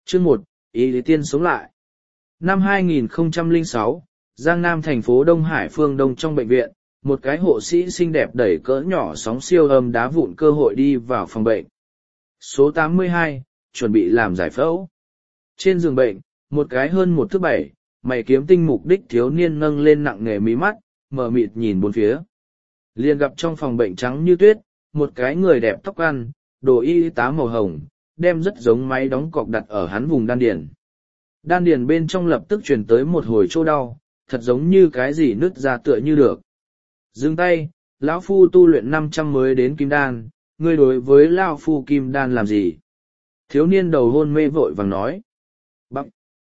Chương 1, Y Lý Tiên sống lại. Năm 2006, Giang Nam thành phố Đông Hải phương Đông trong bệnh viện, một cái hộ sĩ xinh đẹp đẩy cỡ nhỏ sóng siêu âm đá vụn cơ hội đi vào phòng bệnh. Số 82, chuẩn bị làm giải phẫu. Trên giường bệnh, một cái hơn 1 thước 7, mày kiếm tinh mục đích thiếu niên nâng lên nặng nề mí mắt, mờ mịt nhìn bốn phía. Liền gặp trong phòng bệnh trắng như tuyết, một cái người đẹp tóc ăn, đồ y tá màu hồng, đem rất giống máy đóng cọc đặt ở hắn vùng đan điền. Đan điền bên trong lập tức truyền tới một hồi chỗ đau, thật giống như cái gì nứt ra tựa như được. Dừng tay, lão phu tu luyện 500 mới đến kim đan, ngươi đối với lão phu kim đan làm gì? Thiếu niên đầu hôn mê vội vàng nói. Bắc!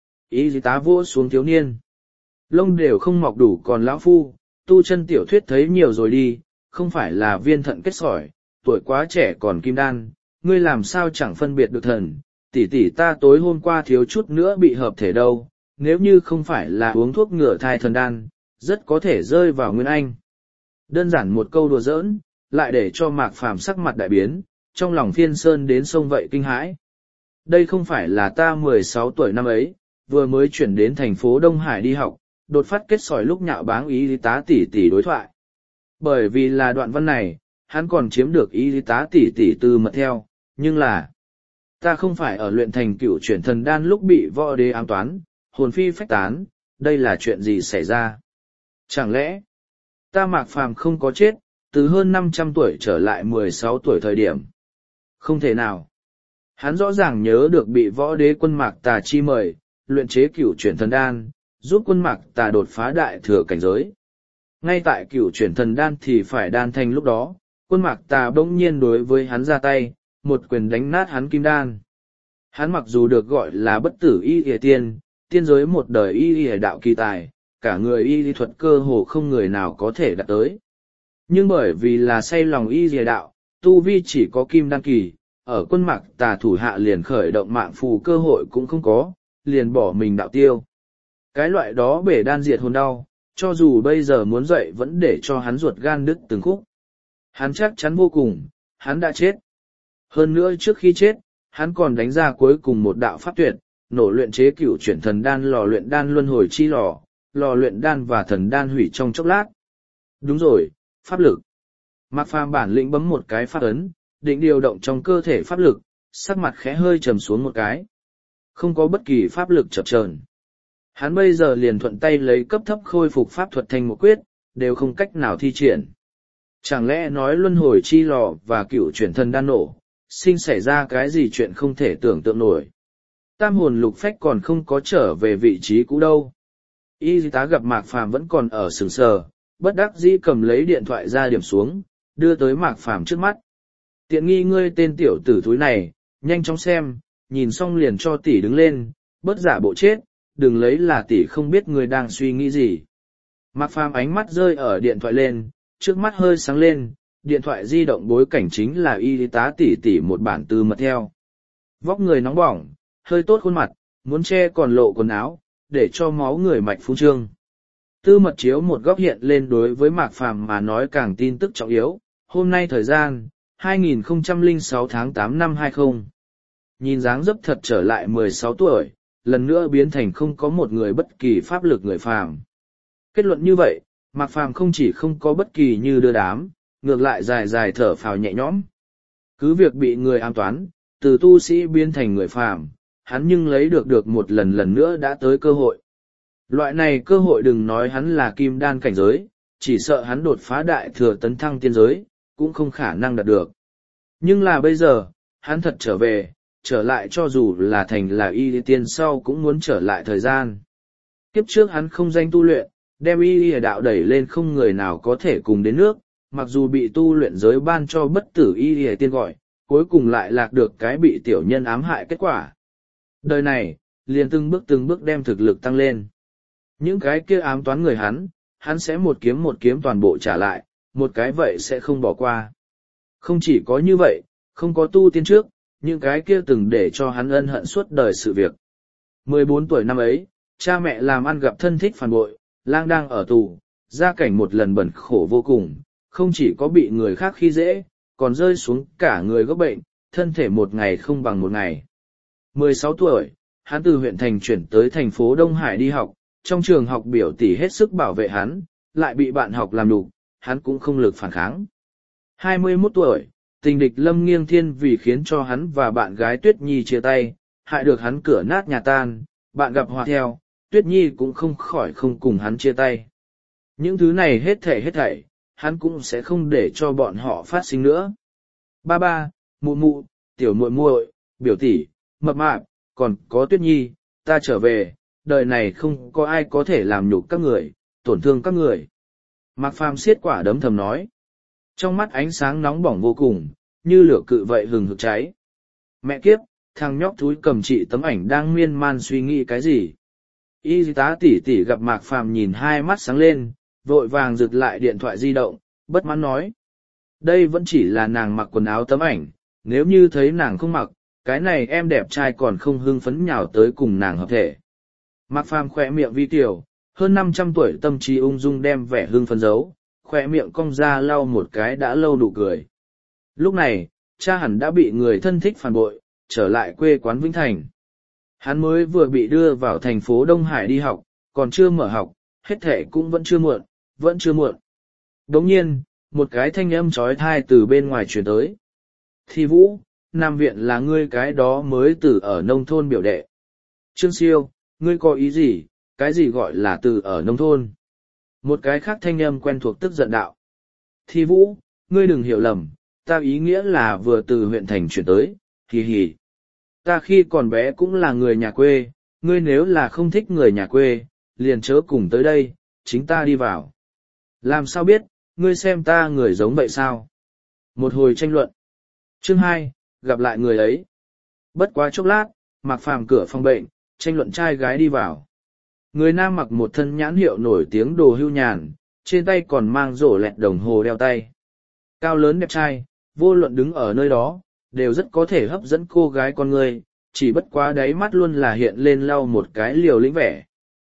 Y tá vỗ xuống thiếu niên. Lông đều không mọc đủ còn lão phu, tu chân tiểu thuyết thấy nhiều rồi đi, không phải là viên thận kết sỏi, tuổi quá trẻ còn kim đan, ngươi làm sao chẳng phân biệt được thần, tỷ tỷ ta tối hôm qua thiếu chút nữa bị hợp thể đâu, nếu như không phải là uống thuốc ngừa thai thần đan, rất có thể rơi vào nguyên anh. Đơn giản một câu đùa giỡn, lại để cho Mạc Phàm sắc mặt đại biến, trong lòng phiên sơn đến sông vậy kinh hãi. Đây không phải là ta 16 tuổi năm ấy, vừa mới chuyển đến thành phố Đông Hải đi học, đột phát kết sỏi lúc nhạo báng y tá tỷ tỷ đối thoại. Bởi vì là đoạn văn này, hắn còn chiếm được y tá tỷ tỷ từ mật theo, nhưng là ta không phải ở luyện thành cựu chuyển thần đan lúc bị võ đế ám toán, hồn phi phách tán, đây là chuyện gì xảy ra? Chẳng lẽ ta Mạc Phàm không có chết, từ hơn 500 tuổi trở lại 16 tuổi thời điểm? Không thể nào. Hắn rõ ràng nhớ được bị võ đế quân Mạc Tà chi mời, luyện chế cửu chuyển thần đan, giúp quân Mạc Tà đột phá đại thừa cảnh giới. Ngay tại cửu chuyển thần đan thì phải đan thành lúc đó, quân Mạc Tà bỗng nhiên đối với hắn ra tay, một quyền đánh nát hắn kim đan. Hắn mặc dù được gọi là bất tử y y tiên, tiên giới một đời y y đạo kỳ tài, cả người y lý thuật cơ hồ không người nào có thể đạt tới. Nhưng bởi vì là say lòng y y đạo, tu vi chỉ có kim đan kỳ, ở quân Mạc Tà thủ hạ liền khởi động mạng phù cơ hội cũng không có, liền bỏ mình đạo tiêu. Cái loại đó bể đan diệt hồn đau, cho dù bây giờ muốn dậy vẫn để cho hắn ruột gan đứt từng khúc. Hắn chắc chắn vô cùng, hắn đã chết. Hơn nữa trước khi chết, hắn còn đánh ra cuối cùng một đạo pháp tuyệt, nổ luyện chế cửu chuyển thần đan lò luyện đan luân hồi chi lò luyện đan và thần đan hủy trong chốc lát. Đúng rồi, pháp lực. Mạc Phàm bản lĩnh bấm một cái pháp ấn, định điều động trong cơ thể pháp lực, sắc mặt khẽ hơi trầm xuống một cái. Không có bất kỳ pháp lực chập chờn. Hắn bây giờ liền thuận tay lấy cấp thấp khôi phục pháp thuật thành một quyết, đều không cách nào thi triển. Chẳng lẽ nói luân hồi chi lò và cửu chuyển thần đan nổ, sinh xảy ra cái gì chuyện không thể tưởng tượng nổi. Tam hồn lục phách còn không có trở về vị trí cũ đâu. Y tá gặp Mạc Phàm vẫn còn ở sừng sờ, bất đắc dĩ cầm lấy điện thoại ra điểm xuống, đưa tới Mạc Phàm trước mắt. Tiện nghi ngươi tên tiểu tử thúi này, nhanh chóng xem, nhìn xong liền cho tỷ đứng lên, bớt giả bộ chết, đừng lấy là tỷ không biết ngươi đang suy nghĩ gì. Mạc Phàm ánh mắt rơi ở điện thoại lên, trước mắt hơi sáng lên, điện thoại di động bối cảnh chính là y tá tỷ tỷ một bản từ mật theo. Vóc người nóng bỏng, hơi tốt khuôn mặt, muốn che còn lộ quần áo, để cho máu người mạch phun trương. Tư mật chiếu một góc hiện lên đối với Mạc Phàm mà nói càng tin tức trọng yếu, hôm nay thời gian, 2006 tháng 8 năm 20. Nhìn dáng dấp thật trở lại 16 tuổi, lần nữa biến thành không có một người bất kỳ pháp lực người phàm. Kết luận như vậy, Mạc Phàm không chỉ không có bất kỳ như đưa đám, ngược lại dài dài thở phào nhẹ nhõm. Cứ việc bị người ám toán, từ tu sĩ biến thành người phàm, hắn nhưng lấy được một lần nữa đã tới cơ hội. Loại này cơ hội đừng nói hắn là kim đan cảnh giới, chỉ sợ hắn đột phá đại thừa tấn thăng tiên giới, cũng không khả năng đạt được. Nhưng là bây giờ, hắn thật trở về, trở lại cho dù là thành là y tiên sau cũng muốn trở lại thời gian. Kiếp trước hắn không danh tu luyện, đem y đạo đẩy lên không người nào có thể cùng đến nước, mặc dù bị tu luyện giới ban cho bất tử y tiên gọi, cuối cùng lại lạc được cái bị tiểu nhân ám hại kết quả. Đời này, liền từng bước đem thực lực tăng lên. Những cái kia ám toán người hắn sẽ một kiếm toàn bộ trả lại, một cái vậy sẽ không bỏ qua. Không chỉ có như vậy, không có tu tiên trước, những cái kia từng để cho hắn ân hận suốt đời sự việc. 14 tuổi năm ấy, cha mẹ làm ăn gặp thân thích phản bội, lang đang ở tù, gia cảnh một lần bẩn khổ vô cùng, không chỉ có bị người khác khi dễ, còn rơi xuống cả người gốc bệnh, thân thể một ngày không bằng một ngày. 16 tuổi, hắn từ huyện thành chuyển tới thành phố Đông Hải đi học, trong trường học biểu tỷ hết sức bảo vệ hắn, lại bị bạn học làm nhục, hắn cũng không lực phản kháng. 21 tuổi, tình địch Lâm Nghiêng Thiên vì khiến cho hắn và bạn gái Tuyết Nhi chia tay, hại được hắn cửa nát nhà tan, bạn gặp họa theo, Tuyết Nhi cũng không khỏi không cùng hắn chia tay. Những thứ này hết thảy, hắn cũng sẽ không để cho bọn họ phát sinh nữa. Ba ba, mụ mụ, tiểu muội muội, biểu tỷ, mập mạp, còn có Tuyết Nhi, ta trở về, đời này không có ai có thể làm nhục các người, tổn thương các người. Mạc Phàm siết quả đấm thầm nói. Trong mắt ánh sáng nóng bỏng vô cùng, như lửa cự vậy hừng hực cháy. Mẹ kiếp, thằng nhóc thúi cầm chị tấm ảnh đang miên man suy nghĩ cái gì. Y tá tỷ tỷ gặp Mạc Phàm nhìn hai mắt sáng lên, vội vàng giật lại điện thoại di động, bất mãn nói. Đây vẫn chỉ là nàng mặc quần áo tấm ảnh, nếu như thấy nàng không mặc, cái này em đẹp trai còn không hưng phấn nhào tới cùng nàng hợp thể. Mạc Phàm khỏe miệng vi tiểu, hơn 500 tuổi tâm trí ung dung đem vẻ hưng phấn giấu, khỏe miệng cong ra lau một cái đã lâu nụ cười. Lúc này, cha hẳn đã bị người thân thích phản bội, trở lại quê quán Vĩnh Thành. Hắn mới vừa bị đưa vào thành phố Đông Hải đi học, còn chưa mở học, hết thể cũng vẫn chưa muộn, vẫn chưa muộn. Đồng nhiên, một cái thanh âm trói thai từ bên ngoài truyền tới. Thi Vũ, Nam Viện là ngươi cái đó mới từ ở nông thôn biểu đệ. Trương Siêu, ngươi có ý gì, cái gì gọi là từ ở nông thôn? Một cái khác thanh âm quen thuộc tức giận đạo. Thi Vũ, ngươi đừng hiểu lầm, ta ý nghĩa là vừa từ huyện thành chuyển tới, hì hì. Ta khi còn bé cũng là người nhà quê, ngươi nếu là không thích người nhà quê, liền chớ cùng tới đây, chính ta đi vào. Làm sao biết, ngươi xem ta người giống vậy sao? Một hồi tranh luận. Chương 2, gặp lại người ấy. Bất quá chốc lát, Mạc Phàm cửa phòng bệnh, tranh luận trai gái đi vào. Người nam mặc một thân nhãn hiệu nổi tiếng đồ hưu nhàn, trên tay còn mang rổ lẹt đồng hồ đeo tay. Cao lớn đẹp trai, vô luận đứng ở nơi đó, đều rất có thể hấp dẫn cô gái con người, chỉ bất quá đáy mắt luôn là hiện lên lau một cái liều lĩnh vẻ.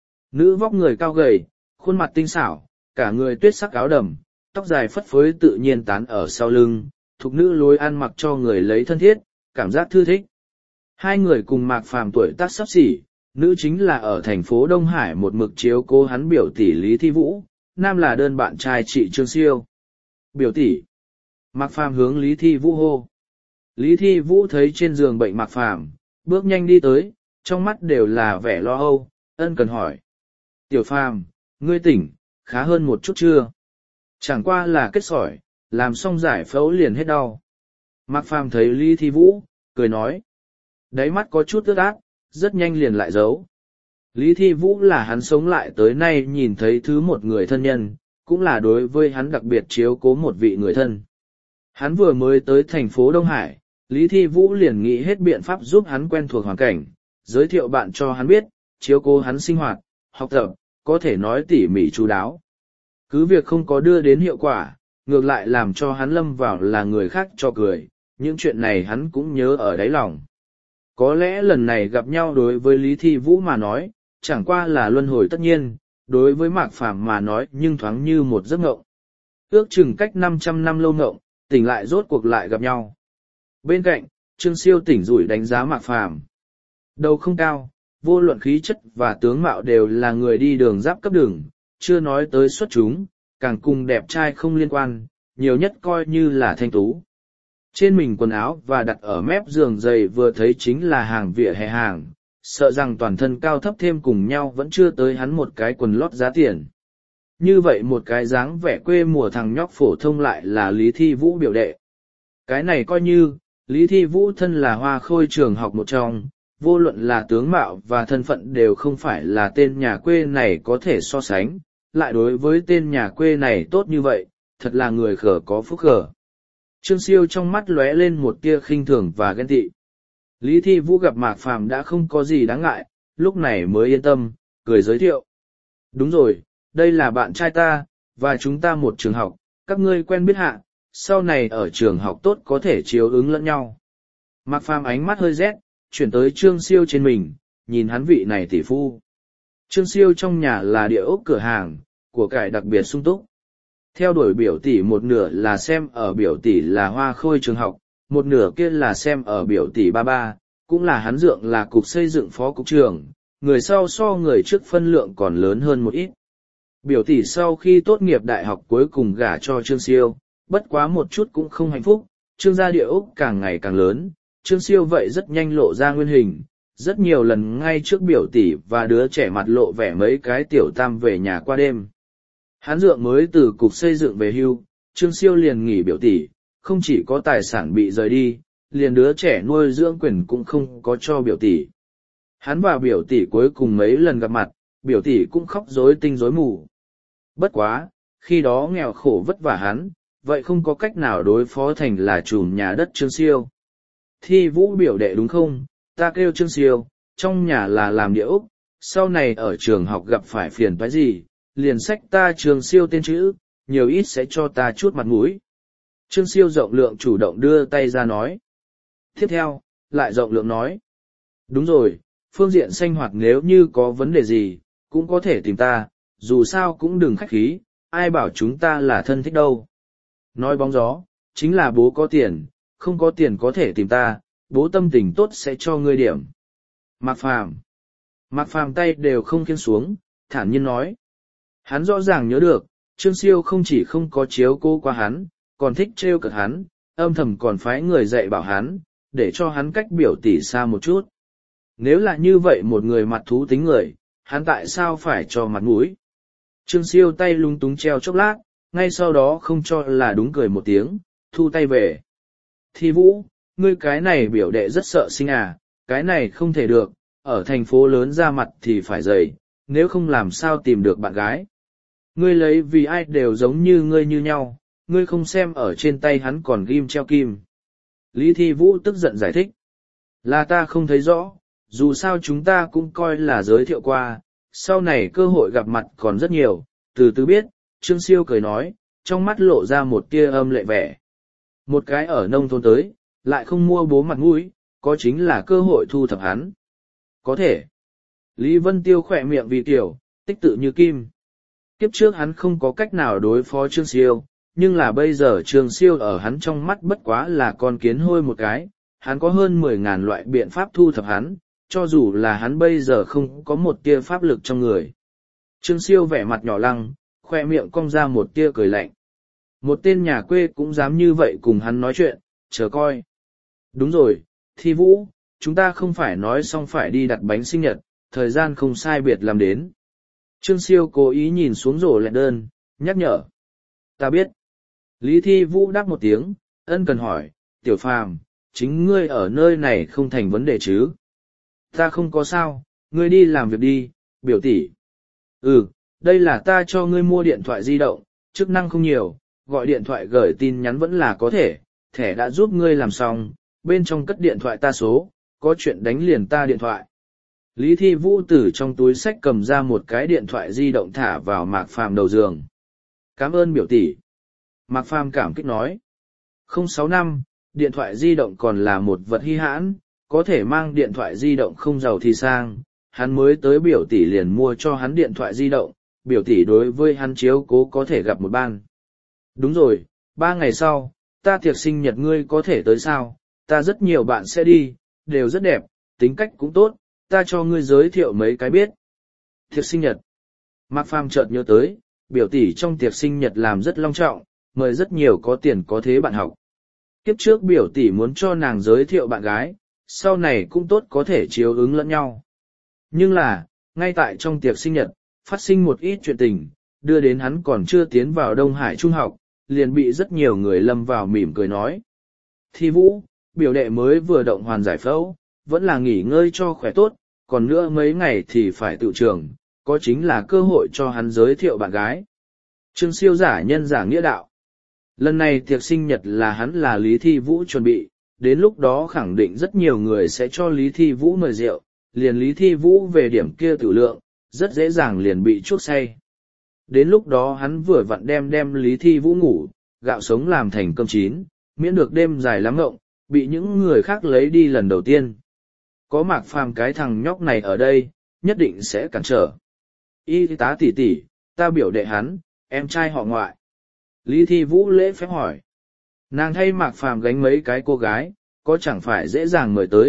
Nữ vóc người cao gầy, khuôn mặt tinh xảo, cả người tuyết sắc áo đầm, tóc dài phất phới tự nhiên tán ở sau lưng, thục nữ lối ăn mặc cho người lấy thân thiết, cảm giác thư thích. Hai người cùng Mạc Phàm tuổi tác sắp xỉ, nữ chính là ở thành phố Đông Hải một mực chiếu cố hắn biểu tỷ Lý Thi Vũ, nam là đơn bạn trai chị Trương Siêu. Biểu tỷ. Mạc Phàm hướng Lý Thi Vũ hô. Lý Thi Vũ thấy trên giường bệnh Mạc Phàm, bước nhanh đi tới, trong mắt đều là vẻ lo âu, ân cần hỏi. Tiểu Phàm, ngươi tỉnh, khá hơn một chút chưa? Chẳng qua là kết sỏi, làm xong giải phẫu liền hết đau. Mạc Phàm thấy Lý Thi Vũ, cười nói. Đáy mắt có chút ướt át, rất nhanh liền lại giấu. Lý Thi Vũ là hắn sống lại tới nay nhìn thấy thứ một người thân nhân, cũng là đối với hắn đặc biệt chiếu cố một vị người thân. Hắn vừa mới tới thành phố Đông Hải, Lý Thi Vũ liền nghĩ hết biện pháp giúp hắn quen thuộc hoàn cảnh, giới thiệu bạn cho hắn biết, chiếu cố hắn sinh hoạt, học tập, có thể nói tỉ mỉ chú đáo. Cứ việc không có đưa đến hiệu quả, ngược lại làm cho hắn lâm vào là người khác cho cười, những chuyện này hắn cũng nhớ ở đáy lòng. Có lẽ lần này gặp nhau đối với Lý Thi Vũ mà nói, chẳng qua là luân hồi tất nhiên, đối với Mạc Phàm mà nói nhưng thoáng như một giấc ngộng. Ước chừng cách 500 năm lâu ngộng, tỉnh lại rốt cuộc lại gặp nhau. Bên cạnh, Trương Siêu tỉnh rủi đánh giá Mạc Phàm. Đầu không cao, vô luận khí chất và tướng mạo đều là người đi đường giáp cấp đường, chưa nói tới xuất chúng, càng cùng đẹp trai không liên quan, nhiều nhất coi như là thanh tú. Trên mình quần áo và đặt ở mép giường giày vừa thấy chính là hàng vỉa hè hàng, sợ rằng toàn thân cao thấp thêm cùng nhau vẫn chưa tới hắn một cái quần lót giá tiền. Như vậy một cái dáng vẻ quê mùa thằng nhóc phổ thông lại là Lý Thi Vũ biểu đệ. Cái này coi như, Lý Thi Vũ thân là hoa khôi trường học một trong, vô luận là tướng mạo và thân phận đều không phải là tên nhà quê này có thể so sánh, lại đối với tên nhà quê này tốt như vậy, thật là người khờ có phúc khờ. Trương Siêu trong mắt lóe lên một tia khinh thường và ghen tị. Lý Thi Vũ gặp Mạc Phàm đã không có gì đáng ngại, lúc này mới yên tâm, cười giới thiệu. Đúng rồi, đây là bạn trai ta, và chúng ta một trường học, các ngươi quen biết hạ, sau này ở trường học tốt có thể chiếu ứng lẫn nhau. Mạc Phàm ánh mắt hơi rét, chuyển tới Trương Siêu trên mình, nhìn hắn vị này tỷ phu. Trương Siêu trong nhà là địa ốc cửa hàng, của cải đặc biệt sung túc. Theo đuổi biểu tỷ một nửa là xem ở biểu tỷ là hoa khôi trường học, một nửa kia là xem ở biểu tỷ ba ba, cũng là hắn dượng là cục xây dựng phó cục trưởng, người sau so người trước phân lượng còn lớn hơn một ít. Biểu tỷ sau khi tốt nghiệp đại học cuối cùng gả cho Trương Siêu, bất quá một chút cũng không hạnh phúc, Trương gia địa ốc càng ngày càng lớn, Trương Siêu vậy rất nhanh lộ ra nguyên hình, rất nhiều lần ngay trước biểu tỷ và đứa trẻ mặt lộ vẻ mấy cái tiểu tam về nhà qua đêm. Hắn dượng mới từ cục xây dựng về hưu, Trương Siêu liền nghỉ biểu tỷ, không chỉ có tài sản bị rời đi, liền đứa trẻ nuôi dưỡng quyền cũng không có cho biểu tỷ. Hắn và biểu tỷ cuối cùng mấy lần gặp mặt, biểu tỷ cũng khóc rối tinh rối mù. Bất quá, khi đó nghèo khổ vất vả hắn, vậy không có cách nào đối phó thành là trùm nhà đất Trương Siêu. Thi Vũ biểu đệ đúng không, ta kêu Trương Siêu, trong nhà là làm địa ốc, sau này ở trường học gặp phải phiền toái gì, liền sách ta Trương Siêu tên chữ, nhiều ít sẽ cho ta chút mặt mũi. Trương Siêu rộng lượng chủ động đưa tay ra nói. Tiếp theo, lại rộng lượng nói. Đúng rồi, phương diện sinh hoạt nếu như có vấn đề gì, cũng có thể tìm ta, dù sao cũng đừng khách khí, ai bảo chúng ta là thân thích đâu. Nói bóng gió, chính là bố có tiền, không có tiền có thể tìm ta, bố tâm tình tốt sẽ cho ngươi điểm. Mạc Phàm tay đều không khiêng xuống, thản nhiên nói. Hắn rõ ràng nhớ được, Trương Siêu không chỉ không có chiếu cô qua hắn, còn thích trêu cợt hắn, âm thầm còn phái người dạy bảo hắn, để cho hắn cách biểu tỷ xa một chút. Nếu là như vậy một người mặt thú tính người, hắn tại sao phải cho mặt mũi? Trương Siêu tay lung túng treo chốc lát, ngay sau đó không cho là đúng cười một tiếng, thu tay về. Thi Vũ, ngươi cái này biểu đệ rất sợ sinh à, cái này không thể được, ở thành phố lớn ra mặt thì phải dày, nếu không làm sao tìm được bạn gái. Ngươi lấy vì ai đều giống như ngươi như nhau, ngươi không xem ở trên tay hắn còn ghim treo kim. Lý Thi Vũ tức giận giải thích. Là ta không thấy rõ, dù sao chúng ta cũng coi là giới thiệu qua, sau này cơ hội gặp mặt còn rất nhiều, từ từ biết, Trương Siêu cười nói, trong mắt lộ ra một tia âm lệ vẻ. Một cái ở nông thôn tới, lại không mua bố mặt mũi, có chính là cơ hội thu thập hắn. Có thể. Lý Vân Tiêu khỏe miệng vì tiểu, tích tự như kim. Kiếp trước hắn không có cách nào đối phó Trương Siêu, nhưng là bây giờ Trương Siêu ở hắn trong mắt bất quá là con kiến hôi một cái, hắn có hơn 10.000 loại biện pháp thu thập hắn, cho dù là hắn bây giờ không có một tia pháp lực trong người. Trương Siêu vẻ mặt nhỏ lăng, khoe miệng cong ra một tia cười lạnh. Một tên nhà quê cũng dám như vậy cùng hắn nói chuyện, chờ coi. Đúng rồi, Thi Vũ, chúng ta không phải nói xong phải đi đặt bánh sinh nhật, thời gian không sai biệt làm đến. Trương Siêu cố ý nhìn xuống rổ lẹt đơn, nhắc nhở. Ta biết. Lý Thi Vũ đáp một tiếng, ân cần hỏi, Tiểu Phàm, chính ngươi ở nơi này không thành vấn đề chứ? Ta không có sao, ngươi đi làm việc đi, biểu tỷ. Ừ, đây là ta cho ngươi mua điện thoại di động, chức năng không nhiều, gọi điện thoại gửi tin nhắn vẫn là có thể, thẻ đã giúp ngươi làm xong, bên trong cất điện thoại ta số, có chuyện đánh liền ta điện thoại. Lý Thi Vũ từ trong túi xách cầm ra một cái điện thoại di động thả vào Mạc Phàm đầu giường. Cảm ơn biểu tỷ. Mạc Phàm cảm kích nói. 065, điện thoại di động còn là một vật hi hãn, có thể mang điện thoại di động không giàu thì sang, hắn mới tới biểu tỷ liền mua cho hắn điện thoại di động, biểu tỷ đối với hắn chiếu cố có thể gặp một ban. Đúng rồi, 3 ngày sau, ta tiệc sinh nhật ngươi có thể tới sao, ta rất nhiều bạn sẽ đi, đều rất đẹp, tính cách cũng tốt, ta cho ngươi giới thiệu mấy cái biết. Tiệc sinh nhật. Mạc Phàm chợt nhớ tới, biểu tỷ trong tiệc sinh nhật làm rất long trọng, mời rất nhiều có tiền có thế bạn học. Kiếp trước biểu tỷ muốn cho nàng giới thiệu bạn gái, sau này cũng tốt có thể chiếu ứng lẫn nhau. Nhưng là, ngay tại trong tiệc sinh nhật, phát sinh một ít chuyện tình, đưa đến hắn còn chưa tiến vào Đông Hải Trung học, liền bị rất nhiều người lâm vào mỉm cười nói. Thi Vũ, biểu đệ mới vừa động hoàn giải phẫu, vẫn là nghỉ ngơi cho khỏe tốt, còn nữa mấy ngày thì phải tự trường, có chính là cơ hội cho hắn giới thiệu bạn gái. Trương Siêu giả nhân giả nghĩa đạo. Lần này tiệc sinh nhật là hắn là Lý Thi Vũ chuẩn bị, đến lúc đó khẳng định rất nhiều người sẽ cho Lý Thi Vũ mời rượu, liền Lý Thi Vũ về điểm kia tử lượng, rất dễ dàng liền bị chuốc say. Đến lúc đó hắn vừa vặn đem Lý Thi Vũ ngủ, gạo sống làm thành cơm chín, miễn được đêm dài lắm ngộng, bị những người khác lấy đi lần đầu tiên. Có Mạc Phàm cái thằng nhóc này ở đây, nhất định sẽ cản trở. Y tá tỷ tỷ, ta biểu đệ hắn, em trai họ ngoại. Lý Thi Vũ lễ phép hỏi. Nàng thay Mạc Phàm gánh mấy cái cô gái, có chẳng phải dễ dàng mời tới,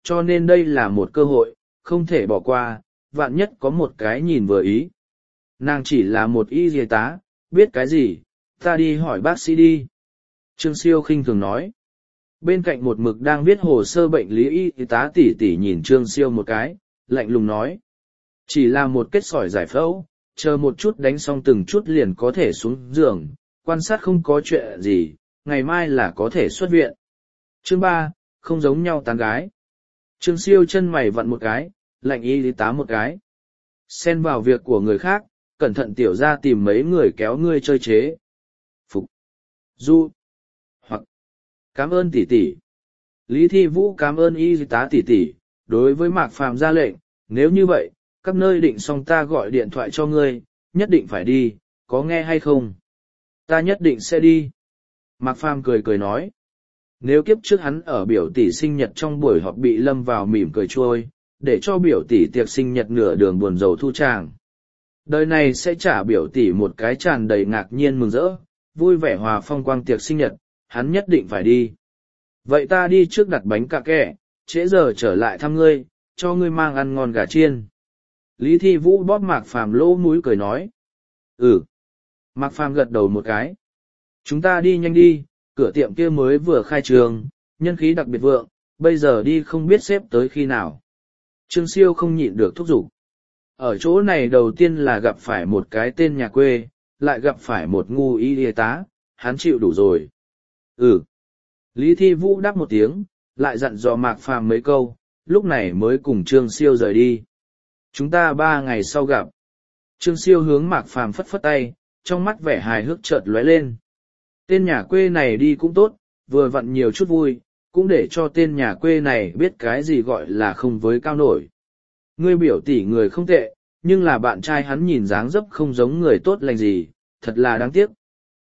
cho nên đây là một cơ hội, không thể bỏ qua, vạn nhất có một cái nhìn vừa ý. Nàng chỉ là một y tá, biết cái gì, ta đi hỏi bác sĩ đi. Trương Siêu khinh thường nói. Bên cạnh một mực đang viết hồ sơ bệnh lý y tá tỉ tỉ nhìn Trương Siêu một cái, lạnh lùng nói. Chỉ là một kết sỏi giải phẫu, chờ một chút đánh xong từng chút liền có thể xuống giường, quan sát không có chuyện gì, ngày mai là có thể xuất viện. Chương 3, không giống nhau tán gái. Trương Siêu chân mày vặn một cái, lạnh y tá một cái. Xen vào việc của người khác, cẩn thận tiểu ra tìm mấy người kéo ngươi chơi chế. Phục. Du. Hoặc. Cảm ơn tỷ tỷ. Lý Thi Vũ cảm ơn y tá tỷ tỷ, đối với Mạc Phàm ra lệnh, nếu như vậy, các nơi định xong ta gọi điện thoại cho ngươi, nhất định phải đi, có nghe hay không? Ta nhất định sẽ đi. Mạc Phàm cười cười nói. Nếu kiếp trước hắn ở biểu tỷ sinh nhật trong buổi họp bị lâm vào mỉm cười trôi, để cho biểu tỷ tiệc sinh nhật nửa đường buồn rầu thu tràng. Đời này sẽ trả biểu tỷ một cái tràn đầy ngạc nhiên mừng rỡ, vui vẻ hòa phong quang tiệc sinh nhật, hắn nhất định phải đi. Vậy ta đi trước đặt bánh cà kẹ, trễ giờ trở lại thăm ngươi, cho ngươi mang ăn ngon gà chiên. Lý Thi Vũ bóp Mạc Phàm lỗ mũi cười nói. Ừ. Mạc Phàm gật đầu một cái. Chúng ta đi nhanh đi, cửa tiệm kia mới vừa khai trường, nhân khí đặc biệt vượng, bây giờ đi không biết xếp tới khi nào. Trương Siêu không nhịn được thúc giục. Ở chỗ này đầu tiên là gặp phải một cái tên nhà quê, lại gặp phải một ngu y tá, hắn chịu đủ rồi. Ừ. Lý Thi Vũ đáp một tiếng, lại dặn dò Mạc Phàm mấy câu, lúc này mới cùng Trương Siêu rời đi. Chúng ta 3 ngày sau gặp. Trương Siêu hướng Mạc Phàm phất phất tay, trong mắt vẻ hài hước chợt lóe lên. Tên nhà quê này đi cũng tốt, vừa vặn nhiều chút vui, cũng để cho tên nhà quê này biết cái gì gọi là không với cao nổi. Ngươi biểu tỷ người không tệ, nhưng là bạn trai hắn nhìn dáng dấp không giống người tốt lành gì, thật là đáng tiếc.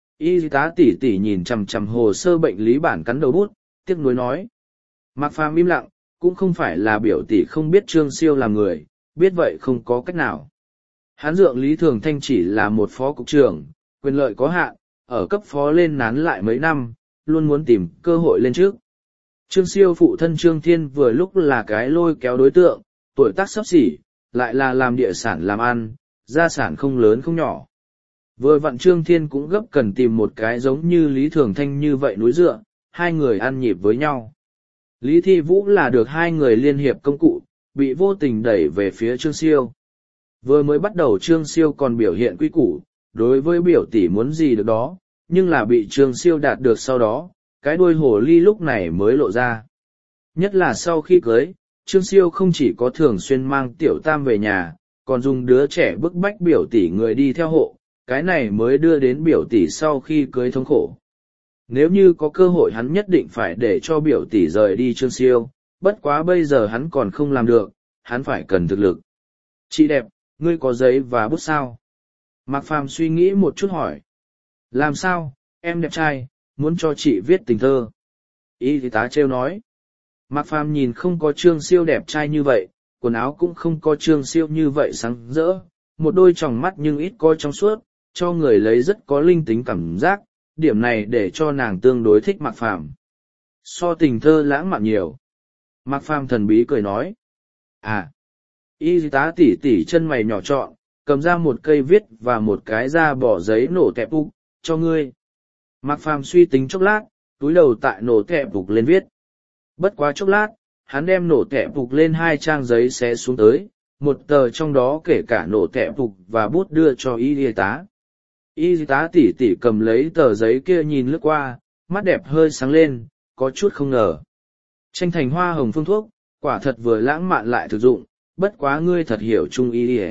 Y tá tỷ tỷ nhìn chằm chằm hồ sơ bệnh lý bản cắn đầu bút, tiếc nuối nói. Mạc Phàm im lặng, cũng không phải là biểu tỷ không biết Trương Siêu là người, biết vậy không có cách nào. Hắn dượng Lý Thường Thanh chỉ là một phó cục trưởng, quyền lợi có hạn, ở cấp phó lên nán lại mấy năm, luôn muốn tìm cơ hội lên trước. Trương Siêu phụ thân Trương Thiên vừa lúc là cái lôi kéo đối tượng, tuổi tác xấp xỉ, lại là làm địa sản làm ăn, gia sản không lớn không nhỏ. Vừa vặn Trương Thiên cũng gấp cần tìm một cái giống như Lý Thường Thanh như vậy núi dựa, hai người ăn nhịp với nhau. Lý Thi Vũ là được hai người liên hiệp công cụ, bị vô tình đẩy về phía Trương Siêu. Vừa mới bắt đầu Trương Siêu còn biểu hiện quy củ, đối với biểu tỷ muốn gì được đó, nhưng là bị Trương Siêu đạt được sau đó, cái đuôi hồ ly lúc này mới lộ ra. Nhất là sau khi cưới, Trương Siêu không chỉ có thường xuyên mang tiểu tam về nhà, còn dùng đứa trẻ bức bách biểu tỷ người đi theo hộ, cái này mới đưa đến biểu tỷ sau khi cưới thống khổ. Nếu như có cơ hội hắn nhất định phải để cho biểu tỷ rời đi Trương Siêu, bất quá bây giờ hắn còn không làm được, hắn phải cần thực lực. Chị đẹp, ngươi có giấy và bút sao? Mạc Phàm suy nghĩ một chút hỏi. Làm sao, em đẹp trai, muốn cho chị viết tình thơ. Y tá trêu nói. Mạc Phàm nhìn không có Trương Siêu đẹp trai như vậy, quần áo cũng không có Trương Siêu như vậy sáng rỡ, một đôi tròng mắt nhưng ít coi trong suốt, cho người lấy rất có linh tính cảm giác, điểm này để cho nàng tương đối thích Mạc Phàm. So tình thơ lãng mạn nhiều. Mạc Phàm thần bí cười nói. À, y tá tỉ tỉ chân mày nhỏ trọn, cầm ra một cây viết và một cái da bỏ giấy nổ tẹp ục, cho ngươi. Mạc Phàm suy tính chốc lát, túi đầu tại nổ tẹp ục lên viết. Bất quá chốc lát, hắn đem nổ tẹp ục lên 2 trang giấy xé xuống tới, một tờ trong đó kể cả nổ tẹp ục và bút đưa cho y tá. Y tá tỉ tỉ cầm lấy tờ giấy kia nhìn lướt qua, mắt đẹp hơi sáng lên, có chút không ngờ. Tranh thành hoa hồng phương thuốc, quả thật vừa lãng mạn lại thực dụng, bất quá ngươi thật hiểu trung y.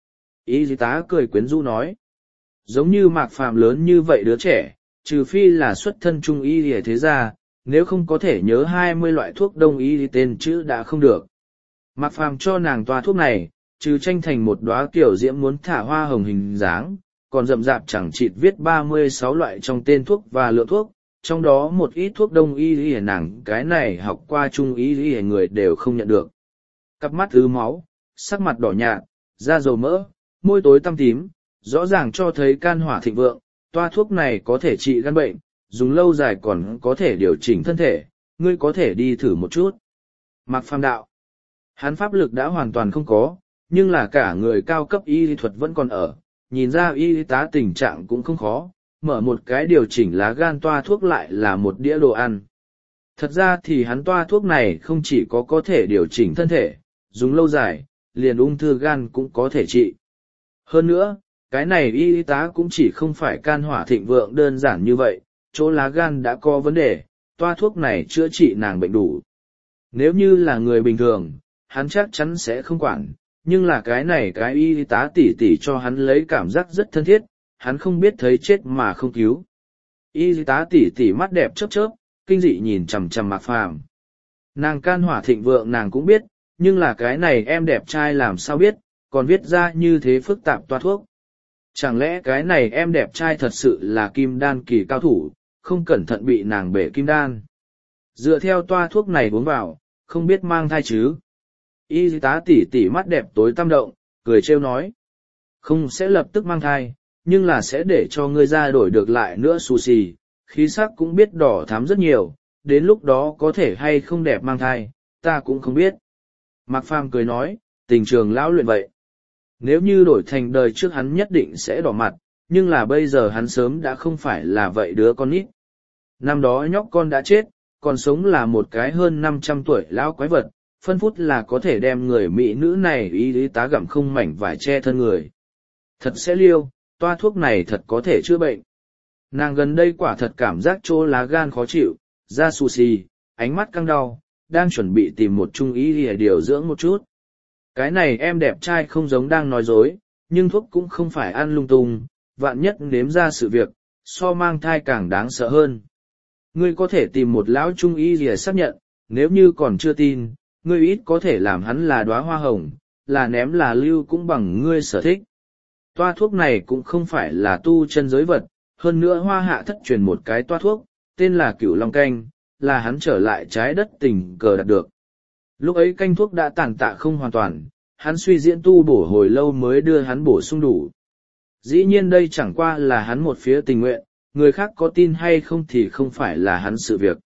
Y tá cười quyến rũ nói. Giống như Mạc Phàm lớn như vậy đứa trẻ, trừ phi là xuất thân trung y thế ra, nếu không có thể nhớ 20 loại thuốc đông y tên chữ đã không được. Mạc Phàm cho nàng toa thuốc này, trừ tranh thành một đóa kiểu diễm muốn thả hoa hồng hình dáng, còn rậm rạp chẳng chịt viết 36 loại trong tên thuốc và lượng thuốc, trong đó một ít thuốc đông y nàng cái này học qua trung y người đều không nhận được. Cặp mắt ứ máu, sắc mặt đỏ nhạt, da dầu mỡ, môi tối tăm tím, rõ ràng cho thấy can hỏa thịnh vượng, toa thuốc này có thể trị gan bệnh, dùng lâu dài còn có thể điều chỉnh thân thể, ngươi có thể đi thử một chút. Mạc Phàm đạo. Hắn pháp lực đã hoàn toàn không có, nhưng là cả người cao cấp y lý thuật vẫn còn ở, nhìn ra y tá tình trạng cũng không khó, mở một cái điều chỉnh lá gan toa thuốc lại là một đĩa đồ ăn. Thật ra thì hắn toa thuốc này không chỉ có thể điều chỉnh thân thể, dùng lâu dài, liền ung thư gan cũng có thể trị. Hơn nữa, cái này y tá cũng chỉ không phải can hỏa thịnh vượng đơn giản như vậy, chỗ lá gan đã có vấn đề, toa thuốc này chữa trị nàng bệnh đủ. Nếu như là người bình thường, hắn chắc chắn sẽ không quản, nhưng là cái này cái y tá tỉ tỉ cho hắn lấy cảm giác rất thân thiết, hắn không biết thấy chết mà không cứu. Y tá tỉ tỉ mắt đẹp chớp chớp, kinh dị nhìn chằm chằm Mạc Phàm. Nàng can hỏa thịnh vượng nàng cũng biết, nhưng là cái này em đẹp trai làm sao biết, còn viết ra như thế phức tạp toa thuốc. Chẳng lẽ cái này em đẹp trai thật sự là kim đan kỳ cao thủ, không cẩn thận bị nàng bể kim đan. Dựa theo toa thuốc này uống vào, không biết mang thai chứ. Y tá tỉ tỉ mắt đẹp tối tăm động, cười trêu nói. Không sẽ lập tức mang thai, nhưng là sẽ để cho ngươi ra đổi được lại nữa xù xì, khí sắc cũng biết đỏ thắm rất nhiều, đến lúc đó có thể hay không đẹp mang thai, ta cũng không biết. Mạc Phàm cười nói, tình trường lão luyện vậy. Nếu như đổi thành đời trước hắn nhất định sẽ đỏ mặt, nhưng là bây giờ hắn sớm đã không phải là vậy đứa con nít. Năm đó nhóc con đã chết, còn sống là một cái hơn 500 tuổi lão quái vật, phân phút là có thể đem người mỹ nữ này y tá gặm không mảnh vải che thân người. Thật sẽ liêu, toa thuốc này thật có thể chữa bệnh. Nàng gần đây quả thật cảm giác chỗ lá gan khó chịu, da xù xì, ánh mắt căng đau, đang chuẩn bị tìm một trung ý để điều dưỡng một chút. Cái này em đẹp trai không giống đang nói dối, nhưng thuốc cũng không phải ăn lung tung, vạn nhất nếm ra sự việc, so mang thai càng đáng sợ hơn. Ngươi có thể tìm một lão trung y để xác nhận, nếu như còn chưa tin, ngươi ít có thể làm hắn là đóa hoa hồng, là ném là lưu cũng bằng ngươi sở thích. Toa thuốc này cũng không phải là tu chân giới vật, hơn nữa Hoa Hạ thất truyền một cái toa thuốc, tên là Cửu Long Canh, là hắn trở lại trái đất tình cờ đạt được. Lúc ấy canh thuốc đã tàn tạ không hoàn toàn, hắn suy diễn tu bổ hồi lâu mới đưa hắn bổ sung đủ. Dĩ nhiên đây chẳng qua là hắn một phía tình nguyện, người khác có tin hay không thì không phải là hắn sự việc.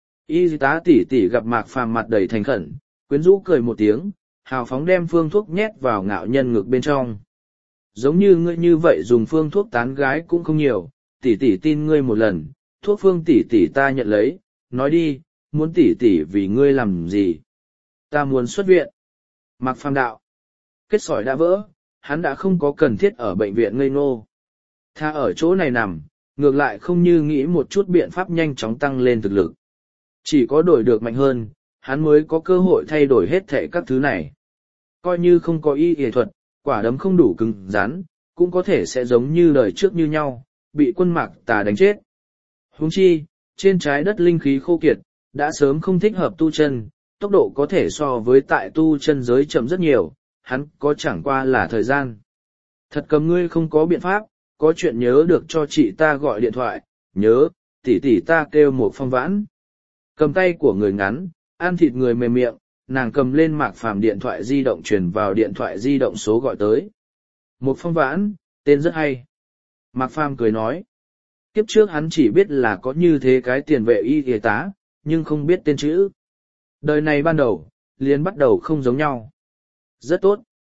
Y tá tỷ tỷ gặp Mạc Phàm mặt đầy thành khẩn, quyến rũ cười một tiếng, hào phóng đem phương thuốc nhét vào ngạo nhân ngực bên trong. Giống như ngươi như vậy dùng phương thuốc tán gái cũng không nhiều, tỷ tỷ tin ngươi một lần, thuốc phương tỷ tỷ ta nhận lấy, nói đi, muốn tỷ tỷ vì ngươi làm gì? Ta muốn xuất viện. Mạc Phàm đạo. Kết sỏi đã vỡ, hắn đã không có cần thiết ở bệnh viện ngây ngô. Tha ở chỗ này nằm, ngược lại không như nghĩ một chút biện pháp nhanh chóng tăng lên thực lực. Chỉ có đổi được mạnh hơn, hắn mới có cơ hội thay đổi hết thảy các thứ này. Coi như không có y y thuật, quả đấm không đủ cứng rắn, cũng có thể sẽ giống như đời trước như nhau, bị quân Mạc Tà đánh chết. Huống chi, trên trái đất linh khí khô kiệt, đã sớm không thích hợp tu chân, tốc độ có thể so với tại tu chân giới chậm rất nhiều, hắn có chẳng qua là thời gian. Thật cầm ngươi không có biện pháp, có chuyện nhớ được cho chị ta gọi điện thoại, nhớ, tỷ tỷ ta kêu một Phong Vãn. Cầm tay của người ngắn, ăn thịt người mềm miệng, nàng cầm lên Mạc Phàm điện thoại di động truyền vào điện thoại di động số gọi tới. Một Phong Vãn, tên rất hay. Mạc Phàm cười nói. Kiếp trước hắn chỉ biết là có như thế cái tiền vệ y y tá, nhưng không biết tên chữ. Đời này ban đầu, liền bắt đầu không giống nhau. Rất tốt.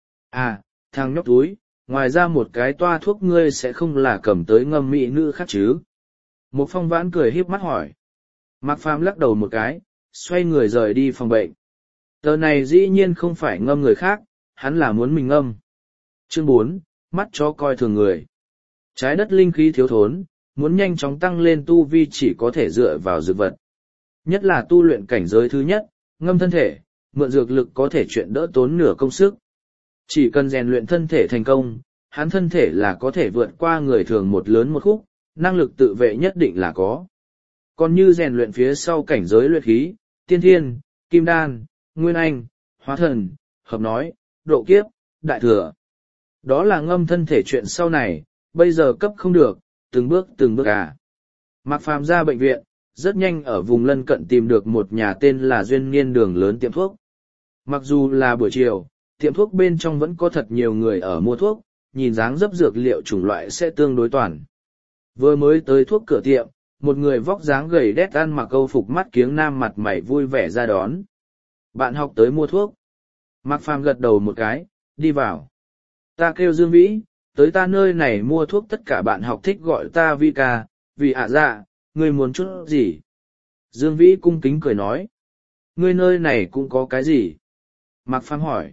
À, thằng nhóc túi, ngoài ra một cái toa thuốc ngươi sẽ không là cầm tới ngâm mỹ nữ khác chứ? Một Phong Vãn cười híp mắt hỏi. Mạc Phàm lắc đầu một cái, xoay người rời đi phòng bệnh. Tờ này dĩ nhiên không phải ngâm người khác, hắn là muốn mình ngâm. Chương 4, mắt chó coi thường người. Trái đất linh khí thiếu thốn, muốn nhanh chóng tăng lên tu vi chỉ có thể dựa vào dược vật. Nhất là tu luyện cảnh giới thứ nhất, ngâm thân thể, mượn dược lực có thể chuyện đỡ tốn nửa công sức. Chỉ cần rèn luyện thân thể thành công, hắn thân thể là có thể vượt qua người thường một lớn một khúc, năng lực tự vệ nhất định là có. Còn như rèn luyện phía sau cảnh giới luyện khí, tiên thiên, kim đan, nguyên anh, hóa thần, hợp nói, độ kiếp, đại thừa. Đó là ngâm thân thể chuyện sau này, bây giờ cấp không được, từng bước à. Mạc Phàm ra bệnh viện, rất nhanh ở vùng lân cận tìm được một nhà tên là Duyên Niên đường lớn tiệm thuốc. Mặc dù là buổi chiều, tiệm thuốc bên trong vẫn có thật nhiều người ở mua thuốc, nhìn dáng dấp dược liệu chủng loại sẽ tương đối toàn. Vừa mới tới thuốc cửa tiệm, một người vóc dáng gầy đét ăn mặc câu phục mắt kiếng nam mặt mày vui vẻ ra đón. Bạn học tới mua thuốc. Mạc Phàm gật đầu một cái, đi vào. Ta kêu Dương Vĩ, tới ta nơi này mua thuốc, tất cả bạn học thích gọi ta Vi ca, vì ạ dạ, ngươi muốn chút gì? Dương Vĩ cung kính cười nói. Ngươi nơi này cũng có cái gì? Mạc Phàm hỏi.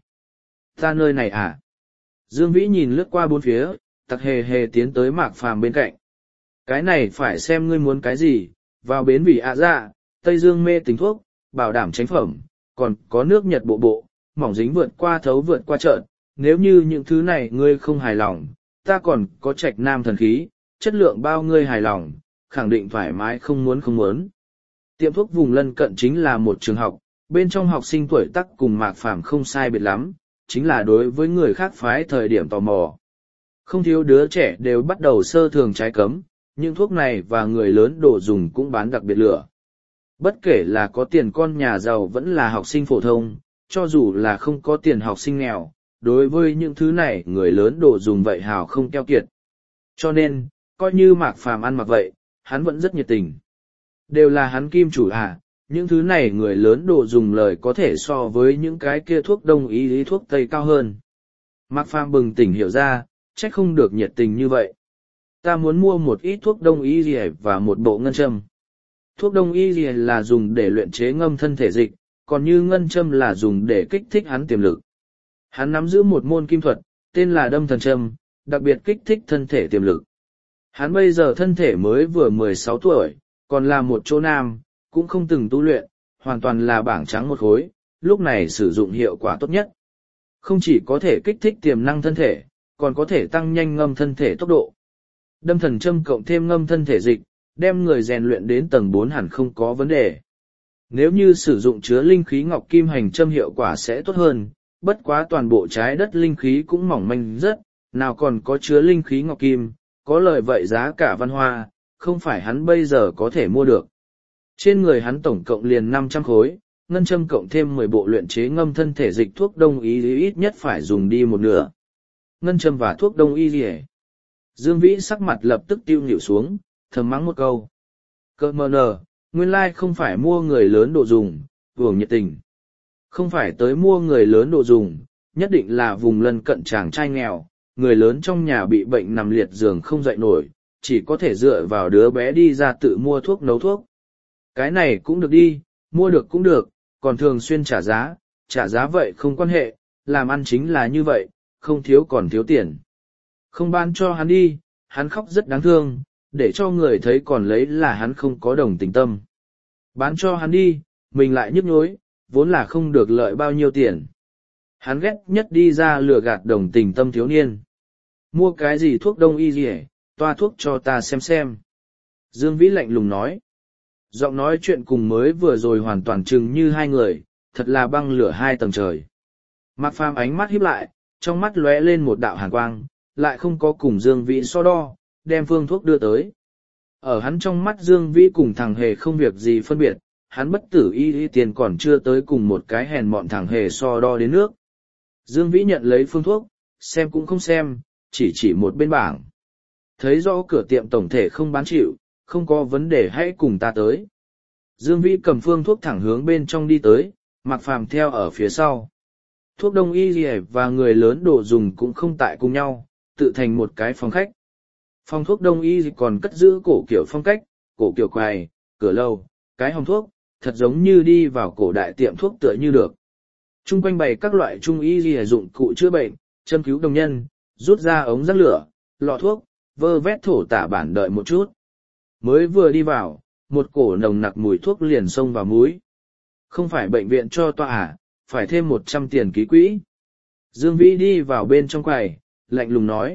Ta nơi này à? Dương Vĩ nhìn lướt qua bốn phía, tặc hề hề tiến tới Mạc Phàm bên cạnh. Cái này phải xem ngươi muốn cái gì, vào bến vì ạ dạ, Tây Dương mê tính thuốc, bảo đảm chánh phẩm, còn có nước Nhật bộ bộ, mỏng dính vượt qua thấu vượt qua trợn. Nếu như những thứ này ngươi không hài lòng, ta còn có Trạch Nam thần khí, chất lượng bao ngươi hài lòng, khẳng định thoải mái không muốn không muốn. Tiệm thuốc vùng lân cận chính là một trường học, bên trong học sinh tuổi tác cùng Mạc Phàm không sai biệt lắm, chính là đối với người khác phái thời điểm tò mò. Không thiếu đứa trẻ đều bắt đầu sơ thường trái cấm, những thuốc này và người lớn đồ dùng cũng bán đặc biệt lửa. Bất kể là có tiền con nhà giàu vẫn là học sinh phổ thông, cho dù là không có tiền học sinh nghèo, đối với những thứ này người lớn đồ dùng vậy hào không keo kiệt. Cho nên, coi như Mạc Phàm ăn mặc vậy, hắn vẫn rất nhiệt tình. Đều là hắn kim chủ à, những thứ này người lớn đồ dùng lời có thể so với những cái kia thuốc đông y thuốc tây cao hơn. Mạc Phàm bừng tỉnh hiểu ra, trách không được nhiệt tình như vậy. Ta muốn mua một ít thuốc đông y và một bộ ngân châm. Thuốc đông y là dùng để luyện chế ngâm thân thể dịch, còn như ngân châm là dùng để kích thích hắn tiềm lực. Hắn nắm giữ một môn kim thuật, tên là đâm thần châm, đặc biệt kích thích thân thể tiềm lực. Hắn bây giờ thân thể mới vừa 16 tuổi, còn là một chỗ nam, cũng không từng tu luyện, hoàn toàn là bảng trắng một khối, lúc này sử dụng hiệu quả tốt nhất. Không chỉ có thể kích thích tiềm năng thân thể, còn có thể tăng nhanh ngâm thân thể tốc độ. Đâm thần châm cộng thêm ngâm thân thể dịch, đem người rèn luyện đến tầng 4 hẳn không có vấn đề. Nếu như sử dụng chứa linh khí ngọc kim hành châm hiệu quả sẽ tốt hơn, bất quá toàn bộ trái đất linh khí cũng mỏng manh rất, nào còn có chứa linh khí ngọc kim, có lời vậy giá cả văn hoa, không phải hắn bây giờ có thể mua được. Trên người hắn tổng cộng liền 500 khối, ngân châm cộng thêm 10 bộ luyện chế ngâm thân thể dịch thuốc đông y ít nhất phải dùng đi một nửa. Ngân châm và thuốc đông y gì? Dương Vĩ sắc mặt lập tức tiêu nhịu xuống, thầm mắng một câu. Cơ mờ nờ, nguyên lai không phải mua người lớn đồ dùng, hưởng nhiệt tình. Không phải tới mua người lớn đồ dùng, nhất định là vùng lân cận chàng trai nghèo, người lớn trong nhà bị bệnh nằm liệt giường không dậy nổi, chỉ có thể dựa vào đứa bé đi ra tự mua thuốc nấu thuốc. Cái này cũng được đi, mua được cũng được, còn thường xuyên trả giá vậy không quan hệ, làm ăn chính là như vậy, không thiếu còn thiếu tiền. Không bán cho hắn đi, hắn khóc rất đáng thương, để cho người thấy còn lấy là hắn không có đồng tình tâm. Bán cho hắn đi, mình lại nhức nhối, vốn là không được lợi bao nhiêu tiền. Hắn ghét nhất đi ra lừa gạt đồng tình tâm thiếu niên. Mua cái gì thuốc đông y gì toa thuốc cho ta xem. Dương Vĩ lạnh lùng nói. Giọng nói chuyện cùng mới vừa rồi hoàn toàn chừng như hai người, thật là băng lửa hai tầng trời. Mạc Phàm ánh mắt híp lại, trong mắt lóe lên một đạo hàn quang, lại không có cùng Dương Vĩ so đo, đem phương thuốc đưa tới. Ở hắn trong mắt Dương Vĩ cùng thằng hề không việc gì phân biệt, hắn bất tử y tiền còn chưa tới cùng một cái hèn mọn thằng hề so đo đến nước. Dương Vĩ nhận lấy phương thuốc, xem cũng không xem, chỉ một bên bảng. Thấy rõ cửa tiệm tổng thể không bán chịu, không có vấn đề hãy cùng ta tới. Dương Vĩ cầm phương thuốc thẳng hướng bên trong đi tới, Mạc Phàm theo ở phía sau. Thuốc đông y và người lớn đồ dùng cũng không tại cùng nhau, tự thành một cái phòng khách. Phòng thuốc đông y còn cất giữ cổ kiểu phong cách, cổ kiểu quầy, cửa lâu, cái hòm thuốc, thật giống như đi vào cổ đại tiệm thuốc tựa như được. Trung quanh bày các loại trung y dụng cụ chữa bệnh, châm cứu đồng nhân, rút ra ống rắc lửa, lọ thuốc, vơ vét thổ tả bản đợi một chút. Mới vừa đi vào, một cổ nồng nặc mùi thuốc liền xông vào mũi. Không phải bệnh viện cho tọa à, phải thêm 100 tiền ký quỹ. Dương Vĩ đi vào bên trong quầy, lạnh lùng nói.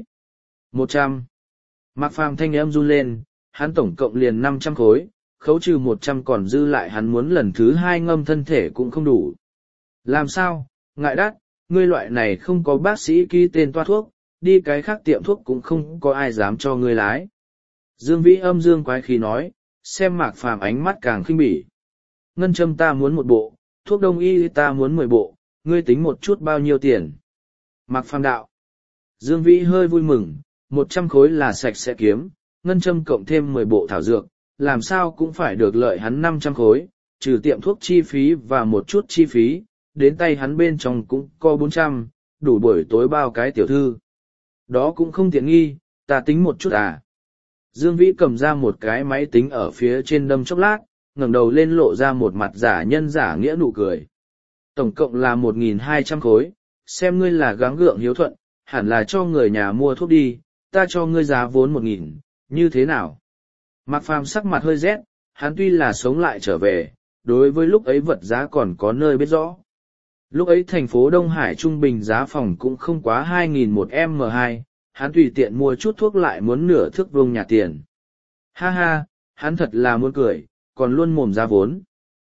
100. Mạc Phàm thanh âm run lên, hắn tổng cộng liền 500 khối, khấu trừ 100 còn dư lại hắn muốn lần thứ 2 ngâm thân thể cũng không đủ. Làm sao, ngại đắt, ngươi loại này không có bác sĩ ký tên toa thuốc, đi cái khác tiệm thuốc cũng không có ai dám cho ngươi lái. Dương Vĩ âm dương quái khí nói, xem Mạc Phàm ánh mắt càng khinh bỉ. Ngân châm ta muốn một bộ, thuốc đông y ta muốn 10 bộ, ngươi tính một chút bao nhiêu tiền. Mạc Phàm đạo. Dương Vĩ hơi vui mừng, 100 khối là sạch sẽ kiếm, ngân châm cộng thêm 10 bộ thảo dược, làm sao cũng phải được lợi hắn 500 khối, trừ tiệm thuốc chi phí và một chút chi phí, đến tay hắn bên trong cũng có 400, đủ buổi tối bao cái tiểu thư. Đó cũng không tiện nghi, ta tính một chút à. Dương Vĩ cầm ra một cái máy tính ở phía trên đâm chốc lát, ngẩng đầu lên lộ ra một mặt giả nhân giả nghĩa nụ cười. Tổng cộng là 1.200 khối, xem ngươi là gắng gượng hiếu thuận, hẳn là cho người nhà mua thuốc đi, ta cho ngươi giá vốn 1.000, như thế nào? Mạc Phàm sắc mặt hơi rét, hắn tuy là sống lại trở về, đối với lúc ấy vật giá còn có nơi biết rõ. Lúc ấy thành phố Đông Hải trung bình giá phòng cũng không quá 2.000 một M2, hắn tùy tiện mua chút thuốc lại muốn nửa thước vuông nhà tiền. Ha ha, hắn thật là muốn cười, còn luôn mồm ra vốn.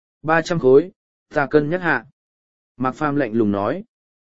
300 khối, ta cân nhắc hạ. Mạc Phàm lạnh lùng nói.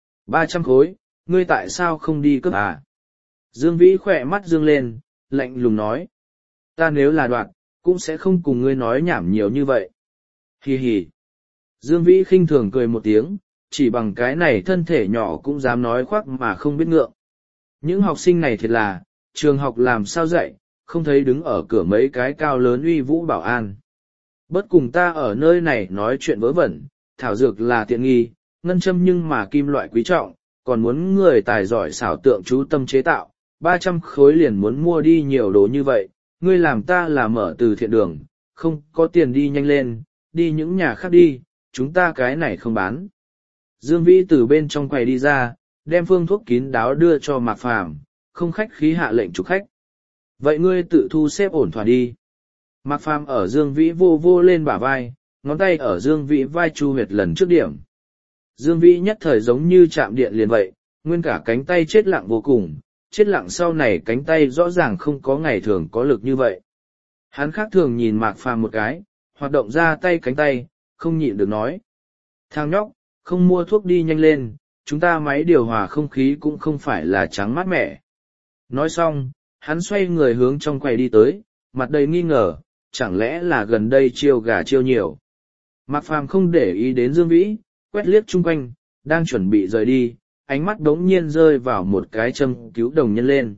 300 khối, ngươi tại sao không đi cướp à? Dương Vĩ khỏe mắt dương lên, lạnh lùng nói. Ta nếu là đoạt, cũng sẽ không cùng ngươi nói nhảm nhiều như vậy. Hì hì. Dương Vĩ khinh thường cười một tiếng, chỉ bằng cái này thân thể nhỏ cũng dám nói khoác mà không biết ngượng. Những học sinh này thiệt là, trường học làm sao dạy, không thấy đứng ở cửa mấy cái cao lớn uy vũ bảo an. Bất cùng ta ở nơi này nói chuyện vớ vẩn, thảo dược là tiện nghi, ngân châm nhưng mà kim loại quý trọng, còn muốn người tài giỏi xảo tượng chú tâm chế tạo, 300 khối liền muốn mua đi nhiều đồ như vậy, ngươi làm ta là mở từ thiện đường, không có tiền đi nhanh lên, đi những nhà khác đi, chúng ta cái này không bán. Dương Vĩ từ bên trong quầy đi ra, đem phương thuốc kín đáo đưa cho Mạc Phàm, không khách khí hạ lệnh chụp khách. Vậy ngươi tự thu xếp ổn thỏa đi. Mạc Phàm ở Dương Vĩ vô vô lên bả vai, ngón tay ở Dương Vĩ vai chu huyệt lần trước điểm. Dương Vĩ nhất thời giống như chạm điện liền vậy, nguyên cả cánh tay chết lặng vô cùng, chết lặng sau này cánh tay rõ ràng không có ngày thường có lực như vậy. Hắn khác thường nhìn Mạc Phàm một cái, hoạt động ra tay cánh tay, không nhịn được nói. Thằng nhóc, không mua thuốc đi nhanh lên, chúng ta máy điều hòa không khí cũng không phải là trắng mát mẻ. Nói xong, hắn xoay người hướng trong quầy đi tới, mặt đầy nghi ngờ, chẳng lẽ là gần đây chiêu gà chiêu nhiều. Mạc Phàm không để ý đến Dương Vĩ, quét liếc chung quanh, đang chuẩn bị rời đi, ánh mắt đống nhiên rơi vào một cái châm cứu đồng nhân lên.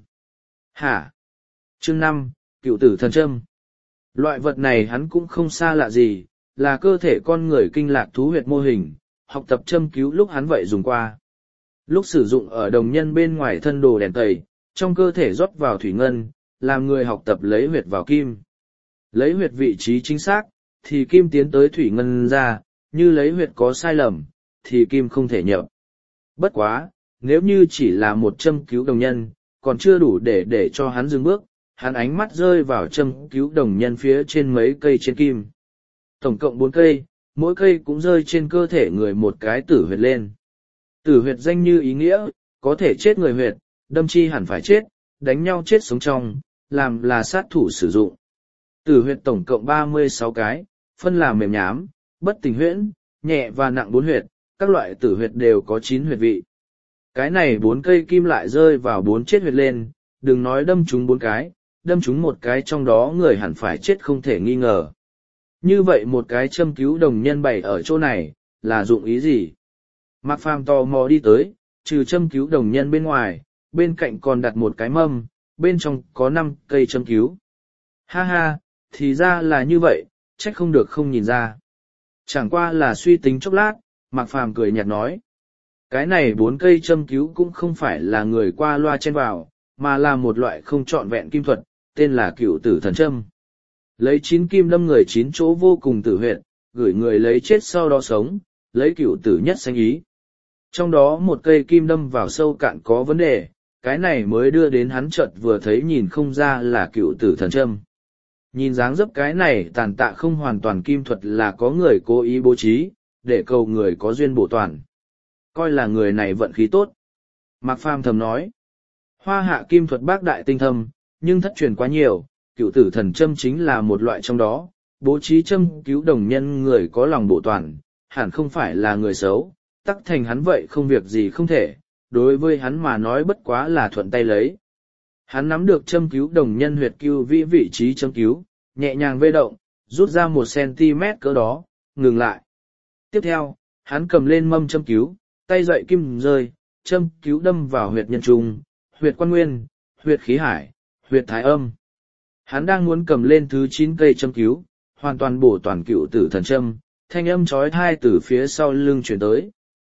Hả? Chương 5, Cựu tử thần châm. Loại vật này hắn cũng không xa lạ gì, là cơ thể con người kinh lạc thú huyệt mô hình, học tập châm cứu lúc hắn vậy dùng qua. Lúc sử dụng ở đồng nhân bên ngoài thân đồ đèn tẩy, trong cơ thể rót vào thủy ngân, làm người học tập lấy huyệt vào kim. Lấy huyệt vị trí chính xác, thì kim tiến tới thủy ngân ra, như lấy huyệt có sai lầm, thì kim không thể nhập. Bất quá, nếu như chỉ là một châm cứu đồng nhân, còn chưa đủ để cho hắn dừng bước, hắn ánh mắt rơi vào châm cứu đồng nhân phía trên mấy cây trên kim. Tổng cộng 4 cây, mỗi cây cũng rơi trên cơ thể người một cái tử huyệt lên. Tử huyệt danh như ý nghĩa, có thể chết người huyệt, đâm chi hẳn phải chết, đánh nhau chết sống trong, làm là sát thủ sử dụng. Tử huyệt tổng cộng 36 cái, phân là mềm nhám, bất tình huyễn, nhẹ và nặng 4 huyệt, các loại tử huyệt đều có 9 huyệt vị. Cái này 4 cây kim lại rơi vào 4 chết huyệt lên, đừng nói đâm chúng 4 cái, đâm chúng một cái trong đó người hẳn phải chết không thể nghi ngờ. Như vậy một cái châm cứu đồng nhân bày ở chỗ này, là dụng ý gì? Mạc Phàm tò mò đi tới, trừ châm cứu đồng nhân bên ngoài, bên cạnh còn đặt một cái mâm, bên trong có 5 cây châm cứu. Ha ha, thì ra là như vậy, trách không được không nhìn ra. Chẳng qua là suy tính chốc lát, Mạc Phàm cười nhạt nói. Cái này 4 cây châm cứu cũng không phải là người qua loa chen vào, mà là một loại không trọn vẹn kim thuật, tên là Cựu tử thần châm. Lấy 9 kim đâm người 9 chỗ vô cùng tử huyệt, gửi người lấy chết sau đó sống, lấy cựu tử nhất sanh ý. Trong đó một cây kim đâm vào sâu cạn có vấn đề, cái này mới đưa đến hắn chợt vừa thấy nhìn không ra là Cựu tử thần châm. Nhìn dáng dấp cái này tàn tạ không hoàn toàn kim thuật là có người cố ý bố trí, để cầu người có duyên bổ toàn. Coi là người này vận khí tốt. Mạc Phàm thầm nói, hoa hạ kim thuật bác đại tinh thâm, nhưng thất truyền quá nhiều, Cựu tử thần châm chính là một loại trong đó, bố trí châm cứu đồng nhân người có lòng bổ toàn, hẳn không phải là người xấu, tắc thành hắn vậy không việc gì không thể, đối với hắn mà nói bất quá là thuận tay lấy. Hắn nắm được châm cứu đồng nhân huyệt cưu vĩ vị trí châm cứu, nhẹ nhàng vê động, rút ra 1 cm cỡ đó, ngừng lại. Tiếp theo, hắn cầm lên mâm châm cứu, tay dậy kim rơi, châm cứu đâm vào huyệt nhân trung, huyệt quan nguyên, huyệt khí hải, huyệt thái âm. Hắn đang muốn cầm lên thứ 9 cây châm cứu, hoàn toàn bổ toàn Cựu tử thần châm, thanh âm chói tai từ phía sau lưng chuyển tới.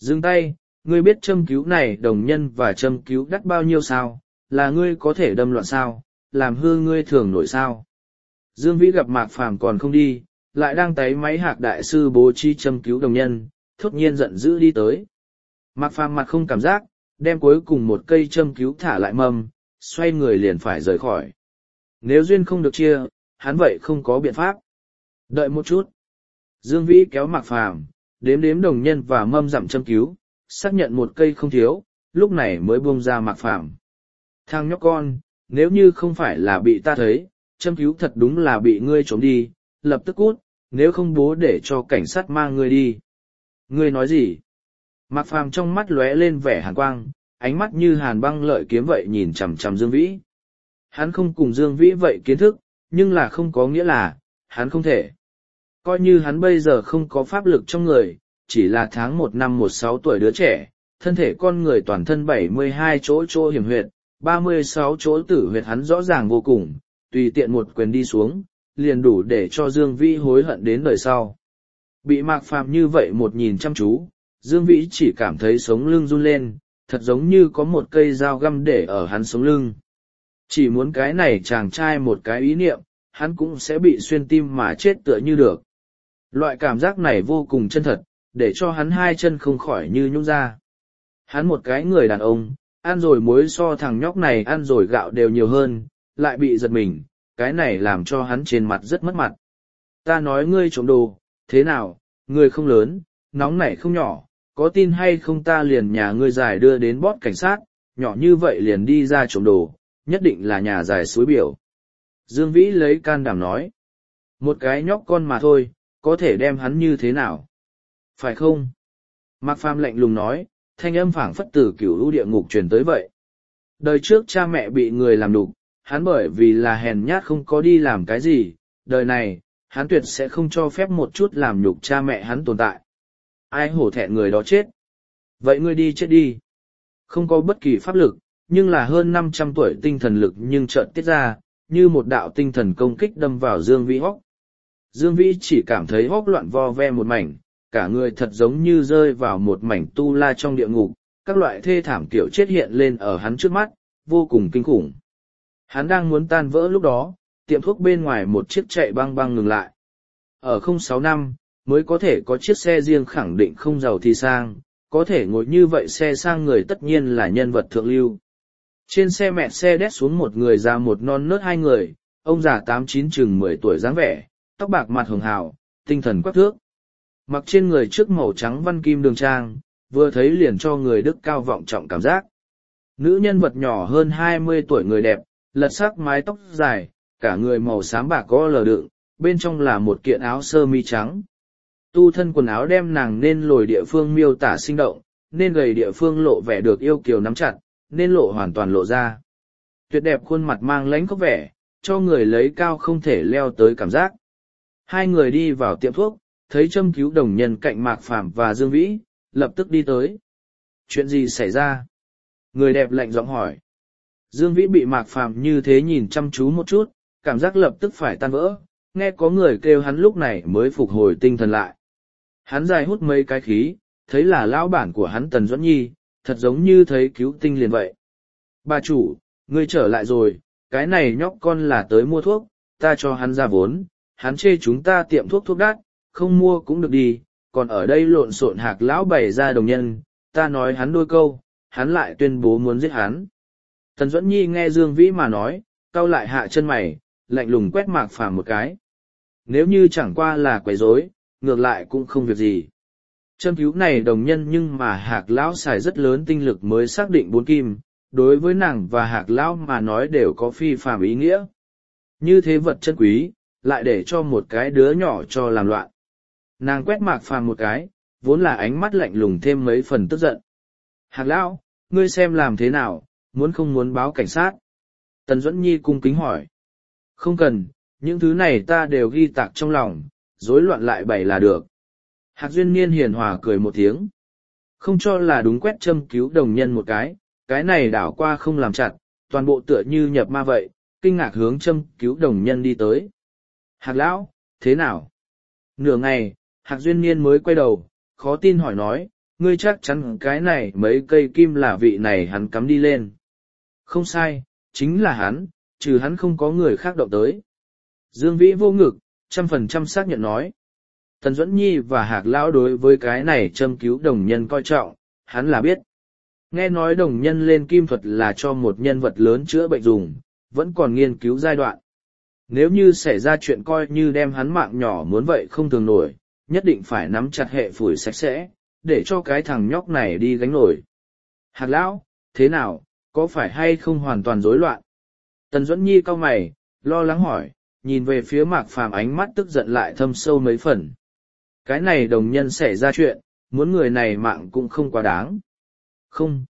Dừng tay, ngươi biết châm cứu này đồng nhân và châm cứu đắt bao nhiêu sao, là ngươi có thể đâm loạn sao, làm hư ngươi thường nổi sao. Dương Vĩ gặp Mạc Phàm còn không đi, lại đang táy máy Hạc đại sư bố trí châm cứu đồng nhân, thốt nhiên giận dữ đi tới. Mạc Phàm mặt không cảm giác, đem cuối cùng một cây châm cứu thả lại mâm, xoay người liền phải rời khỏi. Nếu duyên không được chia, hắn vậy không có biện pháp. Đợi một chút. Dương Vĩ kéo Mạc Phàm, đếm đếm đồng nhân và mâm dặm châm cứu, xác nhận một cây không thiếu, lúc này mới buông ra Mạc Phàm. Thằng nhóc con, nếu như không phải là bị ta thấy, châm cứu thật đúng là bị ngươi trốn đi, lập tức cút, nếu không bố để cho cảnh sát mang ngươi đi. Ngươi nói gì? Mạc Phàm trong mắt lóe lên vẻ hàn quang, ánh mắt như hàn băng lợi kiếm vậy nhìn chằm chằm Dương Vĩ. Hắn không cùng Dương Vĩ vậy kiến thức, nhưng là không có nghĩa là, hắn không thể. Coi như hắn bây giờ không có pháp lực trong người, chỉ là tháng 1 năm 16 tuổi đứa trẻ, thân thể con người toàn thân 72 chỗ hiểm huyệt, 36 chỗ tử huyệt hắn rõ ràng vô cùng, tùy tiện một quyền đi xuống, liền đủ để cho Dương Vĩ hối hận đến đời sau. Bị Mạc Phàm như vậy một nhìn chăm chú, Dương Vĩ chỉ cảm thấy sống lưng run lên, thật giống như có một cây dao găm để ở hắn sống lưng. Chỉ muốn cái này chàng trai một cái ý niệm, hắn cũng sẽ bị xuyên tim mà chết tựa như được. Loại cảm giác này vô cùng chân thật, để cho hắn hai chân không khỏi như nhũn ra. Hắn một cái người đàn ông, ăn rồi muối so thằng nhóc này ăn rồi gạo đều nhiều hơn, lại bị giật mình, cái này làm cho hắn trên mặt rất mất mặt. Ta nói ngươi trộm đồ, thế nào, ngươi không lớn, nóng nảy không nhỏ, có tin hay không ta liền nhà ngươi giải đưa đến bót cảnh sát, nhỏ như vậy liền đi ra trộm đồ, nhất định là nhà giải suối biểu. Dương Vĩ lấy can đảm nói, một cái nhóc con mà thôi, có thể đem hắn như thế nào? Phải không? Mạc Phàm lạnh lùng nói, thanh âm phảng phất từ cửu lũ địa ngục truyền tới vậy. Đời trước cha mẹ bị người làm đục, hắn bởi vì là hèn nhát không có đi làm cái gì, đời này, hắn tuyệt sẽ không cho phép một chút làm nhục cha mẹ hắn tồn tại. Ai hổ thẹn người đó chết? Vậy ngươi đi chết đi. Không có bất kỳ pháp lực, nhưng là hơn 500 tuổi tinh thần lực nhưng chợt tiết ra, như một đạo tinh thần công kích đâm vào Dương Vĩ hốc. Dương Vĩ chỉ cảm thấy hốc loạn vo ve một mảnh, cả người thật giống như rơi vào một mảnh tu la trong địa ngục, các loại thê thảm kiểu chết hiện lên ở hắn trước mắt, vô cùng kinh khủng. Hắn đang muốn tan vỡ lúc đó, tiệm thuốc bên ngoài một chiếc chạy băng băng ngừng lại. Ở 06 năm, mới có thể có chiếc xe riêng khẳng định không giàu thì sang, có thể ngồi như vậy xe sang người tất nhiên là nhân vật thượng lưu. Trên xe mẹ xe đét xuống một người già một non nớt hai người, ông già 8-9 chừng 10 tuổi dáng vẻ, tóc bạc mặt hường hào, tinh thần quắc thước. Mặc trên người trước màu trắng văn kim đường trang, vừa thấy liền cho người đức cao vọng trọng cảm giác. Nữ nhân vật nhỏ hơn 20 tuổi người đẹp, lật sắc mái tóc dài, cả người màu xám bạc có lờ đựng, bên trong là một kiện áo sơ mi trắng. Tu thân quần áo đem nàng nên lồi địa phương miêu tả sinh động, nên gầy địa phương lộ vẻ được yêu kiều nắm chặt, nên lộ hoàn toàn lộ ra. Tuyệt đẹp khuôn mặt mang lãnh có vẻ, cho người lấy cao không thể leo tới cảm giác. Hai người đi vào tiệm thuốc, thấy châm cứu đồng nhân cạnh Mạc Phàm và Dương Vĩ, lập tức đi tới. Chuyện gì xảy ra? Người đẹp lạnh giọng hỏi. Dương Vĩ bị Mạc Phàm như thế nhìn chăm chú một chút, cảm giác lập tức phải tan vỡ, nghe có người kêu hắn lúc này mới phục hồi tinh thần lại. Hắn dài hút mấy cái khí, thấy là lão bản của hắn Tần Duẫn Nhi, thật giống như thấy cứu tinh liền vậy. Bà chủ, ngươi trở lại rồi, cái này nhóc con là tới mua thuốc, ta cho hắn ra vốn, hắn chê chúng ta tiệm thuốc đắt, không mua cũng được đi, còn ở đây lộn xộn Hạc lão bày ra đồng nhân, ta nói hắn đôi câu, hắn lại tuyên bố muốn giết hắn. Tần Duẫn Nhi nghe Dương Vĩ mà nói, cau lại hạ chân mày, lạnh lùng quét Mạc Phàm một cái. Nếu như chẳng qua là quấy rối, ngược lại cũng không việc gì. Châm cứu này đồng nhân nhưng mà Hạc lão xài rất lớn tinh lực mới xác định 4 kim, đối với nàng và Hạc lão mà nói đều có phi phàm ý nghĩa. Như thế vật chân quý, lại để cho một cái đứa nhỏ cho làm loạn. Nàng quét Mạc Phàm một cái, vốn là ánh mắt lạnh lùng thêm mấy phần tức giận. Hạc lão, ngươi xem làm thế nào, muốn không muốn báo cảnh sát? Tần Duẫn Nhi cung kính hỏi. Không cần, những thứ này ta đều ghi tạc trong lòng, rối loạn lại bày là được. Hạc Duyên Niên hiền hòa cười một tiếng. Không cho là đúng quét châm cứu đồng nhân một cái này đảo qua không làm chặt, toàn bộ tựa như nhập ma vậy, kinh ngạc hướng châm cứu đồng nhân đi tới. Hạc lão, thế nào? Nửa ngày, Hạc Duyên Niên mới quay đầu, khó tin hỏi nói, ngươi chắc chắn cái này mấy cây kim là vị này hắn cắm đi lên. Không sai, chính là hắn, trừ hắn không có người khác động tới. Dương Vĩ vô ngực, 100% xác nhận nói. Tần Duẫn Nhi và Hạc Lão đối với cái này châm cứu đồng nhân coi trọng, hắn là biết. Nghe nói đồng nhân lên kim thuật là cho một nhân vật lớn chữa bệnh dùng, vẫn còn nghiên cứu giai đoạn. Nếu như xảy ra chuyện coi như đem hắn mạng nhỏ muốn vậy không thường nổi, nhất định phải nắm chặt hệ phủi sạch sẽ, để cho cái thằng nhóc này đi gánh nổi. Hạc Lão, thế nào, có phải hay không hoàn toàn rối loạn? Tần Duẫn Nhi cau mày, lo lắng hỏi, nhìn về phía Mạc Phàm ánh mắt tức giận lại thâm sâu mấy phần. Cái này đồng nhân xảy ra chuyện, muốn người này mạng cũng không quá đáng. Không,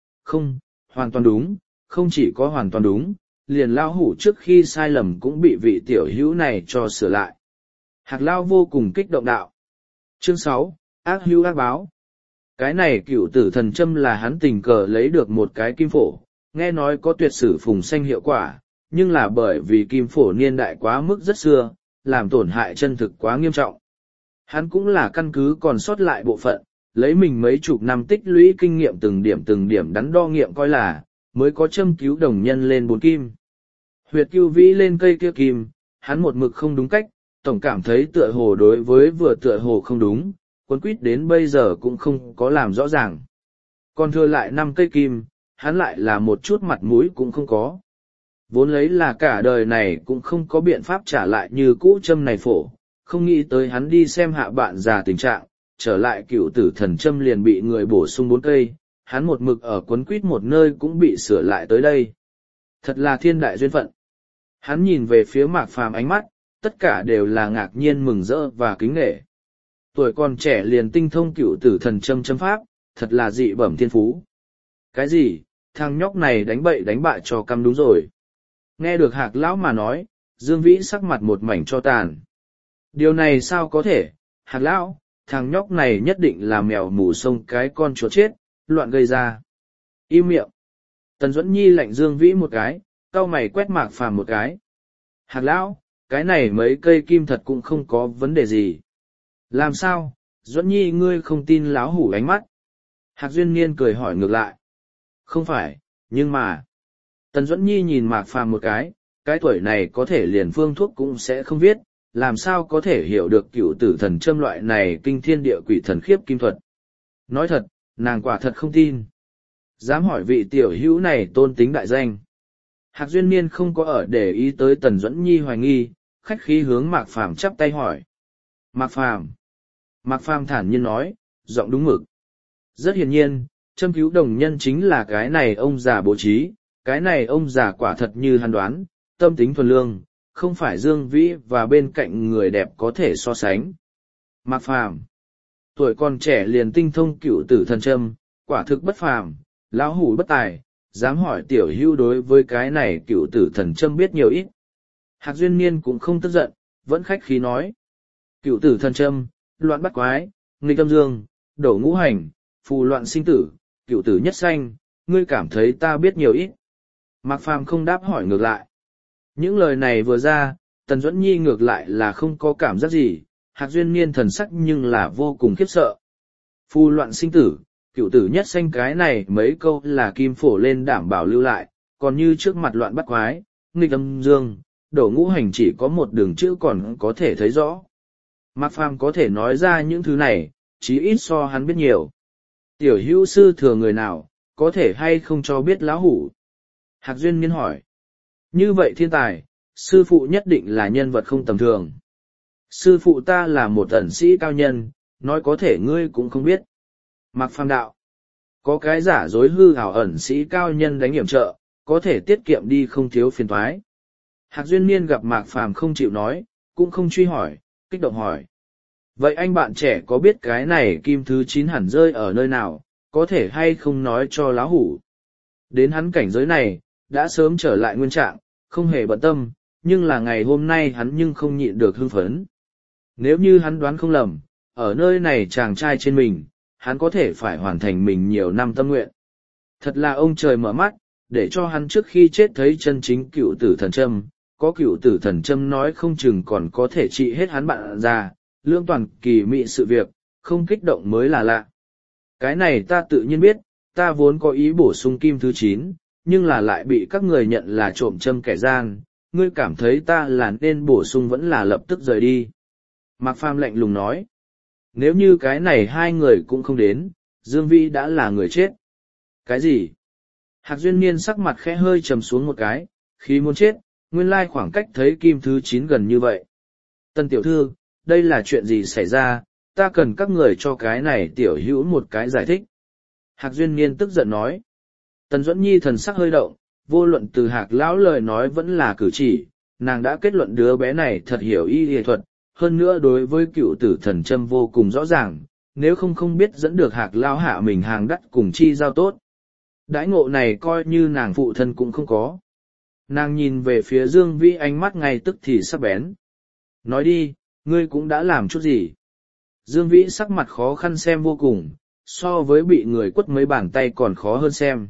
hoàn toàn đúng, không chỉ có hoàn toàn đúng, liền Lao Hủ trước khi sai lầm cũng bị vị tiểu hữu này cho sửa lại. Hạc Lao vô cùng kích động đạo. Chương 6, ác hữu ác báo. Cái này cựu tử thần châm là hắn tình cờ lấy được một cái kim phổ, nghe nói có tuyệt sử phùng xanh hiệu quả, nhưng là bởi vì kim phổ niên đại quá mức rất xưa, làm tổn hại chân thực quá nghiêm trọng. Hắn cũng là căn cứ còn sót lại bộ phận, lấy mình mấy chục năm tích lũy kinh nghiệm từng điểm đắn đo nghiệm coi là, mới có châm cứu đồng nhân lên 4 kim. Huyệt Cưu Vĩ lên cây kia kim, hắn một mực không đúng cách, tổng cảm thấy tựa hồ đối với vừa tựa hồ không đúng, cuốn quýt đến bây giờ cũng không có làm rõ ràng. Còn thừa lại 5 cây kim, hắn lại là một chút mặt mũi cũng không có. Vốn lấy là cả đời này cũng không có biện pháp trả lại như cũ châm này phổ, không nghĩ tới hắn đi xem hạ bạn già tình trạng, trở lại cựu tử thần châm liền bị người bổ sung 4 cây, hắn một mực ở quấn quýt một nơi cũng bị sửa lại tới đây. Thật là thiên đại duyên phận. Hắn nhìn về phía Mạc Phàm ánh mắt, tất cả đều là ngạc nhiên mừng rỡ và kính nể. Tuổi còn trẻ liền tinh thông cựu tử thần châm châm pháp, thật là dị bẩm thiên phú. Cái gì, thằng nhóc này đánh bậy đánh bại cho căm đúng rồi. Nghe được Hạc Lão mà nói, Dương Vĩ sắc mặt một mảnh cho tàn. Điều này sao có thể, Hạc Lão, thằng nhóc này nhất định là mèo mù sông cái con chuột chết, loạn gây ra. Im miệng. Tần Duẫn Nhi lạnh Dương Vĩ một cái, cau mày quét Mạc Phàm một cái. Hạc Lão, cái này mấy cây kim thật cũng không có vấn đề gì. Làm sao, Duẫn Nhi ngươi không tin láo hủ ánh mắt? Hạc Duyên Niên cười hỏi ngược lại. Không phải, nhưng mà... Tần Duẫn Nhi nhìn Mạc Phàm một cái tuổi này có thể liền phương thuốc cũng sẽ không viết, làm sao có thể hiểu được cựu tử thần châm loại này kinh thiên địa quỷ thần khiếp kim thuật. Nói thật, nàng quả thật không tin. Dám hỏi vị tiểu hữu này tôn tính đại danh. Hạc Duyên Niên không có ở để ý tới Tần Duẫn Nhi hoài nghi, khách khí hướng Mạc Phàm chắp tay hỏi. Mạc Phàm. Mạc Phàm thản nhiên nói, giọng đúng mực. Rất hiển nhiên, châm cứu đồng nhân chính là cái này ông già bố trí, cái này ông già quả thật như hắn đoán, tâm tính thuần lương, không phải Dương Vĩ và bên cạnh người đẹp có thể so sánh. Mạc Phàm. Tuổi còn trẻ liền tinh thông cựu tử thần châm, quả thực bất phàm, lão hủ bất tài, dám hỏi tiểu hữu đối với cái này cựu tử thần châm biết nhiều ít. Hạc Duyên Niên cũng không tức giận, vẫn khách khí nói. Cựu tử thần châm, loạn bắt quái, nghịch âm dương, đổ ngũ hành, phù loạn sinh tử, cựu tử nhất sanh, ngươi cảm thấy ta biết nhiều ít. Mạc Phàm không đáp hỏi ngược lại. Những lời này vừa ra, Tần Duẫn Nhi ngược lại là không có cảm giác gì, Hạc Duyên Niên thần sắc nhưng là vô cùng khiếp sợ. Phù loạn sinh tử, cựu tử nhất sanh cái này mấy câu là kim phổ lên đảm bảo lưu lại, còn như trước mặt loạn bắt quái, nghịch âm dương, đổ ngũ hành chỉ có một đường chữ còn có thể thấy rõ. Mạc Phàm có thể nói ra những thứ này, chí ít so hắn biết nhiều. Tiểu hữu sư thừa người nào, có thể hay không cho biết lão hủ? Hạc Duyên Niên hỏi. Như vậy thiên tài, sư phụ nhất định là nhân vật không tầm thường. Sư phụ ta là một ẩn sĩ cao nhân, nói có thể ngươi cũng không biết. Mạc Phàm đạo. Có cái giả dối hư ảo ẩn sĩ cao nhân đánh hiểm trợ, có thể tiết kiệm đi không thiếu phiền toái. Hạc Duyên Niên gặp Mạc Phàm không chịu nói, cũng không truy hỏi, kích động hỏi. Vậy anh bạn trẻ có biết cái này kim thứ 9 hẳn rơi ở nơi nào, có thể hay không nói cho lão hủ? Đến hắn cảnh giới này, đã sớm trở lại nguyên trạng, không hề bận tâm, nhưng là ngày hôm nay hắn nhưng không nhịn được hưng phấn. Nếu như hắn đoán không lầm, ở nơi này chàng trai trên mình, hắn có thể phải hoàn thành mình nhiều năm tâm nguyện. Thật là ông trời mở mắt, để cho hắn trước khi chết thấy chân chính cựu tử thần châm, có cựu tử thần châm nói không chừng còn có thể trị hết hắn bạn già, lương toàn kỳ mị sự việc, không kích động mới là lạ. Cái này ta tự nhiên biết, ta vốn có ý bổ sung kim thứ 9, nhưng là lại bị các người nhận là trộm châm kẻ gian, ngươi cảm thấy ta là nên bổ sung vẫn là lập tức rời đi. Mạc Phàm lạnh lùng nói, nếu như cái này hai người cũng không đến, Dương Vĩ đã là người chết. Cái gì? Hạc Duyên Niên sắc mặt khẽ hơi trầm xuống một cái, khi muốn chết, nguyên lai khoảng cách thấy kim thứ 9 gần như vậy. Tân tiểu thư, đây là chuyện gì xảy ra, ta cần các người cho cái này tiểu hữu một cái giải thích. Hạc Duyên Niên tức giận nói. Tần Duẫn Nhi thần sắc hơi động, vô luận từ Hạc lão lời nói vẫn là cử chỉ, nàng đã kết luận đứa bé này thật hiểu y y thuật, hơn nữa đối với cựu tử thần châm vô cùng rõ ràng, nếu không biết dẫn được Hạc lão hạ mình hàng đắt cùng chi giao tốt. Đãi ngộ này coi như nàng phụ thân cũng không có. Nàng nhìn về phía Dương Vĩ ánh mắt ngay tức thì sắc bén. Nói đi, ngươi cũng đã làm chút gì? Dương Vĩ sắc mặt khó khăn xem vô cùng, so với bị người quất mấy bàn tay còn khó hơn xem.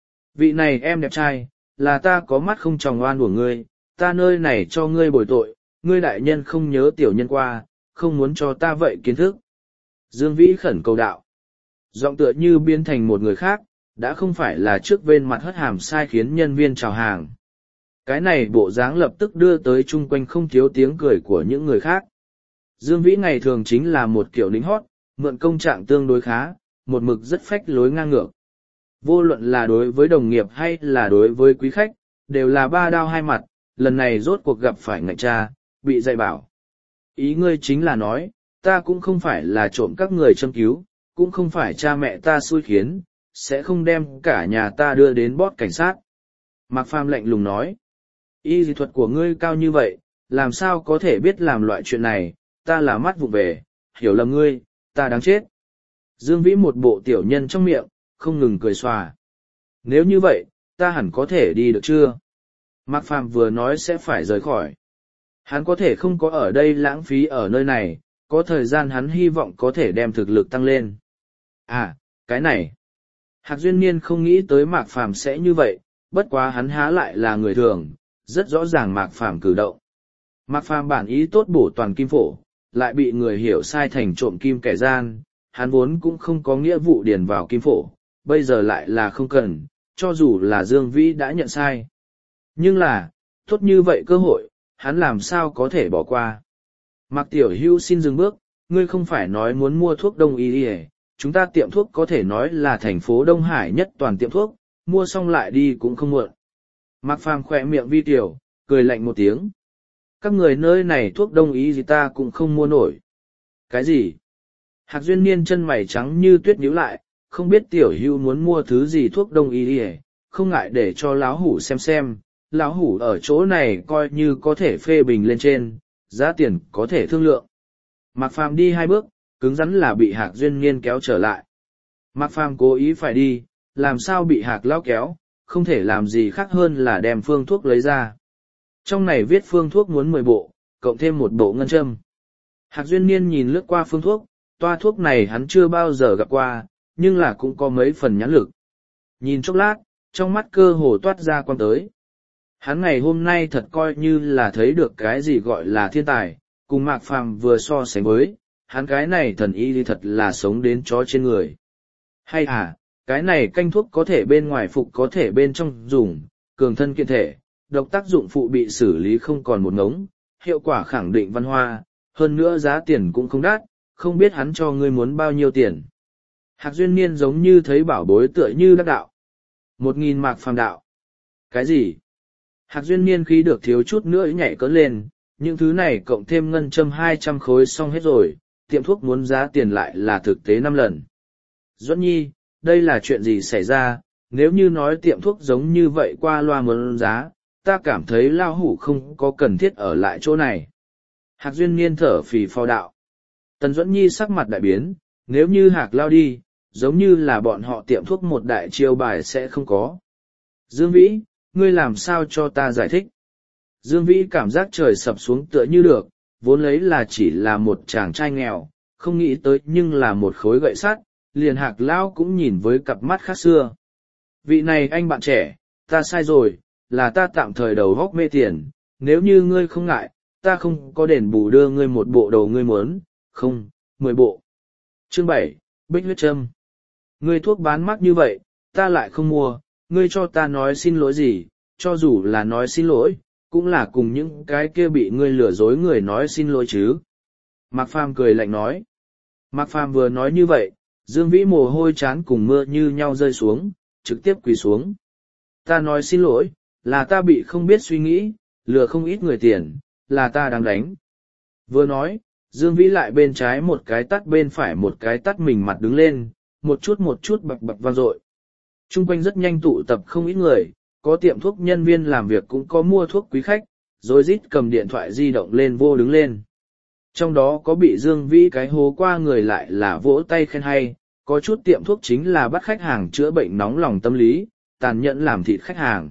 Vị này em đẹp trai, là ta có mắt không tròng oan của ngươi, ta nơi này cho ngươi bồi tội, ngươi đại nhân không nhớ tiểu nhân qua, không muốn cho ta vậy kiến thức. Dương Vĩ khẩn cầu đạo. Giọng tựa như biến thành một người khác, đã không phải là trước bên mặt hất hàm sai khiến nhân viên chào hàng. Cái này bộ dáng lập tức đưa tới chung quanh không thiếu tiếng cười của những người khác. Dương Vĩ ngày thường chính là một kiểu lính hót, mượn công trạng tương đối khá, một mực rất phách lối ngang ngược. Vô luận là đối với đồng nghiệp hay là đối với quý khách, đều là ba đao hai mặt, lần này rốt cuộc gặp phải ngạch cha, bị dạy bảo. Ý ngươi chính là nói, ta cũng không phải là trộm các người châm cứu, cũng không phải cha mẹ ta xui khiến, sẽ không đem cả nhà ta đưa đến bót cảnh sát. Mạc Phàm lạnh lùng nói, y dị thuật của ngươi cao như vậy, làm sao có thể biết làm loại chuyện này, ta là mắt vụ về, hiểu lầm ngươi, ta đáng chết. Dương Vĩ một bộ tiểu nhân trong miệng, không ngừng cười xòa. Nếu như vậy, ta hẳn có thể đi được chưa? Mạc Phàm vừa nói sẽ phải rời khỏi. Hắn có thể không có ở đây lãng phí ở nơi này, có thời gian hắn hy vọng có thể đem thực lực tăng lên. À, cái này. Hạc Duyên Niên không nghĩ tới Mạc Phàm sẽ như vậy, bất quá hắn há lại là người thường, rất rõ ràng Mạc Phàm cử động. Mạc Phàm bản ý tốt bổ toàn kim phổ, lại bị người hiểu sai thành trộm kim kẻ gian, hắn vốn cũng không có nghĩa vụ điền vào kim phổ, bây giờ lại là không cần, cho dù là Dương Vĩ đã nhận sai. Nhưng là, tốt như vậy cơ hội, hắn làm sao có thể bỏ qua. Mạc Tiểu Hữu xin dừng bước, ngươi không phải nói muốn mua thuốc đông y y, chúng ta tiệm thuốc có thể nói là thành phố Đông Hải nhất toàn tiệm thuốc, mua xong lại đi cũng không muộn. Mạc Phàm khỏe miệng vi tiểu, cười lạnh một tiếng. Các người nơi này thuốc đông y gì ta cũng không mua nổi. Cái gì? Hạc Duyên Niên chân mày trắng như tuyết nhíu lại, không biết Tiểu Hữu muốn mua thứ gì thuốc đông y y, không ngại để cho lão hủ xem. Lão hủ ở chỗ này coi như có thể phê bình lên trên, giá tiền có thể thương lượng. Mạc Phàm đi hai bước, cứng rắn là bị Hạc Duyên Niên kéo trở lại. Mạc Phàm cố ý phải đi, làm sao bị Hạc lão kéo, không thể làm gì khác hơn là đem phương thuốc lấy ra. Trong này viết phương thuốc muốn 10 bộ, cộng thêm một bộ ngân châm. Hạc Duyên Niên nhìn lướt qua phương thuốc, toa thuốc này hắn chưa bao giờ gặp qua, nhưng là cũng có mấy phần nhãn lực. Nhìn chốc lát, trong mắt cơ hồ toát ra quan tới. Hắn ngày hôm nay thật coi như là thấy được cái gì gọi là thiên tài, cùng Mạc Phàm vừa so sánh với, hắn cái này thần y thì thật là sống đến chó trên người. Hay à, cái này canh thuốc có thể bên ngoài phục có thể bên trong dùng, cường thân kiện thể, độc tác dụng phụ bị xử lý không còn một ngống, hiệu quả khẳng định văn hoa, hơn nữa giá tiền cũng không đắt, không biết hắn cho ngươi muốn bao nhiêu tiền. Hạc Duyên Niên giống như thấy bảo bối tựa như đắc đạo. 1.000 Mạc Phàm đạo. Cái gì? Hạc Duyên Niên khí được thiếu chút nữa nhảy cỡ lên, những thứ này cộng thêm ngân châm 200 khối xong hết rồi, tiệm thuốc muốn giá tiền lại là thực tế 5 lần. Duẫn Nhi, đây là chuyện gì xảy ra, nếu như nói tiệm thuốc giống như vậy qua loa muốn giá, ta cảm thấy lao hủ không có cần thiết ở lại chỗ này. Hạc Duyên Niên thở phì phò đạo. Tần Duẫn Nhi sắc mặt đại biến, nếu như Hạc lao đi, giống như là bọn họ tiệm thuốc một đại chiêu bài sẽ không có. Dương Vĩ, ngươi làm sao cho ta giải thích? Dương Vĩ cảm giác trời sập xuống tựa như được, vốn lấy là chỉ là một chàng trai nghèo, không nghĩ tới nhưng là một khối gậy sắt, liền Hạc lão cũng nhìn với cặp mắt khác xưa. Vị này anh bạn trẻ, ta sai rồi, là ta tạm thời đầu góc mê tiền, nếu như ngươi không ngại, ta không có đền bù đưa ngươi một bộ đầu ngươi muốn, không, 10 bộ. Chương 7, Bích huyết châm. Ngươi thuốc bán mắc như vậy, ta lại không mua, ngươi cho ta nói xin lỗi gì, cho dù là nói xin lỗi, cũng là cùng những cái kia bị ngươi lừa dối người nói xin lỗi chứ. Mạc Phàm cười lạnh nói. Mạc Phàm vừa nói như vậy, Dương Vĩ mồ hôi chán cùng mưa như nhau rơi xuống, trực tiếp quỳ xuống. Ta nói xin lỗi, là ta bị không biết suy nghĩ, lừa không ít người tiền, là ta đang đánh. Vừa nói, Dương Vĩ lại bên trái một cái tắt bên phải một cái tắt mình mặt đứng lên, một chút bập bập vang dội. Trung quanh rất nhanh tụ tập không ít người, có tiệm thuốc nhân viên làm việc cũng có mua thuốc quý khách, rồi rít cầm điện thoại di động lên vô đứng lên. Trong đó có bị Dương Vĩ cái hố qua người lại là vỗ tay khen hay, có chút tiệm thuốc chính là bắt khách hàng chữa bệnh nóng lòng tâm lý, tàn nhẫn làm thịt khách hàng.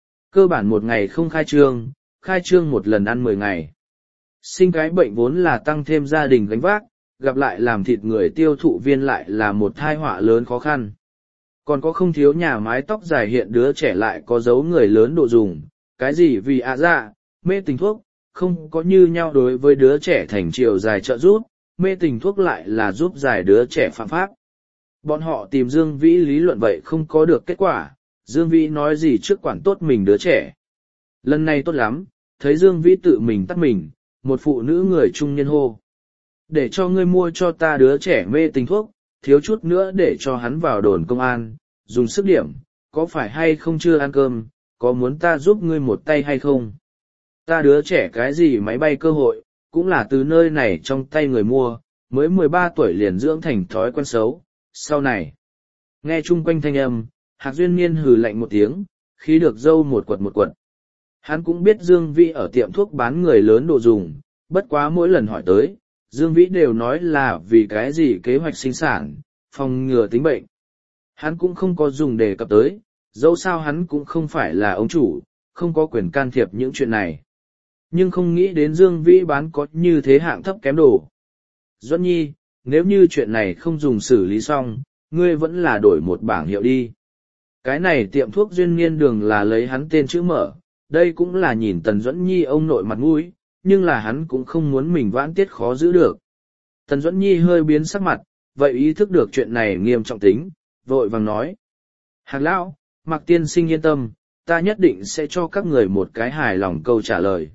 Cơ bản một ngày không khai trương một lần ăn 10 ngày. Sinh cái bệnh vốn là tăng thêm gia đình gánh vác, gặp lại làm thịt người tiêu thụ viên lại là một tai họa lớn khó khăn. Còn có không thiếu nhà mái tóc dài hiện đứa trẻ lại có dấu người lớn độ dùng, cái gì vì dạ, mê tình thuốc, không có như nhau đối với đứa trẻ thành chiều dài trợ giúp, mê tình thuốc lại là giúp giải đứa trẻ phạm pháp. Bọn họ tìm Dương Vĩ lý luận vậy không có được kết quả, Dương Vĩ nói gì trước quản tốt mình đứa trẻ. Lần này tốt lắm, thấy Dương Vĩ tự mình tắt mình, một phụ nữ người trung niên hô. Để cho ngươi mua cho ta đứa trẻ mê tình thuốc, thiếu chút nữa để cho hắn vào đồn công an, dùng sức điểm, có phải hay không chưa ăn cơm, có muốn ta giúp ngươi một tay hay không? Ta đứa trẻ cái gì máy bay cơ hội, cũng là từ nơi này trong tay người mua, mới 13 tuổi liền dưỡng thành thói quen xấu, sau này. Nghe chung quanh thanh âm, Hạc Duyên Niên hừ lạnh một tiếng, khí được dâu một quật. Hắn cũng biết Dương Vĩ ở tiệm thuốc bán người lớn đồ dùng, bất quá mỗi lần hỏi tới, Dương Vĩ đều nói là vì cái gì kế hoạch sinh sản, phòng ngừa tính bệnh. Hắn cũng không có dùng đề cập tới, dẫu sao hắn cũng không phải là ông chủ, không có quyền can thiệp những chuyện này. Nhưng không nghĩ đến Dương Vĩ bán có như thế hạng thấp kém đồ. Duẫn Nhi, nếu như chuyện này không dùng xử lý xong, ngươi vẫn là đổi một bảng hiệu đi. Cái này tiệm thuốc Duyên Niên Đường là lấy hắn tên chữ mở, đây cũng là nhìn Tần Duẫn Nhi ông nội mặt mũi, nhưng là hắn cũng không muốn mình vãn tiết khó giữ được. Tần Duẫn Nhi hơi biến sắc mặt, vậy ý thức được chuyện này nghiêm trọng tính, vội vàng nói. Hạc lão, Mạc tiên sinh yên tâm, ta nhất định sẽ cho các người một cái hài lòng câu trả lời.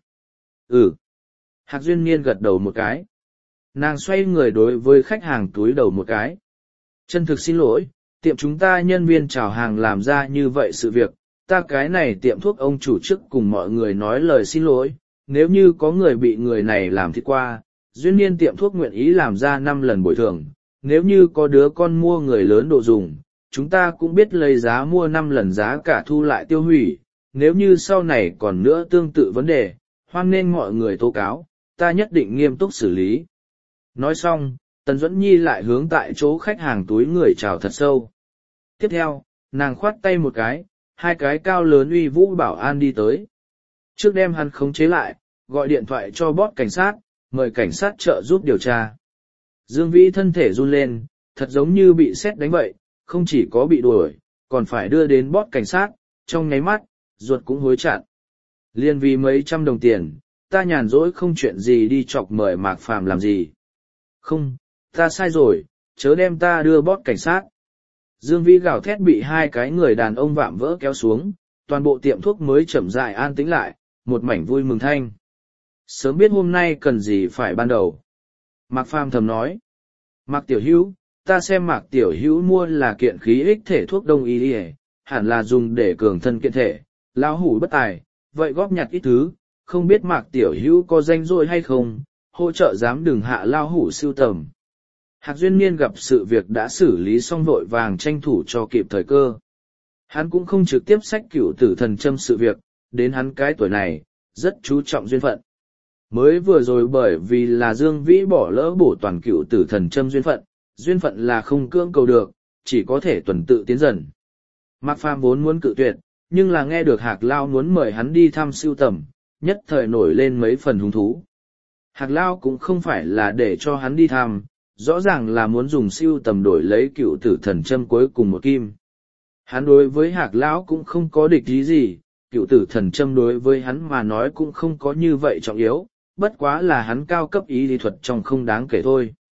Ừ. Hạc Duyên Niên gật đầu một cái. Nàng xoay người đối với khách hàng túi đầu một cái. Chân thực xin lỗi, tiệm chúng ta nhân viên chào hàng làm ra như vậy sự việc, ta cái này tiệm thuốc ông chủ trước cùng mọi người nói lời xin lỗi, nếu như có người bị người này làm thịt qua, Duyên Niên tiệm thuốc nguyện ý làm ra 5 lần bồi thường, nếu như có đứa con mua người lớn đồ dùng, chúng ta cũng biết lấy giá mua 5 lần giá cả thu lại tiêu hủy, nếu như sau này còn nữa tương tự vấn đề, hoan nên mọi người tố cáo, ta nhất định nghiêm túc xử lý. Nói xong, Tần Duẫn Nhi lại hướng tại chỗ khách hàng túi người chào thật sâu. Tiếp theo, nàng khoát tay một cái, hai cái cao lớn uy vũ bảo an đi tới. Trước đem hắn khống chế lại, gọi điện thoại cho boss cảnh sát, mời cảnh sát trợ giúp điều tra. Dương Vĩ thân thể run lên, thật giống như bị sét đánh vậy, không chỉ có bị đuổi, còn phải đưa đến boss cảnh sát, trong nháy mắt, ruột cũng hối chặn. Liên vì mấy trăm đồng tiền, ta nhàn rỗi không chuyện gì đi chọc mời Mạc Phàm làm gì. Không, ta sai rồi, chớ đem ta đưa boss cảnh sát. Dương Vĩ gào thét bị hai cái người đàn ông vạm vỡ kéo xuống, toàn bộ tiệm thuốc mới chậm rãi an tĩnh lại, một mảnh vui mừng thanh. Sớm biết hôm nay cần gì phải ban đầu. Mạc Phàm thầm nói. Mạc Tiểu Hữu, ta xem Mạc Tiểu Hữu mua là kiện khí ích thể thuốc đông y, hẳn là dùng để cường thân kiện thể, lão hủ bất tài, vậy góp nhặt ít thứ, không biết Mạc Tiểu Hữu có danh rồi hay không, hỗ trợ dám đừng hạ lão hủ sưu tầm. Hạc Duyên Niên gặp sự việc đã xử lý xong vội vàng tranh thủ cho kịp thời cơ. Hắn cũng không trực tiếp xách Cửu Tử Thần Châm sự việc, đến hắn cái tuổi này, rất chú trọng duyên phận. Mới vừa rồi bởi vì là Dương Vĩ bỏ lỡ bổ toàn Cửu Tử Thần Châm duyên phận là không cưỡng cầu được, chỉ có thể tuần tự tiến dần. Mạc Phàm vốn muốn cự tuyệt, nhưng là nghe được Hạc Lao muốn mời hắn đi thăm sưu tầm, nhất thời nổi lên mấy phần hứng thú. Hạc Lao cũng không phải là để cho hắn đi thăm, rõ ràng là muốn dùng sưu tầm đổi lấy Cửu Tử Thần Châm cuối cùng một kim. Hắn đối với Hạc Lão cũng không có địch ý gì, Cửu Tử Thần Châm đối với hắn mà nói cũng không có như vậy trọng yếu, bất quá là hắn cao cấp ý lý thuật trong không đáng kể thôi.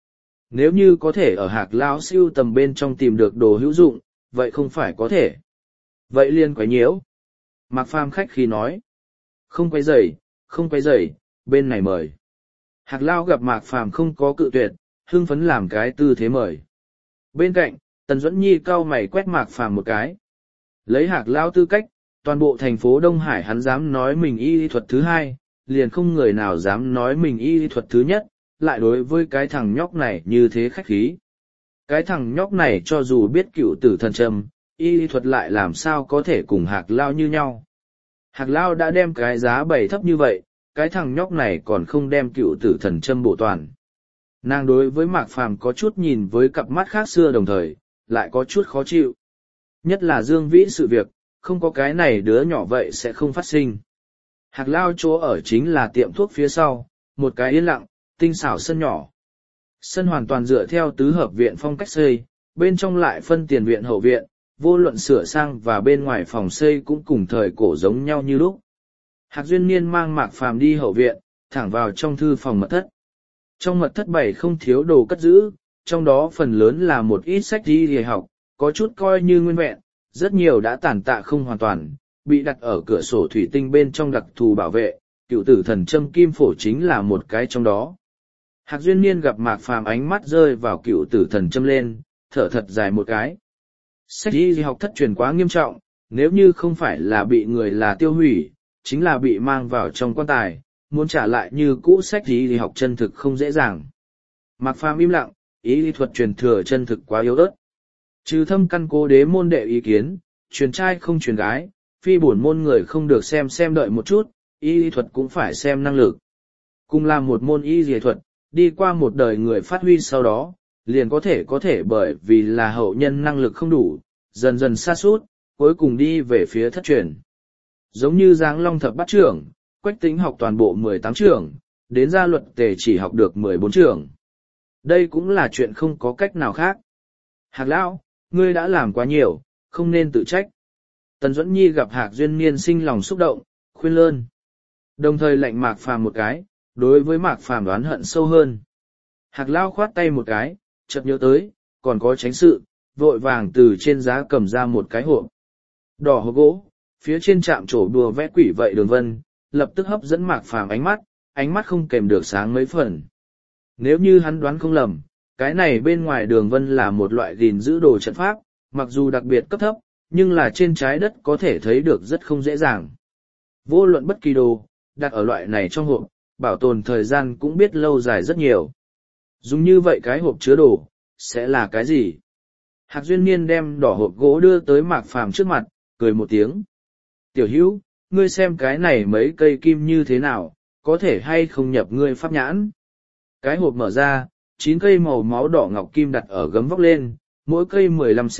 Nếu như có thể ở Hạc Lao siêu tầm bên trong tìm được đồ hữu dụng, vậy không phải có thể. Vậy liền quấy nhiễu. Mạc Phàm khách khí nói. Không quấy rầy, không quấy rầy, bên này mời. Hạc Lao gặp Mạc Phàm không có cự tuyệt, hưng phấn làm cái tư thế mời. Bên cạnh, Tần Duẫn Nhi cau mày quét Mạc Phàm một cái. Lấy Hạc Lao tư cách, toàn bộ thành phố Đông Hải hắn dám nói mình y thuật thứ hai, liền không người nào dám nói mình y thuật thứ nhất, lại đối với cái thằng nhóc này như thế khách khí. Cái thằng nhóc này cho dù biết cựu tử thần châm, y thuật lại làm sao có thể cùng Hạc Lao như nhau. Hạc Lao đã đem cái giá bày thấp như vậy, cái thằng nhóc này còn không đem cựu tử thần châm bổ toàn. Nàng đối với Mạc Phàm có chút nhìn với cặp mắt khác xưa đồng thời, lại có chút khó chịu. Nhất là Dương Vĩ sự việc, không có cái này đứa nhỏ vậy sẽ không phát sinh. Hạc Lao chỗ ở chính là tiệm thuốc phía sau, một cái yên lặng, tinh xảo sân nhỏ. Sân hoàn toàn dựa theo tứ hợp viện phong cách xây, bên trong lại phân tiền viện hậu viện, vô luận sửa sang và bên ngoài phòng xây cũng cùng thời cổ giống nhau như lúc. Hạc Duyên Niên mang Mạc Phàm đi hậu viện, thẳng vào trong thư phòng mật thất. Trong mật thất bày không thiếu đồ cất giữ, trong đó phần lớn là một ít sách y học, có chút coi như nguyên vẹn, rất nhiều đã tàn tạ không hoàn toàn, bị đặt ở cửa sổ thủy tinh bên trong đặc thù bảo vệ, cựu tử thần châm kim phổ chính là một cái trong đó. Hạc Duyên Niên gặp Mạc Phàm ánh mắt rơi vào cựu tử thần châm lên, thở thật dài một cái. Sách y học thất truyền quá nghiêm trọng, nếu như không phải là bị người là tiêu hủy, chính là bị mang vào trong quan tài, muốn trả lại như cũ sách y học chân thực không dễ dàng. Mạc Phàm im lặng, y thuật truyền thừa chân thực quá yếu ớt. Trừ thâm căn cố đế môn đệ ý kiến, truyền trai không truyền gái, phi bổn môn người không được xem đợi một chút, y thuật cũng phải xem năng lực. Cùng làm một môn y thuật, đi qua một đời người phát huy sau đó, liền có thể bởi vì là hậu nhân năng lực không đủ, dần dần sa sút, cuối cùng đi về phía thất truyền. Giống như Giáng Long thập bát trưởng, Quách Tĩnh học toàn bộ 18 trưởng, đến gia luật tề chỉ học được 14 trưởng. Đây cũng là chuyện không có cách nào khác. Hạc Lão, ngươi đã làm quá nhiều, không nên tự trách. Tần Duẫn Nhi gặp Hạc Duyên Niên sinh lòng xúc động, khuyên lơn. Đồng thời lạnh Mạc Phàm một cái, đối với Mạc Phàm đoán hận sâu hơn. Hạc Lão khoát tay một cái, chợt nhớ tới, còn có tránh sự, vội vàng từ trên giá cầm ra một cái hộp. Đỏ hộp gỗ, phía trên chạm trổ đùa vẽ quỷ vậy đường vân, lập tức hấp dẫn Mạc Phàm ánh mắt không kèm được sáng mấy phần. Nếu như hắn đoán không lầm, cái này bên ngoài đường vân là một loại gìn giữ đồ trận pháp, mặc dù đặc biệt cấp thấp, nhưng là trên trái đất có thể thấy được rất không dễ dàng. Vô luận bất kỳ đồ, đặt ở loại này trong hộp, bảo tồn thời gian cũng biết lâu dài rất nhiều. Dùng như vậy cái hộp chứa đồ, sẽ là cái gì? Hạc Duyên Niên đem đỏ hộp gỗ đưa tới Mạc Phàm trước mặt, cười một tiếng. Tiểu hữu, ngươi xem cái này mấy cây kim như thế nào, có thể hay không nhập ngươi pháp nhãn? Cái hộp mở ra, 9 cây màu máu đỏ ngọc kim đặt ở gấm vóc lên, mỗi cây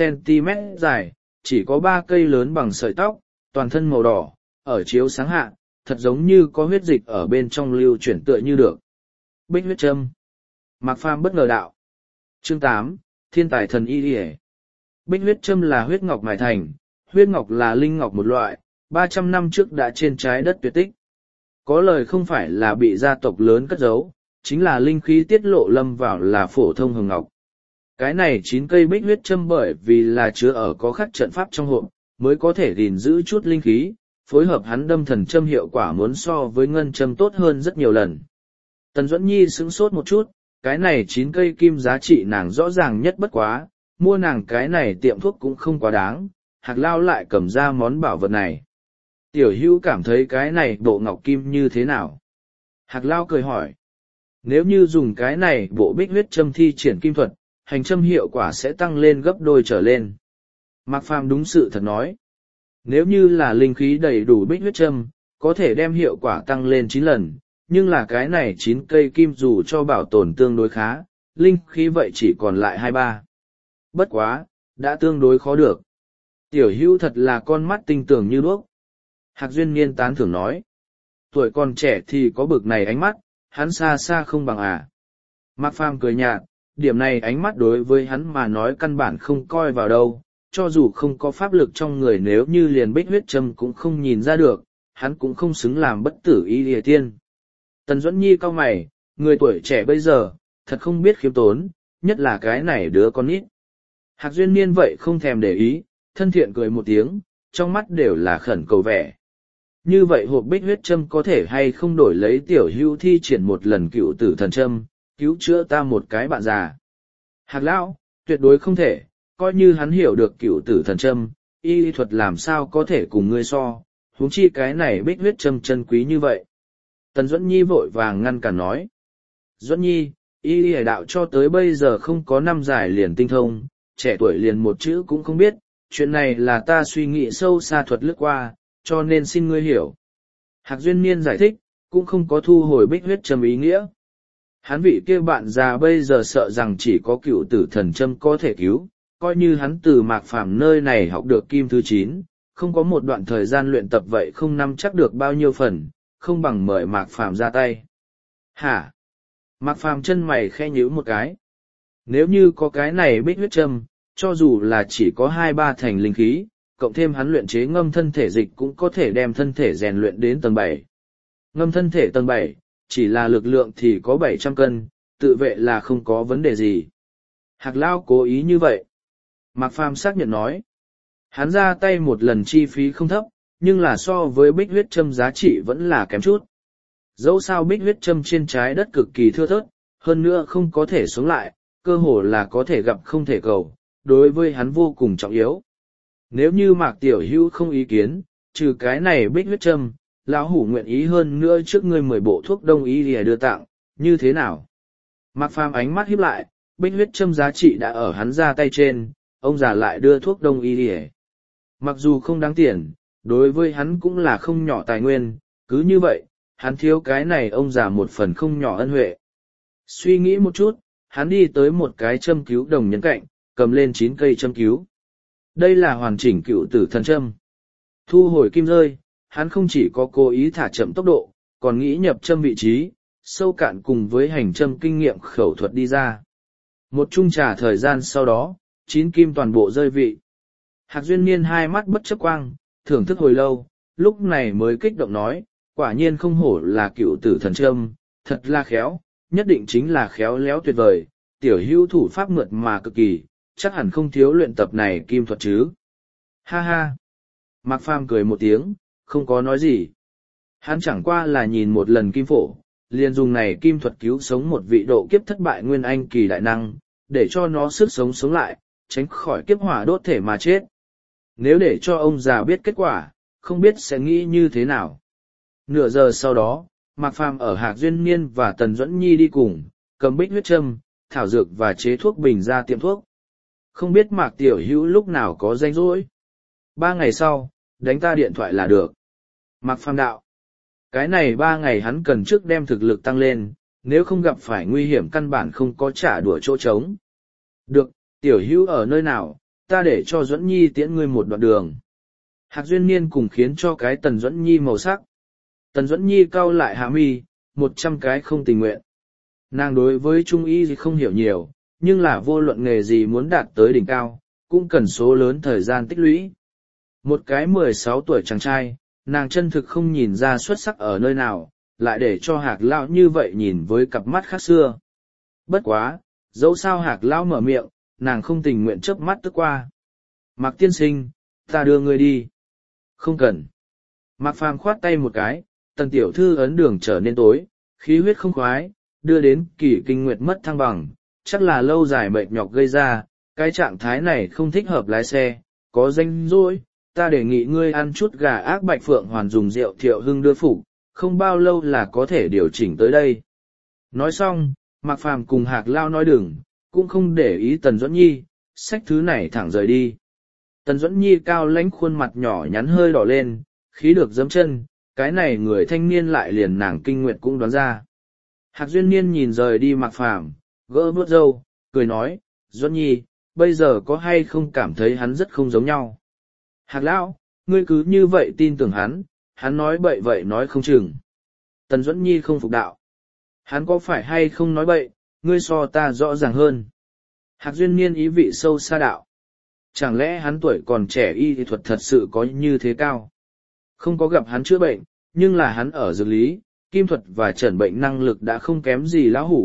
15cm dài, chỉ có 3 cây lớn bằng sợi tóc, toàn thân màu đỏ, ở chiếu sáng hạ, thật giống như có huyết dịch ở bên trong lưu chuyển tựa như được. Bích huyết châm. Mạc Phàm bất ngờ đạo. Chương 8, Thiên tài thần y điề. Bích huyết châm là huyết ngọc mài thành, huyết ngọc là linh ngọc một loại, 300 năm trước đã trên trái đất tuyệt tích. Có lời không phải là bị gia tộc lớn cất giấu, chính là linh khí tiết lộ lâm vào là phổ thông hồng ngọc. Cái này 9 cây bích huyết châm bởi vì là chứa ở có khắc trận pháp trong hộp, mới có thể gìn giữ chút linh khí, phối hợp hắn đâm thần châm hiệu quả muốn so với ngân châm tốt hơn rất nhiều lần. Tần Duẫn Nhi sững sốt một chút, cái này 9 cây kim giá trị nàng rõ ràng nhất bất quá, mua nàng cái này tiệm thuốc cũng không quá đáng, Hạc Lao lại cầm ra món bảo vật này. Tiểu Hữu cảm thấy cái này bộ ngọc kim như thế nào? Hạc Lao cười hỏi. Nếu như dùng cái này bộ bích huyết châm thi triển kim thuật, hành châm hiệu quả sẽ tăng lên gấp đôi trở lên. Mạc Phàm đúng sự thật nói. Nếu như là linh khí đầy đủ bích huyết châm, có thể đem hiệu quả tăng lên 9 lần, nhưng là cái này 9 cây kim dù cho bảo tồn tương đối khá, linh khí vậy chỉ còn lại 2-3. Bất quá, đã tương đối khó được. Tiểu Hữu thật là con mắt tinh tường như đuốc. Hạc Duyên Niên tán thưởng nói. Tuổi còn trẻ thì có bực này ánh mắt, hắn xa xa không bằng à. Mạc Phàm cười nhạt, điểm này ánh mắt đối với hắn mà nói căn bản không coi vào đâu, cho dù không có pháp lực trong người nếu như liền bích huyết châm cũng không nhìn ra được, hắn cũng không xứng làm bất tử y lìa tiên. Tần Duẫn Nhi cau mày, người tuổi trẻ bây giờ, thật không biết khiêm tốn, nhất là cái này đứa con nít. Hạc Duyên Niên vậy không thèm để ý, thân thiện cười một tiếng, trong mắt đều là khẩn cầu vẻ. Như vậy hộp bích huyết châm có thể hay không đổi lấy tiểu hưu thi triển một lần cựu tử thần châm, cứu chữa ta một cái bạn già. Hạc lão, tuyệt đối không thể, coi như hắn hiểu được cựu tử thần châm, y thuật làm sao có thể cùng ngươi so, huống chi cái này bích huyết châm chân quý như vậy. Tần Duẫn Nhi vội vàng ngăn cản nói. Duẫn Nhi, y hải đạo cho tới bây giờ không có năm dài liền tinh thông, trẻ tuổi liền một chữ cũng không biết, chuyện này là ta suy nghĩ sâu xa thuật lướt qua, cho nên xin ngươi hiểu. Hạc Duyên Niên giải thích, cũng không có thu hồi bích huyết châm ý nghĩa. Hắn vị kia bạn già bây giờ sợ rằng chỉ có cựu tử thần châm có thể cứu, coi như hắn từ Mạc Phàm nơi này học được kim thứ 9, không có một đoạn thời gian luyện tập vậy không nắm chắc được bao nhiêu phần, không bằng mời Mạc Phàm ra tay. Hả? Mạc Phàm chân mày khẽ nhíu một cái. Nếu như có cái này bích huyết châm, cho dù là chỉ có 2-3 thành linh khí, cộng thêm hắn luyện chế ngâm thân thể dịch cũng có thể đem thân thể rèn luyện đến tầng 7. Ngâm thân thể tầng 7, chỉ là lực lượng thì có 700 cân, tự vệ là không có vấn đề gì. Hạc Lao cố ý như vậy. Mạc Phàm xác nhận nói. Hắn ra tay một lần chi phí không thấp, nhưng là so với bích huyết châm giá trị vẫn là kém chút. Dẫu sao bích huyết châm trên trái đất cực kỳ thưa thớt, hơn nữa không có thể sống lại, cơ hồ là có thể gặp không thể cầu, đối với hắn vô cùng trọng yếu. Nếu như Mạc Tiểu Hữu không ý kiến, trừ cái này bích huyết châm, lão hủ nguyện ý hơn nữa trước ngươi 10 bộ thuốc đông y lìa đưa tặng, như thế nào? Mạc Phàm ánh mắt híp lại, bích huyết châm giá trị đã ở hắn ra tay trên, ông già lại đưa thuốc đông y lìa. Mặc dù không đáng tiền, đối với hắn cũng là không nhỏ tài nguyên, cứ như vậy, hắn thiếu cái này ông già một phần không nhỏ ân huệ. Suy nghĩ một chút, hắn đi tới một cái châm cứu đồng nhân cạnh, cầm lên 9 cây châm cứu. Đây là hoàn chỉnh cựu tử thần châm. Thu hồi kim rơi, hắn không chỉ có cố ý thả chậm tốc độ, còn nghĩ nhập châm vị trí, sâu cạn cùng với hành châm kinh nghiệm khẩu thuật đi ra. Một chung trà thời gian sau đó, 9 kim toàn bộ rơi vị. Hạc Duyên Niên hai mắt bất chấp quang, thưởng thức hồi lâu, lúc này mới kích động nói, quả nhiên không hổ là cựu tử thần châm, thật là khéo, nhất định chính là khéo léo tuyệt vời, tiểu hữu thủ pháp mượt mà cực kỳ, chắc hẳn không thiếu luyện tập này kim thuật chứ. Ha ha! Mạc Phàm cười một tiếng, không có nói gì. Hắn chẳng qua là nhìn một lần kim phổ, liền dùng này kim thuật cứu sống một vị độ kiếp thất bại nguyên anh kỳ đại năng, để cho nó sức sống sống lại, tránh khỏi kiếp hỏa đốt thể mà chết. Nếu để cho ông già biết kết quả, không biết sẽ nghĩ như thế nào. Nửa giờ sau đó, Mạc Phàm ở Hạc Duyên Niên và Tần Duẫn Nhi đi cùng, cầm bích huyết châm, thảo dược và chế thuốc bình ra tiệm thuốc. Không biết Mạc Tiểu Hữu lúc nào có rảnh rỗi. 3 ngày sau, đánh ta điện thoại là được. Mạc Phàm đạo. Cái này 3 ngày hắn cần trước đem thực lực tăng lên, nếu không gặp phải nguy hiểm căn bản không có trả đũa chỗ trống. Được, Tiểu Hữu ở nơi nào, ta để cho Duẫn Nhi tiễn ngươi một đoạn đường. Hạc Duyên Niên cùng khiến cho cái Tần Duẫn Nhi màu sắc. Tần Duẫn Nhi cau lại hạ mi, 100 cái không tình nguyện. Nàng đối với trung y gì không hiểu nhiều, nhưng là vô luận nghề gì muốn đạt tới đỉnh cao, cũng cần số lớn thời gian tích lũy. Một cái 16 tuổi chàng trai, nàng chân thực không nhìn ra xuất sắc ở nơi nào, lại để cho Hạc Lão như vậy nhìn với cặp mắt khác xưa. Bất quá, dẫu sao Hạc Lão mở miệng, nàng không tình nguyện chớp mắt tức qua. Mạc tiên sinh, ta đưa ngươi đi. Không cần. Mạc Phàm khoát tay một cái, Tần tiểu thư ấn đường trở nên tối, khí huyết không khoái, đưa đến kỳ kinh nguyệt mất thăng bằng, chắc là lâu dài mệt nhọc gây ra, cái trạng thái này không thích hợp lái xe, có danh rỗi, ta đề nghị ngươi ăn chút gà ác bạch phượng hoàn dùng rượu Thiệu Hưng đưa phục, không bao lâu là có thể điều chỉnh tới đây. Nói xong, Mạc Phàm cùng Hạc Lao nói đừng, cũng không để ý Tần Duẫn Nhi, xách thứ này thẳng rời đi. Tần Duẫn Nhi cao lãnh khuôn mặt nhỏ nhắn hơi đỏ lên, khí được giẫm chân, cái này người thanh niên lại liền nàng kinh nguyệt cũng đoán ra. Hạc Duyên Niên nhìn rời đi Mạc Phàm, gỡ vuốt râu, cười nói, Duẫn Nhi, bây giờ có hay không cảm thấy hắn rất không giống nhau. Hạc Lão, ngươi cứ như vậy tin tưởng hắn nói bậy vậy nói không chừng. Tần Duẫn Nhi không phục đạo. Hắn có phải hay không nói bậy, ngươi so ta rõ ràng hơn. Hạc Duyên Niên ý vị sâu xa đạo. Chẳng lẽ hắn tuổi còn trẻ y thuật thật sự có như thế cao? Không có gặp hắn chữa bệnh, nhưng là hắn ở dược lý, kim thuật và chẩn bệnh năng lực đã không kém gì lão hủ,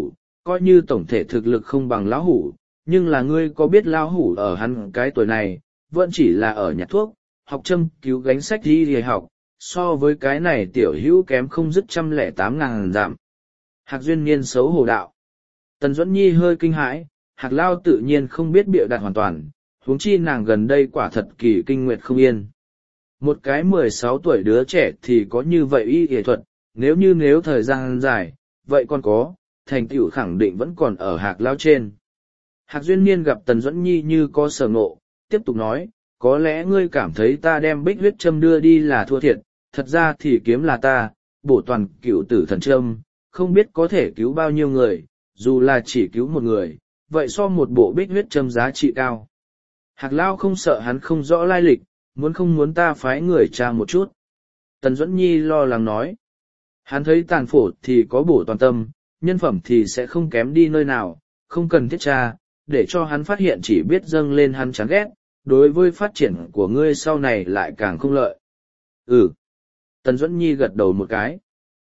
coi như tổng thể thực lực không bằng lão hủ, nhưng là ngươi có biết lão hủ ở hắn cái tuổi này, vẫn chỉ là ở nhặt thuốc, học châm cứu gánh sách đi thì học, so với cái này tiểu hữu kém không dứt 108.000 dặm. Hạc Duyên Niên xấu hổ đạo. Tần Duẫn Nhi hơi kinh hãi, Hạc Lao tự nhiên không biết bịa đặt hoàn toàn, huống chi nàng gần đây quả thật kỳ kinh nguyệt không yên. Một cái 16 tuổi đứa trẻ thì có như vậy y y thuật, nếu thời gian dài, vậy còn có, thành tựu khẳng định vẫn còn ở Hạc Lao trên. Hạc Duyên Niên gặp Tần Duẫn Nhi như có sở ngộ, tiếp tục nói, có lẽ ngươi cảm thấy ta đem bích huyết châm đưa đi là thua thiệt, thật ra thì kiếm là ta, bổ toàn cựu tử thần châm, không biết có thể cứu bao nhiêu người, dù là chỉ cứu một người, vậy so một bộ bích huyết châm giá trị cao. Hạc Lao không sợ hắn không rõ lai lịch, không muốn ta phái người tra một chút. Tần Duẫn Nhi lo lắng nói, hắn thấy tàn phổ thì có bổ toàn tâm, nhân phẩm thì sẽ không kém đi nơi nào, không cần thiết tra, để cho hắn phát hiện chỉ biết dâng lên hắn chán ghét, đối với phát triển của ngươi sau này lại càng không lợi. Ừ. Tần Duẫn Nhi gật đầu một cái.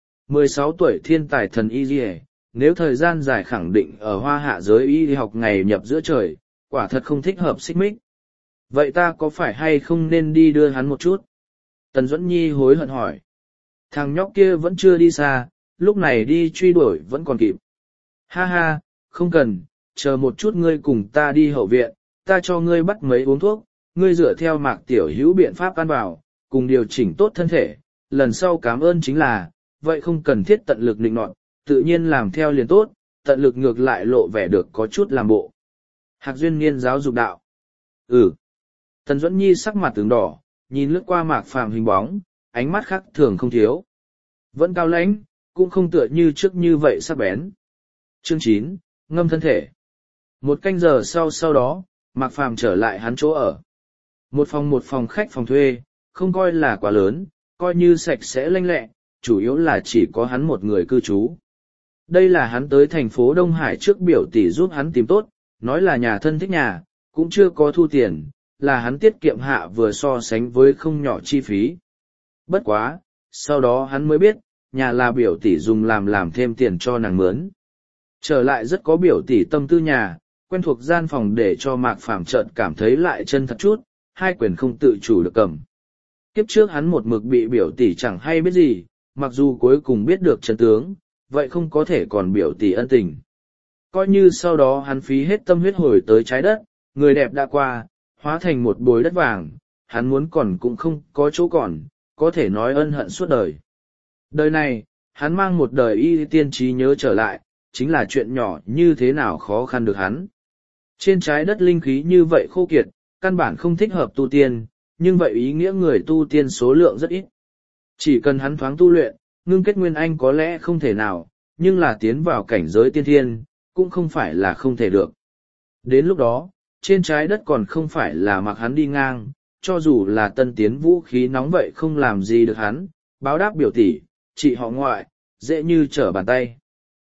16 tuổi thiên tài thần y dì, nếu thời gian dài khẳng định ở hoa hạ giới y học ngày nhập giữa trời, quả thật không thích hợp xích mích. Vậy ta có phải hay không nên đi đưa hắn một chút? Tần Duẫn Nhi hối hận hỏi. Thằng nhóc kia vẫn chưa đi xa, lúc này đi truy đuổi vẫn còn kịp. Ha ha, không cần, chờ một chút ngươi cùng ta đi hậu viện, ta cho ngươi bắt mấy uống thuốc, ngươi dựa theo Mạc tiểu hữu biện pháp ăn vào, cùng điều chỉnh tốt thân thể, lần sau cảm ơn chính là, vậy không cần thiết tận lực định nọt, tự nhiên làm theo liền tốt, tận lực ngược lại lộ vẻ được có chút làm bộ. Hạc Duyên Niên giáo dục đạo. Ừ. Tần Duẫn Nhi sắc mặt tướng đỏ, nhìn lướt qua Mạc Phàm hình bóng, ánh mắt khác thường không thiếu. Vẫn cao lãnh, cũng không tựa như trước như vậy sắc bén. Chương 9, ngâm thân thể. Một canh giờ sau đó, Mạc Phàm trở lại hắn chỗ ở. Một phòng khách phòng thuê, không coi là quá lớn, coi như sạch sẽ lanh lẹ, chủ yếu là chỉ có hắn một người cư trú. Đây là hắn tới thành phố Đông Hải trước biểu tỷ giúp hắn tìm tốt, nói là nhà thân thích nhà, cũng chưa có thu tiền, là hắn tiết kiệm hạ vừa so sánh với không nhỏ chi phí. Bất quá, sau đó hắn mới biết, nhà là biểu tỷ dùng làm thêm tiền cho nàng mướn. Trở lại rất có biểu tỷ tâm tư nhà, quen thuộc gian phòng để cho Mạc Phàm chợt cảm thấy lại chân thật chút, hai quyền không tự chủ được cầm. Kiếp trước hắn một mực bị biểu tỷ chẳng hay biết gì, mặc dù cuối cùng biết được chân tướng, vậy không có thể còn biểu tỷ ân tình. Coi như sau đó hắn phí hết tâm huyết hồi tới trái đất, người đẹp đã qua, hóa thành một bồi đất vàng, hắn muốn còn cũng không có chỗ còn, có thể nói ân hận suốt đời. Đời này, hắn mang một đời y tiên trí nhớ trở lại, chính là chuyện nhỏ như thế nào khó khăn được hắn. Trên trái đất linh khí như vậy khô kiệt, căn bản không thích hợp tu tiên, nhưng vậy ý nghĩa người tu tiên số lượng rất ít. Chỉ cần hắn thoáng tu luyện, ngưng kết nguyên anh có lẽ không thể nào, nhưng là tiến vào cảnh giới tiên thiên, cũng không phải là không thể được. Đến lúc đó, trên trái đất còn không phải là mặc hắn đi ngang, cho dù là tân tiến vũ khí nóng vậy không làm gì được hắn, báo đáp biểu tỷ, chị họ ngoại, dễ như trở bàn tay.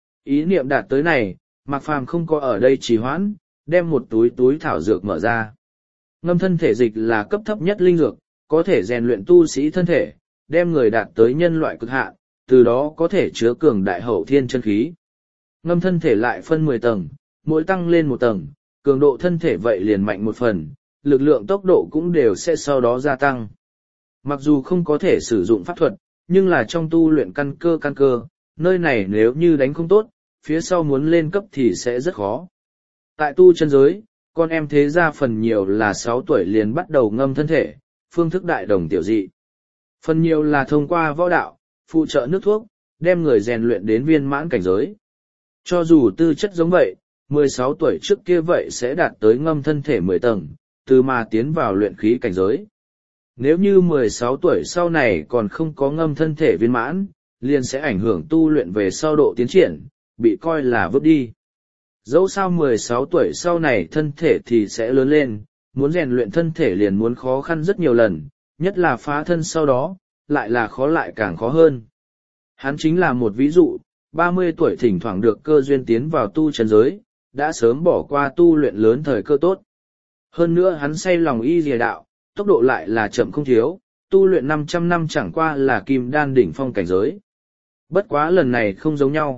Ý niệm đạt tới này, Mạc Phàm không có ở đây trì hoãn, đem một túi thảo dược mở ra. Ngâm thân thể dịch là cấp thấp nhất linh dược, có thể rèn luyện tu sĩ thân thể, đem người đạt tới nhân loại cực hạn, từ đó có thể chứa cường đại hậu thiên chân khí. Ngâm thân thể lại phân 10 tầng, mỗi tăng lên một tầng, cường độ thân thể vậy liền mạnh một phần, lực lượng tốc độ cũng đều sẽ sau đó gia tăng. Mặc dù không có thể sử dụng pháp thuật, nhưng là trong tu luyện căn cơ, nơi này nếu như đánh không tốt, phía sau muốn lên cấp thì sẽ rất khó. Tại tu chân giới, con em thế gia phần nhiều là 6 tuổi liền bắt đầu ngâm thân thể, phương thức đại đồng tiểu dị. Phần nhiều là thông qua võ đạo, phụ trợ nước thuốc, đem người rèn luyện đến viên mãn cảnh giới. Cho dù tư chất giống vậy, 16 tuổi trước kia vậy sẽ đạt tới ngâm thân thể 10 tầng, từ mà tiến vào luyện khí cảnh giới. Nếu như 16 tuổi sau này còn không có ngâm thân thể viên mãn, liền sẽ ảnh hưởng tu luyện về sau độ tiến triển, bị coi là vứt đi. Dẫu sao 16 tuổi sau này thân thể thì sẽ lớn lên, muốn rèn luyện thân thể liền muốn khó khăn rất nhiều lần, nhất là phá thân sau đó, lại là khó lại càng khó hơn. Hắn chính là một ví dụ, 30 tuổi thỉnh thoảng được cơ duyên tiến vào tu chân giới, đã sớm bỏ qua tu luyện lớn thời cơ tốt. Hơn nữa hắn say lòng y dìa đạo, tốc độ lại là chậm không thiếu, tu luyện 500 năm chẳng qua là kim đan đỉnh phong cảnh giới. Bất quá lần này không giống nhau,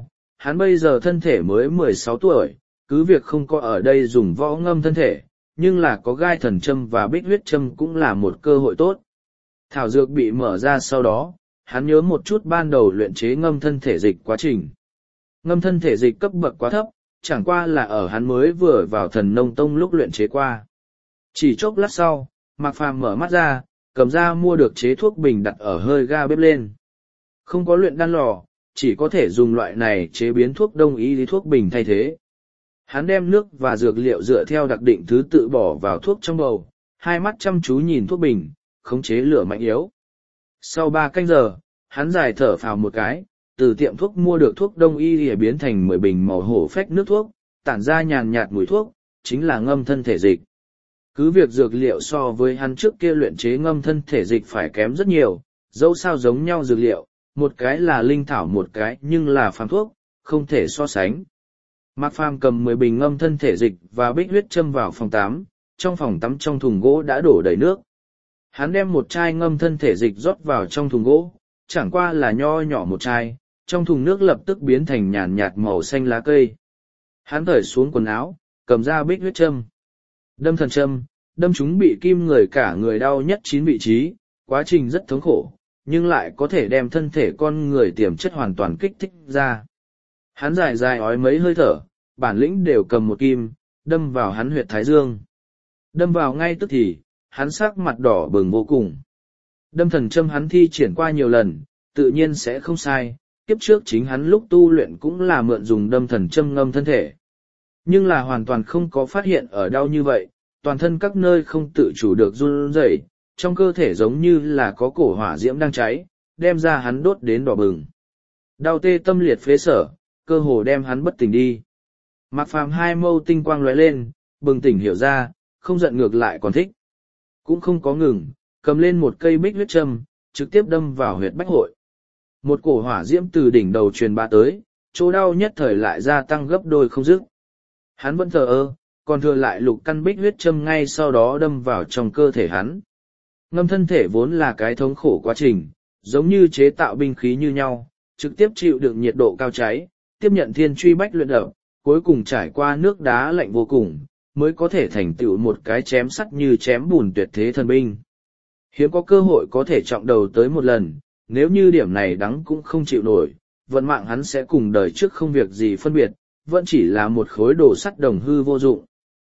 Hắn bây giờ thân thể mới 16 tuổi, cứ việc không có ở đây dùng võ ngâm thân thể, nhưng là có gai thần châm và bích huyết châm cũng là một cơ hội tốt. Thảo dược bị mở ra sau đó, hắn nhớ một chút ban đầu luyện chế ngâm thân thể dịch quá trình. Ngâm thân thể dịch cấp bậc quá thấp, chẳng qua là ở hắn mới vừa vào Thần Nông Tông lúc luyện chế qua. Chỉ chốc lát sau, Mạc Phàm mở mắt ra, cầm ra mua được chế thuốc bình đặt ở hơi ga bếp lên. Không có luyện đan lò, chỉ có thể dùng loại này chế biến thuốc đông y lý thuốc bình thay thế. Hắn đem nước và dược liệu dựa theo đặc định thứ tự bỏ vào thuốc trong bầu, hai mắt chăm chú nhìn thuốc bình, khống chế lửa mạnh yếu. Sau 3 canh giờ, hắn dài thở phào một cái, từ tiệm thuốc mua được thuốc đông y lìa biến thành 10 bình màu hổ phách nước thuốc, tản ra nhàn nhạt mùi thuốc, chính là ngâm thân thể dịch. Cứ việc dược liệu so với hắn trước kia luyện chế ngâm thân thể dịch phải kém rất nhiều, dẫu sao giống nhau dược liệu, một cái là linh thảo một cái nhưng là phàm thuốc, không thể so sánh. Mạc Phàm cầm 10 bình ngâm thân thể dịch và bích huyết châm vào phòng tắm, trong phòng tắm trong thùng gỗ đã đổ đầy nước. Hắn đem một chai ngâm thân thể dịch rót vào trong thùng gỗ, chẳng qua là nho nhỏ một chai, trong thùng nước lập tức biến thành nhàn nhạt màu xanh lá cây. Hắn cởi xuống quần áo, cầm ra bích huyết châm. Đâm thần châm, đâm chúng bị kim người cả người đau nhất 9 vị trí, quá trình rất thống khổ, nhưng lại có thể đem thân thể con người tiềm chất hoàn toàn kích thích ra. Hắn dài dài ói mấy hơi thở, bản lĩnh đều cầm một kim, đâm vào hắn huyệt thái dương. Đâm vào ngay tức thì, hắn sắc mặt đỏ bừng vô cùng. Đâm thần châm hắn thi triển qua nhiều lần, tự nhiên sẽ không sai, kiếp trước chính hắn lúc tu luyện cũng là mượn dùng đâm thần châm ngâm thân thể. Nhưng là hoàn toàn không có phát hiện ở đau như vậy, toàn thân các nơi không tự chủ được run rẩy, trong cơ thể giống như là có cổ hỏa diễm đang cháy, đem ra hắn đốt đến đỏ bừng. Đau tê tâm liệt phế sở, cơ hồ đem hắn bất tỉnh đi. Mạc Phàm hai mâu tinh quang lóe lên, bừng tỉnh hiểu ra, không giận ngược lại còn thích. Cũng không có ngừng, cầm lên một cây bích huyết châm, trực tiếp đâm vào huyệt bách hội. Một cổ hỏa diễm từ đỉnh đầu truyền bá tới, chỗ đau nhất thời lại gia tăng gấp đôi không dứt. Hắn vẫn thờ ơ, còn thừa lại lục căn bích huyết châm ngay sau đó đâm vào trong cơ thể hắn. Ngâm thân thể vốn là cái thống khổ quá trình, giống như chế tạo binh khí như nhau, trực tiếp chịu đựng nhiệt độ cao cháy, tiếp nhận thiên truy bách luyện đập, cuối cùng trải qua nước đá lạnh vô cùng, mới có thể thành tựu một cái chém sắt như chém bùn tuyệt thế thần binh. Hiếm có cơ hội có thể trọng đầu tới một lần, nếu như điểm này đắng cũng không chịu nổi, vận mạng hắn sẽ cùng đời trước không việc gì phân biệt, vẫn chỉ là một khối đồ sắt đồng hư vô dụng.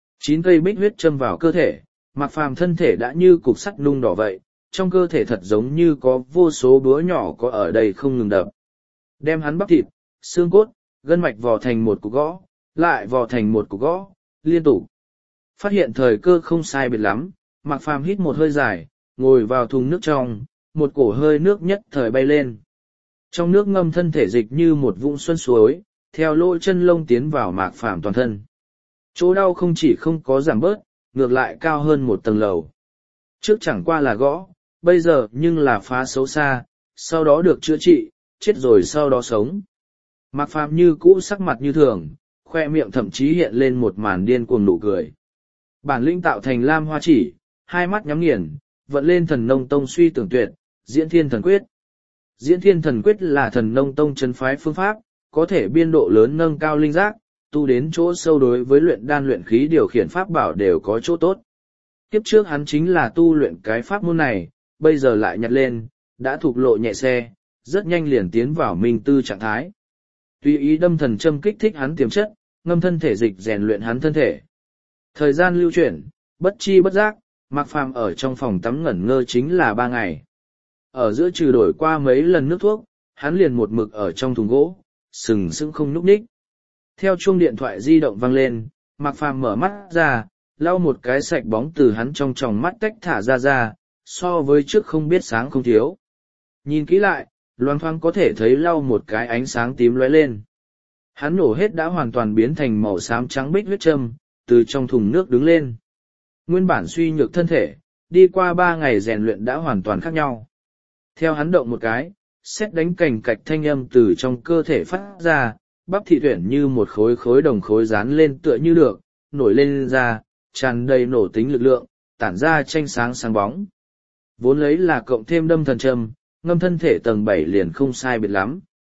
9 cây bích huyết châm vào cơ thể, Mạc Phàm thân thể đã như cục sắt nung đỏ vậy, trong cơ thể thật giống như có vô số búa nhỏ có ở đây không ngừng đập. Đem hắn bắp thịt, xương cốt, gân mạch vò thành một cục gõ, lại vò thành một cục gõ, liên tục. Phát hiện thời cơ không sai biệt lắm, Mạc Phàm hít một hơi dài, ngồi vào thùng nước trong, một cổ hơi nước nhất thời bay lên. Trong nước ngâm thân thể dịch như một vũng xuân suối, theo lỗ chân lông tiến vào Mạc Phàm toàn thân. Chỗ đau không chỉ không có giảm bớt, ngược lại cao hơn một tầng lầu. Trước chẳng qua là gõ, bây giờ nhưng là phá xấu xa, sau đó được chữa trị, chết rồi sau đó sống. Mạc Phàm như cũ sắc mặt như thường, khoe miệng thậm chí hiện lên một màn điên cuồng nụ cười. Bản lĩnh tạo thành lam hoa chỉ, hai mắt nhắm nghiền, vận lên Thần Nông Tông suy tưởng tuyệt, diễn thiên thần quyết. Diễn thiên thần quyết là Thần Nông Tông chân phái phương pháp, có thể biên độ lớn nâng cao linh giác, tu đến chỗ sâu đối với luyện đan luyện khí điều khiển pháp bảo đều có chỗ tốt. Kiếp trước hắn chính là tu luyện cái pháp môn này, bây giờ lại nhặt lên, đã thuộc lộ nhẹ xe, rất nhanh liền tiến vào minh tư trạng thái. Tùy ý đâm thần châm kích thích hắn tiềm chất, ngâm thân thể dịch rèn luyện hắn thân thể. Thời gian lưu chuyển, bất chi bất giác, Mạc Phàm ở trong phòng tắm ngẩn ngơ chính là 3 ngày. Ở giữa trừ đổi qua mấy lần nước thuốc, hắn liền một mực ở trong thùng gỗ, sừng sững không nhúc nhích. Theo chuông điện thoại di động vang lên, Mạc Phàm mở mắt ra, lau một cái sạch bóng từ hắn trong tròng mắt tách thả ra, so với trước không biết sáng không thiếu. Nhìn kỹ lại, loang thoáng có thể thấy lau một cái ánh sáng tím lóe lên. Hắn nổ hết đã hoàn toàn biến thành màu xám trắng bích huyết châm, từ trong thùng nước đứng lên. Nguyên bản suy nhược thân thể, đi qua 3 ngày rèn luyện đã hoàn toàn khác nhau. Theo hắn động một cái, sét đánh cành cạch thanh âm từ trong cơ thể phát ra, bắp thị tuyển như một khối khối đồng khối dán lên tựa như được, nổi lên ra, tràn đầy nổ tính lực lượng, tản ra tranh sáng sáng bóng. Vốn lấy là cộng thêm đâm thần châm, ngâm thân thể tầng 7 liền không sai biệt lắm.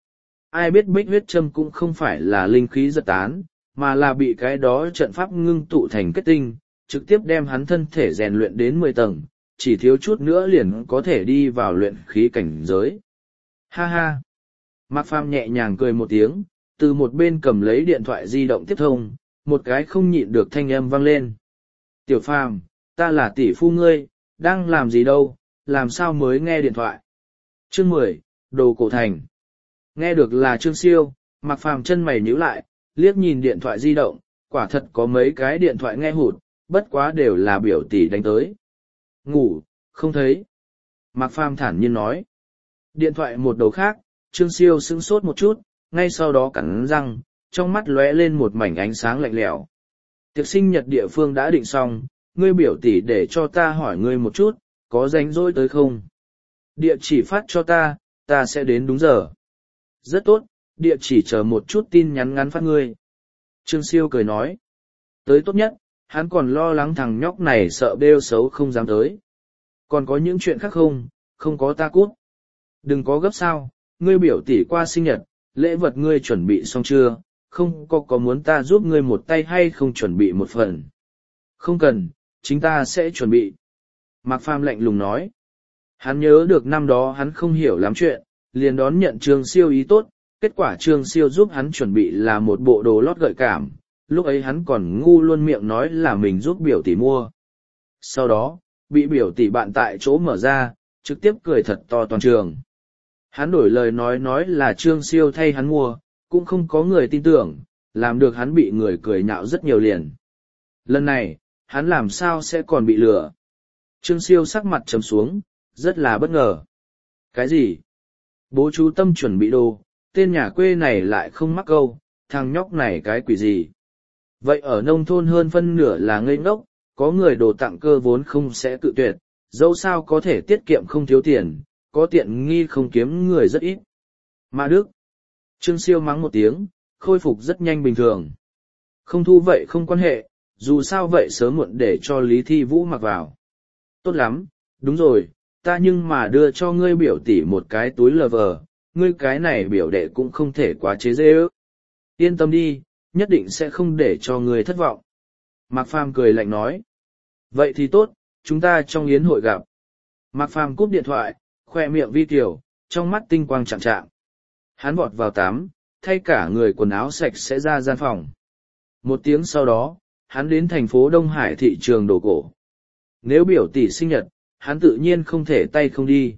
Ai biết bích huyết châm cũng không phải là linh khí giật tán, mà là bị cái đó trận pháp ngưng tụ thành kết tinh, trực tiếp đem hắn thân thể rèn luyện đến 10 tầng, chỉ thiếu chút nữa liền có thể đi vào luyện khí cảnh giới. Ha ha! Mạc Phàm nhẹ nhàng cười một tiếng, từ một bên cầm lấy điện thoại di động tiếp thông, một cái không nhịn được thanh âm vang lên. Tiểu Phàm, ta là tỷ phu ngươi, đang làm gì đâu, làm sao mới nghe điện thoại. Chương 10, Đồ Cổ Thành. Nghe được là Trương Siêu, Mạc Phàm chân mày nhíu lại, liếc nhìn điện thoại di động, quả thật có mấy cái điện thoại nghe hụt, bất quá đều là biểu tỷ đánh tới. Ngủ, không thấy. Mạc Phàm thản nhiên nói. Điện thoại một đầu khác, Trương Siêu sững sốt một chút, ngay sau đó cắn răng, trong mắt lóe lên một mảnh ánh sáng lạnh lẽo. Tiệc sinh nhật địa phương đã định xong, ngươi biểu tỷ để cho ta hỏi ngươi một chút, có rảnh rỗi tới không? Địa chỉ phát cho ta sẽ đến đúng giờ. Rất tốt, địa chỉ chờ một chút tin nhắn ngắn phát ngươi. Trương Siêu cười nói. Tới tốt nhất, hắn còn lo lắng thằng nhóc này sợ bêu xấu không dám tới. Còn có những chuyện khác không, không có ta cút. Đừng có gấp sao, ngươi biểu tỷ qua sinh nhật, lễ vật ngươi chuẩn bị xong chưa, không có muốn ta giúp ngươi một tay hay không chuẩn bị một phần. Không cần, chính ta sẽ chuẩn bị. Mạc Phàm lạnh lùng nói. Hắn nhớ được năm đó hắn không hiểu lắm chuyện, liền đón nhận Trương Siêu ý tốt, kết quả Trương Siêu giúp hắn chuẩn bị là một bộ đồ lót gợi cảm, lúc ấy hắn còn ngu luôn miệng nói là mình giúp biểu tỷ mua. Sau đó, bị biểu tỷ bạn tại chỗ mở ra, trực tiếp cười thật to toàn trường. Hắn đổi lời nói là Trương Siêu thay hắn mua, cũng không có người tin tưởng, làm được hắn bị người cười nhạo rất nhiều liền. Lần này, hắn làm sao sẽ còn bị lừa? Trương Siêu sắc mặt trầm xuống, rất là bất ngờ. Cái gì? Bố chú Tâm chuẩn bị đồ, tên nhà quê này lại không mắc câu, thằng nhóc này cái quỷ gì? Vậy ở nông thôn hơn phân nửa là ngây ngốc, có người đồ tặng cơ vốn không sẽ tự tuyệt, dẫu sao có thể tiết kiệm không thiếu tiền, có tiện nghi không kiếm người rất ít. Mà Đức, Trương Siêu mắng một tiếng, khôi phục rất nhanh bình thường. Không thu vậy không quan hệ, dù sao vậy sớm muộn để cho Lý Thi Vũ mặc vào. Tốt lắm, đúng rồi, ta nhưng mà đưa cho ngươi biểu tỷ một cái túi lờ vờ, ngươi cái này biểu đệ cũng không thể quá chế dê ước. Yên tâm đi, nhất định sẽ không để cho ngươi thất vọng. Mạc Phàm cười lạnh nói. Vậy thì tốt, chúng ta trong yến hội gặp. Mạc Phàm cúp điện thoại, khoe miệng vi tiểu, trong mắt tinh quang chạm chạm. Hắn vọt vào tắm, thay cả người quần áo sạch sẽ ra gian phòng. Một tiếng sau đó, hắn đến thành phố Đông Hải thị trường đồ cổ. Nếu biểu tỷ sinh nhật, hắn tự nhiên không thể tay không đi.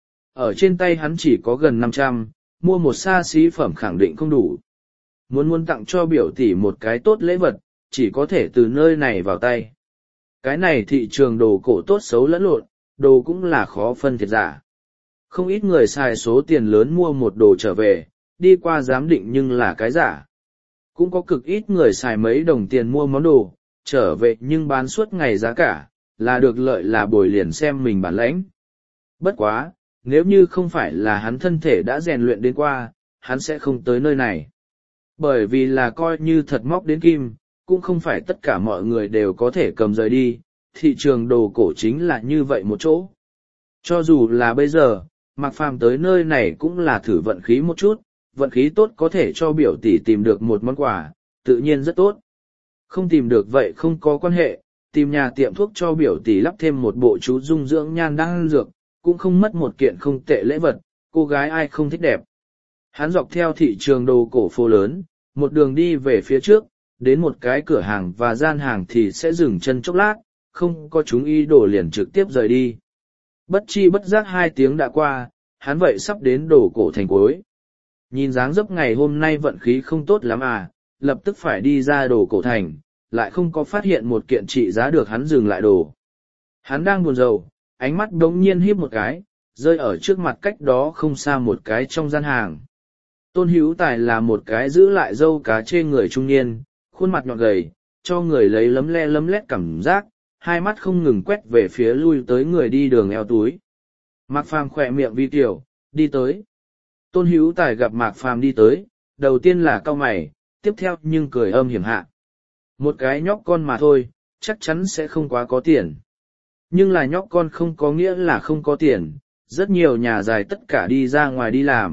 Ở trên tay hắn chỉ có gần 500, mua một xa xí phẩm khẳng định không đủ. Muốn tặng cho biểu tỷ một cái tốt lễ vật, chỉ có thể từ nơi này vào tay. Cái này thị trường đồ cổ tốt xấu lẫn lộn, đồ cũng là khó phân thiệt giả. Không ít người xài số tiền lớn mua một đồ trở về, đi qua giám định nhưng là cái giả. Cũng có cực ít người xài mấy đồng tiền mua món đồ, trở về nhưng bán suốt ngày giá cả, là được lợi là bồi liền xem mình bản lãnh. Bất quá, nếu như không phải là hắn thân thể đã rèn luyện đến qua, hắn sẽ không tới nơi này. Bởi vì là coi như thật móc đến kim, cũng không phải tất cả mọi người đều có thể cầm rời đi, thị trường đồ cổ chính là như vậy một chỗ. Cho dù là bây giờ, Mạc Phàm tới nơi này cũng là thử vận khí một chút, vận khí tốt có thể cho biểu tỷ tìm được một món quà, tự nhiên rất tốt. Không tìm được vậy không có quan hệ, tìm nhà tiệm thuốc cho biểu tỷ lắp thêm một bộ chú dung dưỡng nhan đan dược, cũng không mất một kiện không tệ lễ vật, cô gái ai không thích đẹp. Hắn dọc theo thị trường đồ cổ phố lớn, một đường đi về phía trước, đến một cái cửa hàng và gian hàng thì sẽ dừng chân chốc lát, không có chúng ý đồ liền trực tiếp rời đi. Bất chi bất giác 2 tiếng đã qua, hắn vậy sắp đến đồ cổ thành cuối. Nhìn dáng dấp ngày hôm nay vận khí không tốt lắm à, lập tức phải đi ra đồ cổ thành, lại không có phát hiện một kiện trị giá được hắn dừng lại đồ. Hắn đang buồn rầu, ánh mắt đống nhiên híp một cái, rơi ở trước mặt cách đó không xa một cái trong gian hàng. Tôn Hữu Tài là một cái giữ lại râu cá chê người trung niên, khuôn mặt nhọn gầy, cho người lấy lấm lét cảm giác, hai mắt không ngừng quét về phía lui tới người đi đường eo túi. Mạc Phàm khỏe miệng vi tiểu, đi tới. Tôn Hữu Tài gặp Mạc Phàm đi tới, đầu tiên là cau mày, tiếp theo nhưng cười âm hiểm hạ. Một cái nhóc con mà thôi, chắc chắn sẽ không quá có tiền. Nhưng là nhóc con không có nghĩa là không có tiền, rất nhiều nhà dài tất cả đi ra ngoài đi làm,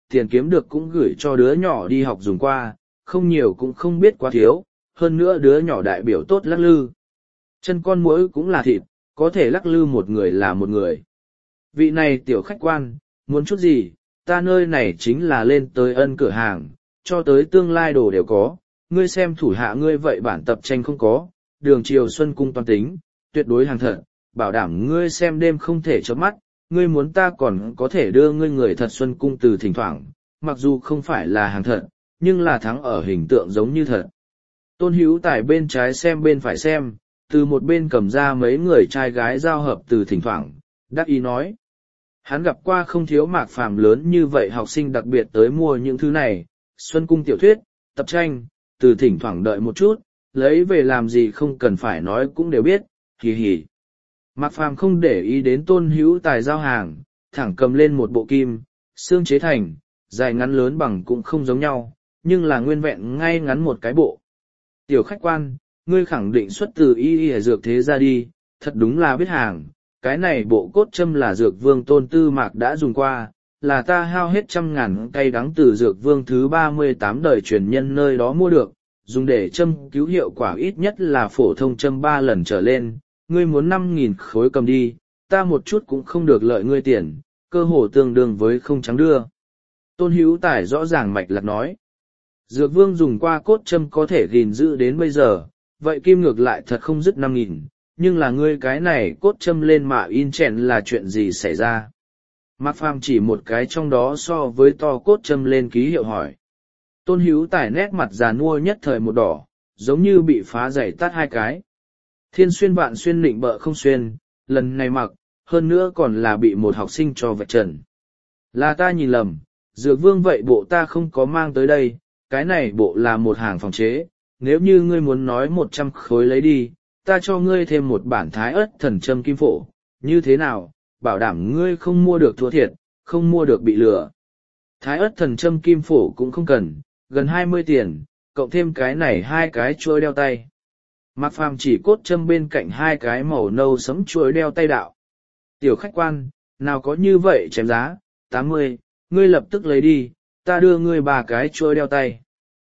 tiền kiếm được cũng gửi cho đứa nhỏ đi học dùng qua, không nhiều cũng không biết quá thiếu, hơn nữa đứa nhỏ đại biểu tốt lắc lư. Chân con muỗi cũng là thịt, có thể lắc lư một người là một người. Vị này tiểu khách quan, muốn chút gì, ta nơi này chính là lên tới ân cửa hàng, cho tới tương lai đồ đều có, ngươi xem thủ hạ ngươi vậy bản tập tranh không có, đường chiều xuân cung toàn tính, tuyệt đối hàng thật, bảo đảm ngươi xem đêm không thể chớp mắt, ngươi muốn ta còn có thể đưa ngươi người thật xuân cung từ thỉnh thoảng, mặc dù không phải là hàng thật, nhưng là thắng ở hình tượng giống như thật. Tôn Hữu Tài bên trái xem bên phải xem, từ một bên cầm ra mấy người trai gái giao hợp từ thỉnh thoảng, đắc ý nói. Hắn gặp qua không thiếu Mạc Phàm lớn như vậy học sinh đặc biệt tới mua những thứ này, xuân cung tiểu thuyết, tập tranh, từ thỉnh thoảng đợi một chút, lấy về làm gì không cần phải nói cũng đều biết, hì hì. Mạc Phàm không để ý đến Tôn Hữu Tài giao hàng, thẳng cầm lên một bộ kim, xương chế thành, dài ngắn lớn bằng cũng không giống nhau, nhưng là nguyên vẹn ngay ngắn một cái bộ. Tiểu khách quan, ngươi khẳng định xuất từ y dược thế ra đi, thật đúng là biết hàng, cái này bộ cốt châm là dược vương Tôn Tư Mạc đã dùng qua, là ta hao hết 100.000 cây đắng từ dược vương thứ 38 đời truyền nhân nơi đó mua được, dùng để châm cứu hiệu quả ít nhất là phổ thông châm 3 lần trở lên, ngươi muốn 5.000 khối cầm đi, ta một chút cũng không được lợi ngươi tiền, cơ hồ tương đương với không trắng đưa. Tôn Hữu Tài rõ ràng mạch lạc nói. Dược vương dùng qua cốt châm có thể gìn giữ đến bây giờ, vậy kim ngược lại thật không dứt 5.000, nhưng là ngươi cái này cốt châm lên mạ in chèn là chuyện gì xảy ra? Mạc Phàm chỉ một cái trong đó so với to cốt châm lên ký hiệu hỏi. Tôn Hữu Tài nét mặt già nua nhất thời một đỏ, giống như bị phá giày tát hai cái. Thiên xuyên vạn xuyên nịnh bợ không xuyên, lần này mặc, hơn nữa còn là bị một học sinh cho vạch trần. Là ta nhìn lầm, dược vương vậy bộ ta không có mang tới đây, cái này bộ là một hàng phòng chế, nếu như ngươi muốn nói 100 khối lấy đi, ta cho ngươi thêm một bản thái ớt thần châm kim phổ, như thế nào, bảo đảm ngươi không mua được thua thiệt, không mua được bị lừa. Thái ớt thần châm kim phổ cũng không cần, gần 20 tiền, cộng thêm cái này 2 cái chuôi đeo tay. Mạc Phàm chỉ cốt châm bên cạnh 2 cái màu nâu sẫm chuôi đeo tay đạo. Tiểu khách quan, nào có như vậy chém giá, 80, ngươi lập tức lấy đi, ta đưa ngươi 3 cái chuôi đeo tay.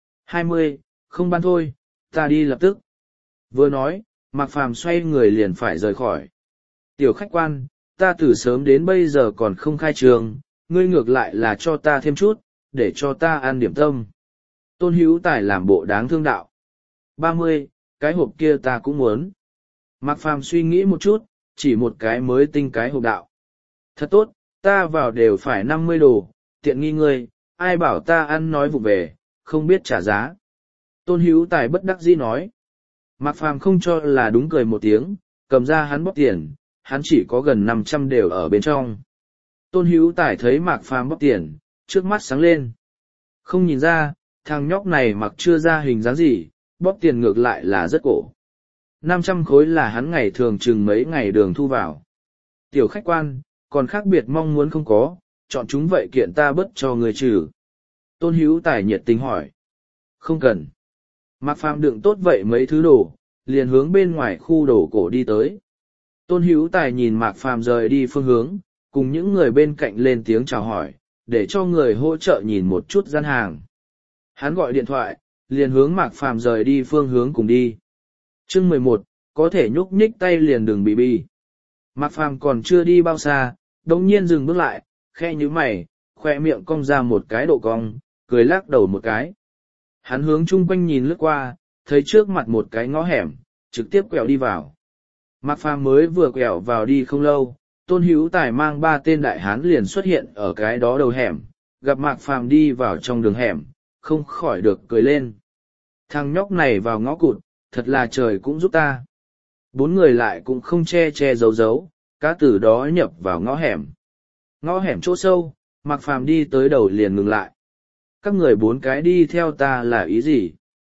20, không bán thôi, ta đi lập tức. Vừa nói, Mạc Phàm xoay người liền phải rời khỏi. Tiểu khách quan, ta từ sớm đến bây giờ còn không khai trường, ngươi ngược lại là cho ta thêm chút, để cho ta ăn điểm tâm. Tôn Hữu Tài làm bộ đáng thương đạo. 30, cái hộp kia ta cũng muốn. Mạc Phàm suy nghĩ một chút, chỉ một cái mới tinh cái hộp đạo. Thật tốt, ta vào đều phải 50 đồ, tiện nghi ngươi, ai bảo ta ăn nói vụ về, không biết trả giá. Tôn Hữu Tài bất đắc dĩ nói. Mạc Phàm không cho là đúng cười một tiếng, cầm ra hắn bóp tiền, hắn chỉ có gần 500 đều ở bên trong. Tôn Hữu Tài thấy Mạc Phàm bóp tiền, trước mắt sáng lên. Không nhìn ra, thằng nhóc này mặc chưa ra hình dáng gì, bóp tiền ngược lại là rất cổ. 500 khối là hắn ngày thường chừng mấy ngày đường thu vào. Tiểu khách quan, còn khác biệt mong muốn không có, chọn chúng vậy kiện ta bớt cho người trừ. Tôn Hữu Tài nhiệt tình hỏi. Không cần. Mạc Phàm đựng tốt vậy mấy thứ đồ, liền hướng bên ngoài khu đồ cổ đi tới. Tôn Hữu Tài nhìn Mạc Phàm rời đi phương hướng, cùng những người bên cạnh lên tiếng chào hỏi, để cho người hỗ trợ nhìn một chút gian hàng. Hắn gọi điện thoại, liền hướng Mạc Phàm rời đi phương hướng cùng đi. Chương 11, có thể nhúc nhích tay liền đừng bị bi. Mạc Phàm còn chưa đi bao xa, đống nhiên dừng bước lại, khe nhíu mày, khoe miệng cong ra một cái độ cong, cười lắc đầu một cái. Hắn hướng chung quanh nhìn lướt qua, thấy trước mặt một cái ngõ hẻm, trực tiếp quẹo đi vào. Mạc Phàm mới vừa quẹo vào đi không lâu, Tôn Hữu Tài mang 3 tên đại hán liền xuất hiện ở cái đó đầu hẻm, gặp Mạc Phàm đi vào trong đường hẻm, không khỏi được cười lên. Thằng nhóc này vào ngõ cụt, thật là trời cũng giúp ta. 4 người lại cũng không che che giấu giấu, cá từ đó nhập vào ngõ hẻm. Ngõ hẻm chỗ sâu, Mạc Phàm đi tới đầu liền ngừng lại. Các người 4 cái đi theo ta là ý gì?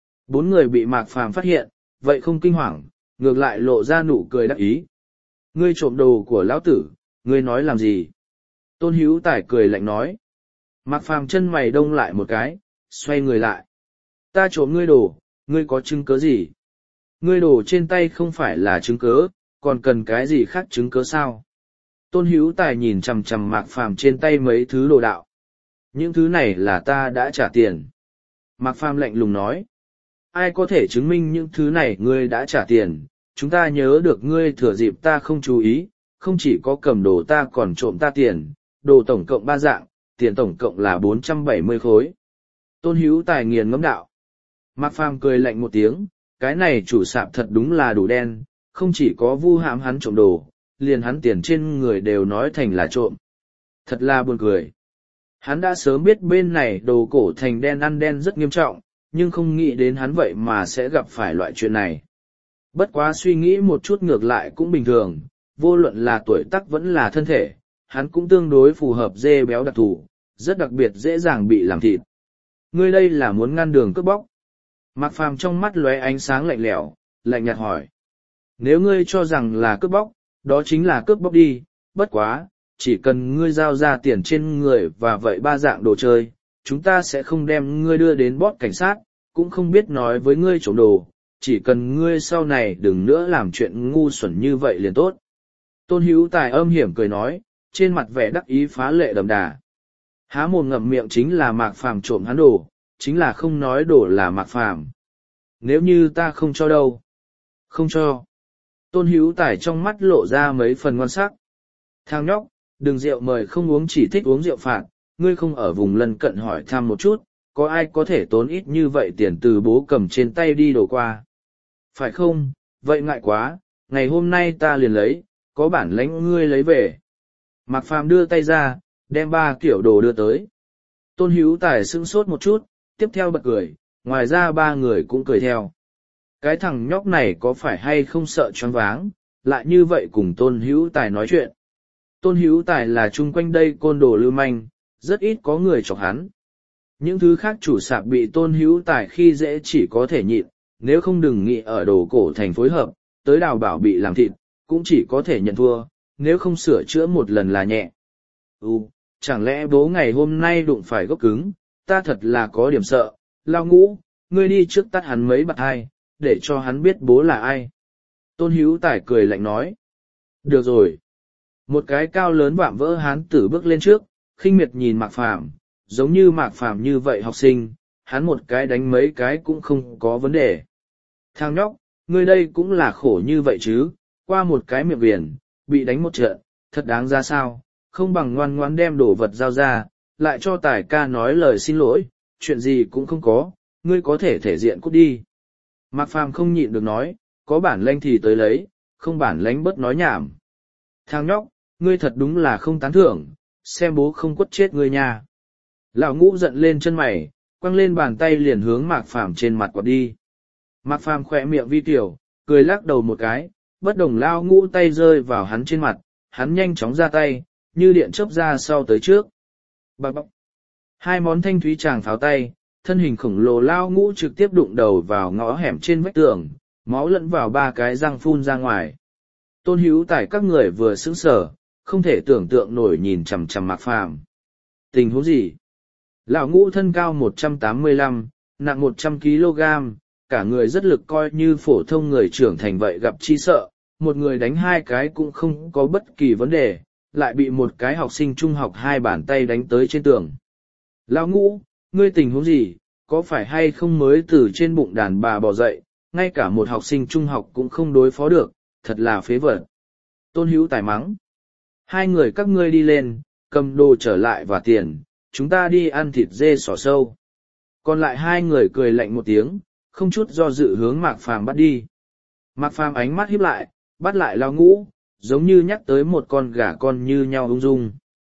4 người bị Mạc Phàm phát hiện, vậy không kinh hoàng, ngược lại lộ ra nụ cười đắc ý. Ngươi trộm đồ của lão tử, ngươi nói làm gì? Tôn Hữu Tài cười lạnh nói. Mạc Phàm chân mày đông lại một cái, xoay người lại. Ta trộm ngươi đồ, ngươi có chứng cớ gì? Ngươi đồ trên tay không phải là chứng cớ, còn cần cái gì khác chứng cớ sao? Tôn Hữu Tài nhìn chằm chằm Mạc Phàm trên tay mấy thứ đồ đạo. Những thứ này là ta đã trả tiền. Mạc Phàm lạnh lùng nói. Ai có thể chứng minh những thứ này ngươi đã trả tiền? Chúng ta nhớ được ngươi thừa dịp ta không chú ý, không chỉ có cầm đồ ta còn trộm ta tiền, đồ tổng cộng 3 dạng, tiền tổng cộng là 470 khối. Tôn Hữu Tài nghiền ngẫm đạo. Mạc Phàm cười lạnh một tiếng, cái này chủ sạp thật đúng là đủ đen, không chỉ có vu hãm hắn trộm đồ, liền hắn tiền trên người đều nói thành là trộm. Thật là buồn cười. Hắn đã sớm biết bên này đồ cổ thành đen ăn đen rất nghiêm trọng, nhưng không nghĩ đến hắn vậy mà sẽ gặp phải loại chuyện này. Bất quá suy nghĩ một chút ngược lại cũng bình thường, vô luận là tuổi tác vẫn là thân thể, hắn cũng tương đối phù hợp dê béo đặc thù, rất đặc biệt dễ dàng bị làm thịt. Ngươi đây là muốn ngăn đường cướp bóc. Mạc Phàm trong mắt lóe ánh sáng lạnh lẽo, lạnh nhạt hỏi. Nếu ngươi cho rằng là cướp bóc, đó chính là cướp bóc đi, bất quá, chỉ cần ngươi giao ra tiền trên người và vậy 3 dạng đồ chơi, chúng ta sẽ không đem ngươi đưa đến bót cảnh sát, cũng không biết nói với ngươi trộm đồ, chỉ cần ngươi sau này đừng nữa làm chuyện ngu xuẩn như vậy liền tốt. Tôn Hữu Tài âm hiểm cười nói, trên mặt vẻ đắc ý phá lệ đậm đà. Há mồm ngậm miệng chính là Mạc Phàm trộm hắn đồ, chính là không nói đồ là Mạc Phàm. Nếu như ta không cho đâu? Không cho. Tôn Hữu Tài trong mắt lộ ra mấy phần ngoan sắc. Thằng nhóc, đừng rượu mời không uống chỉ thích uống rượu phạt, ngươi không ở vùng lân cận hỏi thăm một chút, có ai có thể tốn ít như vậy tiền từ bố cầm trên tay đi đổ qua. Phải không, vậy ngại quá, ngày hôm nay ta liền lấy, có bản lãnh ngươi lấy về. Mạc Phàm đưa tay ra, đem 3 kiểu đồ đưa tới. Tôn Hữu Tài sững sốt một chút, tiếp theo bật cười, ngoài ra 3 người cũng cười theo. Cái thằng nhóc này có phải hay không sợ choáng váng, lại như vậy cùng Tôn Hữu Tài nói chuyện. Tôn Hữu Tài là chung quanh đây côn đồ lưu manh, rất ít có người chọc hắn. Những thứ khác chủ sạp bị Tôn Hữu Tài khi dễ chỉ có thể nhịn, nếu không đừng nghĩ ở đồ cổ thành phối hợp, tới đào bảo bị làm thịt, cũng chỉ có thể nhận thua, nếu không sửa chữa một lần là nhẹ. Chẳng lẽ bố ngày hôm nay đụng phải gốc cứng, ta thật là có điểm sợ, Lao Ngũ, ngươi đi trước tắt hắn mấy bạt hai, để cho hắn biết bố là ai. Tôn Hữu Tài cười lạnh nói. Được rồi. Một cái cao lớn vạm vỡ hán tử bước lên trước, khinh miệt nhìn Mạc Phàm, giống như Mạc Phàm như vậy học sinh, hắn một cái đánh mấy cái cũng không có vấn đề. Thằng nhóc, ngươi đây cũng là khổ như vậy chứ, qua một cái miệng viền, bị đánh một trận, thật đáng ra sao, không bằng ngoan ngoãn đem đồ vật giao ra, lại cho Tài ca nói lời xin lỗi, chuyện gì cũng không có, ngươi có thể thể diện cút đi. Mạc Phàm không nhịn được nói, có bản lãnh thì tới lấy, không bản lãnh bớt nói nhảm. Thằng nhóc, ngươi thật đúng là không tán thưởng, xem bố không quất chết ngươi nha. Lão Ngũ giận lên chân mày, quăng lên bàn tay liền hướng Mạc Phàm trên mặt quạt đi. Mạc Phàm khỏe miệng vi tiểu, cười lắc đầu một cái, bất đồng Lão Ngũ tay rơi vào hắn trên mặt, hắn nhanh chóng ra tay, như điện chớp ra sau tới trước. Bạc bọc. 2 món thanh thúy chàng pháo tay, thân hình khổng lồ Lão Ngũ trực tiếp đụng đầu vào ngõ hẻm trên vách tường, máu lẫn vào 3 cái răng phun ra ngoài. Tôn Hữu Tài các người vừa sững sờ, không thể tưởng tượng nổi nhìn chằm chằm Mạc Phàm. Tình huống gì? Lão Ngũ thân cao 185, nặng 100 kg, cả người rất lực coi như phổ thông người trưởng thành vậy gặp chi sợ, một người đánh 2 cái cũng không có bất kỳ vấn đề, lại bị một cái học sinh trung học 2 bàn tay đánh tới trên tường. Lão Ngũ, ngươi tình huống gì, có phải hay không mới từ trên bụng đàn bà bò dậy, ngay cả một học sinh trung học cũng không đối phó được, thật là phế vật. Tôn Hữu Tài mắng. 2 người các ngươi đi lên, cầm đồ trở lại và tiền, chúng ta đi ăn thịt dê xỏ sâu. Còn lại 2 người cười lạnh một tiếng, không chút do dự hướng Mạc Phàm bắt đi. Mạc Phàm ánh mắt híp lại, bắt lại Lão Ngũ, giống như nhắc tới một con gà con như nhau ung dung.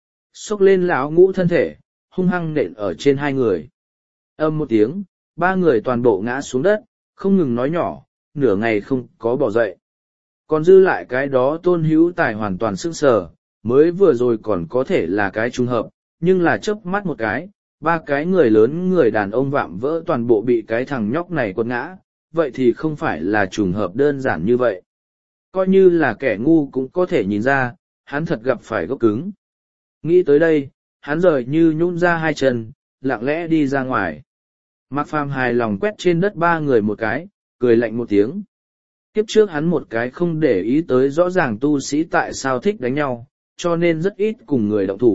Xốc lên Lão Ngũ thân thể, hung hăng nện ở trên 2 người. Âm một tiếng, 3 người toàn bộ ngã xuống đất, không ngừng nói nhỏ, nửa ngày không có bỏ dậy. Còn dư lại cái đó Tôn Hữu Tài hoàn toàn sững sờ, mới vừa rồi còn có thể là cái trùng hợp, nhưng là chớp mắt một cái, 3 cái người lớn người đàn ông vạm vỡ toàn bộ bị cái thằng nhóc này quật ngã, vậy thì không phải là trùng hợp đơn giản như vậy. Coi như là kẻ ngu cũng có thể nhìn ra, hắn thật gặp phải gốc cứng. Nghĩ tới đây, hắn rời như nhún ra 2 chân, lặng lẽ đi ra ngoài. Mạc Phàm hài lòng quét trên đất 3 người một cái, cười lạnh một tiếng. Kiếp trước hắn một cái không để ý tới rõ ràng tu sĩ tại sao thích đánh nhau, cho nên rất ít cùng người động thủ,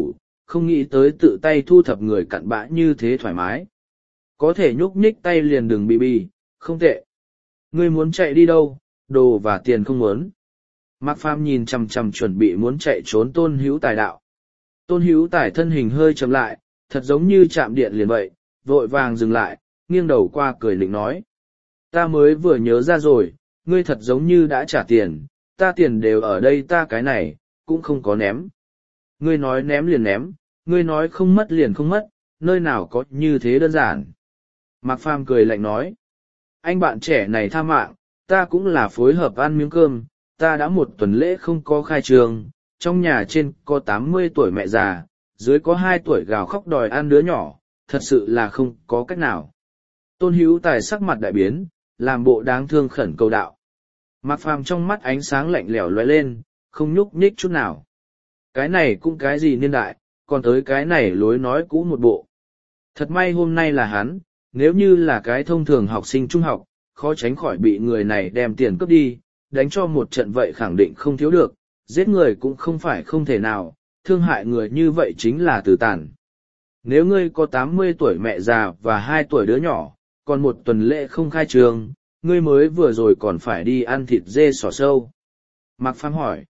không nghĩ tới tự tay thu thập người cặn bã như thế thoải mái. Có thể nhúc nhích tay liền đừng bị, không tệ. Ngươi muốn chạy đi đâu, đồ và tiền không muốn. Mạc Phàm nhìn chằm chằm chuẩn bị muốn chạy trốn Tôn Hữu Tài đạo. Tôn Hữu Tài thân hình hơi chậm lại, thật giống như chạm điện liền vậy, vội vàng dừng lại, nghiêng đầu qua cười lịnh nói. Ta mới vừa nhớ ra rồi, ngươi thật giống như đã trả tiền, ta tiền đều ở đây ta cái này, cũng không có ném. Ngươi nói ném liền ném, ngươi nói không mất liền không mất, nơi nào có như thế đơn giản. Mạc Phàm cười lạnh nói. Anh bạn trẻ này tha mạng, ta cũng là phối hợp ăn miếng cơm, ta đã một tuần lễ không có khai trường, trong nhà trên có 80 tuổi mẹ già, dưới có 2 tuổi gào khóc đòi ăn đứa nhỏ, thật sự là không có cách nào. Tôn Hữu Tài sắc mặt đại biến, làm bộ đáng thương khẩn cầu đạo. Mạc Phàm trong mắt ánh sáng lạnh lẽo lóe lên, không nhúc nhích chút nào. Cái này cũng cái gì niên đại, còn tới cái này lối nói cũ một bộ. Thật may hôm nay là hắn, nếu như là cái thông thường học sinh trung học, khó tránh khỏi bị người này đem tiền cướp đi, đánh cho một trận vậy khẳng định không thiếu được, giết người cũng không phải không thể nào, thương hại người như vậy chính là tử tàn. Nếu ngươi có 80 tuổi mẹ già và 2 tuổi đứa nhỏ, còn một tuần lễ không khai trường, ngươi mới vừa rồi còn phải đi ăn thịt dê sỏ sâu. Mạc Phàm hỏi.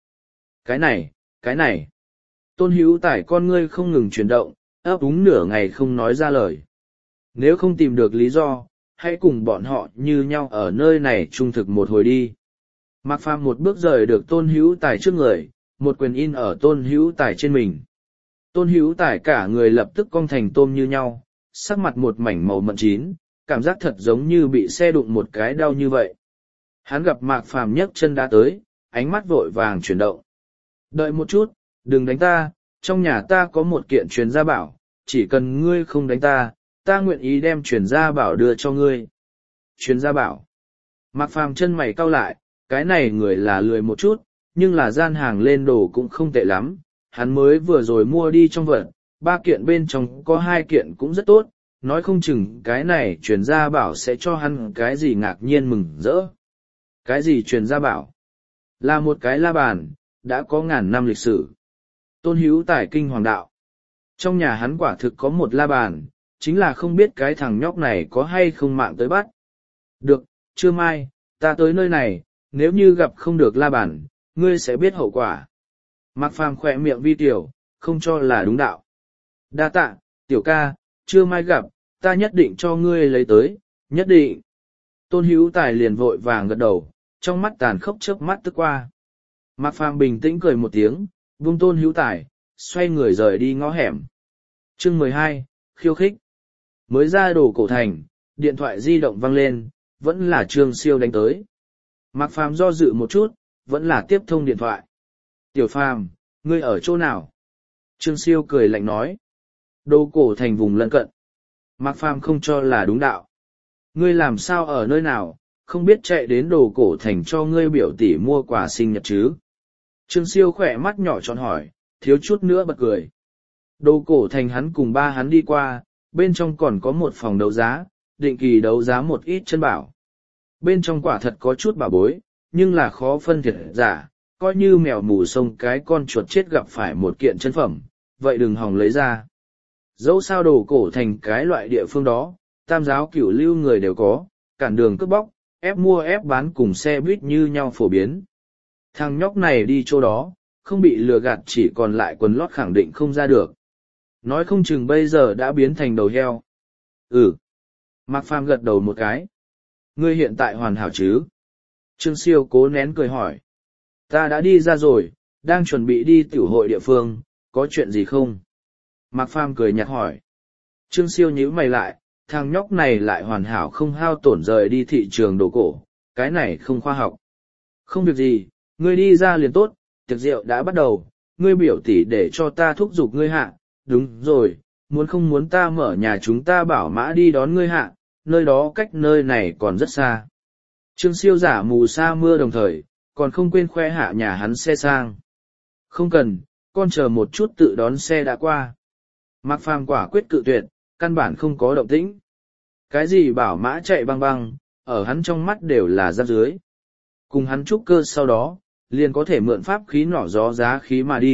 Cái này. Tôn Hữu Tài con ngươi không ngừng chuyển động, ấp úng nửa ngày không nói ra lời. Nếu không tìm được lý do, hãy cùng bọn họ như nhau ở nơi này trung thực một hồi đi. Mạc Phàm một bước rời được Tôn Hữu Tài trước người, một quyền in ở Tôn Hữu Tài trên mình. Tôn Hữu Tài cả người lập tức cong thành tôm như nhau, sắc mặt một mảnh màu mận chín, cảm giác thật giống như bị xe đụng một cái đau như vậy. Hắn gặp Mạc Phàm nhấc chân đã tới, ánh mắt vội vàng chuyển động. Đợi một chút, đừng đánh ta, trong nhà ta có một kiện truyền gia bảo, chỉ cần ngươi không đánh ta, ta nguyện ý đem truyền gia bảo đưa cho ngươi. Truyền gia bảo. Mạc Phàm chân mày cau lại, cái này người là lười một chút, nhưng là gian hàng lên đồ cũng không tệ lắm, hắn mới vừa rồi mua đi trong vật, 3 kiện bên trong có 2 kiện cũng rất tốt, nói không chừng cái này truyền gia bảo sẽ cho hắn cái gì ngạc nhiên mừng rỡ. Cái gì truyền gia bảo? Là một cái la bàn, đã có ngàn năm lịch sử. Tôn Hữu Tài kinh hoàng đạo. Trong nhà hắn quả thực có một la bàn, chính là không biết cái thằng nhóc này có hay không mạng tới bắt. Được, trưa mai, ta tới nơi này, nếu như gặp không được la bàn, ngươi sẽ biết hậu quả. Mạc Phàm khỏe miệng vi tiểu, không cho là đúng đạo. Đa tạ, tiểu ca, trưa mai gặp, ta nhất định cho ngươi lấy tới, nhất định. Tôn Hữu Tài liền vội vàng gật đầu, trong mắt tàn khốc chớp mắt tức qua. Mạc Phàm bình tĩnh cười một tiếng, buông Tôn Hữu Tài, xoay người rời đi ngõ hẻm. Chương 12, khiêu khích. Mới ra đồ cổ thành, điện thoại di động vang lên, vẫn là Trương Siêu đánh tới. Mạc Phàm do dự một chút, vẫn là tiếp thông điện thoại. Tiểu Phàm, ngươi ở chỗ nào? Trương Siêu cười lạnh nói. Đồ cổ thành vùng lân cận. Mạc Phàm không cho là đúng đạo. Ngươi làm sao ở nơi nào, không biết chạy đến đồ cổ thành cho ngươi biểu tỷ mua quà sinh nhật chứ? Trương Siêu khỏe mắt nhỏ tròn hỏi, thiếu chút nữa bật cười. Đồ cổ thành hắn cùng ba hắn đi qua, bên trong còn có một phòng đấu giá, định kỳ đấu giá một ít chân bảo. Bên trong quả thật có chút bảo bối, nhưng là khó phân thiệt giả, coi như mèo mù sông cái con chuột chết gặp phải một kiện chân phẩm, vậy đừng hòng lấy ra. Dẫu sao đồ cổ thành cái loại địa phương đó, tam giáo cửu lưu người đều có, cản đường cướp bóc, ép mua ép bán cùng xe buýt như nhau phổ biến. Thằng nhóc này đi chỗ đó, không bị lừa gạt chỉ còn lại quần lót khẳng định không ra được. Nói không chừng bây giờ đã biến thành đầu heo. Ừ. Mạc Phàm gật đầu một cái. Ngươi hiện tại hoàn hảo chứ? Trương Siêu cố nén cười hỏi. Ta đã đi ra rồi, đang chuẩn bị đi tiểu hội địa phương, có chuyện gì không? Mạc Phàm cười nhạt hỏi. Trương Siêu nhíu mày lại, thằng nhóc này lại hoàn hảo không hao tổn rời đi thị trường đồ cổ, cái này không khoa học. Không việc gì, ngươi đi ra liền tốt, tiệc rượu đã bắt đầu, ngươi biểu tỷ để cho ta thúc giục ngươi hạ, đúng rồi, muốn không muốn ta mở nhà chúng ta bảo mã đi đón ngươi hạ, nơi đó cách nơi này còn rất xa. Trương Siêu giả mù sa mưa đồng thời, còn không quên khoe hạ nhà hắn xe sang. Không cần, con chờ một chút tự đón xe đã qua. Mạc Phàm quả quyết cự tuyệt, căn bản không có động tĩnh. Cái gì bảo mã chạy băng băng, ở hắn trong mắt đều là rác dưới. Cùng hắn trúc cơ sau đó, liền có thể mượn pháp khí nỏ gió giá khí mà đi,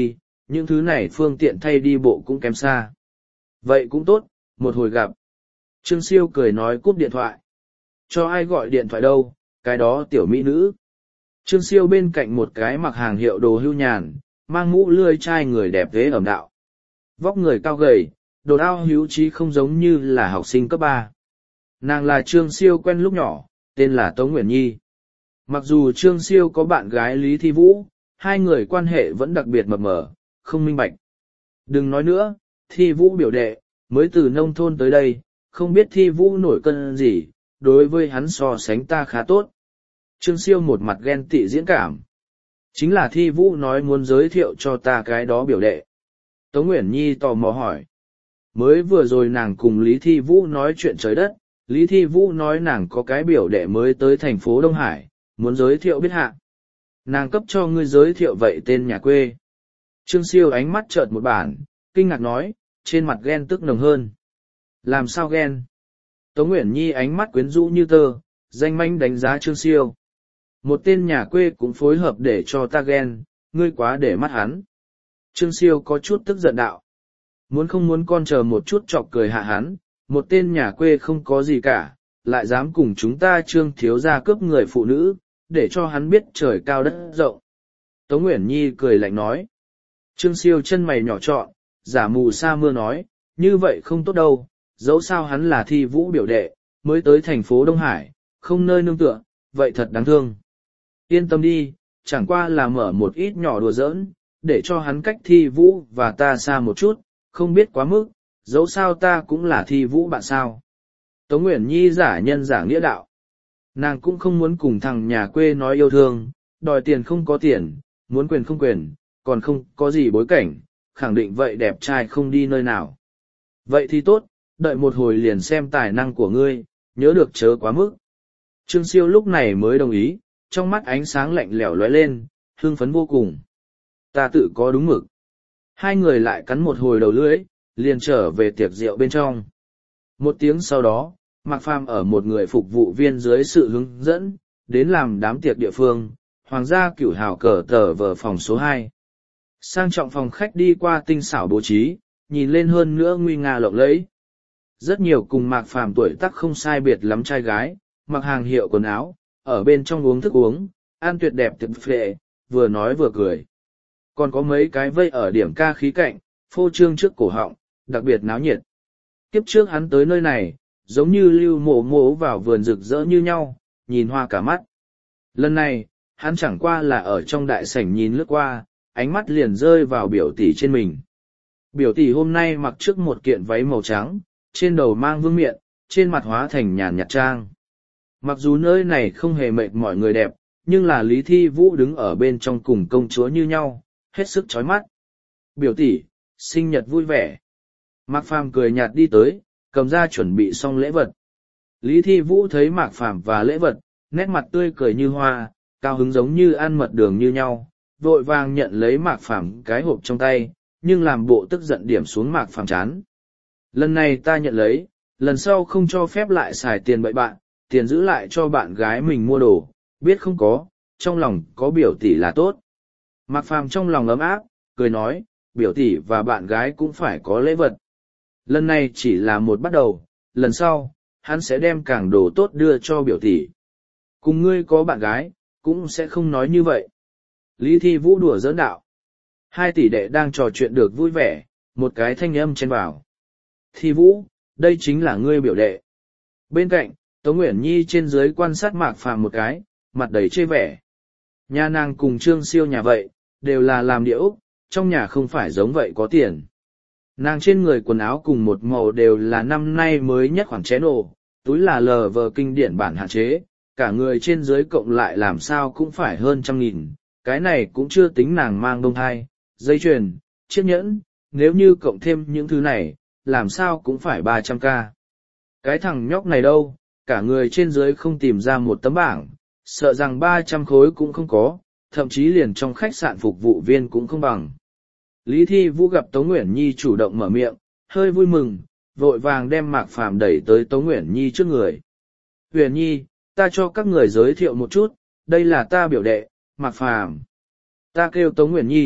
những thứ này phương tiện thay đi bộ cũng kém xa. Vậy cũng tốt, một hồi gặp. Trương Siêu cười nói cúp điện thoại. Cho ai gọi điện thoại đâu, cái đó tiểu mỹ nữ. Trương Siêu bên cạnh một cái mặc hàng hiệu đồ hưu nhàn, mang mũ lươi chai người đẹp thế ẩm đạo. Vóc người cao gầy, đồ ao hữu trí không giống như là học sinh cấp 3. Nàng là Trương Siêu quen lúc nhỏ, tên là Tống Nguyễn Nhi. Mặc dù Trương Siêu có bạn gái Lý Thi Vũ, hai người quan hệ vẫn đặc biệt mập mờ, không minh bạch. Đừng nói nữa, Thi Vũ biểu đệ, mới từ nông thôn tới đây, không biết Thi Vũ nổi cân gì, đối với hắn so sánh ta khá tốt. Trương Siêu một mặt ghen tị diễn cảm. Chính là Thi Vũ nói muốn giới thiệu cho ta cái đó biểu đệ. Tống Nguyễn Nhi tò mò hỏi. Mới vừa rồi nàng cùng Lý Thi Vũ nói chuyện trời đất, Lý Thi Vũ nói nàng có cái biểu đệ mới tới thành phố Đông Hải, muốn giới thiệu biết hạ. Nàng cấp cho ngươi giới thiệu vậy tên nhà quê. Trương Siêu ánh mắt chợt một bản, kinh ngạc nói, trên mặt ghen tức nồng hơn. Làm sao ghen? Tống Nguyễn Nhi ánh mắt quyến rũ như tơ, danh manh đánh giá Trương Siêu. Một tên nhà quê cũng phối hợp để cho ta ghen, ngươi quá để mắt hắn. Trương Siêu có chút tức giận đạo. Muốn không muốn con chờ một chút chọc cười hạ hắn, một tên nhà quê không có gì cả, lại dám cùng chúng ta Trương thiếu gia cướp người phụ nữ, để cho hắn biết trời cao đất rộng. Tống Nguyễn Nhi cười lạnh nói. Trương Siêu chân mày nhỏ trọn, giả mù sa mưa nói, như vậy không tốt đâu, dẫu sao hắn là Thi Vũ biểu đệ, mới tới thành phố Đông Hải, không nơi nương tựa, vậy thật đáng thương. Yên tâm đi, chẳng qua là mở một ít nhỏ đùa giỡn, để cho hắn cách Thi Vũ và ta xa một chút, không biết quá mức, dẫu sao ta cũng là Thi Vũ bạn sao. Tống Nguyễn Nhi giả nhân giả nghĩa đạo. Nàng cũng không muốn cùng thằng nhà quê nói yêu thương, đòi tiền không có tiền, muốn quyền không quyền, còn không có gì bối cảnh, khẳng định vậy đẹp trai không đi nơi nào. Vậy thì tốt, đợi một hồi liền xem tài năng của ngươi, nhớ được chớ quá mức. Trương Siêu lúc này mới đồng ý, trong mắt ánh sáng lạnh lẽo lóe lên, hưng phấn vô cùng. Ta tự có đúng mực. Hai người lại cắn một hồi đầu lưỡi, liền trở về tiệc rượu bên trong. Một tiếng sau đó, Mạc Phàm ở một người phục vụ viên dưới sự hướng dẫn, đến làm đám tiệc địa phương, Hoàng gia Cửu Hào cờ tờ vờ phòng số 2. Sang trọng phòng khách đi qua tinh xảo bố trí, nhìn lên hơn nữa nguy nga lộng lẫy. Rất nhiều cùng Mạc Phàm tuổi tác không sai biệt lắm trai gái, mặc hàng hiệu quần áo, ở bên trong uống thức uống, ăn tuyệt đẹp tuyệt phệ, vừa nói vừa cười. Còn có mấy cái vây ở điểm ca khí cạnh, phô trương trước cổ họng, đặc biệt náo nhiệt. Kiếp trước hắn tới nơi này, giống như lưu mộ mộ vào vườn rực rỡ như nhau, nhìn hoa cả mắt. Lần này, hắn chẳng qua là ở trong đại sảnh nhìn lướt qua, ánh mắt liền rơi vào biểu tỷ trên mình. Biểu tỷ hôm nay mặc trước một kiện váy màu trắng, trên đầu mang vương miện, trên mặt hóa thành nhàn nhạt trang. Mặc dù nơi này không hề mệt mỏi người đẹp, nhưng là Lý Thi Vũ đứng ở bên trong cùng công chúa như nhau, hết sức chói mắt. Biểu tỷ, sinh nhật vui vẻ. Mạc Phàm cười nhạt đi tới, cầm ra chuẩn bị xong lễ vật. Lý Thi Vũ thấy Mạc Phàm và lễ vật, nét mặt tươi cười như hoa, cao hứng giống như ăn mật đường như nhau, vội vàng nhận lấy Mạc Phàm cái hộp trong tay, nhưng làm bộ tức giận điểm xuống Mạc Phàm chán. Lần này ta nhận lấy, lần sau không cho phép lại xài tiền bậy bạn, tiền giữ lại cho bạn gái mình mua đồ, biết không có, trong lòng có biểu tỷ là tốt. Mạc Phàm trong lòng ấm áp, cười nói, biểu tỷ và bạn gái cũng phải có lễ vật. Lần này chỉ là một bắt đầu, lần sau, hắn sẽ đem càng đồ tốt đưa cho biểu tỷ. Cùng ngươi có bạn gái, cũng sẽ không nói như vậy. Lý Thi Vũ đùa giỡn đạo. Hai tỷ đệ đang trò chuyện được vui vẻ, một cái thanh âm chen vào. Thi Vũ, đây chính là ngươi biểu đệ. Bên cạnh, Tống Nguyễn Nhi trên dưới quan sát Mạc Phàm một cái, mặt đầy chê vẻ. Nhà nàng cùng Trương Siêu nhà vậy, đều là làm địa ốc, trong nhà không phải giống vậy có tiền. Nàng trên người quần áo cùng một màu đều là năm nay mới nhất khoản chén ổ, túi là lờ vờ kinh điển bản hạn chế, cả người trên dưới cộng lại làm sao cũng phải hơn 100.000, cái này cũng chưa tính nàng mang bông thai, dây chuyền, chiếc nhẫn, nếu như cộng thêm những thứ này, làm sao cũng phải 300k. Cái thằng nhóc này đâu, cả người trên dưới không tìm ra một tấm bảng, sợ rằng 300 khối cũng không có, thậm chí liền trong khách sạn phục vụ viên cũng không bằng. Lý Thi Vũ gặp Tống Nguyễn Nhi chủ động mở miệng, hơi vui mừng, vội vàng đem Mạc Phàm đẩy tới Tống Nguyễn Nhi trước người. Nguyễn Nhi, ta cho các người giới thiệu một chút, đây là ta biểu đệ, Mạc Phàm. Ta kêu Tống Nguyễn Nhi,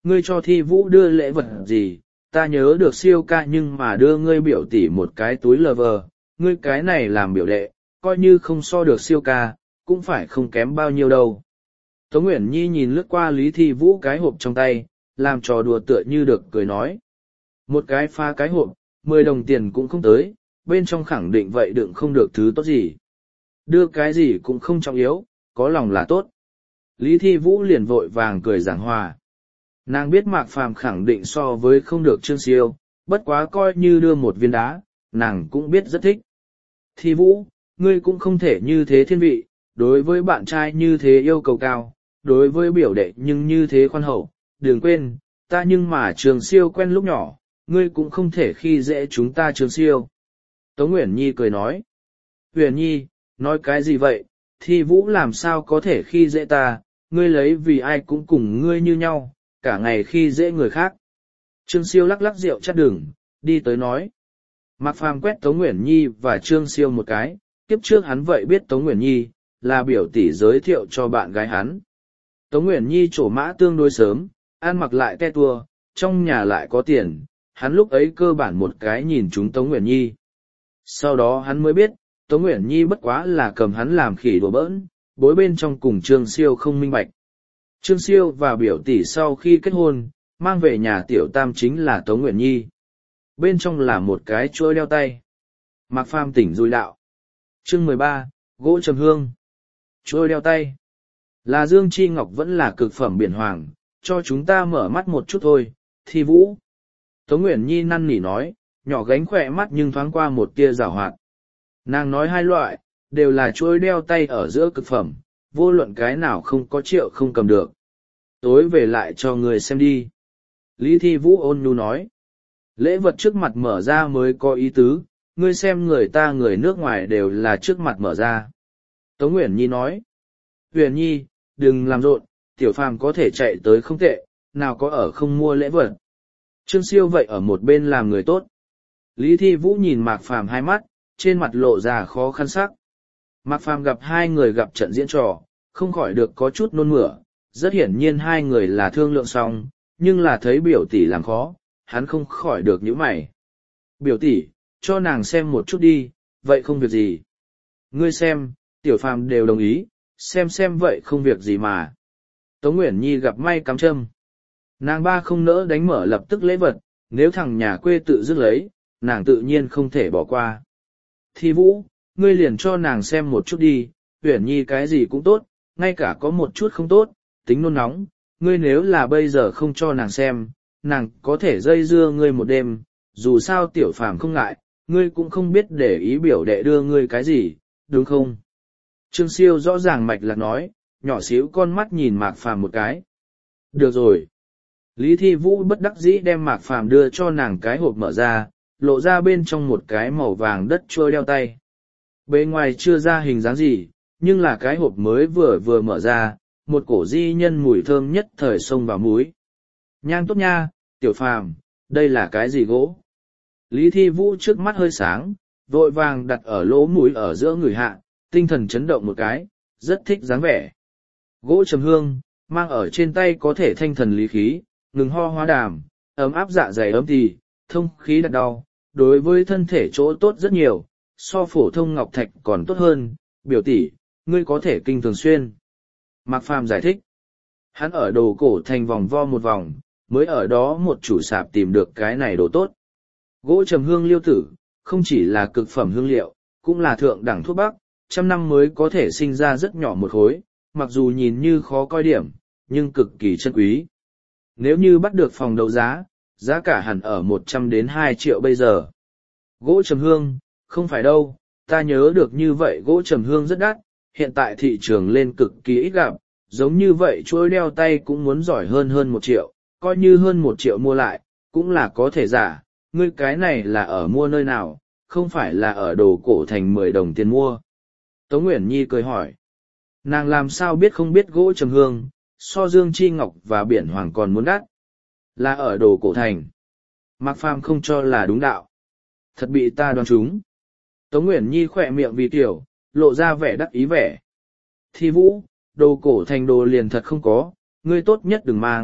ngươi cho Thi Vũ đưa lễ vật gì, ta nhớ được Siêu ca nhưng mà đưa ngươi biểu tỷ một cái túi lờ vờ, ngươi cái này làm biểu đệ, coi như không so được Siêu ca, cũng phải không kém bao nhiêu đâu. Tống Uyển Nhi nhìn lướt qua Lý Thi Vũ cái hộp trong tay, làm trò đùa tựa như được cười nói. Một cái pha cái hộp, 10 đồng tiền cũng không tới, bên trong khẳng định vậy đựng không được thứ tốt gì. Đưa cái gì cũng không trọng yếu, có lòng là tốt. Lý Thi Vũ liền vội vàng cười giảng hòa. Nàng biết Mạc Phàm khẳng định so với không được Trương Siêu, bất quá coi như đưa một viên đá, nàng cũng biết rất thích. Thi Vũ, ngươi cũng không thể như thế thiên vị, đối với bạn trai như thế yêu cầu cao, đối với biểu đệ nhưng như thế khoan hậu, đừng quên, ta nhưng mà Trường Siêu quen lúc nhỏ, ngươi cũng không thể khi dễ chúng ta Trường Siêu. Tống Uyển Nhi cười nói. Uyển Nhi, nói cái gì vậy, Thi Vũ làm sao có thể khi dễ ta, ngươi lấy vì ai cũng cùng ngươi như nhau, cả ngày khi dễ người khác. Trương Siêu lắc lắc rượu chắt đường, đi tới nói. Mạc Phàm quét Tống Uyển Nhi và Trương Siêu một cái, kiếp trước hắn vậy biết Tống Uyển Nhi, là biểu tỷ giới thiệu cho bạn gái hắn. Tống Uyển Nhi trổ mã tương đối sớm, ăn mặc lại te tua, trong nhà lại có tiền, hắn lúc ấy cơ bản một cái nhìn chúng Tống Uyển Nhi. Sau đó hắn mới biết, Tống Uyển Nhi bất quá là cầm hắn làm khỉ đùa bỡn, bối bên trong cùng Trương Siêu không minh bạch. Trương Siêu và biểu tỷ sau khi kết hôn, mang về nhà tiểu tam chính là Tống Uyển Nhi. Bên trong là một cái chuỗi đeo tay. Mạc Phàm tỉnh dùi đạo. Chương 13, gỗ trầm hương. Chuỗi đeo tay. Là Dương Chi Ngọc vẫn là cực phẩm biển hoàng, cho chúng ta mở mắt một chút thôi, Thi Vũ. Tống Uyển Nhi năn nỉ nói, nhỏ gánh khỏe mắt nhưng thoáng qua một tia giảo hoạt. Nàng nói hai loại, đều là chuỗi đeo tay ở giữa cực phẩm, vô luận cái nào không có triệu không cầm được. Tối về lại cho người xem đi. Lý Thi Vũ ôn nhu nói. Lễ vật trước mặt mở ra mới có ý tứ, ngươi xem người ta người nước ngoài đều là trước mặt mở ra. Tống Uyển Nhi nói. Uyển Nhi, đừng làm rộn, Tiểu Phàm có thể chạy tới không tệ, nào có ở không mua lễ vật. Trương Siêu vậy ở một bên làm người tốt. Lý Thi Vũ nhìn Mạc Phàm hai mắt, trên mặt lộ ra khó khăn sắc. Mạc Phàm gặp hai người gặp trận diễn trò, không khỏi được có chút nôn mửa, rất hiển nhiên hai người là thương lượng xong, nhưng là thấy biểu tỷ làm khó, hắn không khỏi được nhíu mày. Biểu tỷ, cho nàng xem một chút đi, vậy không việc gì. Ngươi xem, Tiểu Phàm đều đồng ý, xem vậy không việc gì mà. Tống Uyển Nhi gặp may cắm châm. Nàng ba không nỡ đánh mở lập tức lễ vật, nếu thằng nhà quê tự dứt lấy, nàng tự nhiên không thể bỏ qua. Thi Vũ, ngươi liền cho nàng xem một chút đi, Uyển Nhi cái gì cũng tốt, ngay cả có một chút không tốt, tính nôn nóng, ngươi nếu là bây giờ không cho nàng xem, nàng có thể dây dưa ngươi một đêm, dù sao Tiểu Phàm không ngại, ngươi cũng không biết để ý biểu đệ đưa ngươi cái gì, đúng không? Trương Siêu rõ ràng mạch lạc nói, nhỏ xíu con mắt nhìn Mạc Phàm một cái. Được rồi. Lý Thi Vũ bất đắc dĩ đem Mạc Phàm đưa cho nàng cái hộp mở ra, lộ ra bên trong một cái màu vàng đất trôi đeo tay. Bề ngoài chưa ra hình dáng gì, nhưng là cái hộp mới vừa mở ra, một cổ di nhân mùi thơm nhất thời xông vào mũi. Nhang tốt nha, Tiểu Phàm, đây là cái gì gỗ? Lý Thi Vũ trước mắt hơi sáng, vội vàng đặt ở lỗ mũi ở giữa người hạ, tinh thần chấn động một cái, rất thích dáng vẻ. Gỗ trầm hương, mang ở trên tay có thể thanh thần lý khí, ngừng ho hóa đàm, ấm áp dạ dày ấm thì, thông khí đặt đau, đối với thân thể chỗ tốt rất nhiều, so phổ thông ngọc thạch còn tốt hơn, biểu tỷ, ngươi có thể kinh thường xuyên. Mạc Phàm giải thích, hắn ở đồ cổ thành vòng vo một vòng, mới ở đó một chủ sạp tìm được cái này đồ tốt. Gỗ trầm hương liêu tử, không chỉ là cực phẩm hương liệu, cũng là thượng đẳng thuốc bắc, trăm năm mới có thể sinh ra rất nhỏ một khối, mặc dù nhìn như khó coi điểm, nhưng cực kỳ chân quý. Nếu như bắt được phòng đấu giá, giá cả hẳn ở 100 đến 2 triệu bây giờ. Gỗ trầm hương, không phải đâu, ta nhớ được như vậy gỗ trầm hương rất đắt, hiện tại thị trường lên cực kỳ ít gặp, giống như vậy chuỗi đeo tay cũng muốn giỏi hơn 1 triệu, coi như hơn 1 triệu mua lại, cũng là có thể giả, ngươi cái này là ở mua nơi nào, không phải là ở đồ cổ thành 10 đồng tiền mua. Tống Uyển Nhi cười hỏi, nàng làm sao biết không biết gỗ trầm hương, so Dương Chi Ngọc và Biển Hoàng còn muốn đắt, là ở đồ cổ thành. Mạc Phàm không cho là đúng đạo. Thật bị ta đoán trúng. Tống Uyển Nhi khỏe miệng vì tiểu, lộ ra vẻ đắc ý vẻ. Thi Vũ, đồ cổ thành đồ liền thật không có, ngươi tốt nhất đừng mang,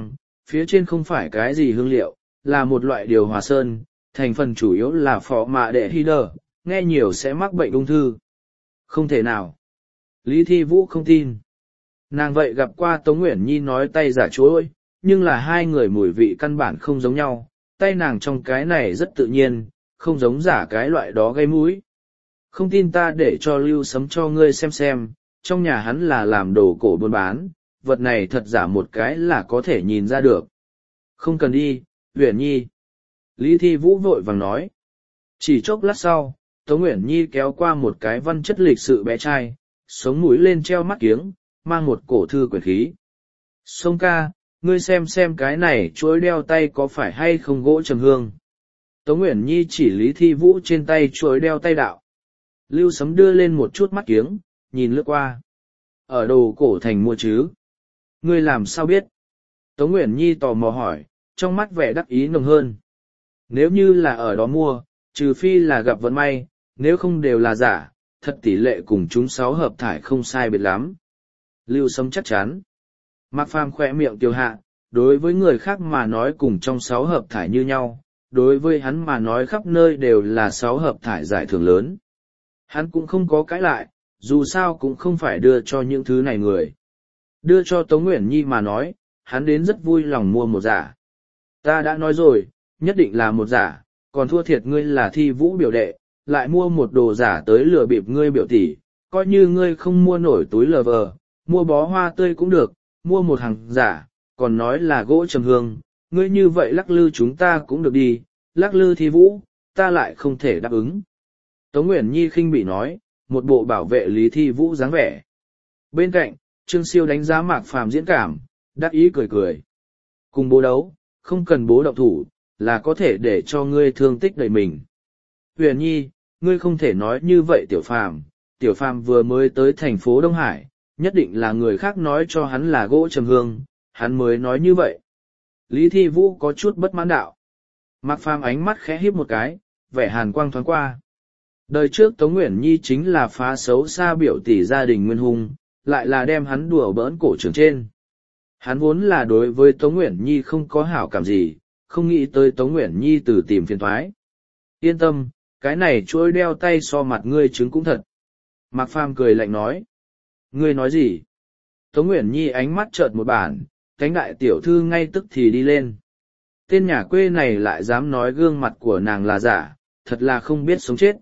phía trên không phải cái gì hương liệu, là một loại điều hòa sơn, thành phần chủ yếu là phọ mạ đệ hy đờ, nghe nhiều sẽ mắc bệnh ung thư. Không thể nào. Lý Thi Vũ không tin. Nàng vậy gặp qua Tống Nguyễn Nhi nói tay giả chuối, nhưng là hai người mùi vị căn bản không giống nhau, tay nàng trong cái này rất tự nhiên, không giống giả cái loại đó gây mũi. Không tin ta để cho Lưu Sấm cho ngươi xem, trong nhà hắn là làm đồ cổ buôn bán, vật này thật giả một cái là có thể nhìn ra được. Không cần đi, Uyển Nhi. Lý Thi Vũ vội vàng nói. Chỉ chốc lát sau, Tống Uyển Nhi kéo qua một cái văn chất lịch sự bé trai, sống mũi lên treo mắt kiếng, mang một cổ thư quyển khí. Sông ca, ngươi xem cái này chuỗi đeo tay có phải hay không gỗ trầm hương. Tống Uyển Nhi chỉ Lý Thi Vũ trên tay chuỗi đeo tay đạo. Lưu Sấm đưa lên một chút mắt kiếng, nhìn lướt qua. Ở đồ cổ thành mua chứ? Ngươi làm sao biết? Tống Uyển Nhi tò mò hỏi, trong mắt vẻ đắc ý nồng hơn. Nếu như là ở đó mua, trừ phi là gặp vận may, nếu không đều là giả, thật tỷ lệ cùng chúng 6 hợp thải không sai biệt lắm. Lưu Sấm chắc chắn. Mạc Phàm khỏe miệng tiêu hạ, đối với người khác mà nói cùng trong 6 hợp thải như nhau, đối với hắn mà nói khắp nơi đều là 6 hợp thải giải thưởng lớn. Hắn cũng không có cãi lại, dù sao cũng không phải đưa cho những thứ này người. Đưa cho Tống Uyển Nhi mà nói, hắn đến rất vui lòng mua một giả. Ta đã nói rồi, nhất định là một giả, còn thua thiệt ngươi là Thi Vũ biểu đệ, lại mua một đồ giả tới lừa bịp ngươi biểu tỷ, coi như ngươi không mua nổi túi lờ vờ, mua bó hoa tươi cũng được, mua một hàng giả, còn nói là gỗ trầm hương, ngươi như vậy lắc lư chúng ta cũng được đi, lắc lư Thi Vũ, ta lại không thể đáp ứng. Tống Uyển Nhi khinh bị nói, một bộ bảo vệ Lý Thi Vũ dáng vẻ. Bên cạnh, Trương Siêu đánh giá Mạc Phàm diễn cảm, đắc ý cười cười. Cùng bố đấu, không cần bố động thủ, là có thể để cho ngươi thương tích đầy mình. Uyển Nhi, ngươi không thể nói như vậy Tiểu Phàm vừa mới tới thành phố Đông Hải, nhất định là người khác nói cho hắn là gỗ trầm hương, hắn mới nói như vậy. Lý Thi Vũ có chút bất mãn đạo. Mạc Phàm ánh mắt khẽ híp một cái, vẻ hàn quang thoáng qua. Đời trước Tống Uyển Nhi chính là phá xấu xa biểu tỷ gia đình Nguyên Hung, lại là đem hắn đùa bỡn cổ trưởng trên. Hắn vốn là đối với Tống Uyển Nhi không có hảo cảm gì, không nghĩ tới Tống Uyển Nhi từ tìm phiền thoái. Yên tâm, cái này chuỗi đeo tay so mặt ngươi chứng cũng thật. Mạc Phàm cười lạnh nói. Ngươi nói gì? Tống Uyển Nhi ánh mắt chợt một bản, cánh đại tiểu thư ngay tức thì đi lên. Tên nhà quê này lại dám nói gương mặt của nàng là giả, thật là không biết sống chết.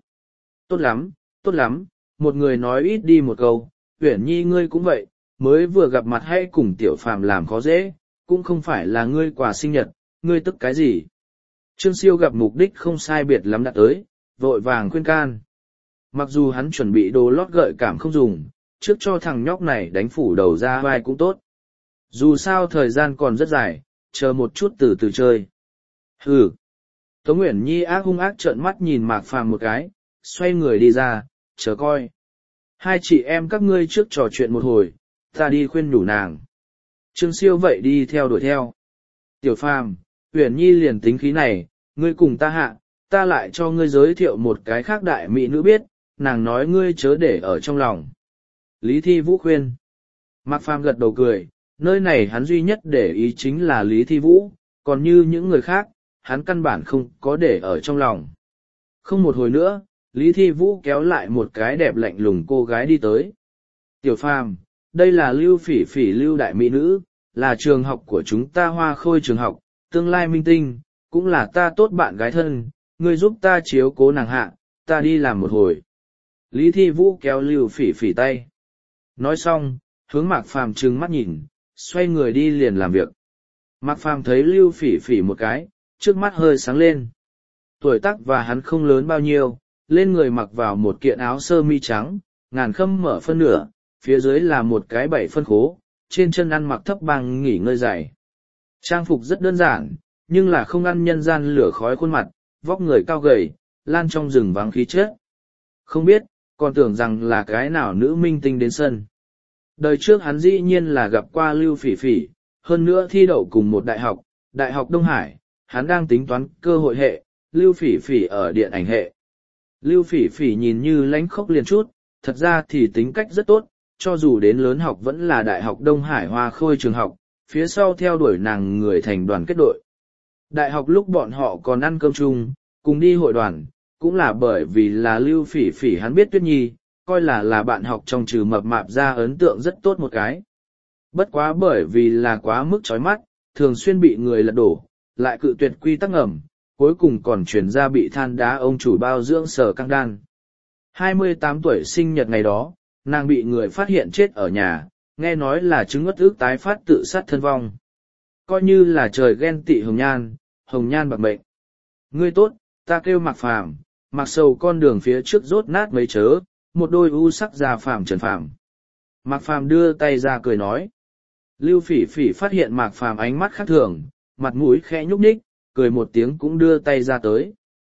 Tốt lắm, một người nói ít đi một câu, Uyển Nhi ngươi cũng vậy, mới vừa gặp mặt hay cùng Tiểu Phàm làm khó dễ, cũng không phải là ngươi quà sinh nhật, ngươi tức cái gì. Trương Siêu gặp mục đích không sai biệt lắm đã tới, vội vàng khuyên can. Mặc dù hắn chuẩn bị đồ lót gợi cảm không dùng, trước cho thằng nhóc này đánh phủ đầu ra vai cũng tốt. Dù sao thời gian còn rất dài, chờ một chút từ từ chơi. Hừ. Tống Uyển Nhi hung ác trợn mắt nhìn Mạc Phàm một cái, xoay người đi ra, chờ coi. Hai chị em các ngươi trước trò chuyện một hồi, ta đi khuyên nhủ nàng. Trương Siêu vậy đi theo đuổi theo. Tiểu Phàm, Uyển Nhi liền tính khí này, ngươi cùng ta hạ, ta lại cho ngươi giới thiệu một cái khác đại mỹ nữ biết, nàng nói ngươi chớ để ở trong lòng. Lý Thi Vũ khuyên. Mạc Phàm gật đầu cười, nơi này hắn duy nhất để ý chính là Lý Thi Vũ, còn như những người khác, hắn căn bản không có để ở trong lòng. Không một hồi nữa, Lý Thi Vũ kéo lại một cái đẹp lạnh lùng cô gái đi tới. Tiểu Phàm, đây là Lưu Phỉ Phỉ Lưu đại mỹ nữ, là trường học của chúng ta Hoa Khôi trường học, tương lai minh tinh, cũng là ta tốt bạn gái thân, ngươi giúp ta chiếu cố nàng hạ, ta đi làm một hồi. Lý Thi Vũ kéo Lưu Phỉ Phỉ tay. Nói xong, hướng Mạc Phàm trừng mắt nhìn, xoay người đi liền làm việc. Mạc Phàm thấy Lưu Phỉ Phỉ một cái, trước mắt hơi sáng lên. Tuổi tác và hắn không lớn bao nhiêu, lên người mặc vào một kiện áo sơ mi trắng, ngàn khâm mở phân nửa, phía dưới là một cái 7 phân khố, trên chân ăn mặc thấp bằng nghỉ ngơi dày. Trang phục rất đơn giản, nhưng là không ăn nhân gian lửa khói khuôn mặt, vóc người cao gầy, lan trong rừng vắng khí chất. Không biết, còn tưởng rằng là cái nào nữ minh tinh đến sân. Đời trước hắn dĩ nhiên là gặp qua Lưu Phỉ Phỉ, hơn nữa thi đậu cùng một Đại học Đông Hải, hắn đang tính toán cơ hội hệ, Lưu Phỉ Phỉ ở điện ảnh hệ. Lưu Phỉ Phỉ nhìn như lánh khốc liền chút, thật ra thì tính cách rất tốt, cho dù đến lớn học vẫn là Đại học Đông Hải Hoa Khôi trường học, phía sau theo đuổi nàng người thành đoàn kết đội. Đại học lúc bọn họ còn ăn cơm chung, cùng đi hội đoàn, cũng là bởi vì là Lưu Phỉ Phỉ hắn biết Tuyết Nhi, coi là bạn học trong trừ mập mạp ra ấn tượng rất tốt một cái. Bất quá bởi vì là quá mức chói mắt, thường xuyên bị người lật đổ, lại cự tuyệt quy tắc ngầm, cuối cùng còn chuyển ra bị than đá ông chủ bao dưỡng Sở Căng Đan. 28 tuổi sinh nhật ngày đó, nàng bị người phát hiện chết ở nhà, nghe nói là chứng ngất ức tái phát tự sát thân vong. Coi như là trời ghen tị hồng nhan bạc mệnh. Ngươi tốt, ta kêu Mạc Phàm, mặc sầu con đường phía trước rốt nát mấy chớ, một đôi u sắc già Phàm Trần Phàm. Mạc Phàm đưa tay ra cười nói. Lưu Phỉ Phỉ phát hiện Mạc Phàm ánh mắt khác thường, mặt mũi khẽ nhúc nhích, cười một tiếng cũng đưa tay ra tới.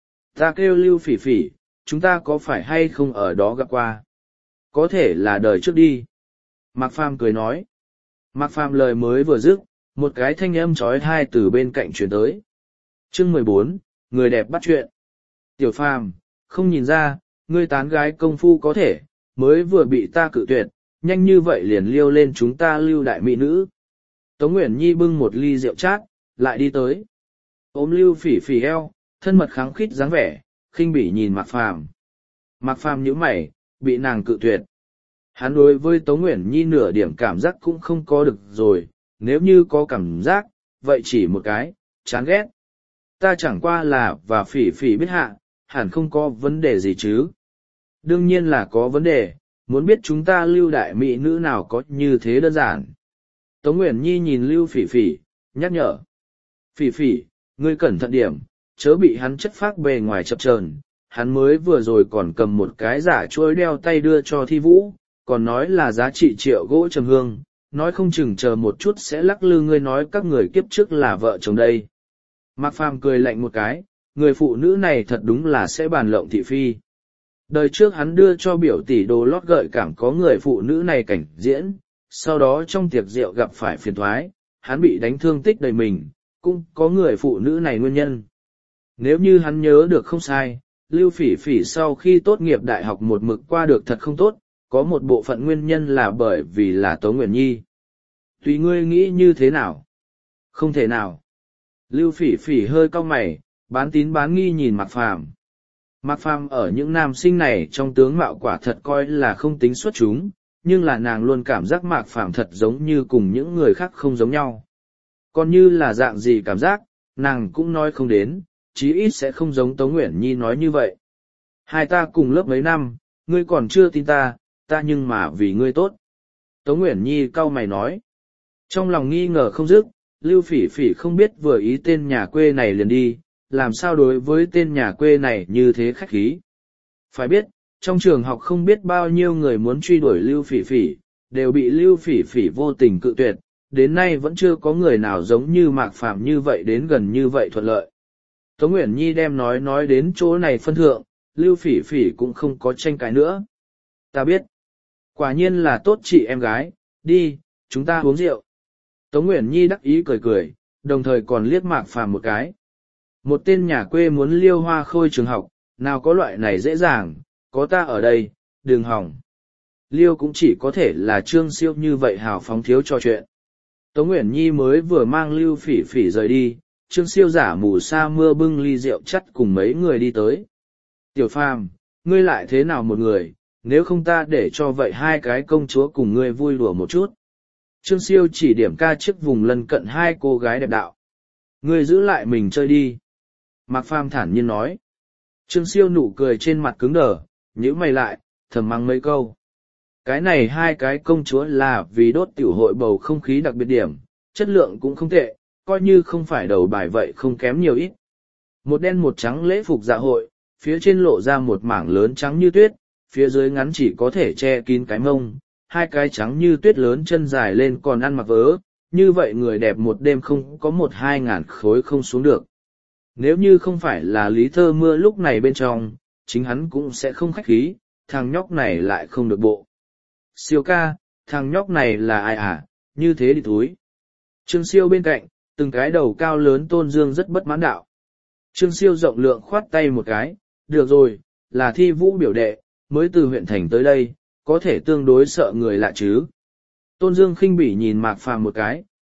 Ta kêu Lưu Phỉ Phỉ, chúng ta có phải hay không ở đó gặp qua? Có thể là đời trước đi. Mạc Phàm cười nói. Mạc Phàm lời mới vừa dứt, một cái thanh âm chói tai từ bên cạnh truyền tới. Chương 14, người đẹp bắt chuyện. Tiểu Phàm, không nhìn ra, ngươi tán gái công phu có thể, mới vừa bị ta cự tuyệt, nhanh như vậy liền liêu lên chúng ta Lưu đại mỹ nữ. Tống Uyển Nhi bưng một ly rượu chát, lại đi tới. Ôm Lưu Phỉ Phỉ eo, thân mật kháng khít dáng vẻ, khinh bỉ nhìn Mạc Phàm. Mạc Phàm nhíu mày, bị nàng cự tuyệt. Hắn đối với Tống Uyển Nhi nửa điểm cảm giác cũng không có được rồi, nếu như có cảm giác, vậy chỉ một cái, chán ghét. Ta chẳng qua là và Phỉ Phỉ biết hạ, hẳn không có vấn đề gì chứ. Đương nhiên là có vấn đề, muốn biết chúng ta Lưu đại mỹ nữ nào có như thế đơn giản. Tống Uyển Nhi nhìn Lưu Phỉ Phỉ, nhắc nhở. Phỉ Phỉ, ngươi cẩn thận điểm, chớ bị hắn chất phác bề ngoài chập chờn. Hắn mới vừa rồi còn cầm một cái giả chuỗi đeo tay đưa cho Thi Vũ, còn nói là giá trị triệu gỗ trầm hương, nói không chừng chờ một chút sẽ lắc lư ngươi nói các người kiếp trước là vợ chồng đây. Mạc Phàm cười lạnh một cái, người phụ nữ này thật đúng là sẽ bàn lộng thị phi. Đời trước hắn đưa cho biểu tỷ đồ lót gợi cảm có người phụ nữ này cảnh diễn, sau đó trong tiệc rượu gặp phải phiền thoái, hắn bị đánh thương tích đầy mình, cũng có người phụ nữ này nguyên nhân. Nếu như hắn nhớ được không sai, Lưu Phỉ Phỉ sau khi tốt nghiệp đại học một mực qua được thật không tốt, có một bộ phận nguyên nhân là bởi vì là Tống Uyển Nhi. Tùy ngươi nghĩ như thế nào? Không thể nào. Lưu Phỉ Phỉ hơi cau mày, bán tín bán nghi nhìn Mạc Phàm. Mạc Phàm ở những nam sinh này trong tướng mạo quả thật coi là không tính xuất chúng, nhưng là nàng luôn cảm giác Mạc Phàm thật giống như cùng những người khác không giống nhau. Còn như là dạng gì cảm giác, nàng cũng nói không đến, chí ít sẽ không giống Tống Uyển Nhi nói như vậy. Hai ta cùng lớp mấy năm, ngươi còn chưa tin ta, ta nhưng mà vì ngươi tốt. Tống Uyển Nhi cau mày nói. Trong lòng nghi ngờ không dứt, Lưu Phỉ Phỉ không biết vừa ý tên nhà quê này liền đi, làm sao đối với tên nhà quê này như thế khách khí. Phải biết, trong trường học không biết bao nhiêu người muốn truy đuổi Lưu Phỉ Phỉ, đều bị Lưu Phỉ Phỉ vô tình cự tuyệt, đến nay vẫn chưa có người nào giống như Mạc Phàm như vậy đến gần như vậy thuận lợi. Tống Uyển Nhi đem nói đến chỗ này phân thượng, Lưu Phỉ Phỉ cũng không có tranh cãi nữa. Ta biết, quả nhiên là tốt chị em gái, đi, chúng ta uống rượu. Tống Uyển Nhi đắc ý cười cười, đồng thời còn liếc Mạc Phàm một cái. Một tên nhà quê muốn liêu hoa khôi trường học, nào có loại này dễ dàng, có ta ở đây, đừng hỏng. Liêu cũng chỉ có thể là Trương Siêu như vậy hào phóng thiếu trò chuyện. Tống Uyển Nhi mới vừa mang Lưu Phỉ Phỉ rời đi, Trương Siêu giả mù sa mưa bưng ly rượu chắt cùng mấy người đi tới. Tiểu Phàm, ngươi lại thế nào một người, nếu không ta để cho vậy hai cái công chúa cùng ngươi vui đùa một chút. Trương Siêu chỉ điểm ca chiếc vùng lân cận hai cô gái đẹp đạo. Ngươi giữ lại mình chơi đi. Mạc Phàm thản nhiên nói. Trương Siêu nụ cười trên mặt cứng đờ, nhíu mày lại, thầm mắng mấy câu. Cái này hai cái công chúa là vì đốt tiểu hội bầu không khí đặc biệt điểm, chất lượng cũng không tệ, coi như không phải đầu bài vậy không kém nhiều ít. Một đen một trắng lễ phục dạ hội, phía trên lộ ra một mảng lớn trắng như tuyết, phía dưới ngắn chỉ có thể che kín cái mông, hai cái trắng như tuyết lớn chân dài lên còn ăn mặc vớ, như vậy người đẹp một đêm không có 1-2 ngàn khối không xuống được. Nếu như không phải là Lý Thơ Mưa lúc này bên trong, chính hắn cũng sẽ không khách khí, thằng nhóc này lại không được bộ. Siêu ca, thằng nhóc này là ai à, như thế đi thúi. Trương Siêu bên cạnh, từng cái đầu cao lớn Tôn Dương rất bất mãn đạo. Trương Siêu rộng lượng khoát tay một cái, được rồi, là Thi Vũ biểu đệ, mới từ huyện thành tới đây, có thể tương đối sợ người lạ chứ. Tôn Dương khinh bỉ nhìn Mạc Phàm một cái,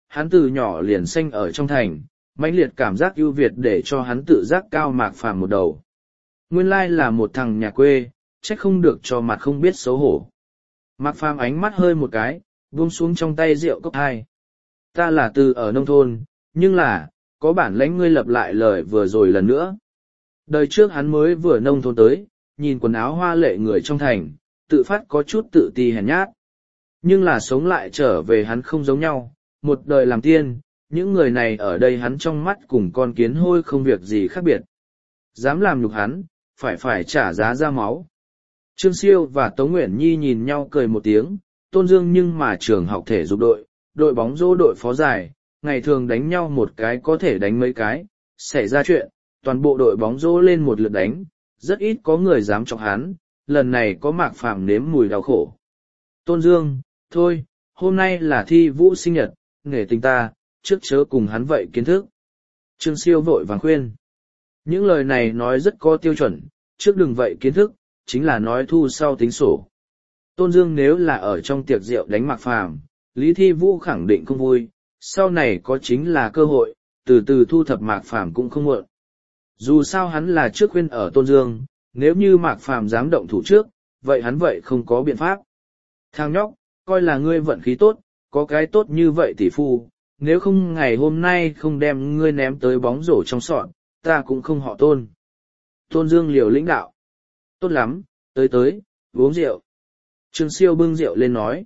hắn từ nhỏ liền sinh ở trong thành, mãnh liệt cảm giác ưu việt để cho hắn tự giác cao Mạc Phàm một đầu. Nguyên lai là một thằng nhà quê, trách không được cho mặt không biết xấu hổ. Mạc Phàm ánh mắt hơi một cái, buông xuống trong tay rượu cốc hai. Ta là từ ở nông thôn, nhưng là, có bản lãnh ngươi lặp lại lời vừa rồi lần nữa. Đời trước hắn mới vừa nông thôn tới, nhìn quần áo hoa lệ người trong thành, tự phát có chút tự ti hèn nhát. Nhưng là sống lại trở về hắn không giống nhau, một đời làm tiên, những người này ở đây hắn trong mắt cùng con kiến hôi không việc gì khác biệt. Dám làm nhục hắn, phải trả giá ra máu. Trương Siêu và Tống Nguyễn Nhi nhìn nhau cười một tiếng, Tôn Dương nhưng mà trường học thể dục đội bóng rổ đội phó giải, ngày thường đánh nhau một cái có thể đánh mấy cái, xảy ra chuyện, toàn bộ đội bóng rổ lên một lượt đánh, rất ít có người dám chọc hắn, lần này có Mạc Phàm nếm mùi đau khổ. Tôn Dương, thôi, hôm nay là thi vũ sinh nhật, nghề tình ta, trước chớ cùng hắn vậy kiến thức. Trương Siêu vội vàng khuyên. Những lời này nói rất có tiêu chuẩn, trước đừng vậy kiến thức, chính là nói thu sau tính sổ. Tôn Dương nếu là ở trong tiệc rượu đánh Mạc Phàm, Lý Thi Vũ khẳng định không vui, sau này có chính là cơ hội, từ từ thu thập Mạc Phàm cũng không muộn. Dù sao hắn là trước khuyên ở Tôn Dương, nếu như Mạc Phàm dám động thủ trước, vậy hắn vậy không có biện pháp. Thằng nhóc, coi là ngươi vận khí tốt, có cái tốt như vậy tỷ phu, nếu không ngày hôm nay không đem ngươi ném tới bóng rổ trong sọn, ta cũng không họ Tôn. Tôn Dương liều lĩnh đạo. Tốt lắm, tới, uống rượu. Trương Siêu bưng rượu lên nói.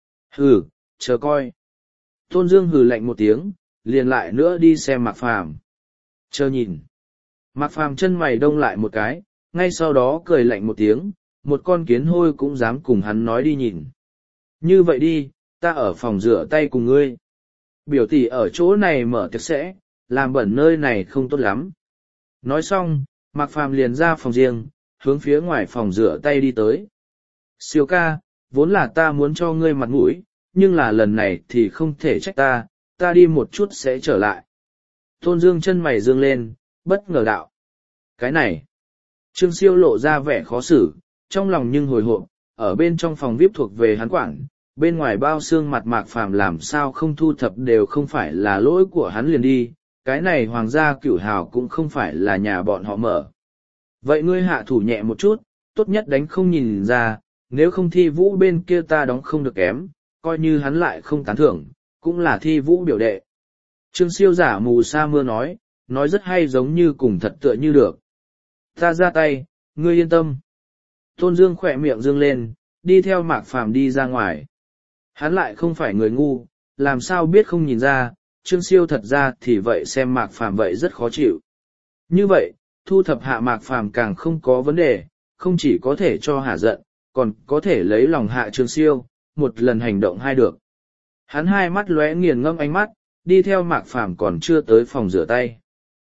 Hừ, chờ coi. Tôn Dương hừ lạnh một tiếng, liền lại nữa đi xem Mạc Phàm. Chờ nhìn. Mạc Phàm chân mày đông lại một cái, ngay sau đó cười lạnh một tiếng, một con kiến hôi cũng dám cùng hắn nói đi nhìn. Như vậy đi, ta ở phòng rửa tay cùng ngươi. Biểu tỷ ở chỗ này mở tiệc sẽ, làm bẩn nơi này không tốt lắm. Nói xong, Mạc Phàm liền ra phòng riêng, hướng phía ngoài phòng rửa tay đi tới. Siêu ca, vốn là ta muốn cho ngươi mặt mũi, nhưng là lần này thì không thể trách ta đi một chút sẽ trở lại. Tôn Dương chân mày dương lên, bất ngờ đạo. Cái này, Trương Siêu lộ ra vẻ khó xử, trong lòng nhưng hồi hộp, ở bên trong phòng VIP thuộc về hắn quản, bên ngoài bao xương mặt Mạc Phàm làm sao không thu thập đều không phải là lỗi của hắn liền đi, cái này hoàng gia cửu hào cũng không phải là nhà bọn họ mở. Vậy ngươi hạ thủ nhẹ một chút, tốt nhất đánh không nhìn ra, nếu không Thi Vũ bên kia ta đóng không được kém, coi như hắn lại không tán thưởng, cũng là Thi Vũ biểu đệ. Trương Siêu giả mù sa mưa nói rất hay giống như cùng thật tựa như được. Ta ra tay, ngươi yên tâm. Tôn Dương khỏe miệng dương lên, đi theo Mạc Phàm đi ra ngoài. Hắn lại không phải người ngu, làm sao biết không nhìn ra, Trương Siêu thật ra thì vậy xem Mạc Phàm vậy rất khó chịu. Như vậy, thu thập hạ Mạc Phàm càng không có vấn đề, không chỉ có thể cho hả giận, còn có thể lấy lòng hạ Trương Siêu, một lần hành động hai được. Hắn hai mắt lóe nghiền ngẫm ánh mắt, đi theo Mạc Phàm còn chưa tới phòng rửa tay.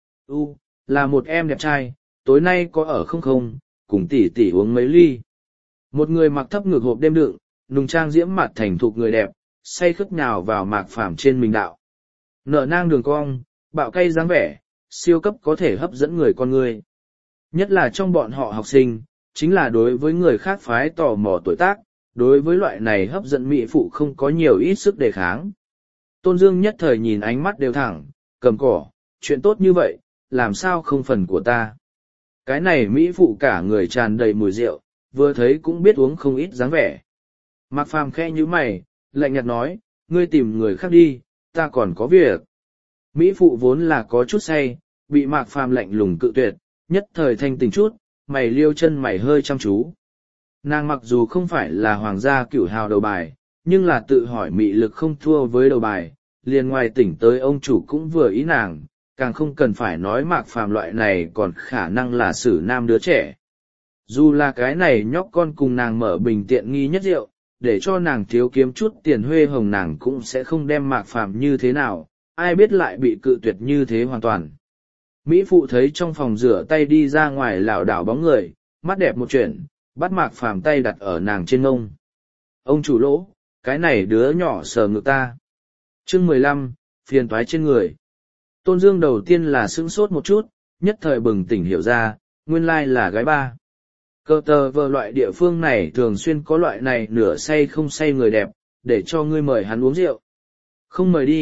Là một em đẹp trai, tối nay có ở không, cùng tỷ tỷ uống mấy ly. Một người mặc thấp ngực hộp đêm đựng, nùng trang diễm mặt thành thục người đẹp, say khướt nhào vào Mạc Phàm trên mình đạo. Nở nang đường cong, bạo cay dáng vẻ, siêu cấp có thể hấp dẫn người con người. Nhất là trong bọn họ học sinh, chính là đối với người khác phái tò mò tuổi tác, đối với loại này hấp dẫn mỹ phụ không có nhiều ít sức đề kháng. Tôn Dương nhất thời nhìn ánh mắt đều thẳng, cầm cỏ, chuyện tốt như vậy, làm sao không phần của ta. Cái này mỹ phụ cả người tràn đầy mùi rượu, vừa thấy cũng biết uống không ít dáng vẻ. Mạc Phàm khẽ nhíu mày, lạnh nhạt nói, ngươi tìm người khác đi, ta còn có việc. Mỹ phụ vốn là có chút say, bị Mạc Phàm lạnh lùng cự tuyệt, nhất thời thanh tỉnh chút, mày liêu chân mày hơi chăm chú. Nàng mặc dù không phải là hoàng gia cửu hào đầu bài, nhưng là tự hỏi mị lực không thua với đầu bài, liền ngoài tỉnh tới ông chủ cũng vừa ý nàng, càng không cần phải nói Mạc Phàm loại này còn khả năng là xử nam đứa trẻ. Dù là cái này nhóc con cùng nàng mở bình tiện nghi nhất rượu, để cho nàng thiếu kiếm chút tiền huê hồng nàng cũng sẽ không đem Mạc Phàm như thế nào, ai biết lại bị cự tuyệt như thế hoàn toàn. Mỹ phụ thấy trong phòng rửa tay đi ra ngoài lảo đảo bóng người, mắt đẹp một chuyện, bắt Mạc Phàm tay đặt ở nàng trên ngông. Ông chủ lỗ, cái này đứa nhỏ sờ ngực ta. Chương 15, phiền toái trên người. Tôn Dương đầu tiên là sững sốt một chút, nhất thời bừng tỉnh hiểu ra, nguyên lai là gái ba. Cơ tờ vờ loại địa phương này thường xuyên có loại này nửa say không say người đẹp, để cho ngươi mời hắn uống rượu. Không mời đi,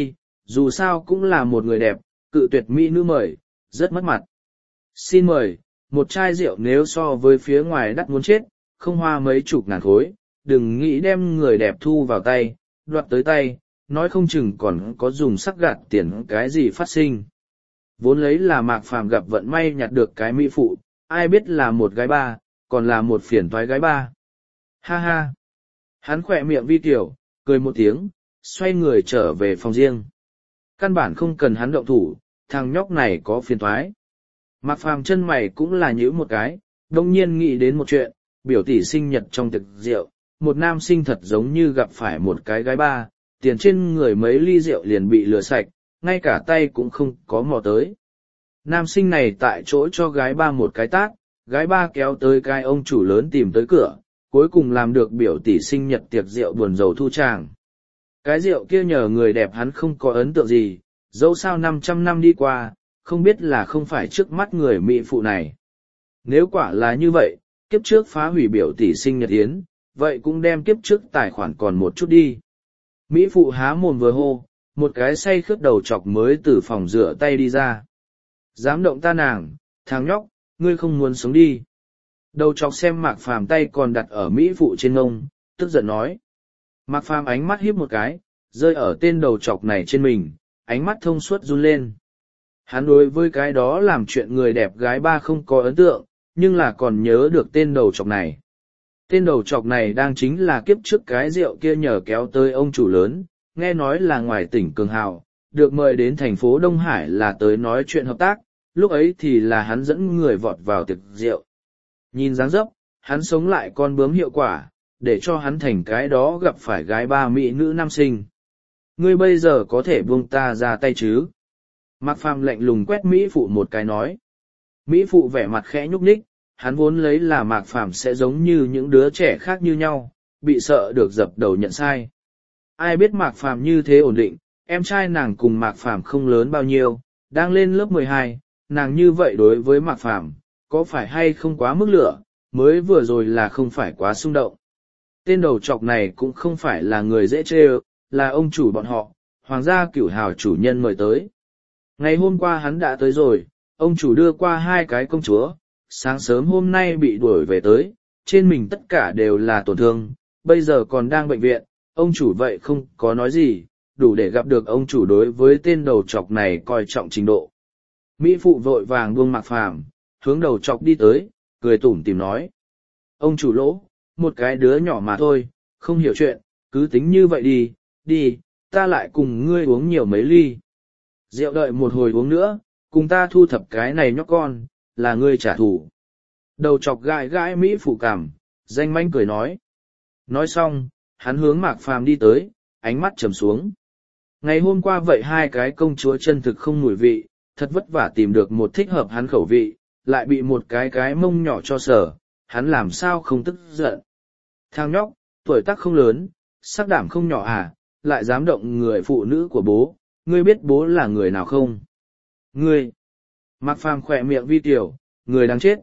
dù sao cũng là một người đẹp, cự tuyệt mỹ nữ mời, rất mất mặt. Xin mời, một chai rượu nếu so với phía ngoài đắt muốn chết, không hoa mấy chục ngàn khối, đừng nghĩ đem người đẹp thu vào tay, đoạt tới tay, nói không chừng còn có dùng sắc gạt tiền cái gì phát sinh. Vốn lấy là Mạc Phàm gặp vận may nhặt được cái mỹ phụ, ai biết là một gái ba, còn là một phiền toái gái ba. Ha ha! Hắn khỏe miệng vi tiểu, cười một tiếng, xoay người trở về phòng riêng. Căn bản không cần hắn động thủ, thằng nhóc này có phiền toái. Mạc Phàm chân mày cũng là nhíu một cái, đông nhiên nghĩ đến một chuyện, biểu tỷ sinh nhật trong tiệc rượu, một nam sinh thật giống như gặp phải một cái gái ba, tiền trên người mấy ly rượu liền bị lừa sạch, ngay cả tay cũng không có mò tới. Nam sinh này tại chỗ cho gái ba một cái tát, gái ba kéo tới cái ông chủ lớn tìm tới cửa, cuối cùng làm được biểu tỷ sinh nhật tiệc rượu buồn rầu thu tràng. Cái rượu kia nhờ người đẹp hắn không có ấn tượng gì, dẫu sao 500 năm đi qua, không biết là không phải trước mắt người mỹ phụ này. Nếu quả là như vậy, kiếp trước phá hủy biểu tỷ sinh nhật yến, vậy cũng đem kiếp trước tài khoản còn một chút đi. Mỹ phụ há mồm vừa hô, một cái say khướt đầu chọc mới từ phòng rửa tay đi ra. Dám động ta nàng, thằng nhóc, ngươi không muốn sống đi. Đầu chọc xem Mạc Phàm tay còn đặt ở Mỹ phụ trên ngông, tức giận nói. Mạc Phàm ánh mắt híp một cái, rơi ở tên đầu chọc này trên mình, ánh mắt thông suốt run lên. Hắn đối với cái đó làm chuyện người đẹp gái ba không có ấn tượng, nhưng là còn nhớ được tên đầu chọc này. Tên đầu chọc này đang chính là kiếp trước cái rượu kia nhờ kéo tới ông chủ lớn, nghe nói là ngoài tỉnh Cường Hào, được mời đến thành phố Đông Hải là tới nói chuyện hợp tác, lúc ấy thì là hắn dẫn người vọt vào tiệc rượu. Nhìn dáng dấp, hắn sống lại con bướm hiệu quả, để cho hắn thành cái đó gặp phải gái ba mỹ nữ nam sinh. Ngươi bây giờ có thể buông ta ra tay chứ? Mạc Phàm lạnh lùng quét Mỹ phụ một cái nói. Mỹ phụ vẻ mặt khẽ nhúc nhích, hắn vốn lấy là Mạc Phàm sẽ giống như những đứa trẻ khác như nhau, bị sợ được dập đầu nhận sai. Ai biết Mạc Phàm như thế ổn định, em trai nàng cùng Mạc Phàm không lớn bao nhiêu, đang lên lớp 12, nàng như vậy đối với Mạc Phàm, có phải hay không quá mức lửa, mới vừa rồi là không phải quá xung động. Tên đầu trọc này cũng không phải là người dễ chê, là ông chủ bọn họ, Hoàng gia Cửu Hào chủ nhân mời tới. Ngày hôm qua hắn đã tới rồi, ông chủ đưa qua 2 cái công chúa, sáng sớm hôm nay bị đuổi về tới, trên mình tất cả đều là tổn thương, bây giờ còn đang bệnh viện, ông chủ vậy không có nói gì, đủ để gặp được ông chủ đối với tên đầu trọc này coi trọng trình độ. Mỹ phụ vội vàng buông Mạc Phàm, hướng đầu trọc đi tới, cười tủm tỉm nói. Ông chủ lỗ, một cái đứa nhỏ mà thôi, không hiểu chuyện, cứ tính như vậy đi, đi, ta lại cùng ngươi uống nhiều mấy ly. Rượu đợi một hồi uống nữa, cùng ta thu thập cái này nhóc con, là ngươi trả thù. Đầu chọc gãi gãi Mỹ phụ cảm, danh manh cười nói. Nói xong, hắn hướng Mạc Phàm đi tới, ánh mắt trầm xuống. Ngày hôm qua vậy 2 cái công chúa chân thực không mùi vị, thật vất vả tìm được một thích hợp hắn khẩu vị, lại bị một cái mông nhỏ cho sở, hắn làm sao không tức giận. Thằng nhóc, tuổi tác không lớn, sắc đảm không nhỏ à, lại dám động người phụ nữ của bố, ngươi biết bố là người nào không? Ngươi! Mạc Phàm khỏe miệng vi tiểu, người đáng chết.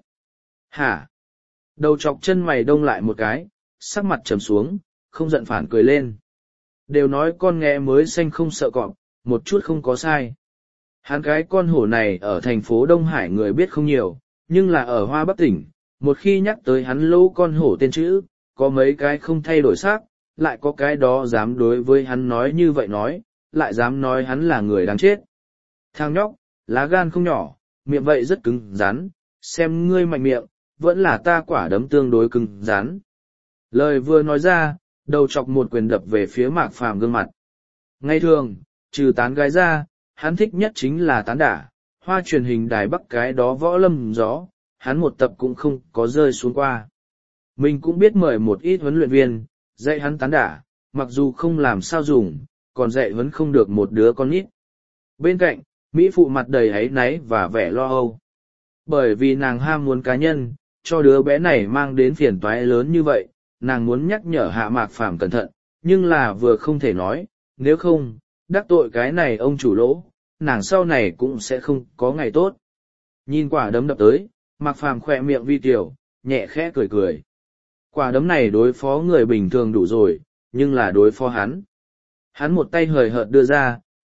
Hả? Đầu chọc chân mày đông lại một cái, sắc mặt trầm xuống, không giận phản cười lên. Đều nói con nghe mới xanh không sợ cọp, một chút không có sai. Hắn cái con hổ này ở thành phố Đông Hải người biết không nhiều, nhưng là ở Hoa Bắc tỉnh, một khi nhắc tới hắn lỗ con hổ tên chữ, có mấy cái không thay đổi xác, lại có cái đó dám đối với hắn nói như vậy nói, lại dám nói hắn là người đáng chết. Thằng nhóc, lá gan không nhỏ, miệng vậy rất cứng rắn, xem ngươi mạnh miệng, vẫn là ta quả đấm tương đối cứng rắn. Lời vừa nói ra, đầu chọc một quyền đập về phía Mạc Phàm gương mặt. Ngay thường, trừ tán gái ra, hắn thích nhất chính là tán đả, hoa truyền hình đài bắc cái đó võ lâm gió, hắn một tập cũng không có rơi xuống qua. Mình cũng biết mời một ít huấn luyện viên, dạy hắn tán đả, mặc dù không làm sao dùng, còn dạy huấn không được một đứa con nít. Bên cạnh, Mỹ phụ mặt đầy áy náy và vẻ lo âu. Bởi vì nàng ham muốn cá nhân, cho đứa bé này mang đến phiền toái lớn như vậy, nàng muốn nhắc nhở hạ Mạc Phàm cẩn thận, nhưng là vừa không thể nói, nếu không, đắc tội cái này ông chủ lỗ, nàng sau này cũng sẽ không có ngày tốt. Nhìn quả đấm đập tới, Mạc Phàm khỏe miệng vi tiểu, nhẹ khẽ cười cười. Quả đấm này đối phó người bình thường đủ rồi, nhưng là đối phó hắn. Hắn một tay hời hợt đưa ra,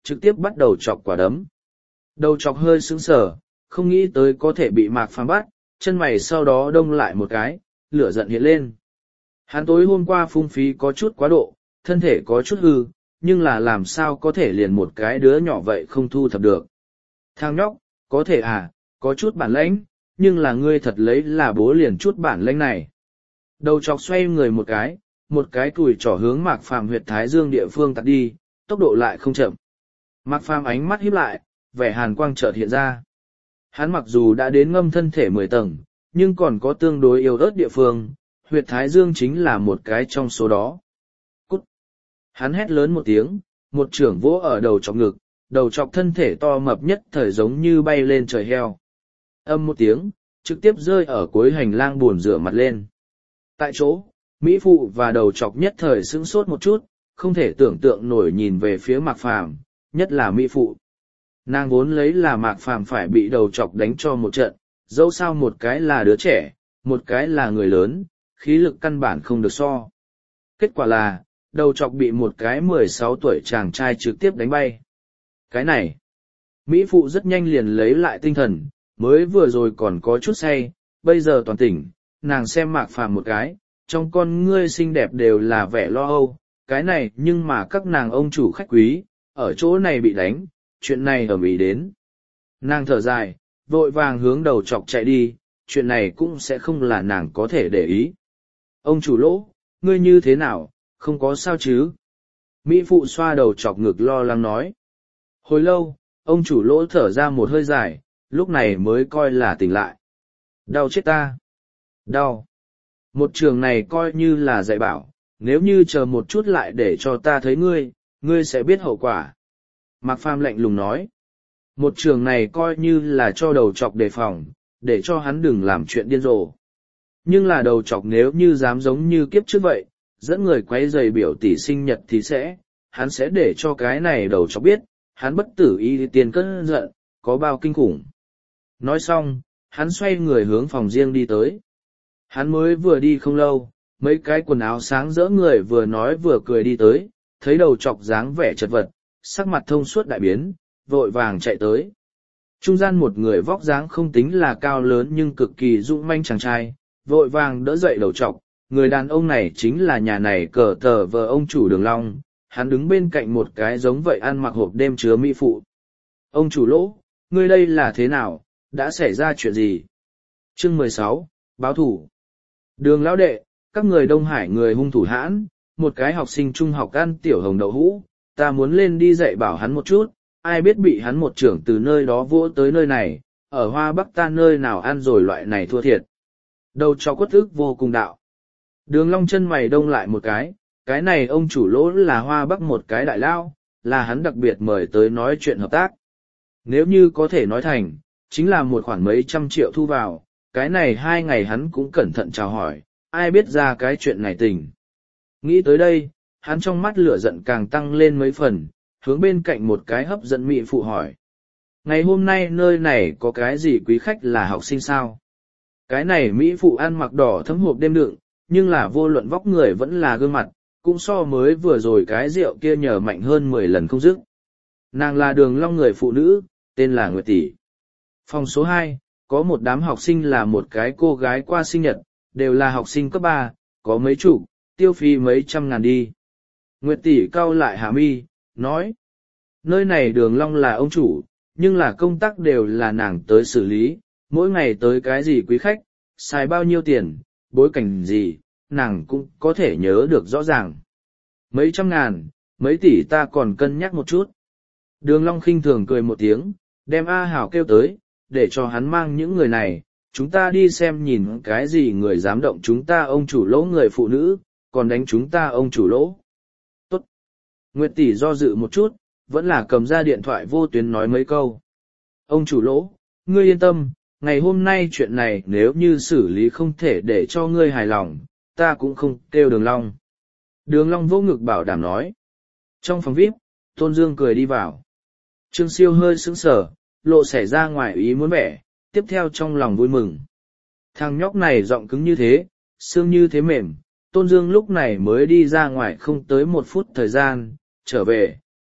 trực tiếp bắt đầu chọc quả đấm. Đầu chọc hơi sững sờ, không nghĩ tới có thể bị Mạc Phàm bắt, chân mày sau đó đông lại một cái, lửa giận hiện lên. Hắn tối hôm qua phung phí có chút quá độ, thân thể có chút hư, nhưng là làm sao có thể liền một cái đứa nhỏ vậy không thu thập được. Thằng nhóc, có thể à, có chút bản lãnh, nhưng là ngươi thật lấy là bố liền chút bản lãnh này. Đầu chọc xoay người một cái cùi trỏ hướng Mạc Phàm huyệt thái dương địa phương tạt đi, tốc độ lại không chậm. Mạc Phàm ánh mắt híp lại, vẻ hàn quang chợt hiện ra. Hắn mặc dù đã đến ngâm thân thể 10 tầng, nhưng còn có tương đối yếu ớt địa phương, huyệt thái dương chính là một cái trong số đó. Cút! Hắn hét lớn một tiếng, một chưởng vỗ ở đầu chọc ngực, đầu chọc thân thể to mập nhất thời giống như bay lên trời heo. Âm một tiếng, trực tiếp rơi ở cuối hành lang buồn rửa mặt lên. Tại chỗ, Mỹ Phụ và đầu chọc nhất thời sững sốt một chút, không thể tưởng tượng nổi nhìn về phía Mạc Phàm, nhất là Mỹ Phụ. Nàng vốn lấy là Mạc Phàm phải bị đầu chọc đánh cho một trận, dẫu sao một cái là đứa trẻ, một cái là người lớn, khí lực căn bản không được so. Kết quả là, đầu chọc bị một cái 16 tuổi chàng trai trực tiếp đánh bay. Cái này, Mỹ Phụ rất nhanh liền lấy lại tinh thần, mới vừa rồi còn có chút say, bây giờ toàn tỉnh, nàng xem Mạc Phàm một cái, trong con ngươi xinh đẹp đều là vẻ lo âu, cái này nhưng mà các nàng ông chủ khách quý, ở chỗ này bị đánh, chuyện này ầm ĩ đến. Nàng thở dài, vội vàng hướng đầu chọc chạy đi, chuyện này cũng sẽ không là nàng có thể để ý. Ông chủ Lỗ, ngươi như thế nào, không có sao chứ? Mỹ Phụ xoa đầu chọc ngực lo lắng nói. Hồi lâu, ông chủ Lỗ thở ra một hơi dài, lúc này mới coi là tỉnh lại. Đau chết ta! Đau! Một trường này coi như là dạy bảo, nếu như chờ một chút lại để cho ta thấy ngươi, ngươi sẽ biết hậu quả. Mạc Phàm lạnh lùng nói. Một trường này coi như là cho đầu chọc đề phòng, để cho hắn đừng làm chuyện điên rồ. Nhưng là đầu chọc nếu như dám giống như kiếp trước vậy, dẫn người quấy rầy biểu tỷ sinh nhật thì hắn sẽ để cho cái này đầu chọc biết, hắn bất tử y tiền cơn giận, có bao kinh khủng. Nói xong, hắn xoay người hướng phòng riêng đi tới. Hắn mới vừa đi không lâu, mấy cái quần áo sáng rỡ người vừa nói vừa cười đi tới, thấy đầu chọc dáng vẻ chật vật, sắc mặt thông suốt đại biến, vội vàng chạy tới. Trung gian một người vóc dáng không tính là cao lớn nhưng cực kỳ dũng manh chàng trai, vội vàng đỡ dậy đầu trọc, người đàn ông này chính là nhà này cờ tờ vợ ông chủ Đường Long, hắn đứng bên cạnh một cái giống vậy ăn mặc hộp đêm chứa mỹ phụ. Ông chủ Lỗ, ngươi đây là thế nào, đã xảy ra chuyện gì? Chương 16, báo thủ. Đường lão đệ, các người Đông Hải người hung thủ hãn, một cái học sinh trung học ăn tiểu hồng đậu hũ, ta muốn lên đi dạy bảo hắn một chút, ai biết bị hắn một trưởng từ nơi đó vỗ tới nơi này, ở Hoa Bắc ta nơi nào ăn rồi loại này thua thiệt. Đầu cho quất ức vô cùng đạo. Đường Long chân mày đông lại một cái này ông chủ Lỗ là Hoa Bắc một cái đại lao, là hắn đặc biệt mời tới nói chuyện hợp tác. Nếu như có thể nói thành, chính là một khoản mấy trăm triệu thu vào, cái này 2 ngày hắn cũng cẩn thận chào hỏi, ai biết ra cái chuyện này tình. Nghĩ tới đây, hắn trong mắt lửa giận càng tăng lên mấy phần, hướng bên cạnh một cái hấp dẫn mỹ phụ hỏi. Ngày hôm nay nơi này có cái gì quý khách là học sinh sao? Cái này mỹ phụ ăn mặc đỏ thấm hộp đêm đựng, nhưng là vô luận vóc người vẫn là gương mặt, cũng so mới vừa rồi cái rượu kia nhờ mạnh hơn 10 lần không dứt. Nàng là Đường Long người phụ nữ, tên là Nguyệt Tỷ. Phòng số 2, có một đám học sinh là một cái cô gái qua sinh nhật, đều là học sinh cấp 3, có mấy chục, tiêu phí mấy trăm ngàn đi. Nguyệt Tỷ cau lại hạ mi, nói, nơi này Đường Long là ông chủ, nhưng là công tác đều là nàng tới xử lý, mỗi ngày tới cái gì quý khách, xài bao nhiêu tiền, bối cảnh gì, nàng cũng có thể nhớ được rõ ràng. Mấy trăm ngàn, mấy tỷ ta còn cân nhắc một chút. Đường Long khinh thường cười một tiếng, đem A Hảo kêu tới, để cho hắn mang những người này, chúng ta đi xem nhìn cái gì người dám động chúng ta ông chủ Lỗ người phụ nữ, còn đánh chúng ta ông chủ Lỗ. Tốt. Nguyệt Tỷ do dự một chút, vẫn là cầm ra điện thoại vô tuyến nói mấy câu. Ông chủ Lỗ, ngươi yên tâm, ngày hôm nay chuyện này nếu như xử lý không thể để cho ngươi hài lòng, ta cũng không kêu Đường Long. Đường Long vô ngực bảo đảm nói. Trong phòng VIP, Tôn Dương cười đi vào. Trương Siêu hơi sững sờ, lộ xảy ra ngoài ý muốn vẻ, tiếp theo trong lòng vui mừng. Thằng nhóc này giọng cứng như thế, xương như thế mềm, Tôn Dương lúc này mới đi ra ngoài không tới 1 phút thời gian, trở về,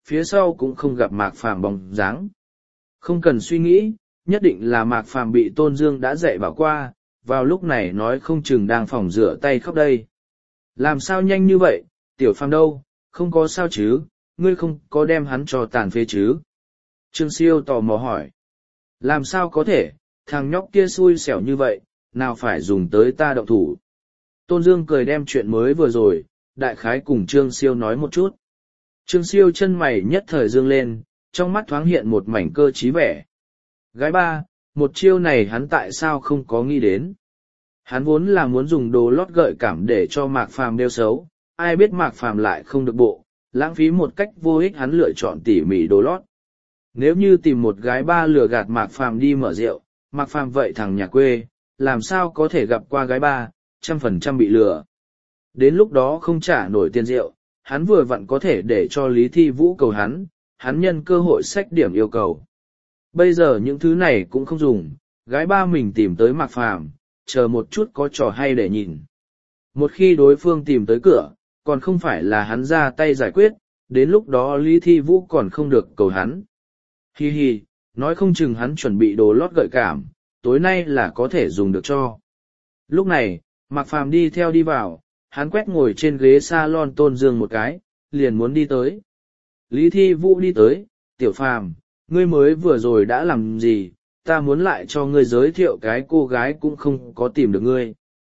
phía sau cũng không gặp Mạc Phàm bóng dáng. Không cần suy nghĩ, nhất định là Mạc Phàm bị Tôn Dương đã dạy bảo qua, vào lúc này nói không chừng đang phòng rửa tay khóc đây. Làm sao nhanh như vậy, Tiểu Phàm đâu, không có sao chứ, ngươi không có đem hắn cho tàn phế chứ? Trương Siêu tò mò hỏi. Làm sao có thể, thằng nhóc kia xui xẻo như vậy, nào phải dùng tới ta động thủ. Tôn Dương cười đem chuyện mới vừa rồi, đại khái cùng Trương Siêu nói một chút. Trương Siêu chân mày nhất thời dương lên, trong mắt thoáng hiện một mảnh cơ trí vẻ. Gái ba, một chiêu này hắn tại sao không có nghĩ đến. Hắn vốn là muốn dùng đồ lót gợi cảm để cho Mạc Phàm đeo xấu, ai biết Mạc Phàm lại không được bộ, lãng phí một cách vô ích hắn lựa chọn tỉ mỉ đồ lót. Nếu như tìm một gái ba lừa gạt Mạc Phàm đi mở rượu, Mạc Phàm vậy thằng nhà quê, làm sao có thể gặp qua gái ba, 100% bị lừa. Đến lúc đó không trả nổi tiền rượu, hắn vừa vặn có thể để cho Lý Thi Vũ cầu hắn nhân cơ hội xách điểm yêu cầu. Bây giờ những thứ này cũng không dùng, gái ba mình tìm tới Mạc Phàm, chờ một chút có trò hay để nhìn. Một khi đối phương tìm tới cửa, còn không phải là hắn ra tay giải quyết, đến lúc đó Lý Thi Vũ còn không được cầu hắn. Hi hi, nói không chừng hắn chuẩn bị đồ lót gợi cảm, tối nay là có thể dùng được cho. Lúc này, Mạc Phàm đi theo đi vào, hắn quét ngồi trên ghế salon Tôn Dương một cái, liền muốn đi tới. Lý Thi Vũ đi tới, Tiểu Phàm, ngươi mới vừa rồi đã làm gì, ta muốn lại cho ngươi giới thiệu cái cô gái cũng không có tìm được ngươi.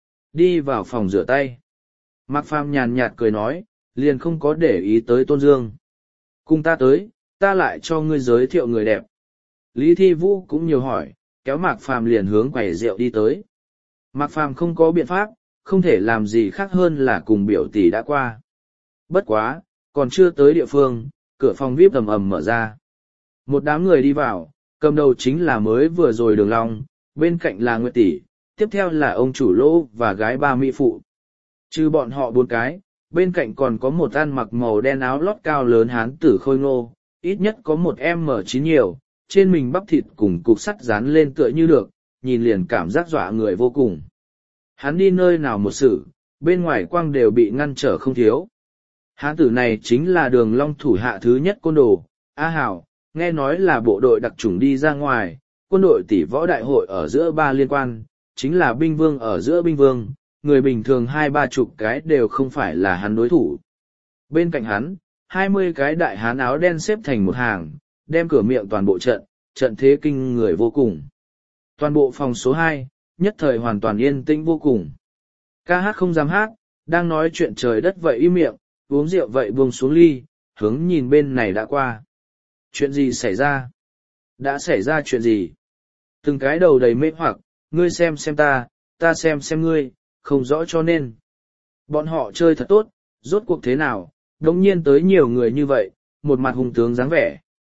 Đi vào phòng rửa tay. Mạc Phàm nhàn nhạt cười nói, liền không có để ý tới Tôn Dương. Cùng ta tới, ta lại cho ngươi giới thiệu người đẹp. Lý Thi Vũ cũng nhiều hỏi, kéo Mạc Phàm liền hướng quầy rượu đi tới. Mạc Phàm không có biện pháp, không thể làm gì khác hơn là cùng biểu tỷ đã qua. Bất quá, còn chưa tới địa phương, cửa phòng VIP ầm ầm mở ra. Một đám người đi vào, cầm đầu chính là mới vừa rồi Đường Long, bên cạnh là Nguyệt tỷ, tiếp theo là ông chủ Lỗ và gái ba mỹ phụ. Trừ bọn họ 4 cái, bên cạnh còn có một ăn mặc màu đen áo lót cao lớn hán tử khôi ngô, ít nhất có một M9 nhiều, trên mình bắp thịt cùng cục sắt dán lên tựa như được, nhìn liền cảm giác dọa người vô cùng. Hắn đi nơi nào một sự, bên ngoài quang đều bị ngăn trở không thiếu. Hán tử này chính là Đường Long thủ hạ thứ nhất côn đồ, A Hảo, nghe nói là bộ đội đặc chủng đi ra ngoài, quân đội tỷ võ đại hội ở giữa 3 liên quan, chính là binh vương ở giữa binh vương, người bình thường 20-30 cái đều không phải là hắn đối thủ. Bên cạnh hắn, 20 cái đại hán áo đen xếp thành một hàng, đem cửa miệng toàn bộ trận thế kinh người vô cùng. Toàn bộ phòng số 2, nhất thời hoàn toàn yên tĩnh vô cùng. Ca hát không dám hát, đang nói chuyện trời đất vậy im miệng, uống rượu vậy buông xuống ly, hướng nhìn bên này đã qua. Chuyện gì xảy ra? Đã xảy ra chuyện gì? Từng cái đầu đầy mê hoặc, ngươi xem ta xem ngươi, không rõ cho nên. Bọn họ chơi thật tốt, rốt cuộc thế nào, đống nhiên tới nhiều người như vậy, một mặt hùng tướng dáng vẻ.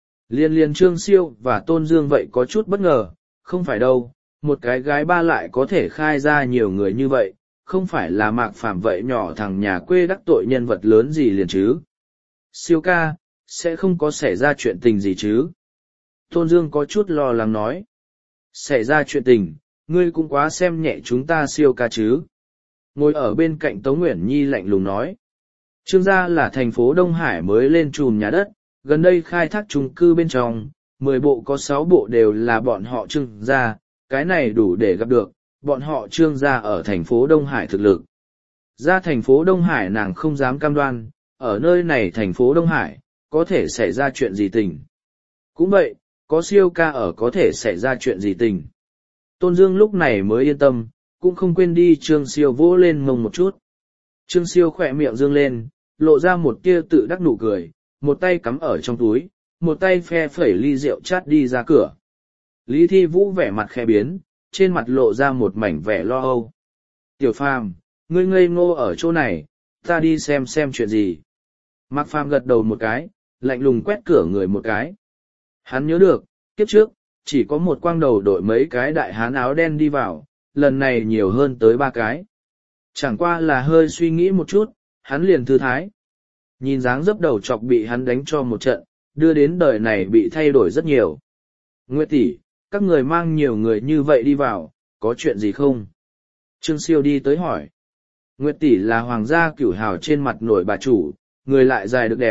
Liên Trương Siêu và Tôn Dương vậy có chút bất ngờ, không phải đâu, một cái gái ba lại có thể khai ra nhiều người như vậy, không phải là Mạc Phàm vậy nhỏ thằng nhà quê đắc tội nhân vật lớn gì liền chứ. Siêu ca, sẽ không có xảy ra chuyện tình gì chứ. Tôn Dương có chút lo lắng nói. Xảy ra chuyện tình, ngươi cũng quá xem nhẹ chúng ta Siêu ca chứ. Ngồi ở bên cạnh Tống Nguyễn Nhi lạnh lùng nói. Trương gia là thành phố Đông Hải mới lên trùm nhà đất, gần đây khai thác chung cư bên trong, 10 bộ có 6 bộ đều là bọn họ Trương gia, cái này đủ để gặp được, bọn họ Trương gia ở thành phố Đông Hải thực lực. Ra thành phố Đông Hải nàng không dám cam đoan, ở nơi này thành phố Đông Hải, có thể xảy ra chuyện gì tình. Cũng vậy, có Siêu ca ở có thể xảy ra chuyện gì tình. Tôn Dương lúc này mới yên tâm, cũng không quên đi Trương Siêu vỗ lên mông một chút. Trương Siêu khỏe miệng dương lên, lộ ra một tia tự đắc nụ cười, một tay cắm ở trong túi, một tay phe phẩy ly rượu chát đi ra cửa. Lý Thi Vũ vẻ mặt khẽ biến, trên mặt lộ ra một mảnh vẻ lo âu. Tiểu Phàm, ngươi ngây ngô ở chỗ này, ta đi xem chuyện gì. Mạc Phàm gật đầu một cái, lạnh lùng quét cửa người một cái. Hắn nhớ được, kiếp trước, chỉ có một quang đầu đội mấy cái đại hán áo đen đi vào, lần này nhiều hơn tới 3 cái. Chẳng qua là hơi suy nghĩ một chút, hắn liền thư thái. Nhìn dáng dấp đầu chọc bị hắn đánh cho một trận, đưa đến đời này bị thay đổi rất nhiều. Nguyệt tỷ, các người mang nhiều người như vậy đi vào, có chuyện gì không? Trương Siêu đi tới hỏi. Nguyệt tỷ là hoàng gia cửu hào trên mặt nổi bà chủ, người lại dài được đẹp,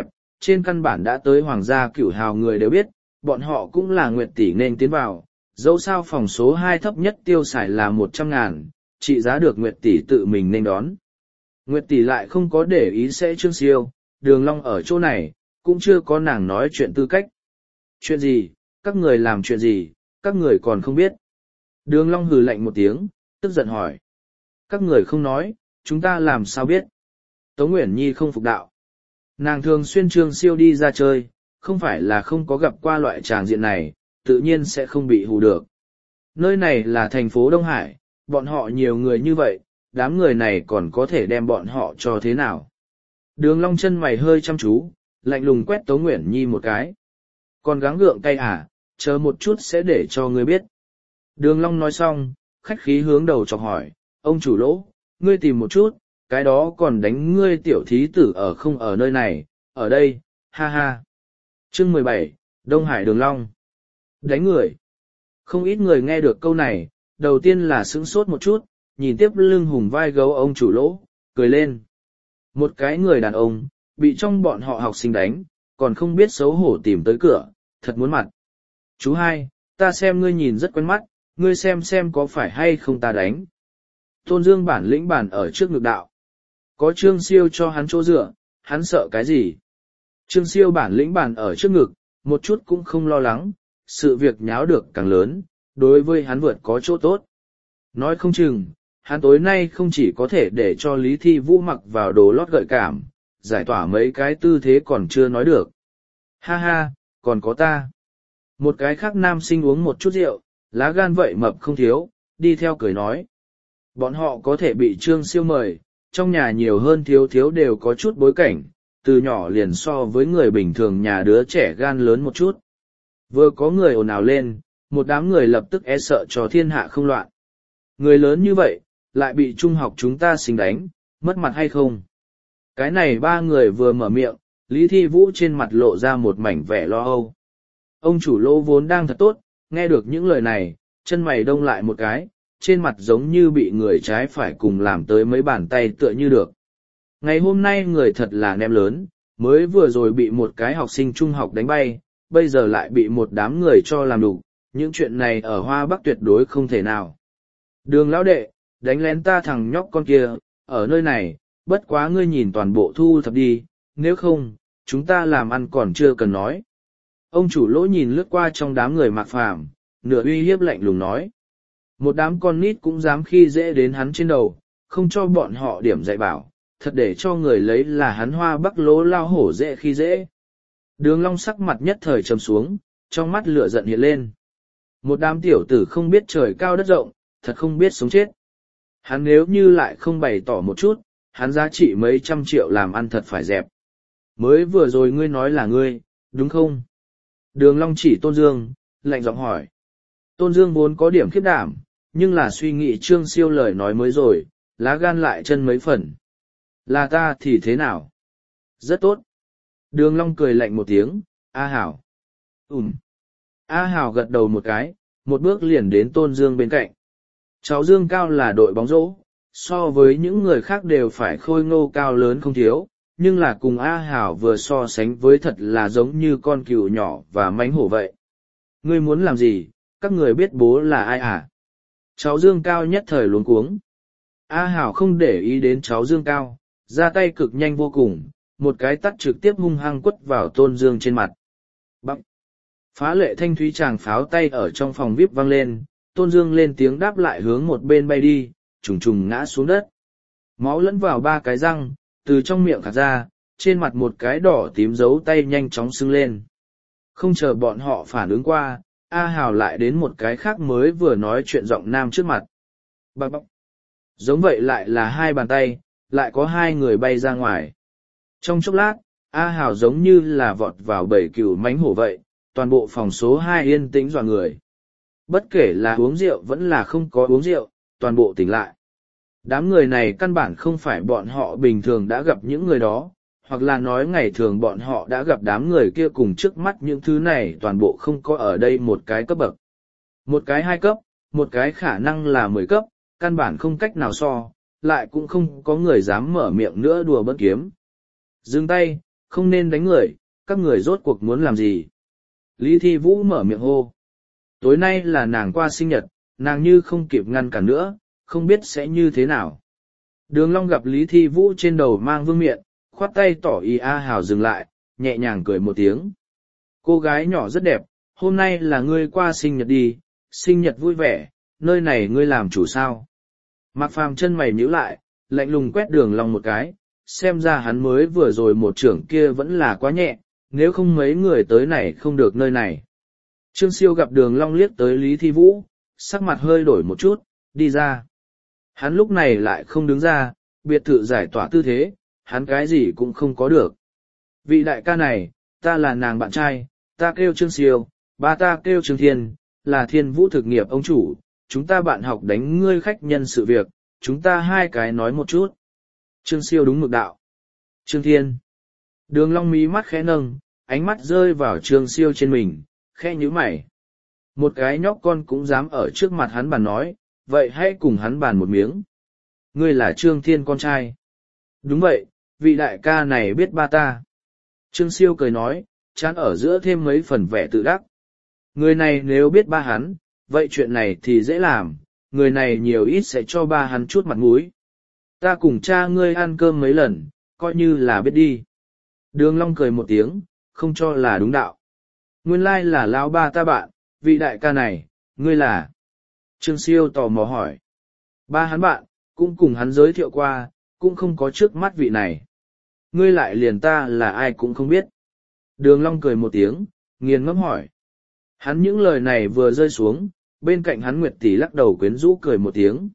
trên căn bản đã tới hoàng gia cửu hào người đều biết, bọn họ cũng là Nguyệt tỷ nên tiến vào, dẫu sao phòng số 2 thấp nhất tiêu xài là 100.000, trị giá được Nguyệt tỷ tự mình nên đón. Nguyệt tỷ lại không có để ý sẽ Trương Siêu, Đường Long ở chỗ này, cũng chưa có nàng nói chuyện tư cách. Chuyện gì, các người làm chuyện gì, các người còn không biết. Đường Long hừ lạnh một tiếng, tức giận hỏi. Các người không nói, chúng ta làm sao biết. Tống Uyển Nhi không phục đạo. Nàng thường xuyên Trương Siêu đi ra chơi, không phải là không có gặp qua loại tràng diện này, tự nhiên sẽ không bị hù được. Nơi này là thành phố Đông Hải, bọn họ nhiều người như vậy, đám người này còn có thể đem bọn họ cho thế nào. Đường Long chân mày hơi chăm chú, lạnh lùng quét Tống Uyển Nhi một cái. Còn gắng gượng cay à, chờ một chút sẽ để cho ngươi biết. Đường Long nói xong, khách khí hướng đầu chọc hỏi, ông chủ Lỗ, ngươi tìm một chút, cái đó còn đánh ngươi tiểu thí tử ở không ở nơi này, ở đây, ha ha. Chương 17, Đông Hải Đường Long. Đánh người. Không ít người nghe được câu này, đầu tiên là sững sốt một chút, nhìn tiếp lưng hùng vai gấu ông chủ Lỗ, cười lên. Một cái người đàn ông, bị trong bọn họ học sinh đánh, còn không biết xấu hổ tìm tới cửa, thật muốn mặt. Chú hai, ta xem ngươi nhìn rất quen mắt, ngươi xem có phải hay không ta đánh. Tôn Dương bản lĩnh bản ở trước ngực đạo. Có Trương Siêu cho hắn chỗ dựa, hắn sợ cái gì? Trương Siêu bản lĩnh bản ở trước ngực, một chút cũng không lo lắng, sự việc nháo được càng lớn, đối với hắn vượt có chỗ tốt. Nói không chừng, hắn tối nay không chỉ có thể để cho Lý Thi Vũ mặc vào đồ lót gợi cảm, giải tỏa mấy cái tư thế còn chưa nói được. Ha ha, còn có ta. Một cái khác nam sinh uống một chút rượu, lá gan vậy mập không thiếu, đi theo cười nói. Bọn họ có thể bị Trương Siêu mời, trong nhà nhiều hơn thiếu thiếu đều có chút bối cảnh, từ nhỏ liền so với người bình thường nhà đứa trẻ gan lớn một chút. Vừa có người ồn ào lên, một đám người lập tức e sợ cho thiên hạ không loạn. Người lớn như vậy, lại bị trung học chúng ta xình đánh, mất mặt hay không? Cái này ba người vừa mở miệng, Lý Thi Vũ trên mặt lộ ra một mảnh vẻ lo âu. Ông chủ Lỗ vốn đang thật tốt, nghe được những lời này, chân mày đông lại một cái, trên mặt giống như bị người trái phải cùng làm tới mấy bàn tay tựa như được. Ngày hôm nay người thật là ném lớn, mới vừa rồi bị một cái học sinh trung học đánh bay, bây giờ lại bị một đám người cho làm đủ, những chuyện này ở Hoa Bắc tuyệt đối không thể nào. Đường lão đệ, đánh lén ta thằng nhóc con kia, ở nơi này, bất quá ngươi nhìn toàn bộ thu thập đi, nếu không, chúng ta làm ăn còn chưa cần nói. Ông chủ Lỗ nhìn lướt qua trong đám người Mạc Phàm, nửa uy hiếp lạnh lùng nói. Một đám con nít cũng dám khi dễ đến hắn trên đầu, không cho bọn họ điểm dạy bảo, thật để cho người lấy là hắn Hoa Bắc Lỗ lao hổ dễ khi dễ. Đường Long sắc mặt nhất thời trầm xuống, trong mắt lửa giận hiện lên. Một đám tiểu tử không biết trời cao đất rộng, thật không biết sống chết. Hắn nếu như lại không bày tỏ một chút, hắn giá trị mấy trăm triệu làm ăn thật phải dẹp. Mới vừa rồi ngươi nói là ngươi, đúng không? Đường Long chỉ Tôn Dương, lạnh giọng hỏi. Tôn Dương vốn có điểm khiếp đảm, nhưng là suy nghĩ Trương Siêu lời nói mới rồi, lá gan lại chân mấy phần. Là ta thì thế nào? Rất tốt. Đường Long cười lạnh một tiếng, A Hảo. A Hảo gật đầu một cái, một bước liền đến Tôn Dương bên cạnh. Cháu Dương Cao là đội bóng rổ, so với những người khác đều phải khôi ngô cao lớn không thiếu, nhưng là cùng A Hảo vừa so sánh với thật là giống như con cừu nhỏ và mánh hổ vậy. Ngươi muốn làm gì, các người biết bố là ai à? Cháu Dương Cao nhất thời luống cuống. A Hảo không để ý đến cháu Dương Cao, ra tay cực nhanh vô cùng, một cái tát trực tiếp hung hăng quất vào Tôn Dương trên mặt. Bằng. Phá lệ thanh thúy chàng pháo tay ở trong phòng VIP vang lên, Tôn Dương lên tiếng đáp lại hướng một bên bay đi, trùng trùng ngã xuống đất. Máu lẫn vào ba cái răng, từ trong miệng khạc ra, trên mặt một cái đỏ tím dấu tay nhanh chóng sưng lên. Không chờ bọn họ phản ứng qua, A Hào lại đến một cái khác mới vừa nói chuyện giọng nam trước mặt. Bạc bạc. Giống vậy lại là hai bàn tay, lại có hai người bay ra ngoài. Trong chốc lát, A Hào giống như là vọt vào bầy cừu mánh hổ vậy, toàn bộ phòng số 2 yên tĩnh dọa người. Bất kể là uống rượu vẫn là không có uống rượu, toàn bộ tỉnh lại. Đám người này căn bản không phải bọn họ bình thường đã gặp những người đó, hoặc là nói ngày thường bọn họ đã gặp đám người kia cùng trước mắt những thứ này toàn bộ không có ở đây một cái cấp bậc. Một cái 2 cấp, một cái khả năng là 10 cấp, căn bản không cách nào so, lại cũng không có người dám mở miệng nữa đùa bỡn kiếm. Dừng tay, không nên đánh người, các người rốt cuộc muốn làm gì? Lý Thi Vũ mở miệng hô. Tối nay là nàng qua sinh nhật, nàng như không kịp ngăn cản nữa, không biết sẽ như thế nào. Đường Long gặp Lý Thi Vũ trên đầu mang vương miện, khoát tay tỏ ý A Hào dừng lại, nhẹ nhàng cười một tiếng. Cô gái nhỏ rất đẹp, hôm nay là ngươi qua sinh nhật đi, sinh nhật vui vẻ, nơi này ngươi làm chủ sao. Mạc Phàm chân mày nhíu lại, lạnh lùng quét Đường Long một cái, xem ra hắn mới vừa rồi một trưởng kia vẫn là quá nhẹ, nếu không mấy người tới này không được nơi này. Trương Siêu gặp Đường Long liếc tới Lý Thi Vũ, sắc mặt hơi đổi một chút, đi ra. Hắn lúc này lại không đứng ra, biệt thự giải tỏa tư thế, hắn cái gì cũng không có được. Vị đại ca này, ta là nàng bạn trai, ta kêu Trương Siêu, ba ta kêu Trương Thiên, là Thiên Vũ thực nghiệp ông chủ, chúng ta bạn học đánh ngươi khách nhân sự việc, chúng ta hai cái nói một chút. Trương Siêu đúng mực đạo. Trương Thiên. Đường Long mí mắt khẽ nâng, ánh mắt rơi vào Trương Siêu trên mình, khẽ nhíu mày. Một cái nhóc con cũng dám ở trước mặt hắn bàn nói, vậy hãy cùng hắn bàn một miếng. Ngươi là Trương Thiên con trai. Đúng vậy, vị đại ca này biết ba ta. Trương Siêu cười nói, chán ở giữa thêm mấy phần vẻ tự đắc. Người này nếu biết ba hắn, vậy chuyện này thì dễ làm, người này nhiều ít sẽ cho ba hắn chút mặt mũi. Ta cùng cha ngươi ăn cơm mấy lần, coi như là biết đi. Đường Long cười một tiếng, không cho là đúng đạo. Nguyên lai là lão ba ta bạn, vị đại ca này, ngươi là. Trương Siêu tò mò hỏi. Ba hắn bạn, cũng cùng hắn giới thiệu qua, cũng không có trước mắt vị này. Ngươi lại liền ta là ai cũng không biết. Đường Long cười một tiếng, nghiền ngẫm hỏi. Hắn những lời này vừa rơi xuống, bên cạnh hắn Nguyệt Tỷ lắc đầu quyến rũ cười một tiếng.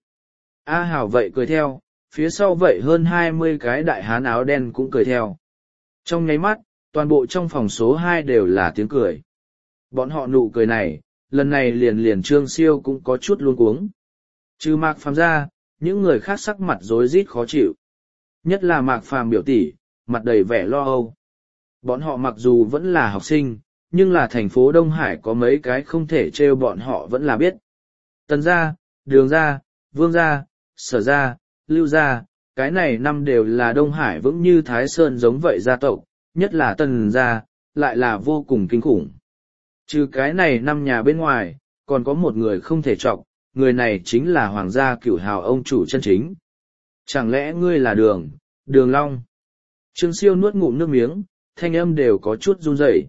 A Hảo vậy cười theo, phía sau vậy hơn 20 cái đại hán áo đen cũng cười theo. Trong nháy mắt, toàn bộ trong phòng số 2 đều là tiếng cười. Bọn họ nụ cười này, lần này liền Trương Siêu cũng có chút luống cuống. Trừ Mạc Phàm ra, những người khác sắc mặt rối rít khó chịu. Nhất là Mạc Phàm biểu tỷ, mặt đầy vẻ lo âu. Bọn họ mặc dù vẫn là học sinh, nhưng là thành phố Đông Hải có mấy cái không thể trêu bọn họ vẫn là biết. Tần gia, Đường gia, Vương gia, Sở gia, Lưu gia, cái này năm đều là Đông Hải vững như Thái Sơn giống vậy gia tộc, nhất là Tần gia, lại là vô cùng kinh khủng. Trừ cái này năm nhà bên ngoài, còn có một người không thể chọc, người này chính là Hoàng gia Cửu Hào ông chủ chân chính. Chẳng lẽ ngươi là Đường Long? Trương Siêu nuốt ngụm nước miếng, thanh âm đều có chút run rẩy.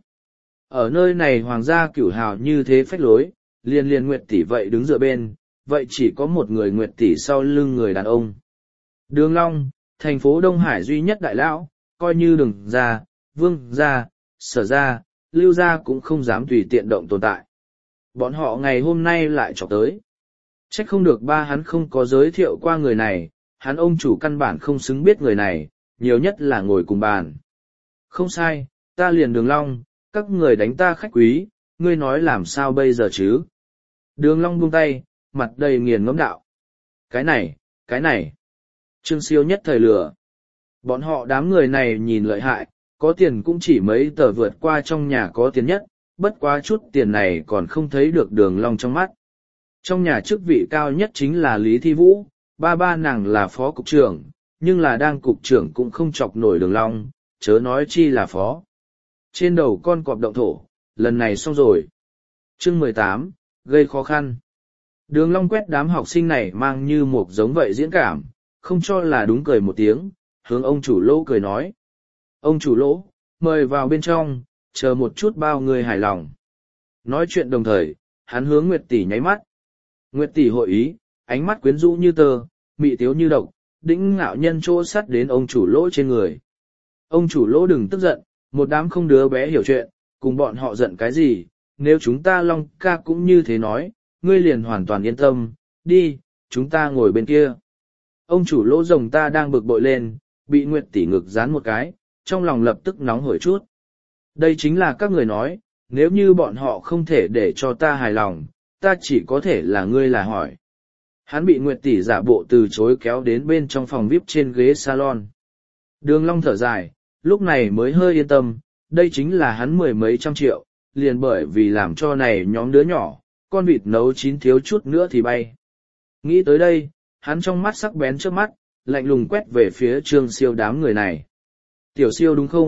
Ở nơi này Hoàng gia Cửu Hào như thế phách lối, liền Nguyệt tỷ vậy đứng dựa bên, vậy chỉ có một người Nguyệt tỷ sau lưng người đàn ông. Đường Long, thành phố Đông Hải duy nhất đại lão, coi như Đường gia, Vương gia, Sở gia, Lưu gia cũng không dám tùy tiện động tồn tại. Bọn họ ngày hôm nay lại chọc tới. Trách không được ba hắn không có giới thiệu qua người này, hắn ông chủ căn bản không xứng biết người này, nhiều nhất là ngồi cùng bàn. Không sai, ta liền Đường Long, các người đánh ta khách quý, ngươi nói làm sao bây giờ chứ? Đường Long buông tay, mặt đầy nghiền ngẫm đạo. Cái này. Trương Siêu nhất thời lừa. Bọn họ đám người này nhìn lợi hại, có tiền cũng chỉ mấy tờ vượt qua trong nhà có tiền nhất, bất quá chút tiền này còn không thấy được Đường Long trong mắt. Trong nhà chức vị cao nhất chính là Lý Thi Vũ, ba nàng là phó cục trưởng, nhưng là đang cục trưởng cũng không chọc nổi Đường Long, chớ nói chi là phó. Trên đầu con cọp động thổ, lần này xong rồi. Chương 18, gây khó khăn. Đường Long quét đám học sinh này mang như một giống vậy diễn cảm, không cho là đúng cười một tiếng, hướng ông chủ Lỗ cười nói. Ông chủ Lỗ, mời vào bên trong, chờ một chút bao người hài lòng. Nói chuyện đồng thời, hắn hướng Nguyệt tỷ nháy mắt. Nguyệt tỷ hội ý, ánh mắt quyến rũ như tơ, mị tiếu như độc, đĩnh ngạo nhân chỗ sắt đến ông chủ Lỗ trên người. Ông chủ Lỗ đừng tức giận, một đám không đứa bé hiểu chuyện, cùng bọn họ giận cái gì, nếu chúng ta Long ca cũng như thế nói, ngươi liền hoàn toàn yên tâm, đi, chúng ta ngồi bên kia. Ông chủ Lỗ rồng ta đang bực bội lên, bị Nguyệt tỷ ngực dán một cái, trong lòng lập tức nóng hổi chút. Đây chính là các người nói, nếu như bọn họ không thể để cho ta hài lòng, ta chỉ có thể là ngươi là hỏi. Hắn bị Nguyệt tỷ giả bộ từ chối kéo đến bên trong phòng VIP trên ghế salon. Đường Long thở dài, lúc này mới hơi yên tâm, đây chính là hắn mười mấy trăm triệu, liền bởi vì làm cho này nhóm đứa nhỏ, con vịt nấu chín thiếu chút nữa thì bay. Nghĩ tới đây, hắn trong mắt sắc bén trước mắt, lạnh lùng quét về phía Trương Siêu đám người này. Tiểu Siêu đúng không,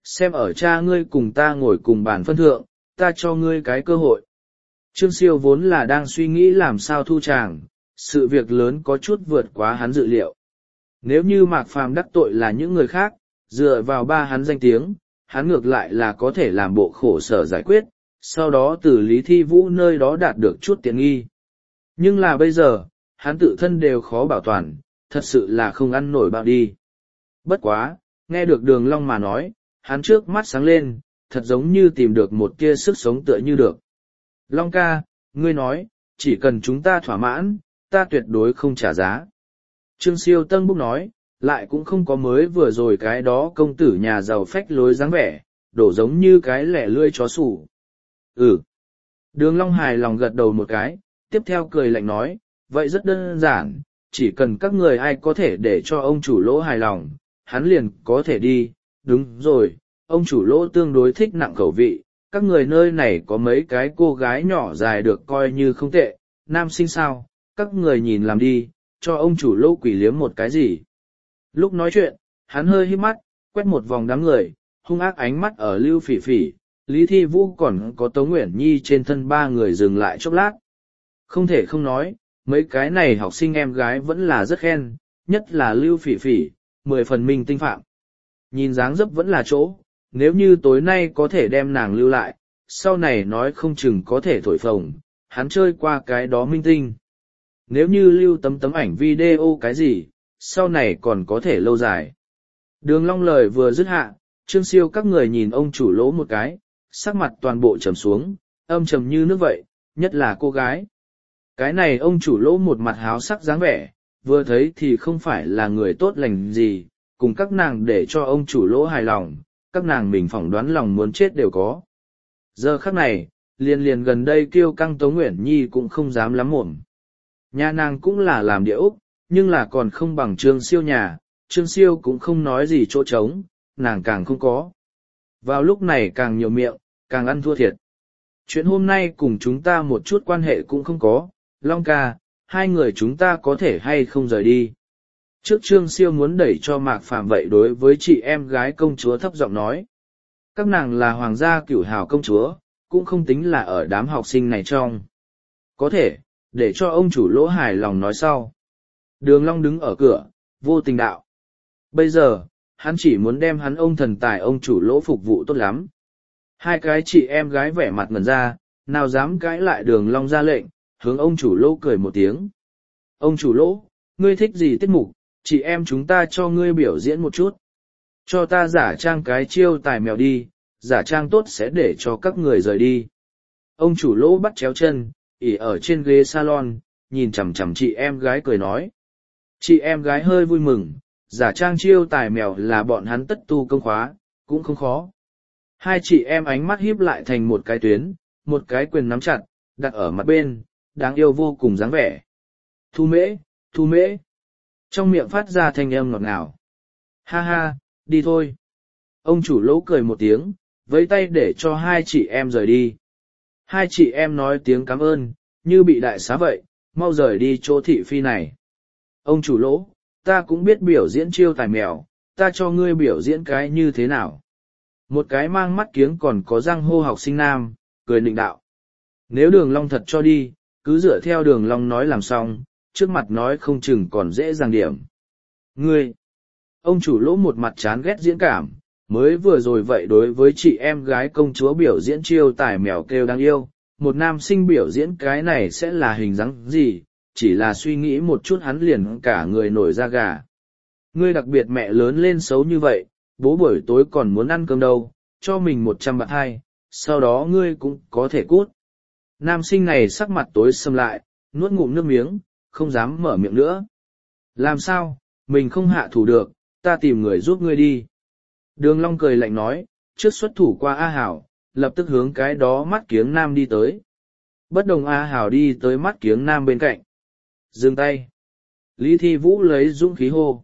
xem ở cha ngươi cùng ta ngồi cùng bàn phân thượng, ta cho ngươi cái cơ hội. Trương Siêu vốn là đang suy nghĩ làm sao thu chàng, sự việc lớn có chút vượt quá hắn dự liệu. Nếu như Mạc Phàm đắc tội là những người khác, dựa vào ba hắn danh tiếng, hắn ngược lại là có thể làm bộ khổ sở giải quyết, sau đó từ Lý Thi Vũ nơi đó đạt được chút tiện nghi. Nhưng là bây giờ, hắn tự thân đều khó bảo toàn, thật sự là không ăn nổi bao đi. Bất quá, nghe được Đường Long mà nói, hắn trước mắt sáng lên, thật giống như tìm được một tia sức sống tựa như được. Long ca, ngươi nói, chỉ cần chúng ta thỏa mãn, ta tuyệt đối không trả giá. Trương Siêu tân búc nói, lại cũng không có mới vừa rồi cái đó công tử nhà giàu phách lối dáng vẻ, đổ giống như cái lẻ lươi chó sủ. Ừ. Đường Long hài lòng gật đầu một cái, tiếp theo cười lạnh nói, vậy rất đơn giản, chỉ cần các người ai có thể để cho ông chủ Lỗ hài lòng, hắn liền có thể đi. Đúng rồi, ông chủ Lỗ tương đối thích nặng khẩu vị, các người nơi này có mấy cái cô gái nhỏ dài được coi như không tệ, nam sinh sao, các người nhìn làm đi, cho ông chủ Lỗ quỷ liếm một cái gì. Lúc nói chuyện, hắn hơi híp mắt, quét một vòng đám người, hung ác ánh mắt ở Lưu Phỉ Phỉ, Lý Thi Vũ còn có Tống Uyển Nhi trên thân ba người dừng lại chốc lát. Không thể không nói, mấy cái này học sinh em gái vẫn là rất khen, nhất là Lưu Phỉ Phỉ, 10 phần minh tinh phạm. Nhìn dáng dấp vẫn là chỗ, nếu như tối nay có thể đem nàng lưu lại, sau này nói không chừng có thể thổi phồng, hắn chơi qua cái đó minh tinh. Nếu như lưu tấm ảnh video cái gì, sau này còn có thể lâu dài. Đường Long lời vừa dứt hạ, Trương Siêu các người nhìn ông chủ Lỗ một cái, sắc mặt toàn bộ trầm xuống, âm trầm như nước vậy, nhất là cô gái. Cái này ông chủ Lỗ một mặt háo sắc dáng vẻ, vừa thấy thì không phải là người tốt lành gì, cùng các nàng để cho ông chủ Lỗ hài lòng, các nàng mình phỏng đoán lòng muốn chết đều có. Giờ khắc này, liền gần đây kêu căng Tống Uyển Nhi cũng không dám lắm mồm. Nhà nàng cũng là làm địa ốc, nhưng là còn không bằng Trương Siêu nhà, Trương Siêu cũng không nói gì chỗ trống, nàng càng không có. Vào lúc này càng nhiều miệng, càng ăn thua thiệt. Chuyện hôm nay cùng chúng ta một chút quan hệ cũng không có, Long ca, hai người chúng ta có thể hay không rời đi. Trước Trương Siêu muốn đẩy cho Mạc Phàm vậy đối với chị em gái công chúa thấp giọng nói. Các nàng là hoàng gia cửu hào công chúa, cũng không tính là ở đám học sinh này trong. Có thể, để cho ông chủ Lỗ hài lòng nói sau. Đường Long đứng ở cửa, vô tình đạo. Bây giờ, hắn chỉ muốn đem hắn ông thần tài ông chủ Lỗ phục vụ tốt lắm. Hai cái chị em gái vẻ mặt ngẩn ra, nào dám cãi lại Đường Long ra lệnh, hướng ông chủ Lỗ cười một tiếng. Ông chủ Lỗ, ngươi thích gì tiết mục, chị em chúng ta cho ngươi biểu diễn một chút. Cho ta giả trang cái chiêu tài mèo đi, giả trang tốt sẽ để cho các người rời đi. Ông chủ Lỗ bắt chéo chân, ỉ ở trên ghế salon, nhìn chằm chằm chị em gái cười nói. Chị em gái hơi vui mừng, giả trang chiêu tài mèo là bọn hắn tất tu công khóa, cũng không khó. Hai chị em ánh mắt híp lại thành một cái tuyến, một cái quyền nắm chặt, đặt ở mặt bên, đáng yêu vô cùng dáng vẻ. Thu mễ, thu mễ. Trong miệng phát ra thanh âm ngọt ngào. Ha ha, đi thôi. Ông chủ Lỗ cười một tiếng, vẫy tay để cho hai chị em rời đi. Hai chị em nói tiếng cảm ơn, như bị đại xá vậy, mau rời đi chỗ thị phi này. Ông chủ Lỗ, ta cũng biết biểu diễn chiêu tài mèo, ta cho ngươi biểu diễn cái như thế nào. Một cái mang mắt kiếng còn có răng hô học sinh nam, cười nịnh đạo. Nếu Đường Long thật cho đi, cứ dựa theo Đường Long nói làm xong, trước mặt nói không chừng còn dễ dàng điểm. Ngươi! Ông chủ Lỗ một mặt chán ghét diễn cảm, mới vừa rồi vậy đối với chị em gái công chúa biểu diễn chiêu tài mèo kêu đáng yêu, một nam sinh biểu diễn cái này sẽ là hình dáng gì, chỉ là suy nghĩ một chút hắn liền cả người nổi da gà. Ngươi đặc biệt mẹ lớn lên xấu như vậy, bố buổi tối còn muốn ăn cơm đâu, cho mình 100 bạc hai, sau đó ngươi cũng có thể cút. Nam sinh này sắc mặt tối sầm lại, nuốt ngụm nước miếng, không dám mở miệng nữa. Làm sao, mình không hạ thủ được, ta tìm người giúp ngươi đi. Đường Long cười lạnh nói, trước xuất thủ qua A Hảo, lập tức hướng cái đó mắt kiếng nam đi tới. Bất đồng A Hảo đi tới mắt kiếng nam bên cạnh. Dừng tay. Lý Thi Vũ lấy dũng khí hô.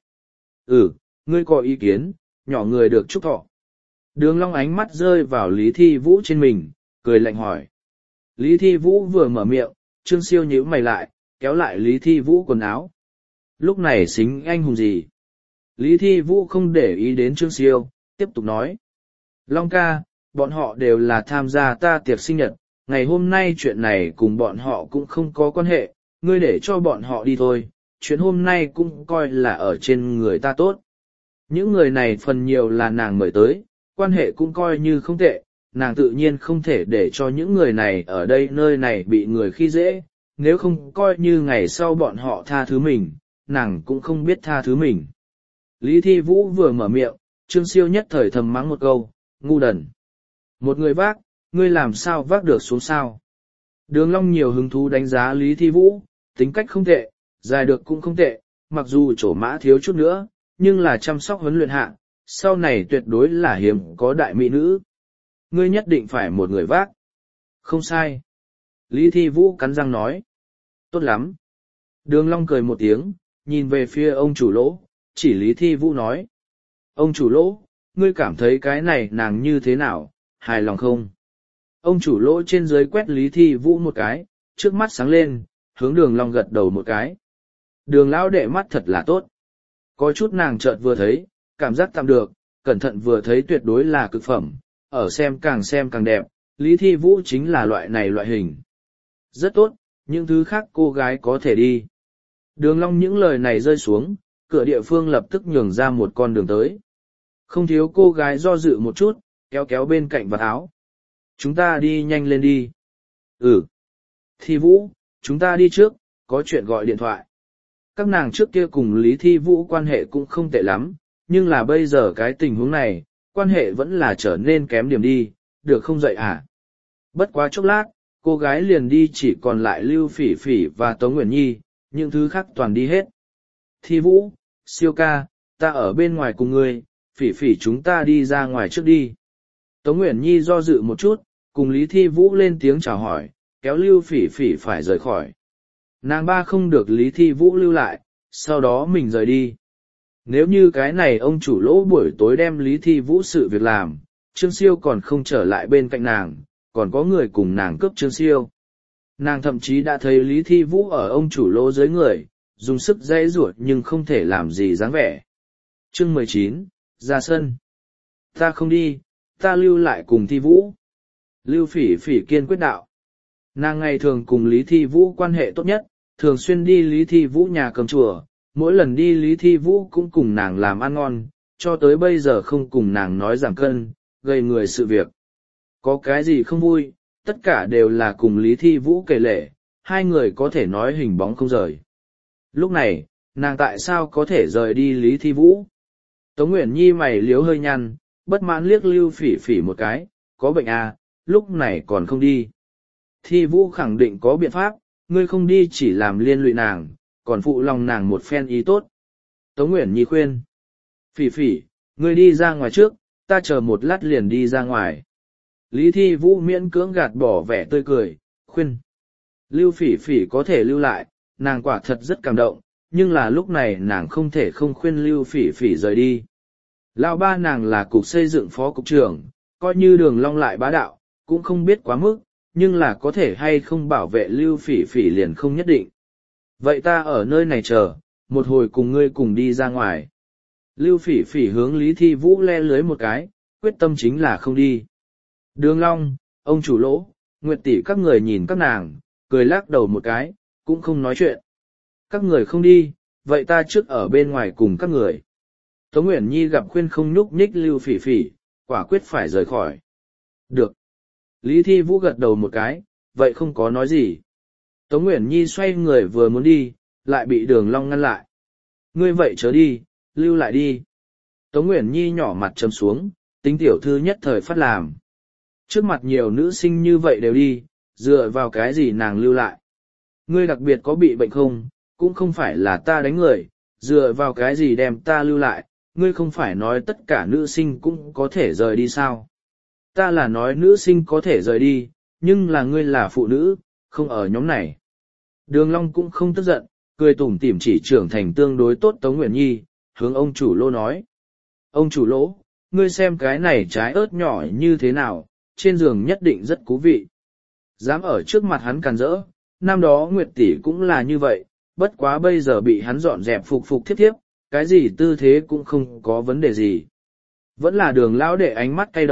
Ngươi có ý kiến, nhỏ người được chúc thọ. Đường Long ánh mắt rơi vào Lý Thi Vũ trên mình, cười lạnh hỏi. Lý Thi Vũ vừa mở miệng, Trương Siêu nhíu mày lại, kéo lại Lý Thi Vũ quần áo. Lúc này xính anh hùng gì? Lý Thi Vũ không để ý đến Trương Siêu, tiếp tục nói. Long ca, bọn họ đều là tham gia ta tiệc sinh nhật, ngày hôm nay chuyện này cùng bọn họ cũng không có quan hệ, ngươi để cho bọn họ đi thôi, chuyện hôm nay cũng coi là ở trên người ta tốt. Những người này phần nhiều là nàng mời tới, quan hệ cũng coi như không tệ, nàng tự nhiên không thể để cho những người này ở đây nơi này bị người khi dễ, nếu không coi như ngày sau bọn họ tha thứ mình, nàng cũng không biết tha thứ mình. Lý Thi Vũ vừa mở miệng, Trương Siêu nhất thời thầm mắng một câu, ngu đần. Một người vác, ngươi làm sao vác được xuống sao? Đường Long nhiều hứng thú đánh giá Lý Thi Vũ, tính cách không tệ, dài được cũng không tệ, mặc dù trổ mã thiếu chút nữa, nhưng là chăm sóc huấn luyện hạ, sau này tuyệt đối là hiếm có đại mỹ nữ. Ngươi nhất định phải một người vác. Không sai. Lý Thi Vũ cắn răng nói. Tốt lắm. Đường Long cười một tiếng, nhìn về phía ông chủ lỗ, chỉ Lý Thi Vũ nói. Ông chủ lỗ, ngươi cảm thấy cái này nàng như thế nào, hài lòng không? Ông chủ lỗ trên dưới quét Lý Thi Vũ một cái, trước mắt sáng lên, hướng Đường Long gật đầu một cái. Đường lão đệ mắt thật là tốt. Có chút nàng chợt vừa thấy, cảm giác tạm được, cẩn thận vừa thấy tuyệt đối là cực phẩm, ở xem càng đẹp, Lý Thi Vũ chính là loại này loại hình. Rất tốt, những thứ khác cô gái có thể đi. Đường Long những lời này rơi xuống, cửa địa phương lập tức nhường ra một con đường tới. Không thiếu cô gái do dự một chút, kéo kéo bên cạnh vạt áo. Chúng ta đi nhanh lên đi. Ừ. Thi Vũ, chúng ta đi trước, có chuyện gọi điện thoại. Các nàng trước kia cùng Lý Thi Vũ quan hệ cũng không tệ lắm, nhưng là bây giờ cái tình huống này, quan hệ vẫn là trở nên kém điểm đi, được không dậy à? Bất quá chốc lát, cô gái liền đi chỉ còn lại Lưu Phỉ Phỉ và Tống Nguyễn Nhi, những thứ khác toàn đi hết. Thi Vũ, Siêu ca, ta ở bên ngoài cùng ngươi, Phỉ Phỉ chúng ta đi ra ngoài trước đi. Tống Nguyễn Nhi do dự một chút, cùng Lý Thi Vũ lên tiếng chào hỏi, kéo Lưu Phỉ Phỉ phải rời khỏi. Nàng ba không được Lý Thi Vũ lưu lại, sau đó mình rời đi. Nếu như cái này ông chủ lỗ buổi tối đem Lý Thi Vũ sự việc làm, Trương Siêu còn không trở lại bên cạnh nàng, còn có người cùng nàng cướp Trương Siêu. Nàng thậm chí đã thấy Lý Thi Vũ ở ông chủ lỗ dưới người, dùng sức dãy ruột nhưng không thể làm gì dáng vẻ. Chương 19, ra sân. Ta không đi, ta lưu lại cùng Thi Vũ. Lưu Phỉ Phỉ kiên quyết đạo. Nàng ngày thường cùng Lý Thi Vũ quan hệ tốt nhất, thường xuyên đi Lý Thi Vũ nhà cầm chùa, mỗi lần đi Lý Thi Vũ cũng cùng nàng làm ăn ngon, cho tới bây giờ không cùng nàng nói giảm cân, gây người sự việc. Có cái gì không vui, tất cả đều là cùng Lý Thi Vũ kể lể, hai người có thể nói hình bóng không rời. Lúc này, nàng tại sao có thể rời đi Lý Thi Vũ? Tống Nguyễn Nhi mày liếu hơi nhăn, bất mãn liếc Lưu Phỉ Phỉ một cái, có bệnh à, lúc này còn không đi. Thi Vũ khẳng định có biện pháp, ngươi không đi chỉ làm liên lụy nàng, còn phụ lòng nàng một phen ý tốt. Tống Nguyễn Nhi khuyên. Phỉ Phỉ, ngươi đi ra ngoài trước, ta chờ một lát liền đi ra ngoài. Lý Thi Vũ miễn cưỡng gạt bỏ vẻ tươi cười, khuyên. Lưu Phỉ Phỉ có thể lưu lại, nàng quả thật rất cảm động, nhưng là lúc này nàng không thể không khuyên Lưu Phỉ Phỉ rời đi. Lão ba nàng là cục xây dựng phó cục trưởng, coi như Đường Long lại bá đạo, cũng không biết quá mức, nhưng là có thể hay không bảo vệ Lưu Phỉ Phỉ liền không nhất định. Vậy ta ở nơi này chờ, một hồi cùng ngươi cùng đi ra ngoài. Lưu Phỉ Phỉ hướng Lý Thi Vũ le lưới một cái, quyết tâm chính là không đi. Đường Long, ông chủ lỗ, Nguyệt tỷ các người nhìn các nàng, cười lắc đầu một cái, cũng không nói chuyện. Các người không đi, vậy ta trước ở bên ngoài cùng các người. Tống Nguyễn Nhi gặp khuyên không nhúc nhích Lưu Phỉ Phỉ, quả quyết phải rời khỏi. Được. Lý Thi Vũ gật đầu một cái, vậy không có nói gì. Tống Nguyễn Nhi xoay người vừa muốn đi, lại bị Đường Long ngăn lại. Ngươi vậy chớ đi, lưu lại đi. Tống Nguyễn Nhi nhỏ mặt trầm xuống, tính tiểu thư nhất thời phát làm. Trước mặt nhiều nữ sinh như vậy đều đi, dựa vào cái gì nàng lưu lại. Ngươi đặc biệt có bị bệnh không, cũng không phải là ta đánh người, dựa vào cái gì đem ta lưu lại, ngươi không phải nói tất cả nữ sinh cũng có thể rời đi sao. Ta là nói nữ sinh có thể rời đi, nhưng là ngươi là phụ nữ, không ở nhóm này. Đường Long cũng không tức giận, cười tủm tỉm chỉ trưởng thành tương đối tốt Tống Nguyễn Nhi, hướng ông chủ lỗ nói. Ông chủ lỗ, ngươi xem cái này trái ớt nhỏ như thế nào, trên giường nhất định rất cú vị. Dám ở trước mặt hắn càn rỡ, năm đó Nguyệt tỷ cũng là như vậy, bất quá bây giờ bị hắn dọn dẹp phục phục thiếp thiếp, cái gì tư thế cũng không có vấn đề gì. Vẫn là Đường lão đệ ánh mắt cay độc,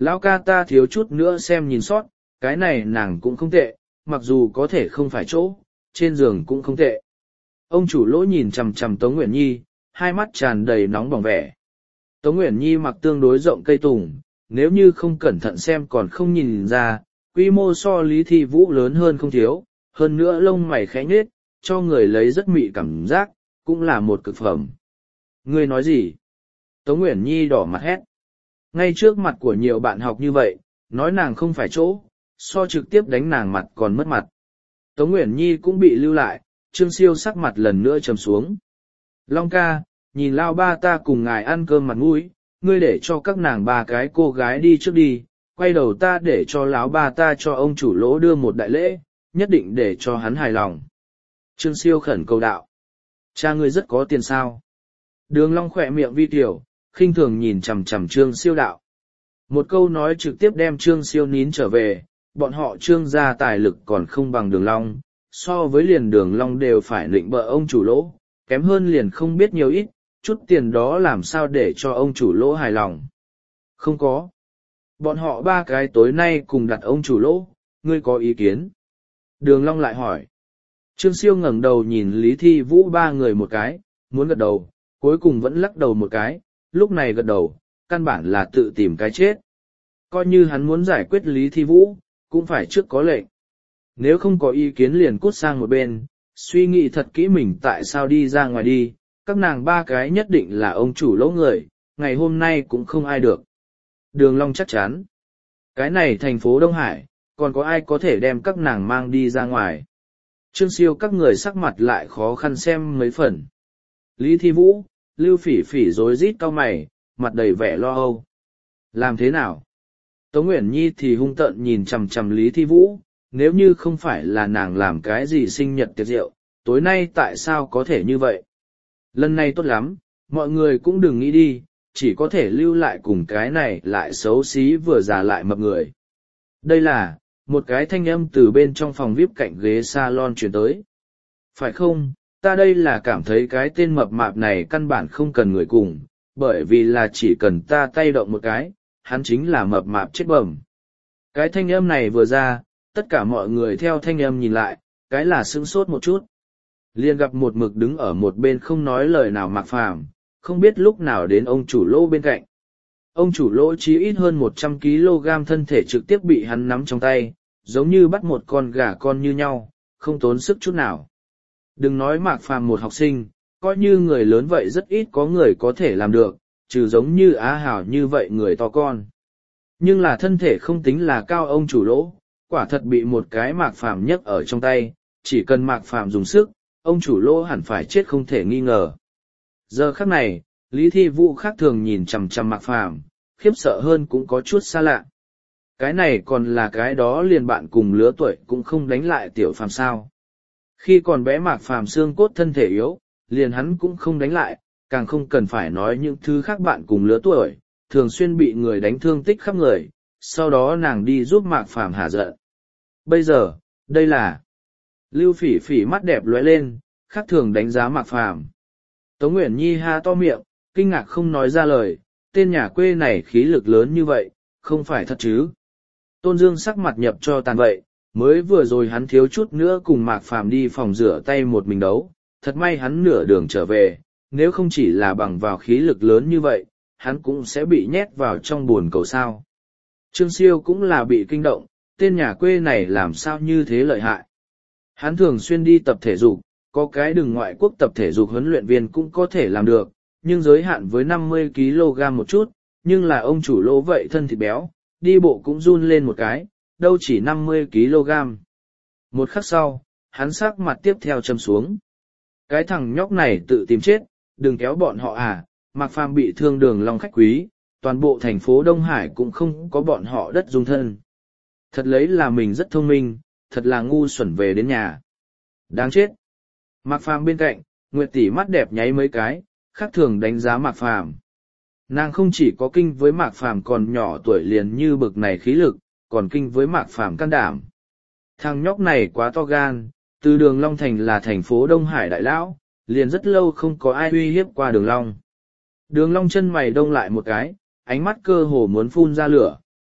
Lão ca ta thiếu chút nữa xem nhìn sót, cái này nàng cũng không tệ, mặc dù có thể không phải chỗ, trên giường cũng không tệ. Ông chủ lỗ nhìn chằm chằm Tống Nguyễn Nhi, hai mắt tràn đầy nóng bỏng vẻ. Tống Nguyễn Nhi mặc tương đối rộng cây tùng, nếu như không cẩn thận xem còn không nhìn ra, quy mô so Lý Thi Vũ lớn hơn không thiếu, hơn nữa lông mày khẽ nhết, cho người lấy rất mị cảm giác, cũng là một cực phẩm. Ngươi nói gì? Tống Nguyễn Nhi đỏ mặt hét. Ngay trước mặt của nhiều bạn học như vậy, nói nàng không phải chỗ, so trực tiếp đánh nàng mặt còn mất mặt. Tống Nguyễn Nhi cũng bị lưu lại, Trương Siêu sắc mặt lần nữa trầm xuống. Long ca, nhìn lao ba ta cùng ngài ăn cơm mặt mũi, ngươi để cho các nàng ba cái cô gái đi trước đi, quay đầu ta để cho lão ba ta cho ông chủ lỗ đưa một đại lễ, nhất định để cho hắn hài lòng. Trương Siêu khẩn cầu đạo. Cha ngươi rất có tiền sao? Đường Long khỏe miệng vi tiểu, khinh thường nhìn chằm chằm Trương Siêu đạo. Một câu nói trực tiếp đem Trương Siêu nín trở về, bọn họ Trương gia tài lực còn không bằng Đường Long, so với liền Đường Long đều phải lịnh bợ ông chủ lỗ, kém hơn liền không biết nhiều ít, chút tiền đó làm sao để cho ông chủ lỗ hài lòng. Không có. Bọn họ ba cái tối nay cùng đặt ông chủ lỗ, ngươi có ý kiến? Đường Long lại hỏi. Trương Siêu ngẩng đầu nhìn Lý Thi Vũ ba người một cái, muốn gật đầu, cuối cùng vẫn lắc đầu một cái, lúc này gật đầu, căn bản là tự tìm cái chết. Coi như hắn muốn giải quyết Lý Thi Vũ, cũng phải trước có lệnh. Nếu không có ý kiến liền cút sang một bên, suy nghĩ thật kỹ mình tại sao đi ra ngoài đi, các nàng ba cái nhất định là ông chủ lỗ người, ngày hôm nay cũng không ai được. Đường Long chắc chắn. Cái này thành phố Đông Hải, còn có ai có thể đem các nàng mang đi ra ngoài. Trương Siêu các người sắc mặt lại khó khăn xem mấy phần. Lý Thi Vũ, Lưu Phỉ Phỉ rối rít cau mày, mặt đầy vẻ lo âu. Làm thế nào? Tống Nguyễn Nhi thì hung tợn nhìn chằm chằm Lý Thi Vũ, nếu như không phải là nàng làm cái gì sinh nhật tiệc rượu, tối nay tại sao có thể như vậy? Lần này tốt lắm, mọi người cũng đừng nghĩ đi, chỉ có thể lưu lại cùng cái này lại xấu xí vừa già lại mập người. Đây là, một cái thanh âm từ bên trong phòng VIP cạnh ghế salon truyền tới. Phải không, ta đây là cảm thấy cái tên mập mạp này căn bản không cần người cùng, bởi vì là chỉ cần ta tay động một cái, hắn chính là mập mạp chết bẩm. Cái thanh âm này vừa ra, tất cả mọi người theo thanh âm nhìn lại, cái là sững sốt một chút. Liền gặp một mực đứng ở một bên không nói lời nào Mạc Phàm, không biết lúc nào đến ông chủ lỗ bên cạnh. Ông chủ lỗ chí ít hơn 100 kg thân thể trực tiếp bị hắn nắm trong tay, giống như bắt một con gà con như nhau, không tốn sức chút nào. Đừng nói Mạc Phàm một học sinh, coi như người lớn vậy rất ít có người có thể làm được, trừ giống như Á Hảo như vậy người to con. Nhưng là thân thể không tính là cao ông chủ lỗ, quả thật bị một cái Mạc Phàm nhấc ở trong tay, chỉ cần Mạc Phàm dùng sức, ông chủ lỗ hẳn phải chết không thể nghi ngờ. Giờ khắc này, Lý Thi Vũ khác thường nhìn chằm chằm Mạc Phàm, khiếp sợ hơn cũng có chút xa lạ. Cái này còn là cái đó liền bạn cùng lứa tuổi cũng không đánh lại tiểu Phàm sao. Khi còn bé Mạc Phàm xương cốt thân thể yếu, liền hắn cũng không đánh lại, càng không cần phải nói những thứ khác bạn cùng lứa tuổi, thường xuyên bị người đánh thương tích khắp người, sau đó nàng đi giúp Mạc Phàm hả giận. Bây giờ, đây là... Lưu Phỉ Phỉ mắt đẹp lóe lên, khác thường đánh giá Mạc Phàm. Tống Nguyễn Nhi ha to miệng, kinh ngạc không nói ra lời, tên nhà quê này khí lực lớn như vậy, không phải thật chứ. Tôn Dương sắc mặt nhập cho tàn vậy, mới vừa rồi hắn thiếu chút nữa cùng Mạc Phàm đi phòng rửa tay một mình đấu, thật may hắn nửa đường trở về, nếu không chỉ là bằng vào khí lực lớn như vậy, hắn cũng sẽ bị nhét vào trong buồn cầu sao. Trương Siêu cũng là bị kinh động, tên nhà quê này làm sao như thế lợi hại. Hắn thường xuyên đi tập thể dục, có cái đường ngoại quốc tập thể dục huấn luyện viên cũng có thể làm được, nhưng giới hạn với 50 kg một chút, nhưng là ông chủ lỗ vậy thân thịt béo, đi bộ cũng run lên một cái, đâu chỉ 50 kg. Một khắc sau, hắn sắc mặt tiếp theo châm xuống. Cái thằng nhóc này tự tìm chết, đừng kéo bọn họ à, Mạc Phàm bị thương Đường Long khách quý, toàn bộ thành phố Đông Hải cũng không có bọn họ đất dung thân. Thật lấy là mình rất thông minh, thật là ngu xuẩn về đến nhà. Đáng chết. Mạc Phàm bên cạnh, Nguyệt tỷ mắt đẹp nháy mấy cái, khác thường đánh giá Mạc Phàm. Nàng không chỉ có kinh với Mạc Phàm còn nhỏ tuổi liền như bực này khí lực, còn kinh với Mạc Phàm can đảm. Thằng nhóc này quá to gan, từ Đường Long Thành là thành phố Đông Hải đại lão, liền rất lâu không có ai uy hiếp qua Đường Long. Đường Long chân mày đông lại một cái, ánh mắt cơ hồ muốn phun ra lửa.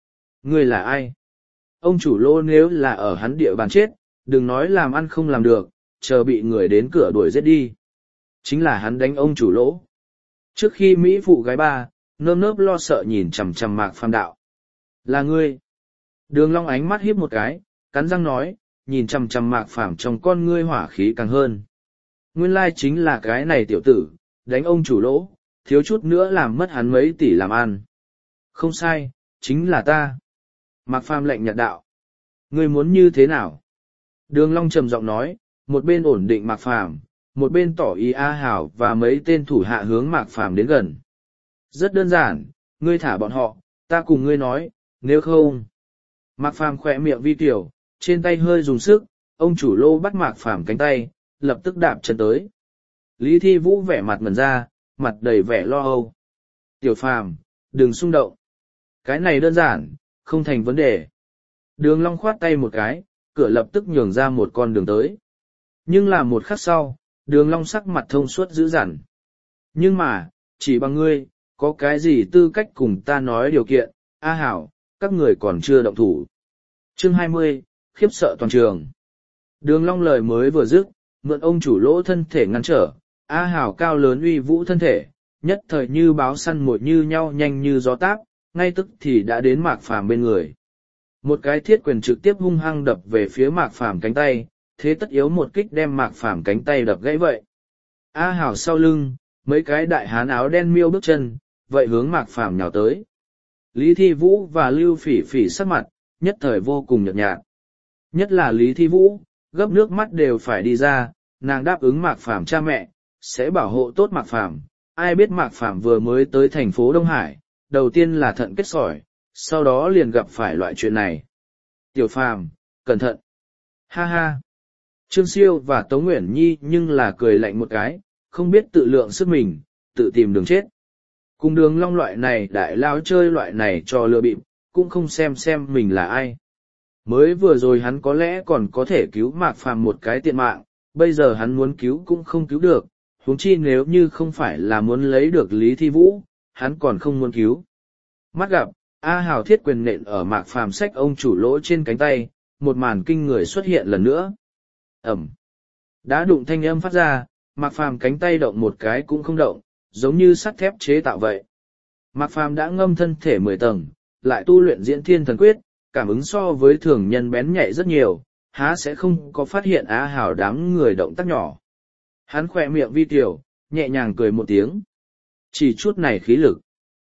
Ngươi là ai? Ông chủ Lỗ nếu là ở hắn địa bàn chết, đừng nói làm ăn không làm được, chờ bị người đến cửa đuổi giết đi. Chính là hắn đánh ông chủ Lỗ. Trước khi Mỹ phụ gái ba, nơm nớp lo sợ nhìn chằm chằm Mạc Phàm đạo. Là ngươi. Đường Long ánh mắt híp một cái, cắn răng nói, nhìn chằm chằm Mạc Phàm trong con ngươi hỏa khí càng hơn. Nguyên lai chính là cái này tiểu tử, đánh ông chủ Lỗ, thiếu chút nữa làm mất hắn mấy tỷ làm ăn. Không sai, chính là ta. Mạc Phàm lạnh nhạt đạo. Ngươi muốn như thế nào? Đường Long trầm giọng nói, một bên ổn định Mạc Phàm, một bên tỏ ý A Hảo và mấy tên thủ hạ hướng Mạc Phàm đến gần. Rất đơn giản, ngươi thả bọn họ, ta cùng ngươi nói, nếu không. Mạc Phàm khỏe miệng vi tiểu, trên tay hơi dùng sức, ông chủ Lô bắt Mạc Phàm cánh tay, lập tức đạp chân tới. Lý Thi Vũ vẻ mặt ngẩn ra, mặt đầy vẻ lo âu. Tiểu Phàm, đừng xung động. Cái này đơn giản, không thành vấn đề. Đường Long khoát tay một cái, cửa lập tức nhường ra một con đường tới. Nhưng là một khắc sau, Đường Long sắc mặt thông suốt dữ dằn. Nhưng mà, chỉ bằng ngươi, có cái gì tư cách cùng ta nói điều kiện, A Hảo, các người còn chưa động thủ. Chương 20, khiếp sợ toàn trường. Đường Long lời mới vừa dứt, mượn ông chủ Lỗ thân thể ngăn trở, A Hảo cao lớn uy vũ thân thể, nhất thời như báo săn mồi như nhau nhanh như gió táp, ngay tức thì đã đến Mạc Phàm bên người. Một cái thiết quyền trực tiếp hung hăng đập về phía Mạc Phàm cánh tay, thế tất yếu một kích đem Mạc Phàm cánh tay đập gãy vậy. A Hảo sau lưng, mấy cái đại hán áo đen miêu bước chân, vậy hướng Mạc Phàm nhào tới. Lý Thi Vũ và Lưu Phỉ Phỉ sắc mặt, nhất thời vô cùng nhợt nhạt. Nhất là Lý Thi Vũ, gấp nước mắt đều phải đi ra, nàng đáp ứng Mạc Phàm cha mẹ, sẽ bảo hộ tốt Mạc Phàm. Ai biết Mạc Phàm vừa mới tới thành phố Đông Hải, đầu tiên là thận kết sỏi, sau đó liền gặp phải loại chuyện này. Tiểu Phàm, cẩn thận. Ha ha. Trương Siêu và Tống Uyển Nhi nhưng là cười lạnh một cái, không biết tự lượng sức mình, tự tìm đường chết. Cùng Đường Long loại này đại lao chơi loại này cho lừa bịp, cũng không xem mình là ai. Mới vừa rồi hắn có lẽ còn có thể cứu Mạc Phàm một cái tiện mạng, bây giờ hắn muốn cứu cũng không cứu được, huống chi nếu như không phải là muốn lấy được Lý Thi Vũ, hắn còn không muốn cứu. Mắt gặp, A Hào thiết quyền nện ở Mạc Phàm xách ông chủ Lỗ trên cánh tay, một màn kinh người xuất hiện lần nữa. Ẩm. Đá đụng thanh âm phát ra, Mạc Phàm cánh tay động một cái cũng không động, giống như sắt thép chế tạo vậy. Mạc Phàm đã ngâm thân thể 10 tầng, lại tu luyện diễn thiên thần quyết, cảm ứng so với thường nhân bén nhạy rất nhiều, há sẽ không có phát hiện A Hào đám người động tác nhỏ. Hắn khỏe miệng vi tiểu, nhẹ nhàng cười một tiếng. Chỉ chút này khí lực.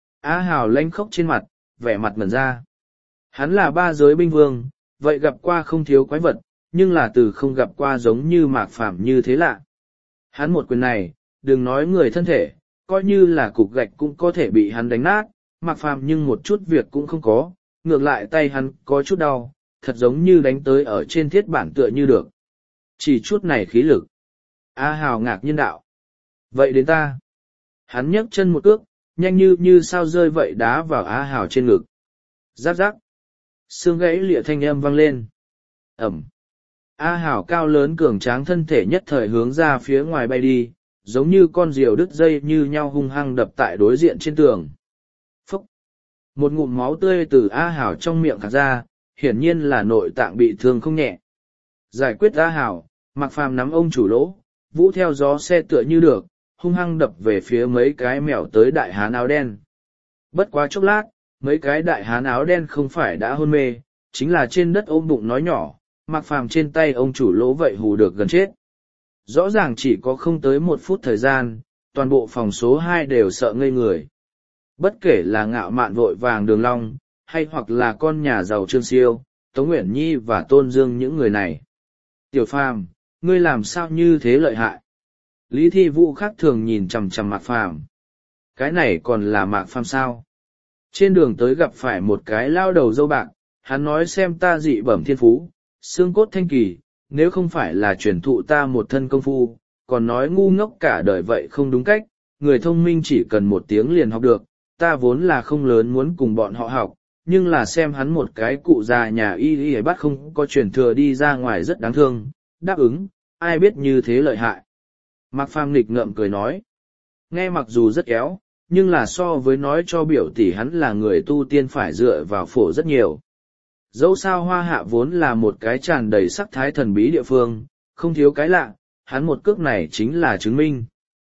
A Hào lanh khóc trên mặt, vẻ mặt ngẩn ra. Hắn là ba giới binh vương, vậy gặp qua không thiếu quái vật, nhưng là từ không gặp qua giống như Mạc Phàm như thế lạ. Hắn một quyền này, đừng nói người thân thể, coi như là cục gạch cũng có thể bị hắn đánh nát, Mạc Phàm nhưng một chút việc cũng không có, ngược lại tay hắn có chút đau, thật giống như đánh tới ở trên thiết bản tựa như được. Chỉ chút này khí lực. A Hào ngạc nhiên đạo. Vậy đến ta. Hắn nhấc chân một cước, nhanh như sao rơi vậy đá vào A Hào trên ngực. Rắc rắc. Xương gãy lịa thanh âm vang lên. Ẩm. A Hào cao lớn cường tráng thân thể nhất thời hướng ra phía ngoài bay đi, giống như con diều đứt dây như nhau hung hăng đập tại đối diện trên tường. Phúc. Một ngụm máu tươi từ A Hào trong miệng khạc ra, hiển nhiên là nội tạng bị thương không nhẹ. Giải quyết A Hào, Mạc Phàm nắm ông chủ Lỗ, vũ theo gió xe tựa như được, hung hăng đập về phía mấy cái mèo tới đại hán áo đen. Bất quá chốc lát, mấy cái đại hán áo đen không phải đã hôn mê, chính là trên đất ôm bụng nói nhỏ, Mạc Phàm trên tay ông chủ Lỗ vậy hù được gần chết. Rõ ràng chỉ có không tới 1 phút thời gian, toàn bộ phòng số 2 đều sợ ngây người. Bất kể là ngạo mạn vội vàng Đường Long, hay hoặc là con nhà giàu Trương Siêu, Tống Uyển Nhi và Tôn Dương những người này. Tiểu Phàm, ngươi làm sao như thế lợi hại? Lý Thi Vũ khác thường nhìn chằm chằm Mạc Phàm. Cái này còn là Mạc Phàm sao? Trên đường tới gặp phải một cái lao đầu dâu bạc, hắn nói xem ta dị bẩm thiên phú, xương cốt thanh kỳ, nếu không phải là truyền thụ ta một thân công phu, còn nói ngu ngốc cả đời vậy không đúng cách, người thông minh chỉ cần 1 tiếng liền học được, ta vốn là không lớn muốn cùng bọn họ học, nhưng là xem hắn một cái cụ già nhà y bắt không có truyền thừa đi ra ngoài rất đáng thương, đáp ứng, ai biết như thế lợi hại. Mạc Phàm nghịch ngợm cười nói, nghe mặc dù rất kéo, nhưng là so với nói cho biểu tỷ hắn là người tu tiên phải dựa vào phổ rất nhiều. Dẫu sao Hoa Hạ vốn là một cái tràn đầy sắc thái thần bí địa phương, không thiếu cái lạ, hắn một cước này chính là chứng minh.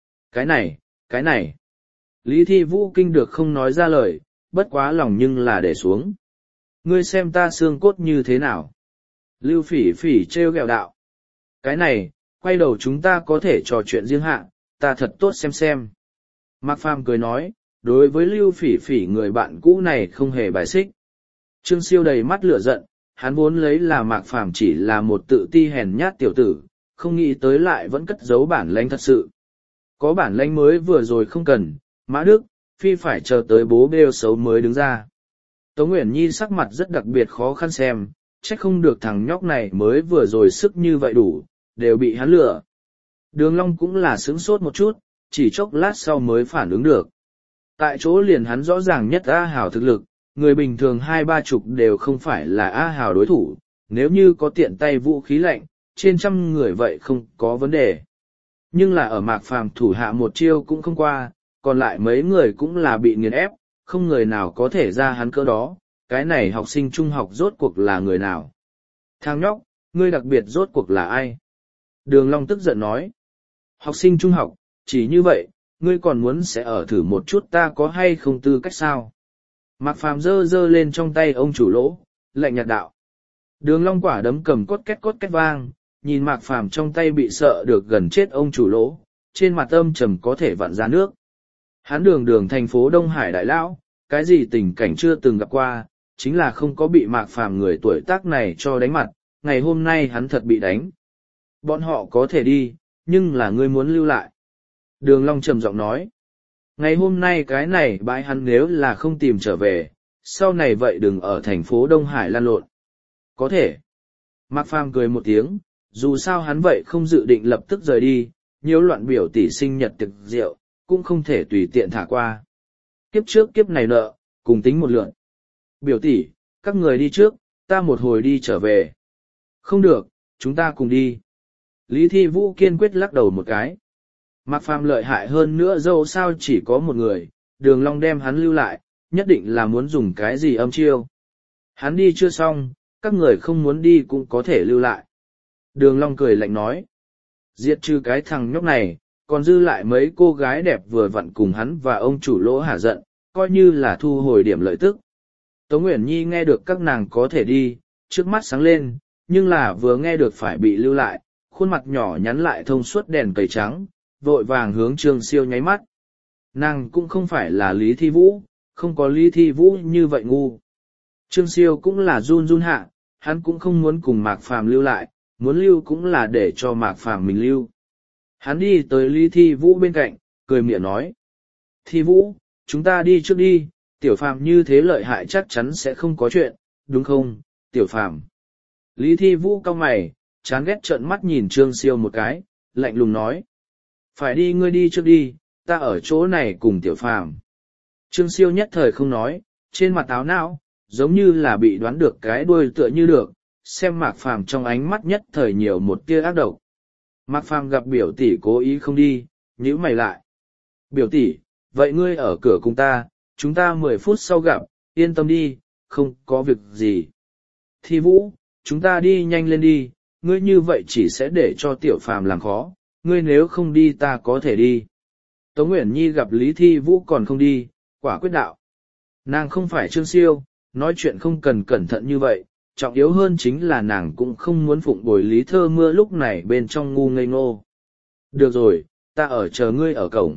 Cái này. Lý Thi Vũ kinh được không nói ra lời, bất quá lòng nhưng là để xuống. Ngươi xem ta xương cốt như thế nào? Lưu Phỉ Phỉ trêu ghẹo đạo. Cái này, quay đầu chúng ta có thể trò chuyện riêng hạ, ta thật tốt xem. Mạc Phàm cười nói, đối với Lưu Phỉ Phỉ người bạn cũ này không hề bài xích. Trương Siêu đầy mắt lửa giận, hắn vốn lấy là Mạc Phàm chỉ là một tự ti hèn nhát tiểu tử, không nghĩ tới lại vẫn cất giấu bản lãnh thật sự. Có bản lãnh mới vừa rồi không cần, Mã Đức, Phi phải chờ tới bố bêu xấu mới đứng ra. Tống Nguyễn Nhi sắc mặt rất đặc biệt khó khăn xem, trách không được thằng nhóc này mới vừa rồi sức như vậy đủ, đều bị hắn lừa. Đường Long cũng là sững sốt một chút, chỉ chốc lát sau mới phản ứng được. Tại chỗ liền hắn rõ ràng nhất A Hào thực lực, người bình thường 20-30 đều không phải là A Hào đối thủ, nếu như có tiện tay vũ khí lạnh, trên 100 người vậy không có vấn đề. Nhưng là ở Mạc Phàm thủ hạ một chiêu cũng không qua, còn lại mấy người cũng là bị nghiền ép, không người nào có thể ra hắn cỡ đó, cái này học sinh trung học rốt cuộc là người nào. Thằng nhóc, ngươi đặc biệt rốt cuộc là ai? Đường Long tức giận nói. Học sinh trung học, chỉ như vậy, ngươi còn muốn sẽ ở thử một chút ta có hay không tư cách sao? Mạc Phàm giơ lên trong tay ông chủ lỗ, lạnh nhạt đạo. Đường Long quả đấm cầm cốt két vang, nhìn Mạc Phàm trong tay bị sợ được gần chết ông chủ lỗ, trên mặt âm trầm có thể vặn ra nước. Hắn đường thành phố Đông Hải đại lão, cái gì tình cảnh chưa từng gặp qua, chính là không có bị Mạc Phàm người tuổi tác này cho đánh mặt, ngày hôm nay hắn thật bị đánh. Bọn họ có thể đi, nhưng là ngươi muốn lưu lại. Đường Long trầm giọng nói. Ngày hôm nay cái này bãi hắn nếu là không tìm trở về, sau này vậy đừng ở thành phố Đông Hải lan lộn. Có thể. Mạc Phàm cười một tiếng, dù sao hắn vậy không dự định lập tức rời đi, nhiễu loạn biểu tỷ sinh nhật tiệc rượu, cũng không thể tùy tiện thả qua. Kiếp trước kiếp này nợ, cùng tính một lượt. Biểu tỷ, các người đi trước, ta một hồi đi trở về. Không được, chúng ta cùng đi. Lý Thi Vũ kiên quyết lắc đầu một cái. Mạc Phàm lợi hại hơn nữa dâu sao chỉ có một người, Đường Long đem hắn lưu lại, nhất định là muốn dùng cái gì âm chiêu. Hắn đi chưa xong, các người không muốn đi cũng có thể lưu lại. Đường Long cười lạnh nói. Diệt trừ cái thằng nhóc này, còn dư lại mấy cô gái đẹp vừa vặn cùng hắn và ông chủ lỗ hả giận, coi như là thu hồi điểm lợi tức. Tống Uyển Nhi nghe được các nàng có thể đi, trước mắt sáng lên, nhưng là vừa nghe được phải bị lưu lại, khuôn mặt nhỏ nhắn lại thông suốt đèn cầy trắng, vội vàng hướng Trương Siêu nháy mắt. Nàng cũng không phải là Lý Thi Vũ, không có Lý Thi Vũ như vậy ngu. Trương Siêu cũng là run hạ, hắn cũng không muốn cùng Mạc Phàm lưu lại, muốn lưu cũng là để cho Mạc Phàm mình lưu. Hắn đi tới Lý Thi Vũ bên cạnh, cười miệng nói. Thi Vũ, chúng ta đi trước đi, Tiểu Phàm như thế lợi hại chắc chắn sẽ không có chuyện, đúng không, Tiểu Phàm? Lý Thi Vũ cau mày, chán ghét trợn mắt nhìn Trương Siêu một cái, lạnh lùng nói. Phải đi ngươi đi trước đi, ta ở chỗ này cùng Tiểu Phàm. Trương Siêu nhất thời không nói, trên mặt áo não, giống như là bị đoán được cái đuôi tựa như được, xem Mạc Phàm trong ánh mắt nhất thời nhiều một tia ác độc. Mạc Phàm gặp biểu tỷ cố ý không đi, nhíu mày lại. Biểu tỷ, vậy ngươi ở cửa cùng ta, chúng ta 10 phút sau gặp, yên tâm đi, không có việc gì. Thi Vũ, chúng ta đi nhanh lên đi, ngươi như vậy chỉ sẽ để cho Tiểu Phàm làm khó, ngươi nếu không đi ta có thể đi. Tống Uyển Nhi gặp Lý Thi Vũ còn không đi, quả quyết đạo. Nàng không phải Trương Siêu, nói chuyện không cần cẩn thận như vậy, trọng yếu hơn chính là nàng cũng không muốn phụng bồi Lý Thơ Mưa lúc này bên trong ngu ngây ngô. Được rồi, ta ở chờ ngươi ở cổng.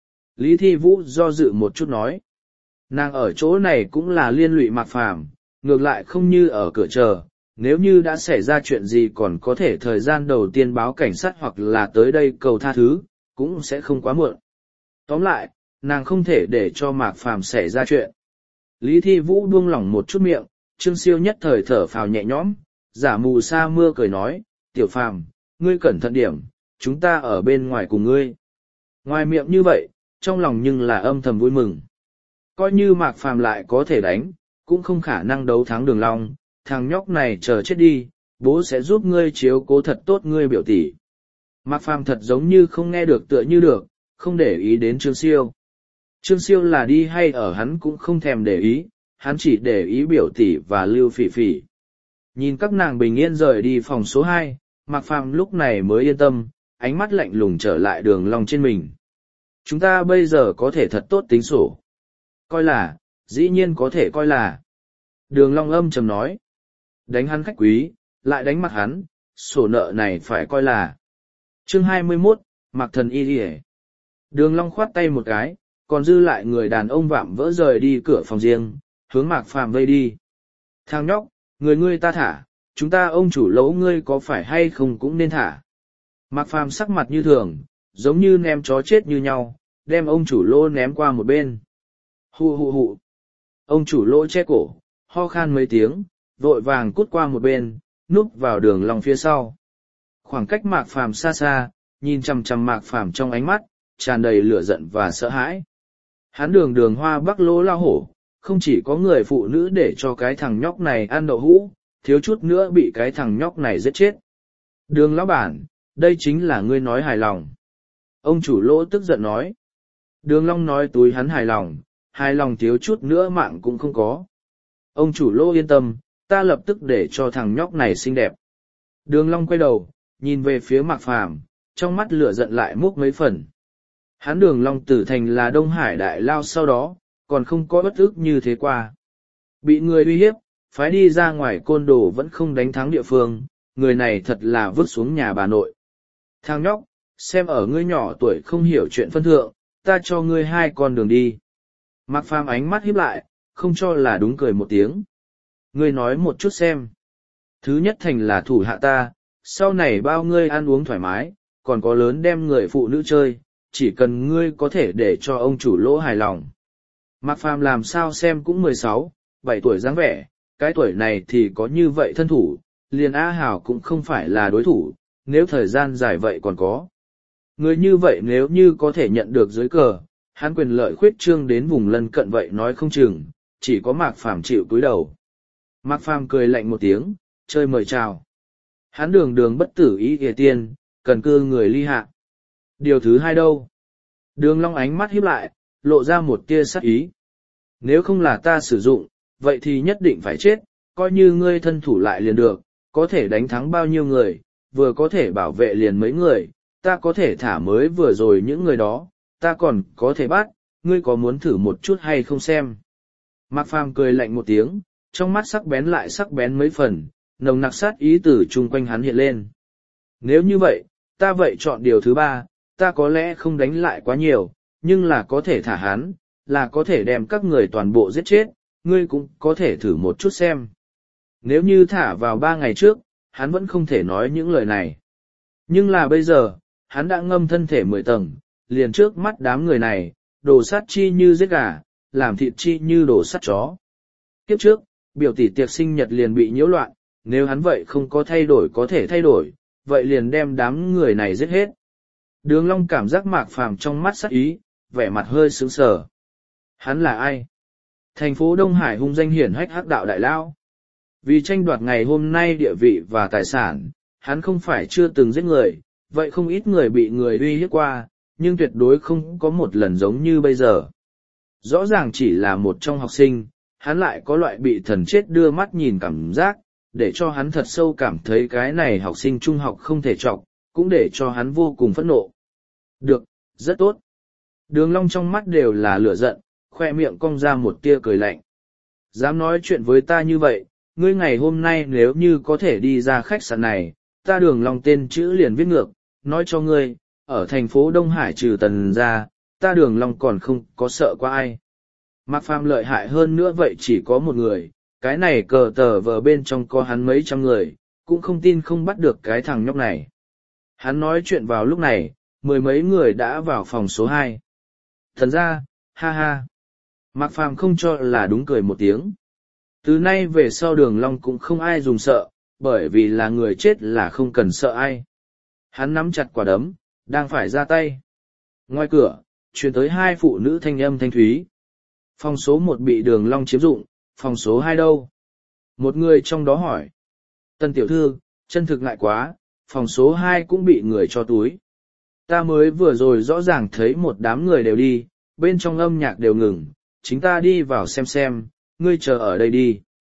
Lý Thi Vũ do dự một chút nói. Nàng ở chỗ này cũng là liên lụy Mạc Phàm, ngược lại không như ở cửa chờ, nếu như đã xảy ra chuyện gì còn có thể thời gian đầu tiên báo cảnh sát hoặc là tới đây cầu tha thứ, cũng sẽ không quá muộn. Tóm lại, nàng không thể để cho Mạc Phàm xảy ra chuyện. Lý Thi Vũ buông lỏng một chút miệng, Trương Siêu nhất thời thở phào nhẹ nhõm, giả mù sa mưa cười nói, Tiểu Phàm, ngươi cẩn thận điểm, chúng ta ở bên ngoài cùng ngươi. Ngoài miệng như vậy, trong lòng nhưng là âm thầm vui mừng. Coi như Mạc Phàm lại có thể đánh, cũng không khả năng đấu thắng Đường Long, thằng nhóc này chờ chết đi, bố sẽ giúp ngươi chiếu cố thật tốt ngươi biểu tỷ. Mạc Phàm thật giống như không nghe được tựa như được, không để ý đến Trương Siêu. Trương Siêu là đi hay ở hắn cũng không thèm để ý, hắn chỉ để ý biểu tỷ và Lưu Phỉ Phỉ. Nhìn các nàng bình yên rời đi phòng số 2, Mạc Phàm lúc này mới yên tâm, ánh mắt lạnh lùng trở lại Đường Long trên mình. Chúng ta bây giờ có thể thật tốt tính sổ. Coi là, dĩ nhiên có thể coi là. Đường Long âm trầm nói. Đánh hắn khách quý, lại đánh mặt hắn, sổ nợ này phải coi là. Chương 21, Mạc Thần Y Điề. Đường Long khoát tay một cái, còn dư lại người đàn ông vạm vỡ rời đi cửa phòng riêng, hướng Mạc Phàm vây đi. Thằng nhóc, người ngươi ta thả, chúng ta ông chủ lỗ ngươi có phải hay không cũng nên thả. Mạc Phàm sắc mặt như thường, giống như ném chó chết như nhau, đem ông chủ lỗ ném qua một bên. Hù hù hù. Ông chủ lỗ che cổ, ho khan mấy tiếng, vội vàng cút qua một bên, núp vào Đường Long phía sau. Khoảng cách Mạc Phàm xa xa, nhìn chằm chằm Mạc Phàm trong ánh mắt, tràn đầy lửa giận và sợ hãi. Hắn Đường Hoa Bắc lỗ lao hổ, không chỉ có người phụ nữ để cho cái thằng nhóc này ăn đậu hũ, thiếu chút nữa bị cái thằng nhóc này giết chết. Đường lão bản, đây chính là ngươi nói hài lòng. Ông chủ lỗ tức giận nói. Đường Long nói túi hắn hài lòng thiếu chút nữa mạng cũng không có. Ông chủ lỗ yên tâm, ta lập tức để cho thằng nhóc này xinh đẹp. Đường Long quay đầu, nhìn về phía Mạc Phàm, trong mắt lửa giận lại múc mấy phần. Hắn Đường Long tử thành là Đông Hải đại lao sau đó, còn không có bất ức như thế qua. Bị người uy hiếp, phái đi ra ngoài côn đồ vẫn không đánh thắng địa phương, người này thật là vứt xuống nhà bà nội. Thằng nhóc, xem ở ngươi nhỏ tuổi không hiểu chuyện phân thượng, ta cho ngươi 2 con đường đi. Mạc Phàm ánh mắt híp lại, không cho là đúng cười một tiếng. Ngươi nói một chút xem. Thứ nhất thành là thủ hạ ta, sau này bao ngươi ăn uống thoải mái, còn có lớn đem người phụ nữ chơi, chỉ cần ngươi có thể để cho ông chủ lỗ hài lòng. Mạc Phàm làm sao xem cũng 16, 7 tuổi dáng vẻ, cái tuổi này thì có như vậy thân thủ, liền A Hảo cũng không phải là đối thủ, nếu thời gian dài vậy còn có. Người như vậy nếu như có thể nhận được dưới cờ, hắn quyền lợi khuyết trương đến vùng lân cận vậy nói không chừng, chỉ có Mạc Phàm chịu cúi đầu. Mạc Phàm cười lạnh một tiếng, chơi mời chào. Hắn Đường bất tử ý kìa tiên, cần cư người ly hạ. Điều thứ 2 đâu? Đường Long ánh mắt híp lại, lộ ra một tia sát ý. Nếu không là ta sử dụng, vậy thì nhất định phải chết, coi như ngươi thân thủ lại liền được, có thể đánh thắng bao nhiêu người, vừa có thể bảo vệ liền mấy người, ta có thể thả mới vừa rồi những người đó, ta còn có thể bắt, ngươi có muốn thử một chút hay không xem. Mạc Phàm cười lạnh một tiếng, trong mắt sắc bén lại sắc bén mấy phần, nồng nặc sát ý từ chung quanh hắn hiện lên. Nếu như vậy, ta vậy chọn điều thứ 3, ta có lẽ không đánh lại quá nhiều, nhưng là có thể thả hắn, là có thể đem các người toàn bộ giết chết, ngươi cũng có thể thử một chút xem. Nếu như thả vào 3 ngày trước, hắn vẫn không thể nói những lời này. Nhưng là bây giờ, hắn đã ngâm thân thể 10 tầng, liền trước mắt đám người này, đồ sát chi như giết gà, làm thịt chi như đồ sát chó. Kiếp trước, biểu tỷ tiệc sinh nhật liền bị nhiễu loạn, nếu hắn vậy không có thay đổi có thể thay đổi, vậy liền đem đám người này giết hết. Đường Long cảm giác Mạc Phàm trong mắt sắc ý, vẻ mặt hơi sững sờ. Hắn là ai? Thành phố Đông Hải hung danh hiển hách hắc đạo đại lao. Vì tranh đoạt ngày hôm nay địa vị và tài sản, hắn không phải chưa từng giết người, vậy không ít người bị người uy hiếp qua, nhưng tuyệt đối không có một lần giống như bây giờ. Rõ ràng chỉ là một trong học sinh, hắn lại có loại bị thần chết đưa mắt nhìn cảm giác, để cho hắn thật sâu cảm thấy cái này học sinh trung học không thể chọc, cũng để cho hắn vô cùng phẫn nộ. Được, rất tốt. Đường Long trong mắt đều là lửa giận, khoe miệng cong ra một tia cười lạnh. Dám nói chuyện với ta như vậy, ngươi ngày hôm nay nếu như có thể đi ra khách sạn này, ta Đường Long tên chữ liền viết ngược, nói cho ngươi, ở thành phố Đông Hải trừ Tần ra, ta Đường Long còn không có sợ qua ai. Mạc Phàm lợi hại hơn nữa vậy chỉ có một người, cái này cờ tờ vờ bên trong có hắn mấy trăm người, cũng không tin không bắt được cái thằng nhóc này. Hắn nói chuyện vào lúc này, 10 mấy người đã vào phòng số 2. Thần ra, ha ha. Mạc Phàm không cho là đúng cười một tiếng. Từ nay về sau Đường Long cũng không ai dùng sợ, bởi vì là người chết là không cần sợ ai. Hắn nắm chặt quả đấm, đang phải ra tay. Ngoài cửa, truyền tới 2 phụ nữ thanh âm thanh thúy. Phòng số 1 bị Đường Long chiếm dụng, phòng số 2 đâu? Một người trong đó hỏi. Tân tiểu thư, chân thực ngại quá, phòng số 2 cũng bị người cho túi. Ta mới vừa rồi rõ ràng thấy một đám người đều đi, bên trong âm nhạc đều ngừng, chính ta đi vào xem, ngươi chờ ở đây đi.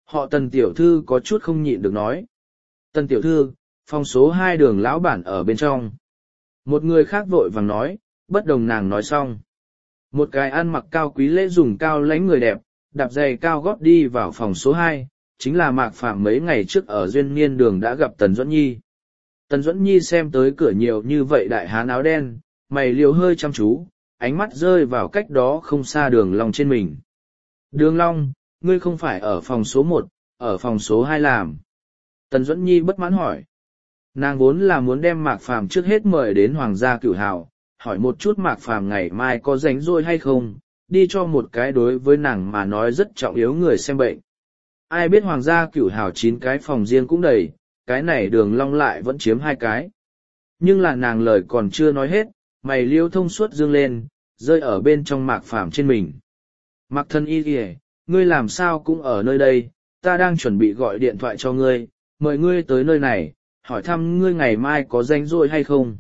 Họ Tần tiểu thư có chút không nhịn được nói. Tần tiểu thư, phòng số 2 Đường lão bản ở bên trong. Một người khác vội vàng nói, bất đồng nàng nói xong. Một cái ăn mặc cao quý lễ dùng cao lãnh người đẹp, đạp giày cao gót đi vào phòng số 2, chính là Mạc Phàm mấy ngày trước ở Duyên Niên Đường đã gặp Tần Duẫn Nhi. Tần Duẫn Nhi xem tới cửa nhiều như vậy đại hán áo đen, mày liều hơi chăm chú, ánh mắt rơi vào cách đó không xa Đường Long trên mình. Đường Long, ngươi không phải ở phòng số 1, ở phòng số 2 làm. Tần Duẫn Nhi bất mãn hỏi. Nàng vốn là muốn đem Mạc Phàm trước hết mời đến Hoàng gia Cửu Hào, hỏi một chút Mạc Phàm ngày mai có rảnh rỗi hay không, đi cho một cái đối với nàng mà nói rất trọng yếu người xem bệnh. Ai biết Hoàng gia Cửu Hào 9 cái phòng riêng cũng đầy, cái này Đường Long lại vẫn chiếm 2 cái. Nhưng là nàng lời còn chưa nói hết, mày liêu thông suốt dương lên, rơi ở bên trong Mạc Phàm trên mình. Mạc thân y kìa, ngươi làm sao cũng ở nơi đây, ta đang chuẩn bị gọi điện thoại cho ngươi, mời ngươi tới nơi này, hỏi thăm ngươi ngày mai có rảnh rỗi hay không.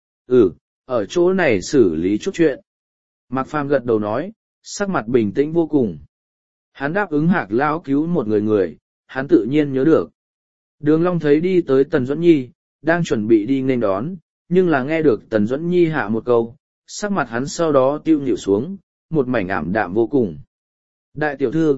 Ở chỗ này xử lý chút chuyện. Mạc Phàm gật đầu nói, sắc mặt bình tĩnh vô cùng. Hắn đáp ứng Hạc lão cứu một người, hắn tự nhiên nhớ được. Đường Long thấy đi tới Tần Duẫn Nhi, đang chuẩn bị đi nghênh đón, nhưng là nghe được Tần Duẫn Nhi hạ một câu, sắc mặt hắn sau đó tiêu nhịu xuống, một mảnh ảm đạm vô cùng. Đại tiểu thư,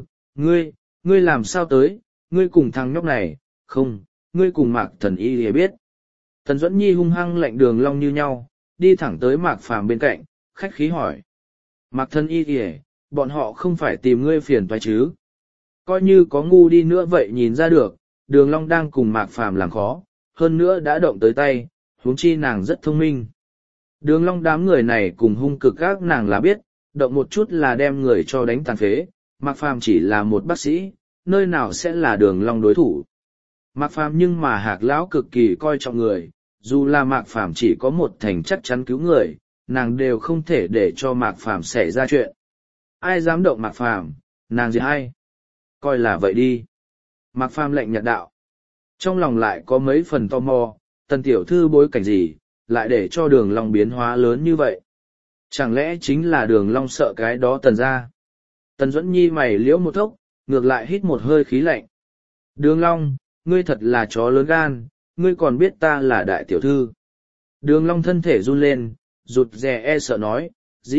ngươi làm sao tới, ngươi cùng thằng nhóc này, không, ngươi cùng Mạc thần y thì biết. Tần Duẫn Nhi hung hăng lạnh Đường Long như nhau, đi thẳng tới Mạc Phàm bên cạnh, khách khí hỏi. Mạc thần y thì bọn họ không phải tìm ngươi phiền toái chứ. Coi như có ngu đi nữa vậy nhìn ra được, Đường Long đang cùng Mạc Phàm làm khó, hơn nữa đã động tới tay, huống chi nàng rất thông minh. Đường Long đám người này cùng hung cực các nàng là biết, động một chút là đem người cho đánh tàn phế, Mạc Phàm chỉ là một bác sĩ, nơi nào sẽ là Đường Long đối thủ. Mạc Phàm nhưng mà Hạc lão cực kỳ coi trọng người, dù là Mạc Phàm chỉ có một thành chắc chắn cứu người, nàng đều không thể để cho Mạc Phàm xảy ra chuyện. Ai dám động Mạc Phàm, nàng gì hay? Coi là vậy đi. Mạc Phàm lạnh nhạt đạo. Trong lòng lại có mấy phần tò mò, Tần tiểu thư bối cảnh gì, lại để cho Đường Long biến hóa lớn như vậy. Chẳng lẽ chính là Đường Long sợ cái đó Tần ra? Tần Duẫn Nhi mày liễu một thốc, ngược lại hít một hơi khí lạnh. Đường Long, ngươi thật là chó lớn gan, ngươi còn biết ta là đại tiểu thư. Đường Long thân thể run lên, rụt rè e sợ nói, dĩ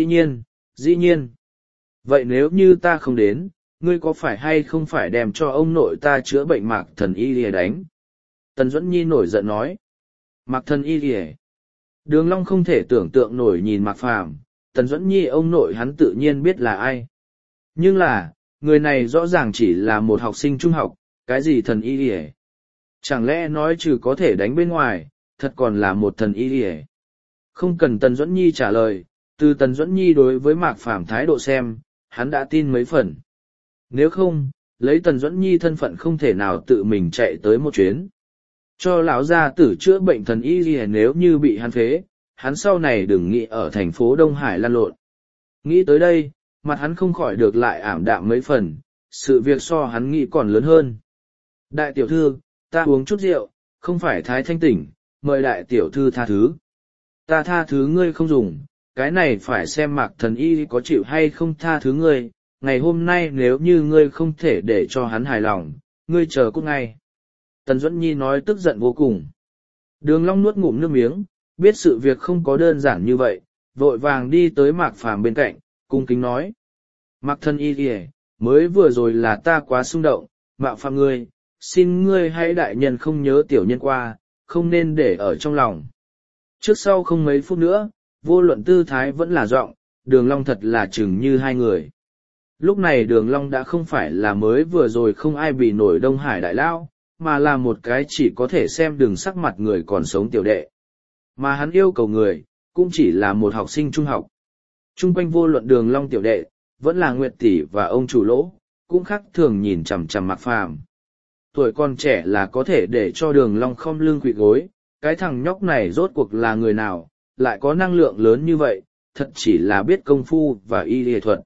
nhiên. Vậy nếu như ta không đến, ngươi có phải hay không phải đem cho ông nội ta chữa bệnh Mạc thần y lìa đánh? Tần Duẫn Nhi nổi giận nói. Mạc thần y lìa. Đường Long không thể tưởng tượng nổi nhìn Mạc Phàm, Tần Duẫn Nhi ông nội hắn tự nhiên biết là ai. Nhưng là, người này rõ ràng chỉ là một học sinh trung học, cái gì thần y lìa? Chẳng lẽ nói trừ có thể đánh bên ngoài, thật còn là một thần y lìa? Không cần Tần Duẫn Nhi trả lời, từ Tần Duẫn Nhi đối với Mạc Phàm thái độ xem, hắn đã tin mấy phần. Nếu không, lấy Tần Duẫn Nhi thân phận không thể nào tự mình chạy tới một chuyến. Cho lão gia tử chữa bệnh thần y gì nếu như bị hắn phế, hắn sau này đừng nghĩ ở thành phố Đông Hải lăn lộn. Nghĩ tới đây, mặt hắn không khỏi được lại ảm đạm mấy phần, sự việc so hắn nghĩ còn lớn hơn. Đại tiểu thư, ta uống chút rượu, không phải thái thanh tỉnh, mời đại tiểu thư tha thứ. Ta tha thứ ngươi không dùng, cái này phải xem Mạc thần y có chịu hay không tha thứ ngươi, ngày hôm nay nếu như ngươi không thể để cho hắn hài lòng, ngươi chờ cút ngay. Tần Duẫn Nhi nói tức giận vô cùng. Đường Long nuốt ngụm nước miếng, biết sự việc không có đơn giản như vậy, vội vàng đi tới Mạc Phàm bên cạnh, cung kính nói. Mạc thần y kìa, mới vừa rồi là ta quá xung động, mạo phạm ngươi, xin ngươi hãy đại nhân không nhớ tiểu nhân qua, không nên để ở trong lòng. Trước sau không mấy phút nữa, vô luận tư thái vẫn là giọng, Đường Long thật là chừng như hai người. Lúc này Đường Long đã không phải là mới vừa rồi không ai bị nổi Đông Hải đại lao, mà là một cái chỉ có thể xem đường sắc mặt người còn sống tiểu đệ. Mà hắn yêu cầu người, cũng chỉ là một học sinh trung học. Trung quanh vô luận Đường Long tiểu đệ, vẫn là Nguyệt tỷ và ông chủ Lỗ, cũng khác thường nhìn chằm chằm Mạc Phàm. Tuổi còn trẻ là có thể để cho Đường Long khom lưng quỳ gối, cái thằng nhóc này rốt cuộc là người nào, lại có năng lượng lớn như vậy, thật chỉ là biết công phu và y y thuật.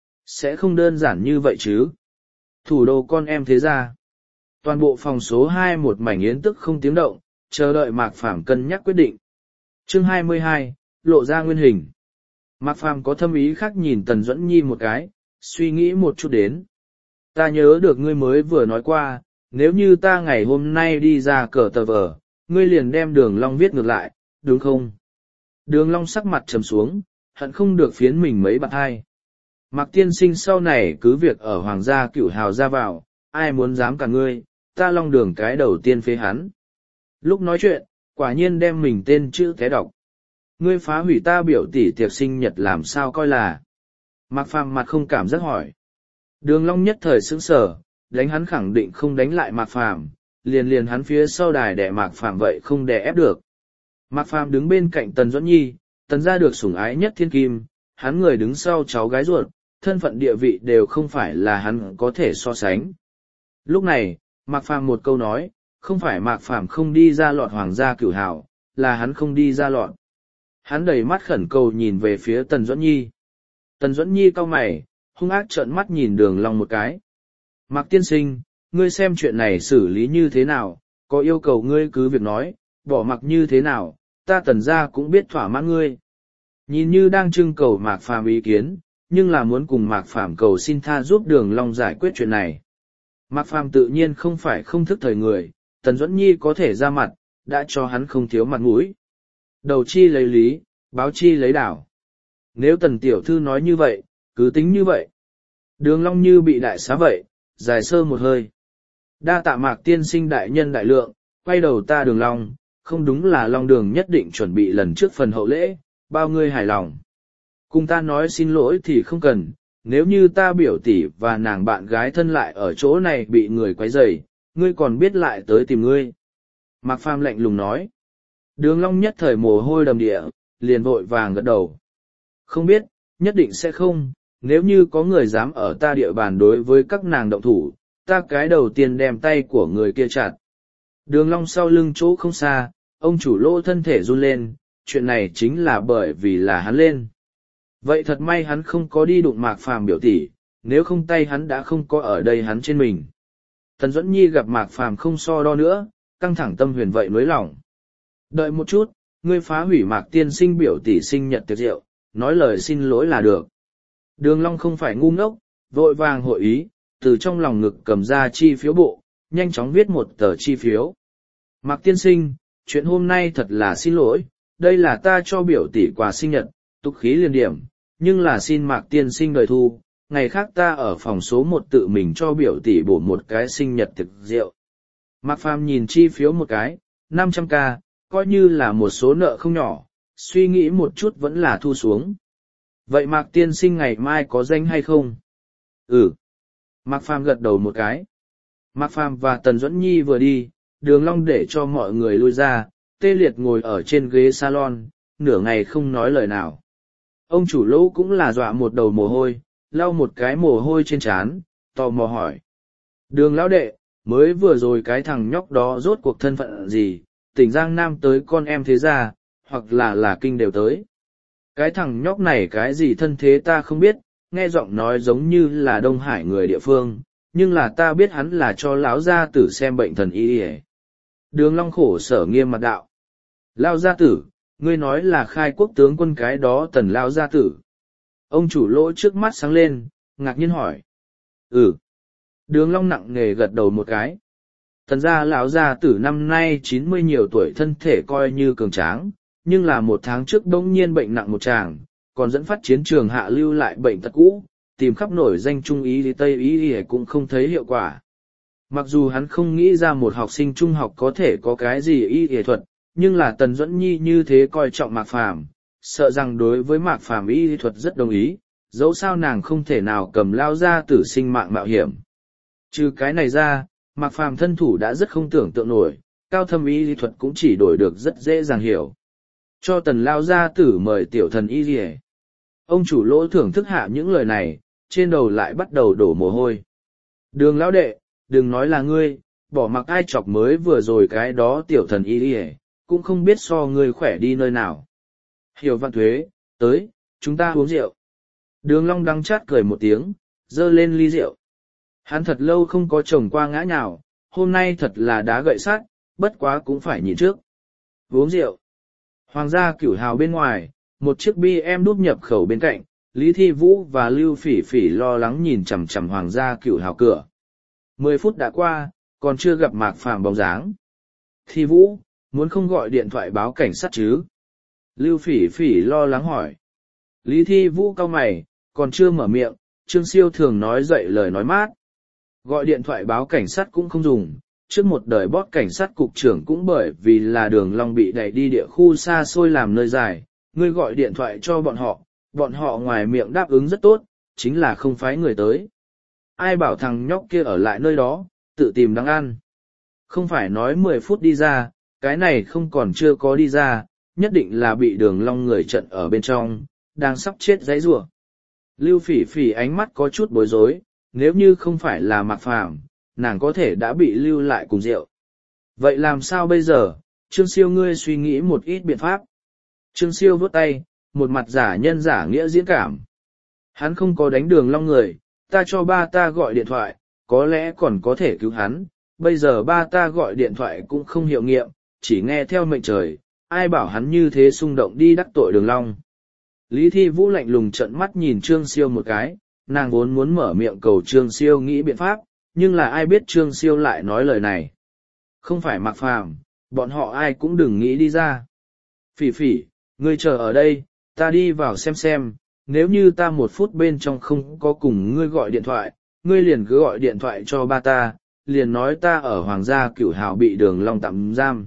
Sẽ không đơn giản như vậy chứ. Thủ đô con em thế ra. Toàn bộ phòng số 2 một mảnh yến tức không tiếng động, chờ đợi Mạc Phàm cân nhắc quyết định. Chương 22, lộ ra nguyên hình. Mạc Phàm có thâm ý khác nhìn Tần Duẫn Nhi một cái, suy nghĩ một chút đến. Ta nhớ được ngươi mới vừa nói qua, nếu như ta ngày hôm nay đi ra cờ tờ vờ, ngươi liền đem Đường Long viết ngược lại, đúng không? Đường Long sắc mặt trầm xuống, hận không được phiến mình mấy bạt hai. Mạc tiên sinh sau này cứ việc ở hoàng gia Cửu Hào ra vào, ai muốn dám cả ngươi, ta Long Đường cái đầu tiên phế hắn. Lúc nói chuyện, quả nhiên đem mình tên chữ té đọc. Ngươi phá hủy ta biểu tỷ tiệc sinh nhật làm sao coi là. Mạc Phàm mặt không cảm giác hỏi. Đường Long nhất thời sững sờ, đánh hắn khẳng định không đánh lại Mạc Phàm, liền hắn phía sau đài đè Mạc Phàm vậy không đè ép được. Mạc Phàm đứng bên cạnh Tần Duẫn Nhi, Tần gia được sủng ái nhất thiên kim, hắn người đứng sau cháu gái ruột, thân phận địa vị đều không phải là hắn có thể so sánh. Lúc này, Mạc Phàm một câu nói, không phải Mạc Phàm không đi ra lọt hoàng gia Cửu Hào, là hắn không đi ra lọt. Hắn đầy mắt khẩn cầu nhìn về phía Tần Duẫn Nhi. Tần Duẫn Nhi cau mày, hung ác trợn mắt nhìn Đường Long một cái. Mạc tiên sinh, ngươi xem chuyện này xử lý như thế nào, có yêu cầu ngươi cứ việc nói, bỏ mặc như thế nào, ta Tần gia cũng biết thỏa mãn ngươi. Nhìn như đang trưng cầu Mạc Phàm ý kiến, nhưng là muốn cùng Mạc Phàm cầu xin tha giúp Đường Long giải quyết chuyện này. Mạc Phàm tự nhiên không phải không thức thời người, Tần Duẫn Nhi có thể ra mặt, đã cho hắn không thiếu mặt mũi. Đầu chi lấy lý, báo chi lấy đảo. Nếu Tần tiểu thư nói như vậy, cứ tính như vậy. Đường Long như bị đại xá vậy, dài sơ một hơi. Đa tạ Mạc tiên sinh đại nhân đại lượng, quay đầu ta Đường Long, không đúng là Long Đường nhất định chuẩn bị lần trước phần hậu lễ, bao ngươi hài lòng. Cùng ta nói xin lỗi thì không cần, nếu như ta biểu tỷ và nàng bạn gái thân lại ở chỗ này bị người quấy rầy, ngươi còn biết lại tới tìm ngươi. Mạc Phàm lạnh lùng nói. Đường Long nhất thời mồ hôi đầm địa, liền vội vàng gật đầu. Không biết, nhất định sẽ không, nếu như có người dám ở ta địa bàn đối với các nàng động thủ, ta cái đầu tiên đem tay của người kia chặt. Đường Long sau lưng chỗ không xa, ông chủ Lỗ thân thể run lên, chuyện này chính là bởi vì là hắn lên. Vậy thật may hắn không có đi đụng Mạc Phàm biểu tỷ, nếu không tay hắn đã không có ở đây hắn trên mình. Tần Duẫn Nhi gặp Mạc Phàm không so đo nữa, căng thẳng tâm huyền vậy nối lòng. Đợi một chút, ngươi phá hủy Mạc tiên sinh biểu tỷ sinh nhật tiệc rượu, nói lời xin lỗi là được. Đường Long không phải ngu ngốc, vội vàng hội ý, từ trong lòng ngực cầm ra chi phiếu bộ, nhanh chóng viết một tờ chi phiếu. Mạc tiên sinh, chuyện hôm nay thật là xin lỗi, đây là ta cho biểu tỷ quà sinh nhật, tục khí liên điểm, nhưng là xin Mạc tiên sinh đời thu, ngày khác ta ở phòng số 1 tự mình cho biểu tỷ bổ một cái sinh nhật tiệc rượu. Mạc Phàm nhìn chi phiếu một cái, 500k, coi như là một số nợ không nhỏ, suy nghĩ một chút vẫn là thu xuống. Vậy Mạc tiên sinh ngày mai có danh hay không? Ừ. Mạc Phàm gật đầu một cái. Mạc Phàm và Tần Duẫn Nhi vừa đi, Đường Long để cho mọi người lui ra, tê liệt ngồi ở trên ghế salon, nửa ngày không nói lời nào. Ông chủ Lỗ cũng là dọa một đầu mồ hôi, lau một cái mồ hôi trên trán, tò mò hỏi. Đường lão đệ, mới vừa rồi cái thằng nhóc đó rốt cuộc thân phận gì, tỉnh Giang Nam tới con em thế gia, hoặc là kinh đều tới. Cái thằng nhóc này cái gì thân thế ta không biết, nghe giọng nói giống như là Đông Hải người địa phương, nhưng là ta biết hắn là cho lão gia tử xem bệnh thần y. Đường Long khổ sở nghiêm mặt đạo. Lão gia tử, ngươi nói là khai quốc tướng quân cái đó Tần lão gia tử. Ông chủ Lỗ trước mắt sáng lên, ngạc nhiên hỏi. Ừ. Đường Long nặng nề gật đầu một cái. Tần gia lão gia tử năm nay 90 nhiều tuổi, thân thể coi như cường tráng, nhưng là một tháng trước bỗng nhiên bệnh nặng một tràng, còn dẫn phát chiến trường hạ lưu lại bệnh tật cũ, tìm khắp nổi danh trung ý thì tây ý cũng không thấy hiệu quả. Mặc dù hắn không nghĩ ra một học sinh trung học có thể có cái gì y y thuật, nhưng là Tần Duẫn Nhi như thế coi trọng Mạc Phàm, sợ rằng đối với Mạc Phàm y y thuật rất đồng ý, dẫu sao nàng không thể nào cầm lao ra tử sinh mạng mạo hiểm. Trừ cái này ra, Mạc Phàm thân thủ đã rất không tưởng tượng nổi, cao thâm y y thuật cũng chỉ đổi được rất dễ dàng hiểu. Cho Tần lao gia tử mời tiểu thần y y. Ông chủ Lỗ thưởng thức hạ những lời này, trên đầu lại bắt đầu đổ mồ hôi. Đường lão đệ, đừng nói là ngươi, bỏ mặc ai chọc mới vừa rồi cái đó tiểu thần y y, cũng không biết so ngươi khỏe đi nơi nào. Hiểu Văn Thuế, tới, chúng ta uống rượu. Đường Long đắng chát cười một tiếng, dơ lên ly rượu. Hắn thật lâu không có chồng qua ngã nhào, hôm nay thật là đá gậy sắt, bất quá cũng phải nhìn trước. Uống rượu. Hoàng gia Cửu Hào bên ngoài, một chiếc BM đúp nhập khẩu bên cạnh, Lý Thi Vũ và Lưu Phỉ Phỉ lo lắng nhìn chằm chằm Hoàng gia Cửu Hào cửa. 10 phút đã qua, còn chưa gặp Mạc Phàm bóng dáng. Thi Vũ, muốn không gọi điện thoại báo cảnh sát chứ? Lưu Phỉ Phỉ lo lắng hỏi. Lý Thi Vũ cau mày, còn chưa mở miệng, Trương Siêu thường nói dậy lời nói mát. Gọi điện thoại báo cảnh sát cũng không dùng, trước một đời bót cảnh sát cục trưởng cũng bởi vì là Đường Long bị đẩy đi địa khu xa xôi làm nơi dài, ngươi gọi điện thoại cho bọn họ ngoài miệng đáp ứng rất tốt, chính là không phái người tới. Ai bảo thằng nhóc kia ở lại nơi đó, tự tìm đáng ăn. Không phải nói 10 phút đi ra, cái này không còn chưa có đi ra, nhất định là bị Đường Long người trận ở bên trong, đang sắp chết giãy giụa. Lưu Phỉ Phỉ ánh mắt có chút bối rối, nếu như không phải là Mạc Phàm, nàng có thể đã bị lưu lại cùng rượu. Vậy làm sao bây giờ? Trương Siêu, ngươi suy nghĩ một ít biện pháp. Trương Siêu vuốt tay, một mặt giả nhân giả nghĩa diễn cảm. Hắn không có đánh Đường Long người, ta cho ba ta gọi điện thoại, có lẽ còn có thể cứu hắn. Bây giờ ba ta gọi điện thoại cũng không hiệu nghiệm, chỉ nghe theo mệnh trời, ai bảo hắn như thế xung động đi đắc tội Đường Long. Lý Thi Vũ lạnh lùng trợn mắt nhìn Trương Siêu một cái, nàng vốn muốn mở miệng cầu Trương Siêu nghĩ biện pháp, nhưng là ai biết Trương Siêu lại nói lời này. Không phải Mạc Phàm, bọn họ ai cũng đừng nghĩ đi ra. Phỉ Phỉ, ngươi chờ ở đây, ta đi vào xem, nếu như ta 1 phút bên trong không có cùng ngươi gọi điện thoại, ngươi liền cứ gọi điện thoại cho ba ta, liền nói ta ở Hoàng gia Cửu Hào bị Đường Long tạm giam.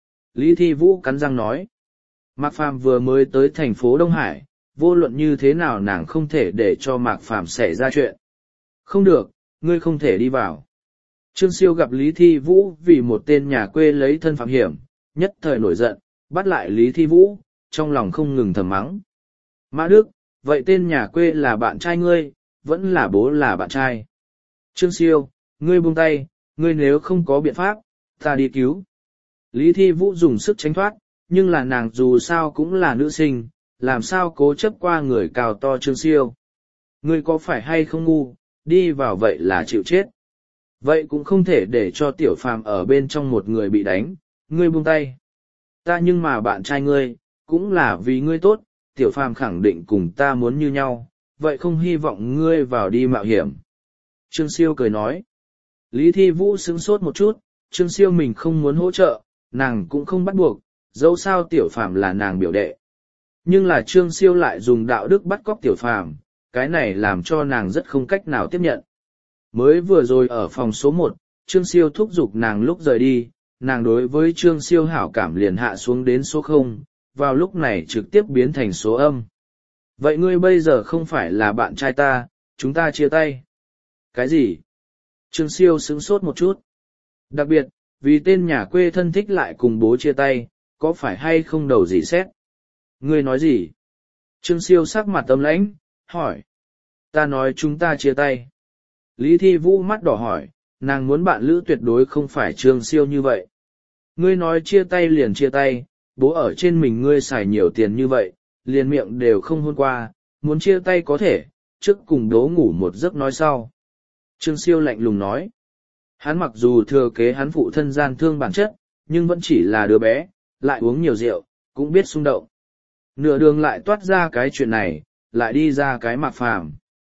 Lý Thi Vũ cắn răng nói. Mạc Phàm vừa mới tới thành phố Đông Hải, vô luận như thế nào nàng không thể để cho Mạc Phàm xảy ra chuyện. Không được, ngươi không thể đi vào. Trương Siêu gặp Lý Thi Vũ vì một tên nhà quê lấy thân phạm hiểm, nhất thời nổi giận, bắt lại Lý Thi Vũ, trong lòng không ngừng thầm mắng. Mã Đức, vậy tên nhà quê là bạn trai ngươi, vẫn là bố là bạn trai. Trương Siêu, ngươi buông tay, ngươi nếu không có biện pháp, ta đi cứu. Lý Thi Vũ dùng sức tránh thoát, nhưng là nàng dù sao cũng là nữ sinh, làm sao cố chấp qua người cao to Trương Siêu. Ngươi có phải hay không ngu, đi vào vậy là chịu chết. Vậy cũng không thể để cho Tiểu Phàm ở bên trong một người bị đánh, ngươi buông tay. Ta nhưng mà bạn trai ngươi, cũng là vì ngươi tốt, Tiểu Phàm khẳng định cùng ta muốn như nhau, vậy không hy vọng ngươi vào đi mạo hiểm. Trương Siêu cười nói. Lý Thi Vũ sững sốt một chút, Trương Siêu mình không muốn hỗ trợ, nàng cũng không bắt buộc, dẫu sao Tiểu Phàm là nàng biểu đệ. Nhưng là Trương Siêu lại dùng đạo đức bắt cóc Tiểu Phàm, cái này làm cho nàng rất không cách nào tiếp nhận. Mới vừa rồi ở phòng số 1, Trương Siêu thúc giục nàng lúc rời đi, nàng đối với Trương Siêu hảo cảm liền hạ xuống đến số 0, vào lúc này trực tiếp biến thành số âm. Vậy ngươi bây giờ không phải là bạn trai ta, chúng ta chia tay. Cái gì? Trương Siêu sững sốt một chút. Đặc biệt, vì tên nhà quê thân thích lại cùng bố chia tay, có phải hay không đầu gì xét? Ngươi nói gì? Trương Siêu sắc mặt âm lãnh, hỏi. Ta nói chúng ta chia tay. Lý Thi Vũ mắt đỏ hỏi, nàng muốn bạn lữ tuyệt đối không phải Trương Siêu như vậy. Ngươi nói chia tay liền chia tay, bố ở trên mình ngươi xài nhiều tiền như vậy, liền miệng đều không hôn qua, muốn chia tay có thể, trước cùng bố ngủ một giấc nói sau. Trương Siêu lạnh lùng nói. Hắn mặc dù thừa kế hắn phụ thân gian thương bản chất, nhưng vẫn chỉ là đứa bé, lại uống nhiều rượu, cũng biết xung động. Nửa đường lại toát ra cái chuyện này, lại đi ra cái Mạc Phàm.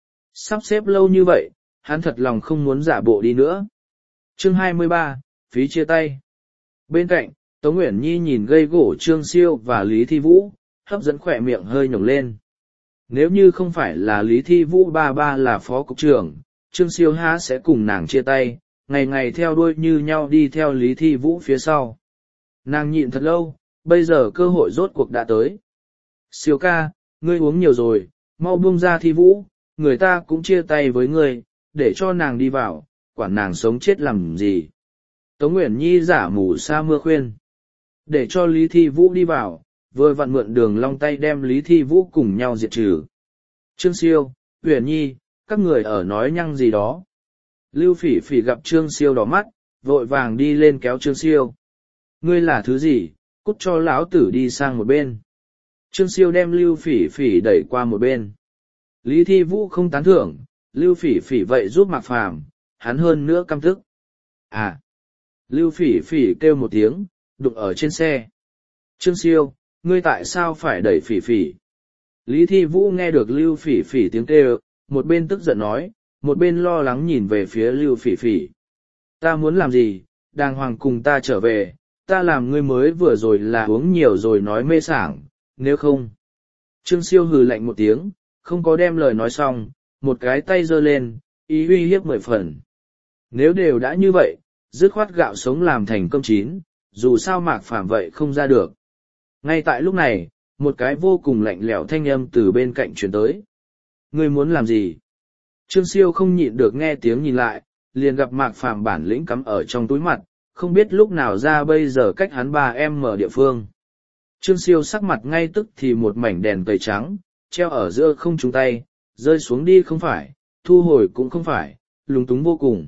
Sắp xếp lâu như vậy, hắn thật lòng không muốn giả bộ đi nữa. Chương 23, phí chia tay. Bên cạnh, Tống Uyển Nhi nhìn gây gổ Trương Siêu và Lý Thi Vũ, hấp dẫn khỏe miệng hơi nhổng lên. Nếu như không phải là Lý Thi Vũ ba là phó cục trưởng, Trương Siêu há sẽ cùng nàng chia tay, ngày ngày theo đuôi như nhau đi theo Lý Thi Vũ phía sau. Nàng nhịn thật lâu, bây giờ cơ hội rốt cuộc đã tới. Siêu ca, ngươi uống nhiều rồi, mau buông ra Thi Vũ, người ta cũng chia tay với ngươi, để cho nàng đi vào, quản nàng sống chết làm gì. Tống Uyển Nhi giả mù sa mưa khuyên. Để cho Lý Thi Vũ đi vào, vừa vặn mượn Đường Long tay đem Lý Thi Vũ cùng nhau diệt trừ. Trương Siêu, Uyển Nhi, các người ở nói nhăng gì đó. Lưu Phỉ Phỉ gặp Trương Siêu đỏ mắt, vội vàng đi lên kéo Trương Siêu. Ngươi là thứ gì, cút cho lão tử đi sang một bên. Trương Siêu đem Lưu Phỉ Phỉ đẩy qua một bên. Lý Thi Vũ không tán thưởng, Lưu Phỉ Phỉ vậy giúp Mạc Phàm, hắn hơn nữa căm tức. À! Lưu Phỉ Phỉ kêu một tiếng, đụng ở trên xe. Trương Siêu, ngươi tại sao phải đẩy Phỉ Phỉ? Lý Thi Vũ nghe được Lưu Phỉ Phỉ tiếng kêu, một bên tức giận nói, một bên lo lắng nhìn về phía Lưu Phỉ Phỉ. Ta muốn làm gì, đàng hoàng cùng ta trở về, ta làm ngươi mới vừa rồi là uống nhiều rồi nói mê sảng, nếu không. Trương Siêu hừ lạnh một tiếng, không có đem lời nói xong, một cái tay giơ lên, ý uy hiếp 10 phần. Nếu đều đã như vậy, dứt khoát gạo sống làm thành cơm chín, dù sao Mạc Phàm vậy không ra được. Ngay tại lúc này, một cái vô cùng lạnh lẽo thanh âm từ bên cạnh truyền tới. Ngươi muốn làm gì? Trương Siêu không nhịn được nghe tiếng nhìn lại, liền gặp Mạc Phàm bản lĩnh cắm ở trong túi mặt, không biết lúc nào ra bây giờ cách hắn 3m địa phương. Trương Siêu sắc mặt ngay tức thì một mảnh đèn tẩy trắng, treo ở giữa không trung tay, rơi xuống đi không phải, thu hồi cũng không phải, lúng túng vô cùng.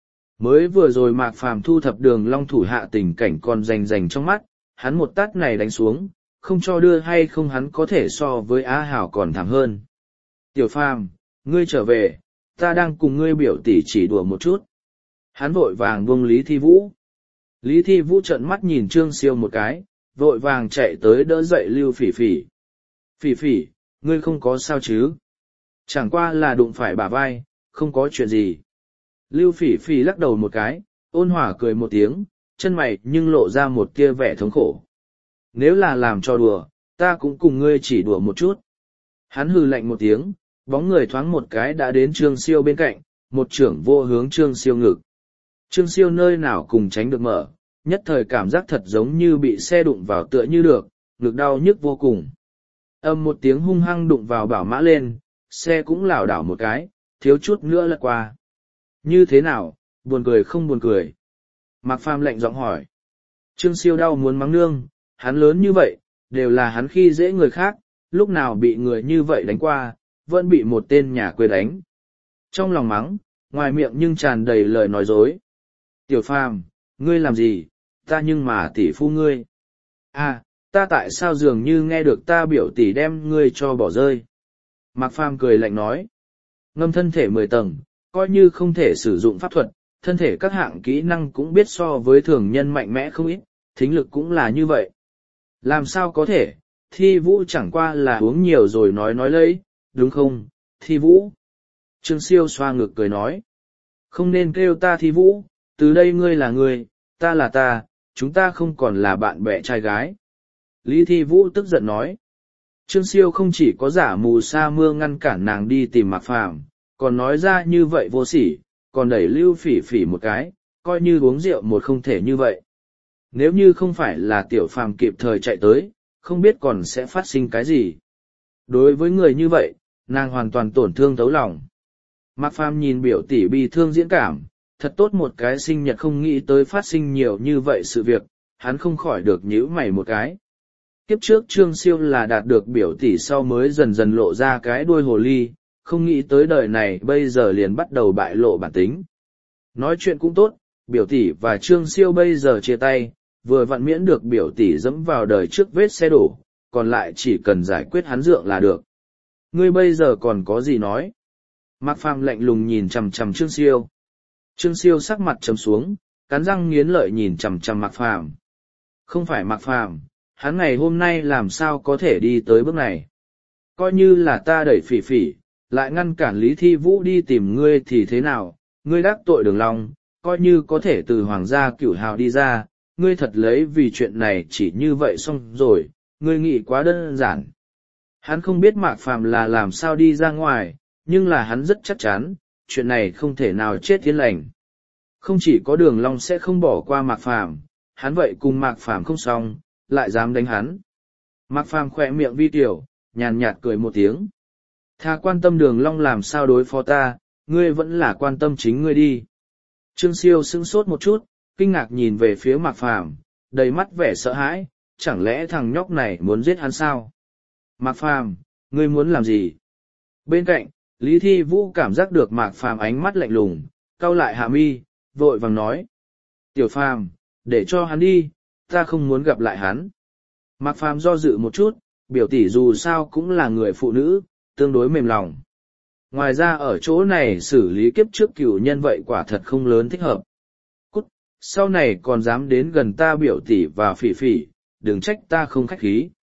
Mới vừa rồi Mạc Phàm thu thập Đường Long thủ hạ tình cảnh còn rành rành trong mắt, hắn một tát này đánh xuống, không cho đưa hay không hắn có thể so với Á Hảo còn thảm hơn. Tiểu Phàm, ngươi trở về, ta đang cùng ngươi biểu tỷ chỉ đùa một chút. Hắn vội vàng buông Lý Thi Vũ. Lý Thi Vũ trợn mắt nhìn Trương Siêu một cái, vội vàng chạy tới đỡ dậy Lưu Phỉ Phỉ. Phỉ Phỉ, ngươi không có sao chứ? Chẳng qua là đụng phải bả vai, không có chuyện gì. Lưu Phỉ Phỉ lắc đầu một cái, ôn hòa cười một tiếng, chân mày nhưng lộ ra một tia vẻ thống khổ. Nếu là làm cho đùa, ta cũng cùng ngươi chỉ đùa một chút. Hắn hừ lạnh một tiếng, bóng người thoáng một cái đã đến Trương Siêu bên cạnh, một chưởng vô hướng Trương Siêu ngực. Trương Siêu nơi nào cùng tránh được mở, nhất thời cảm giác thật giống như bị xe đụng vào tựa như được, ngực đau nhức vô cùng. Âm một tiếng hung hăng đụng vào bảo mã lên, xe cũng lảo đảo một cái, thiếu chút nữa lật qua. Như thế nào, buồn cười không buồn cười? Mạc Phàm lạnh giọng hỏi. Trương Siêu đau muốn mắng nương, hắn lớn như vậy, đều là hắn khi dễ người khác, lúc nào bị người như vậy đánh qua, vẫn bị một tên nhà quê đánh. Trong lòng mắng, ngoài miệng nhưng tràn đầy lời nói dối. Tiểu Phàm, ngươi làm gì, ta nhưng mà tỷ phu ngươi. À, ta tại sao dường như nghe được ta biểu tỷ đem ngươi cho bỏ rơi. Mạc Phàm cười lạnh nói. Ngâm thân thể 10 tầng, coi như không thể sử dụng pháp thuật, thân thể các hạng kỹ năng cũng biết so với thường nhân mạnh mẽ không ít, thính lực cũng là như vậy. Làm sao có thể, Thi Vũ chẳng qua là uống nhiều rồi nói lấy, đúng không, Thi Vũ? Trương Siêu xoa ngực cười nói. Không nên kêu ta Thi Vũ, từ đây ngươi là ngươi, ta là ta, chúng ta không còn là bạn bè trai gái. Lý Thi Vũ tức giận nói. Trương Siêu không chỉ có giả mù sa mưa ngăn cản nàng đi tìm Mạc Phàm, còn nói ra như vậy vô sỉ, còn đẩy Lưu Phỉ Phỉ một cái, coi như uống rượu một không thể như vậy. Nếu như không phải là Tiểu Phàm kịp thời chạy tới, không biết còn sẽ phát sinh cái gì. Đối với người như vậy, nàng hoàn toàn tổn thương thấu lòng. Mạc Phàm nhìn biểu tỷ bi thương diễn cảm, thật tốt một cái sinh nhật không nghĩ tới phát sinh nhiều như vậy sự việc, hắn không khỏi được nhíu mày một cái. Kiếp trước Trương Siêu là đạt được biểu tỷ sau mới dần dần lộ ra cái đuôi hồ ly, không nghĩ tới đời này bây giờ liền bắt đầu bại lộ bản tính. Nói chuyện cũng tốt, biểu tỷ và Trương Siêu bây giờ chia tay, vừa vặn miễn được biểu tỷ dẫm vào đời trước vết xe đổ, còn lại chỉ cần giải quyết hắn dượng là được. Ngươi bây giờ còn có gì nói? Mạc Phàm lạnh lùng nhìn chằm chằm Trương Siêu. Trương Siêu sắc mặt trầm xuống, cắn răng nghiến lợi nhìn chằm chằm Mạc Phàm. Không phải Mạc Phàm, hắn ngày hôm nay làm sao có thể đi tới bước này? Coi như là ta đẩy Phỉ Phỉ, lại ngăn cản Lý Thi Vũ đi tìm ngươi thì thế nào? Ngươi đắc tội Đường Long, coi như có thể từ hoàng gia cửu hào đi ra, ngươi thật lấy vì chuyện này chỉ như vậy xong rồi, ngươi nghĩ quá đơn giản. Hắn không biết Mạc Phàm là làm sao đi ra ngoài, nhưng là hắn rất chắc chắn, chuyện này không thể nào chết yên lành. Không chỉ có Đường Long sẽ không bỏ qua Mạc Phàm, hắn vậy cùng Mạc Phàm không xong, lại dám đánh hắn. Mạc Phàm khỏe miệng vi tiểu, nhàn nhạt cười một tiếng. Thà quan tâm Đường Long làm sao đối phó ta, ngươi vẫn là quan tâm chính ngươi đi. Trương Siêu sững sốt một chút, kinh ngạc nhìn về phía Mạc Phàm, đầy mắt vẻ sợ hãi, chẳng lẽ thằng nhóc này muốn giết hắn sao? Mạc Phàm, ngươi muốn làm gì? Bên cạnh, Lý Thi Vũ cảm giác được Mạc Phàm ánh mắt lạnh lùng, cau lại hạ mi, vội vàng nói. Tiểu Phàm, để cho hắn đi, ta không muốn gặp lại hắn. Mạc Phàm do dự một chút, biểu tỷ dù sao cũng là người phụ nữ, tương đối mềm lòng. Ngoài ra ở chỗ này xử lý kiếp trước cửu nhân vậy quả thật không lớn thích hợp. Cút, sau này còn dám đến gần ta biểu tỷ và Phỉ Phỉ, đừng trách ta không khách khí.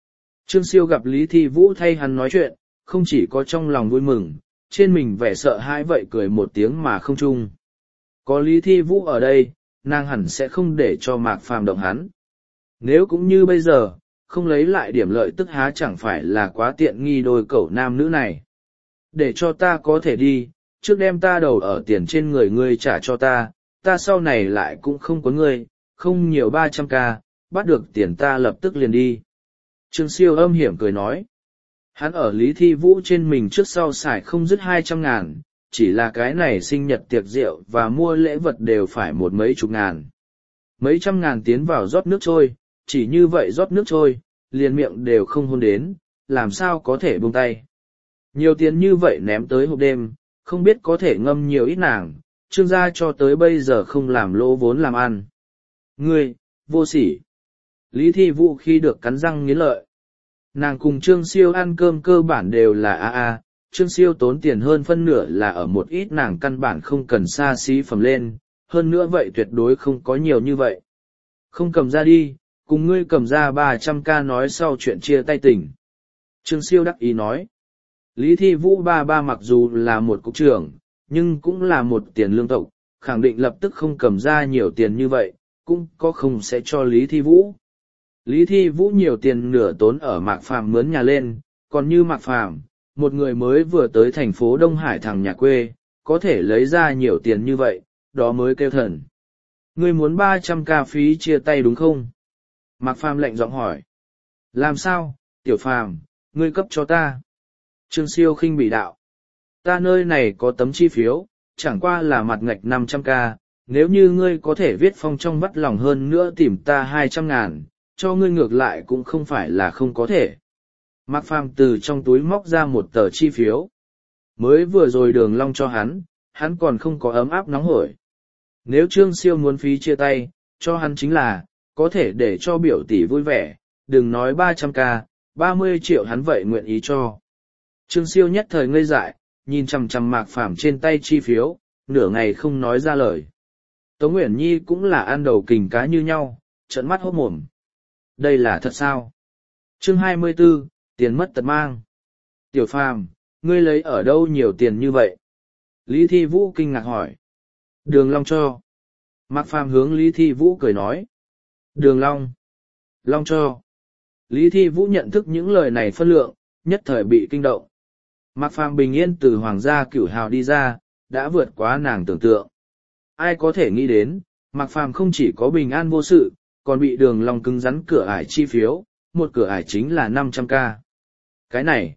Trương Siêu gặp Lý Thi Vũ thay hắn nói chuyện, không chỉ có trong lòng vui mừng, trên mình vẻ sợ hãi vậy cười một tiếng mà không chung. Có Lý Thi Vũ ở đây, nàng hẳn sẽ không để cho Mạc Phàm động hắn. Nếu cũng như bây giờ, không lấy lại điểm lợi tức há chẳng phải là quá tiện nghi đôi cẩu nam nữ này. Để cho ta có thể đi, trước đem ta đầu ở tiền trên người ngươi trả cho ta, ta sau này lại cũng không có ngươi, không nhiều 300k, bắt được tiền ta lập tức liền đi. Trương Siêu âm hiểm cười nói. Hắn ở Lý Thi Vũ trên mình trước sau xài không dứt 200.000, chỉ là cái này sinh nhật tiệc rượu và mua lễ vật đều phải một mấy chục ngàn. Mấy trăm ngàn tiến vào rót nước trôi, chỉ như vậy rót nước trôi, liền miệng đều không hôn đến, làm sao có thể buông tay. Nhiều tiền như vậy ném tới hộp đêm, không biết có thể ngâm nhiều ít nàng, Trương gia cho tới bây giờ không làm lỗ vốn làm ăn. Ngươi, vô sỉ. Lý Thi Vũ khi được cắn răng nghiến lợi. Nàng cùng Trương Siêu ăn cơm cơ bản đều là AA, Trương Siêu tốn tiền hơn phân nửa là ở một ít nàng căn bản không cần xa xí phẩm lên, hơn nữa vậy tuyệt đối không có nhiều như vậy. Không cầm ra đi, cùng ngươi cầm ra 300k nói sau chuyện chia tay tình. Trương Siêu đắc ý nói. Lý Thi Vũ ba mặc dù là một cục trưởng, nhưng cũng là một tiền lương tộc, khẳng định lập tức không cầm ra nhiều tiền như vậy, cũng có không sẽ cho Lý Thi Vũ. Lý Thi Vũ nhiều tiền nửa tốn ở Mạc Phàm mướn nhà lên, còn như Mạc Phàm, một người mới vừa tới thành phố Đông Hải thằng nhà quê, có thể lấy ra nhiều tiền như vậy, đó mới kêu thần. Ngươi muốn 300k phí chia tay đúng không? Mạc Phàm lạnh giọng hỏi. Làm sao, Tiểu Phàm, ngươi cấp cho ta. Trương Siêu khinh bị đạo. Ta nơi này có tấm chi phiếu, chẳng qua là mặt ngạch 500k, nếu như ngươi có thể viết phong trong vắt lòng hơn nữa tìm ta 200.000, cho ngươi ngược lại cũng không phải là không có thể. Mạc Phàm từ trong túi móc ra một tờ chi phiếu. Mới vừa rồi Đường Long cho hắn còn không có ấm áp nóng hổi. Nếu Trương Siêu muốn phí chia tay, cho hắn chính là, có thể để cho biểu tỷ vui vẻ, đừng nói 300k, 30 triệu hắn vậy nguyện ý cho. Trương Siêu nhất thời ngây dại, nhìn chằm chằm Mạc Phàm trên tay chi phiếu, nửa ngày không nói ra lời. Tống Uyển Nhi cũng là ăn đầu kình cá như nhau, trợn mắt hốt mồm. Đây là thật sao? Chương 24, tiền mất tật mang. Tiểu Phàm, ngươi lấy ở đâu nhiều tiền như vậy? Lý Thi Vũ kinh ngạc hỏi. Đường Long cho. Mạc Phàm hướng Lý Thi Vũ cười nói. Đường Long. Long cho. Lý Thi Vũ nhận thức những lời này phân lượng, nhất thời bị kinh động. Mạc Phàm bình yên từ Hoàng gia Cửu Hào đi ra, đã vượt quá nàng tưởng tượng. Ai có thể nghĩ đến, Mạc Phàm không chỉ có bình an vô sự, còn bị Đường Long cứng rắn cửa ải chi phiếu, một cửa ải chính là 500k. Cái này,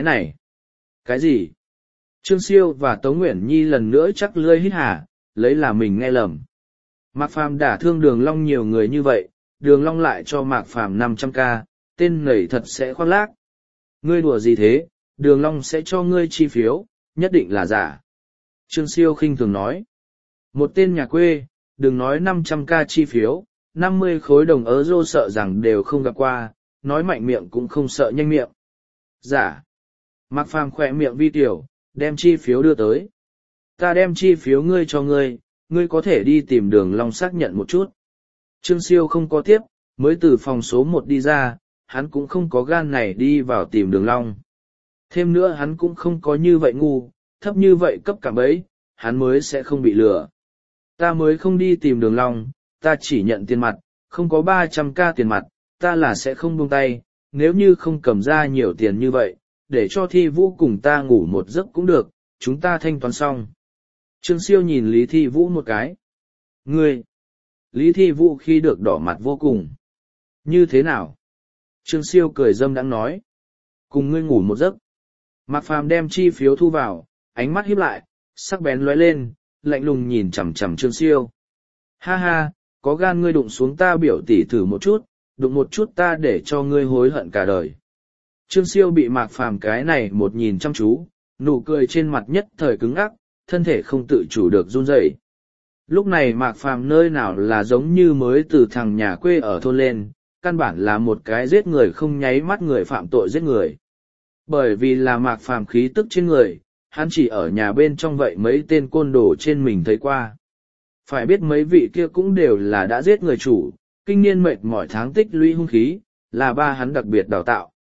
cái gì? Trương Siêu và Tống Uyển Nhi lần nữa chắc lưỡi hít hà, lấy là mình nghe lầm. Mạc Phàm đả thương Đường Long nhiều người như vậy, Đường Long lại cho Mạc Phàm 500k, tên nảy thật sẽ khoác lác. Ngươi đùa gì thế, Đường Long sẽ cho ngươi chi phiếu, nhất định là giả. Trương Siêu khinh thường nói. Một tên nhà quê, đừng nói 500k chi phiếu, 50 khối đồng euro sợ rằng đều không gặp qua, nói mạnh miệng cũng không sợ nhanh miệng. Giả. Mạc Phàm khỏe miệng vi tiểu, đem chi phiếu đưa tới. Ta đem chi phiếu ngươi cho ngươi, ngươi có thể đi tìm Đường Long xác nhận một chút. Trương Siêu không có tiếp, mới từ phòng số 1 đi ra, hắn cũng không có gan này đi vào tìm Đường Long. Thêm nữa hắn cũng không có như vậy ngu, thấp như vậy cấp cả bấy, hắn mới sẽ không bị lừa. Ta mới không đi tìm Đường Long, ta chỉ nhận tiền mặt, không có 300k tiền mặt, ta là sẽ không buông tay, nếu như không cầm ra nhiều tiền như vậy, để cho Thi Vũ cùng ta ngủ một giấc cũng được, chúng ta thanh toán xong. Trương Siêu nhìn Lý Thi Vũ một cái. Ngươi! Lý Thi Vũ khi được đỏ mặt vô cùng. Như thế nào? Trương Siêu cười dâm đãng nói. Cùng ngươi ngủ một giấc. Mạc Phàm đem chi phiếu thu vào, ánh mắt híp lại, sắc bén lóe lên, lạnh lùng nhìn chằm chằm Trương Siêu. Ha ha, có gan ngươi đụng xuống ta biểu tỷ thử một chút, đụng một chút ta để cho ngươi hối hận cả đời. Trương Siêu bị Mạc Phàm cái này một nhìn chăm chú, nụ cười trên mặt nhất thời cứng ngắc, thân thể không tự chủ được run rẩy. Lúc này Mạc Phàm nơi nào là giống như mới từ thằng nhà quê ở thôn lên, căn bản là một cái giết người không nháy mắt người phạm tội giết người. Bởi vì là Mạc Phàm khí tức trên người, hắn chỉ ở nhà bên trong vậy mấy tên côn đồ trên mình thấy qua. Phải biết mấy vị kia cũng đều là đã giết người chủ, kinh niên mệt mỏi tháng tích lũy hung khí, là ba hắn đặc biệt đào tạo.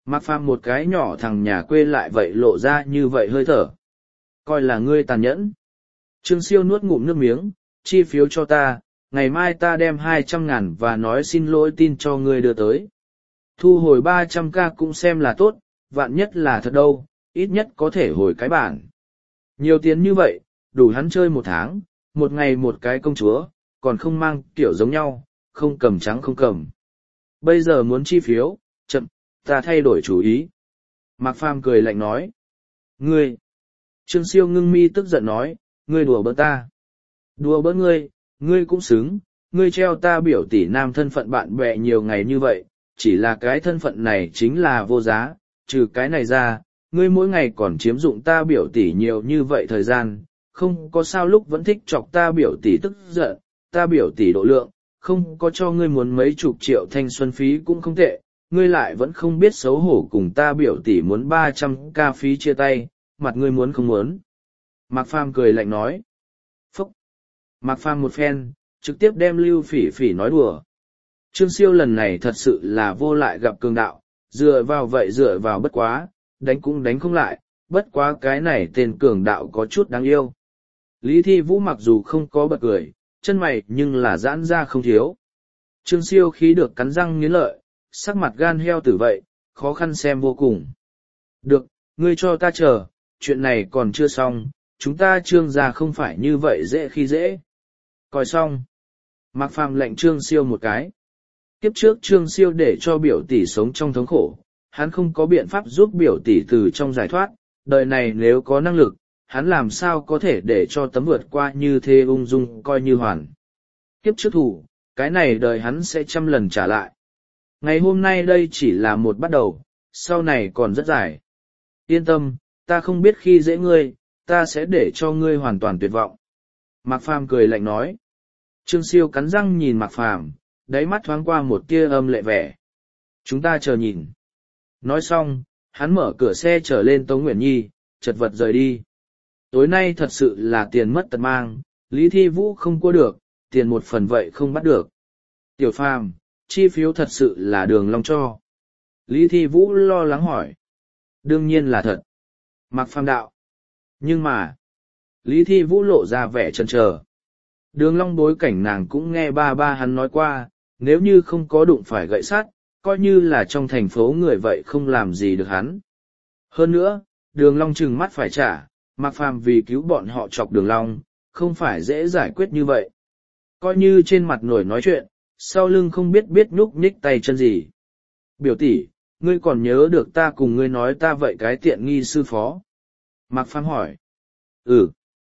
Mạc Phàm một cái nhỏ thằng nhà quê lại vậy lộ ra như vậy hơi thở. Coi là ngươi tàn nhẫn. Trương Siêu nuốt ngụm nước miếng, chi phiếu cho ta, ngày mai ta đem 200.000 và nói xin lỗi tin cho ngươi đưa tới. Thu hồi 300k cũng xem là tốt, vạn nhất là thật đâu, ít nhất có thể hồi cái bản. Nhiều tiền như vậy, đủ hắn chơi một tháng, một ngày một cái công chúa, còn không mang kiểu giống nhau, không cầm trắng không cầm. Bây giờ muốn chi phiếu, chậm, ta thay đổi chủ ý. Mạc Phàm cười lạnh nói. Ngươi! Trương Siêu ngưng mi tức giận nói, ngươi đùa bỡn ta. Đùa bỡn ngươi, ngươi cũng xứng, ngươi treo ta biểu tỷ nam thân phận bạn bè nhiều ngày như vậy, chỉ là cái thân phận này chính là vô giá, trừ cái này ra, ngươi mỗi ngày còn chiếm dụng ta biểu tỷ nhiều như vậy thời gian, không có sao lúc vẫn thích chọc ta biểu tỷ tức giận, ta biểu tỷ độ lượng, không có cho ngươi muốn mấy chục triệu thanh xuân phí cũng không tệ, ngươi lại vẫn không biết xấu hổ cùng ta biểu tỷ muốn 300k phí chia tay, mặt ngươi muốn không muốn. Mạc Phàm cười lạnh nói. Phúc! Mạc Phàm một phen, trực tiếp đem Lưu Phỉ Phỉ nói đùa. Trương Siêu lần này thật sự là vô lại gặp cường đạo, dựa vào vậy dựa vào bất quá, đánh cũng đánh không lại, bất quá cái này tên cường đạo có chút đáng yêu. Lý Thi Vũ mặc dù không có bật cười, chân mày nhưng là giãn ra không thiếu. Trương Siêu khí được cắn răng nghiến lợi, sắc mặt gan heo tử vậy, khó khăn xem vô cùng. Được, ngươi cho ta chờ, chuyện này còn chưa xong, chúng ta Trương gia không phải như vậy dễ khi dễ. Coi xong. Mạc Phàm lệnh Trương Siêu một cái. Kiếp trước Trương Siêu để cho biểu tỷ sống trong thống khổ, hắn không có biện pháp giúp biểu tỷ từ trong giải thoát, đời này nếu có năng lực, hắn làm sao có thể để cho tấm vượt qua như thế ung dung coi như hoàn. Kiếp trước thủ, cái này đời hắn sẽ 100 lần trả lại. Ngày hôm nay đây chỉ là một bắt đầu, sau này còn rất dài. Yên tâm, ta không biết khi dễ ngươi, ta sẽ để cho ngươi hoàn toàn tuyệt vọng. Mạc Phàm cười lạnh nói. Trương Siêu cắn răng nhìn Mạc Phàm, đáy mắt thoáng qua một tia âm lệ vẻ. Chúng ta chờ nhìn. Nói xong, hắn mở cửa xe trở lên Tống Nguyễn Nhi, chật vật rời đi. Tối nay thật sự là tiền mất tật mang, Lý Thi Vũ không cua được, tiền một phần vậy không bắt được. Tiểu Phàm, chi phiếu thật sự là Đường Long cho. Lý Thi Vũ lo lắng hỏi. Đương nhiên là thật. Mạc Phàm đạo. Nhưng mà, Lý Thi Vũ lộ ra vẻ chần chờ. Đường Long bối cảnh nàng cũng nghe ba hắn nói qua, nếu như không có đụng phải gậy sắt, coi như là trong thành phố người vậy không làm gì được hắn. Hơn nữa, Đường Long trừng mắt phải trả, Mạc Phàm vì cứu bọn họ chọc Đường Long, không phải dễ giải quyết như vậy. Coi như trên mặt nổi nói chuyện, sau lưng không biết nhúc nhích tay chân gì. Biểu tỷ, ngươi còn nhớ được ta cùng ngươi nói ta vậy cái tiện nghi sư phó? Mạc Phàm hỏi. Ừ.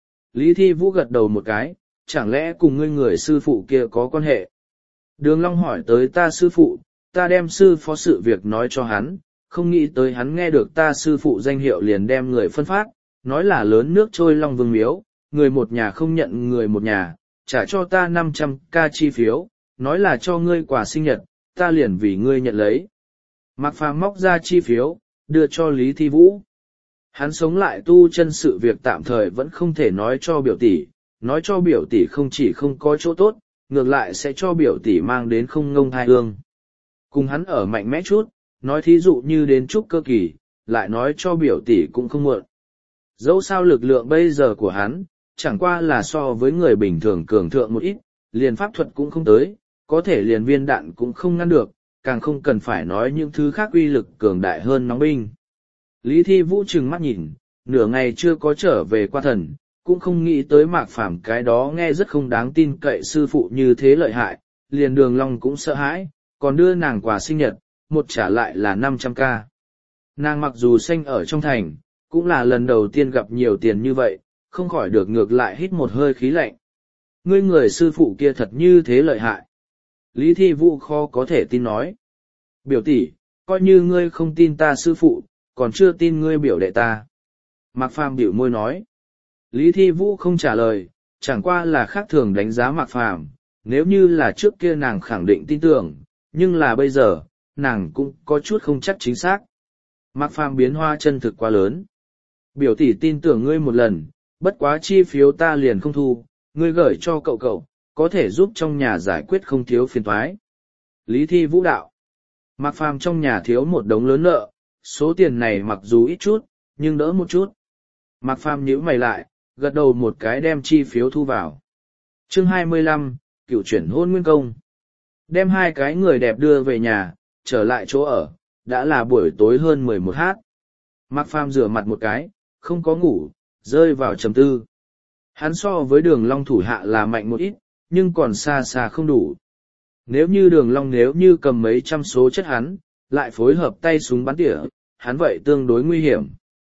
Lý Thi Vũ gật đầu một cái, chẳng lẽ cùng ngươi người sư phụ kia có quan hệ? Đường Long hỏi tới ta sư phụ, ta đem sư phó sự việc nói cho hắn, không nghĩ tới hắn nghe được ta sư phụ danh hiệu liền đem người phân phát, nói là lớn nước trôi Long Vương miếu, người một nhà không nhận người một nhà, trả cho ta 500k chi phiếu, nói là cho ngươi quà sinh nhật, ta liền vì ngươi nhận lấy. Mạc Phàm móc ra chi phiếu, đưa cho Lý Thi Vũ. Hắn sống lại tu chân sự việc tạm thời vẫn không thể nói cho biểu tỷ, nói cho biểu tỷ không chỉ không có chỗ tốt, ngược lại sẽ cho biểu tỷ mang đến không ngông thai hương. Cùng hắn ở mạnh mẽ chút, nói thí dụ như đến trúc cơ kỳ, lại nói cho biểu tỷ cũng không muộn. Dẫu sao lực lượng bây giờ của hắn, chẳng qua là so với người bình thường cường thượng một ít, liền pháp thuật cũng không tới, có thể liền viên đạn cũng không ngăn được, càng không cần phải nói những thứ khác uy lực cường đại hơn nóng binh. Lý Thi Vũ trừng mắt nhìn, nửa ngày chưa có trở về qua thần, cũng không nghĩ tới Mạc Phàm cái đó nghe rất không đáng tin cậy sư phụ như thế lợi hại, liền Đường Long cũng sợ hãi, còn đưa nàng quà sinh nhật, một trả lại là 500k. Nàng mặc dù sinh ở trong thành, cũng là lần đầu tiên gặp nhiều tiền như vậy, không khỏi được ngược lại hít một hơi khí lạnh. Ngươi người sư phụ kia thật như thế lợi hại. Lý Thi Vũ khó có thể tin nói. Biểu tỷ, coi như ngươi không tin ta sư phụ, còn chưa tin ngươi biểu đệ ta. Mạc Phàm bĩu môi nói. Lý Thi Vũ không trả lời, chẳng qua là khác thường đánh giá Mạc Phàm, nếu như là trước kia nàng khẳng định tin tưởng, nhưng là bây giờ, nàng cũng có chút không chắc chính xác. Mạc Phàm biến hoa chân thực quá lớn. Biểu tỷ tin tưởng ngươi một lần, bất quá chi phiếu ta liền không thu, ngươi gửi cho cậu, có thể giúp trong nhà giải quyết không thiếu phiền toái. Lý Thi Vũ đạo. Mạc Phàm trong nhà thiếu một đống lớn nợ, Số tiền này mặc dù ít chút, nhưng đỡ một chút. Mạc Phàm nhíu mày lại, gật đầu một cái đem chi phiếu thu vào. Chương 25, cựu chuyển hôn nguyên công. Đem hai cái người đẹp đưa về nhà, trở lại chỗ ở, đã là buổi tối hơn 11h. Mạc Phàm rửa mặt một cái, không có ngủ, rơi vào trầm tư. Hắn so với Đường Long thủ hạ là mạnh một ít, nhưng còn xa xa không đủ. Nếu như Đường Long nếu như cầm mấy trăm số chất hắn, lại phối hợp tay súng bắn tỉa, hắn vậy tương đối nguy hiểm.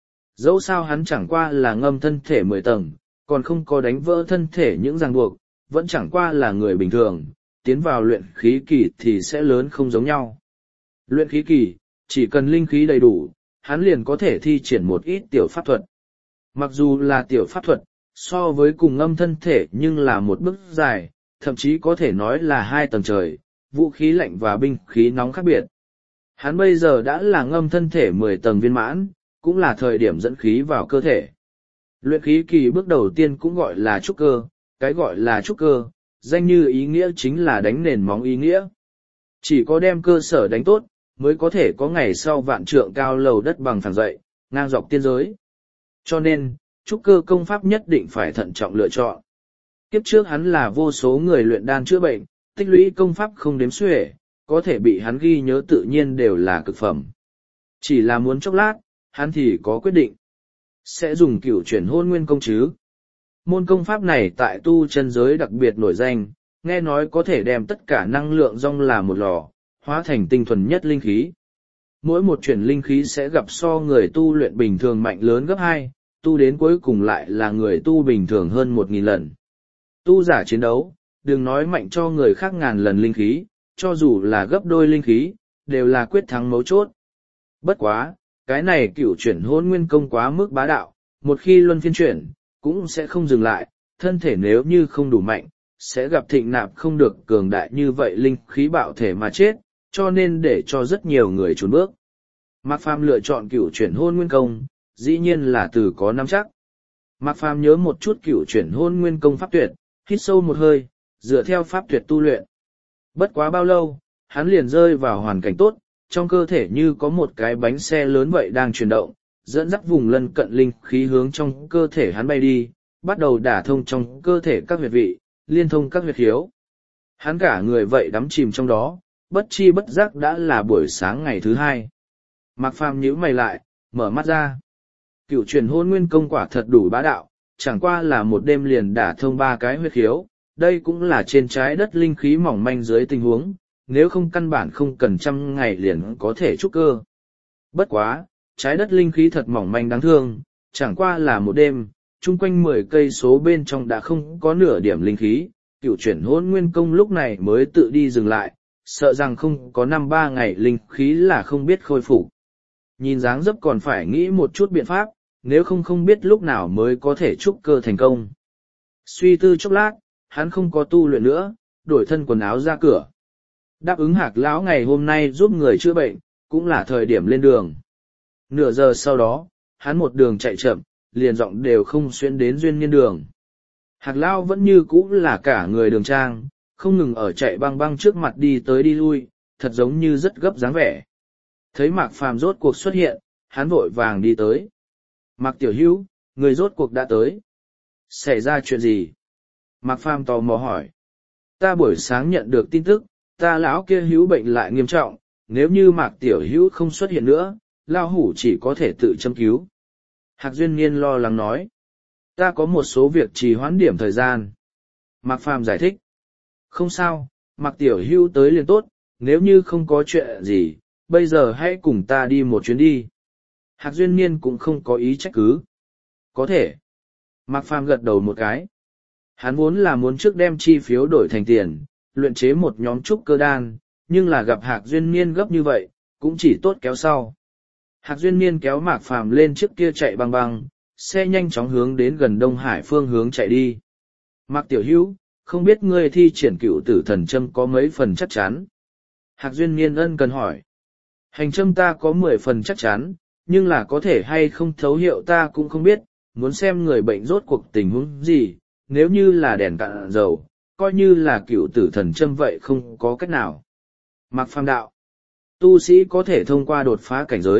Dẫu sao hắn chẳng qua là ngâm thân thể 10 tầng, còn không có đánh vỡ thân thể những ràng buộc, vẫn chẳng qua là người bình thường, tiến vào luyện khí kỳ thì sẽ lớn không giống nhau. Luyện khí kỳ, chỉ cần linh khí đầy đủ, hắn liền có thể thi triển một ít tiểu pháp thuật. Mặc dù là tiểu pháp thuật, so với cùng ngâm thân thể nhưng là một bước dài, thậm chí có thể nói là 2 tầng trời, vũ khí lạnh và binh khí nóng khác biệt. Hắn bây giờ đã là ngâm thân thể 10 tầng viên mãn, cũng là thời điểm dẫn khí vào cơ thể. Luyện khí kỳ bước đầu tiên cũng gọi là trúc cơ, cái gọi là trúc cơ, danh như ý nghĩa chính là đánh nền móng ý nghĩa. Chỉ có đem cơ sở đánh tốt, mới có thể có ngày sau vạn trượng cao lầu đất bằng phẳng dậy, ngang dọc tiên giới. Cho nên, trúc cơ công pháp nhất định phải thận trọng lựa chọn. Kiếp trước hắn là vô số người luyện đan chữa bệnh, tích lũy công pháp không đếm xuể, có thể bị hắn ghi nhớ tự nhiên đều là cực phẩm. Chỉ là muốn chốc lát, hắn thì có quyết định. Sẽ dùng cửu chuyển hôn nguyên công chứ. Môn công pháp này tại tu chân giới đặc biệt nổi danh, nghe nói có thể đem tất cả năng lượng rong là một lò, hóa thành tinh thuần nhất linh khí. Mỗi một chuyển linh khí sẽ gặp so người tu luyện bình thường mạnh lớn gấp 2, tu đến cuối cùng lại là người tu bình thường hơn 1000 lần. Tu giả chiến đấu, đừng nói mạnh cho người khác ngàn lần linh khí, cho dù là gấp đôi linh khí, đều là quyết thắng mấu chốt. Bất quá, cái này cửu chuyển hôn nguyên công quá mức bá đạo, một khi luân phiên chuyển, cũng sẽ không dừng lại, thân thể nếu như không đủ mạnh, sẽ gặp thịnh nạp không được cường đại như vậy linh khí bạo thể mà chết, cho nên để cho rất nhiều người trốn bước. Mạc Phàm lựa chọn cửu chuyển hôn nguyên công, dĩ nhiên là từ có nắm chắc. Mạc Phàm nhớ một chút cửu chuyển hôn nguyên công pháp tuyệt, hít sâu một hơi, dựa theo pháp tuyệt tu luyện. Bất quá bao lâu, hắn liền rơi vào hoàn cảnh tốt, trong cơ thể như có một cái bánh xe lớn vậy đang chuyển động, dẫn dắt vùng lân cận linh khí hướng trong cơ thể hắn bay đi, bắt đầu đả thông trong cơ thể các huyệt vị, liên thông các huyệt khiếu. Hắn cả người vậy đắm chìm trong đó, bất chi bất giác đã là buổi sáng ngày thứ 2. Mạc Phàm nhíu mày lại, mở mắt ra. Cửu chuyển hôn nguyên công quả thật đủ bá đạo, chẳng qua là một đêm liền đả thông 3 cái huyệt khiếu, đây cũng là trên trái đất linh khí mỏng manh dưới tình huống, nếu không căn bản không cần 100 ngày liền có thể trúc cơ. Bất quá, trái đất linh khí thật mỏng manh đáng thương, chẳng qua là một đêm, chung quanh 10 cây số bên trong đã không có nửa điểm linh khí, cửu chuyển hôn nguyên công lúc này mới tự đi dừng lại, sợ rằng không có 5-3 ngày linh khí là không biết khôi phục. Nhìn dáng dấp còn phải nghĩ một chút biện pháp, nếu không biết lúc nào mới có thể trúc cơ thành công. Suy tư chốc lát, hắn không có tu luyện nữa, đổi thân quần áo ra cửa. Đáp ứng Hạc lão ngày hôm nay giúp người chữa bệnh, cũng là thời điểm lên đường. Nửa giờ sau đó, hắn một đường chạy chậm, liền giọng đều không xuyên đến duyên nhiên đường. Hạc lão vẫn như cũ là cả người đường trang, không ngừng ở chạy băng băng trước mặt đi tới đi lui, thật giống như rất gấp dáng vẻ. Thấy Mạc Phàm rốt cuộc xuất hiện, hắn vội vàng đi tới. Mạc tiểu hữu, người rốt cuộc đã tới. Xảy ra chuyện gì? Mạc Phàm tò mò hỏi. Ta buổi sáng nhận được tin tức, ta lão kia hữu bệnh lại nghiêm trọng, nếu như Mạc tiểu hữu không xuất hiện nữa, lao hủ chỉ có thể tự châm cứu. Hạc Duyên Niên lo lắng nói. Ta có một số việc trì hoãn điểm thời gian. Mạc Phàm giải thích. Không sao, Mạc tiểu hữu tới liền tốt, nếu như không có chuyện gì, bây giờ hãy cùng ta đi một chuyến đi. Hạc Duyên Niên cũng không có ý trách cứ. Có thể. Mạc Phàm gật đầu một cái. Hắn vốn là muốn trước đem chi phiếu đổi thành tiền, luyện chế một nhóm trúc cơ đan, nhưng là gặp Hạc Duyên Niên gấp như vậy, cũng chỉ tốt kéo sau. Hạc Duyên Niên kéo Mạc Phàm lên trước kia chạy băng băng, xe nhanh chóng hướng đến gần Đông Hải phương hướng chạy đi. Mạc tiểu hữu, không biết ngươi thi triển cựu tử thần châm có mấy phần chắc chắn? Hạc Duyên Niên ân cần hỏi. Hành châm ta có 10 phần chắc chắn, nhưng là có thể hay không thấu hiệu ta cũng không biết, muốn xem người bệnh rốt cuộc tình huống gì, nếu như là đèn cạn dầu, coi như là cựu tử thần châm vậy không có cách nào. Mạc Phàm đạo, tu sĩ có thể thông qua đột phá cảnh giới,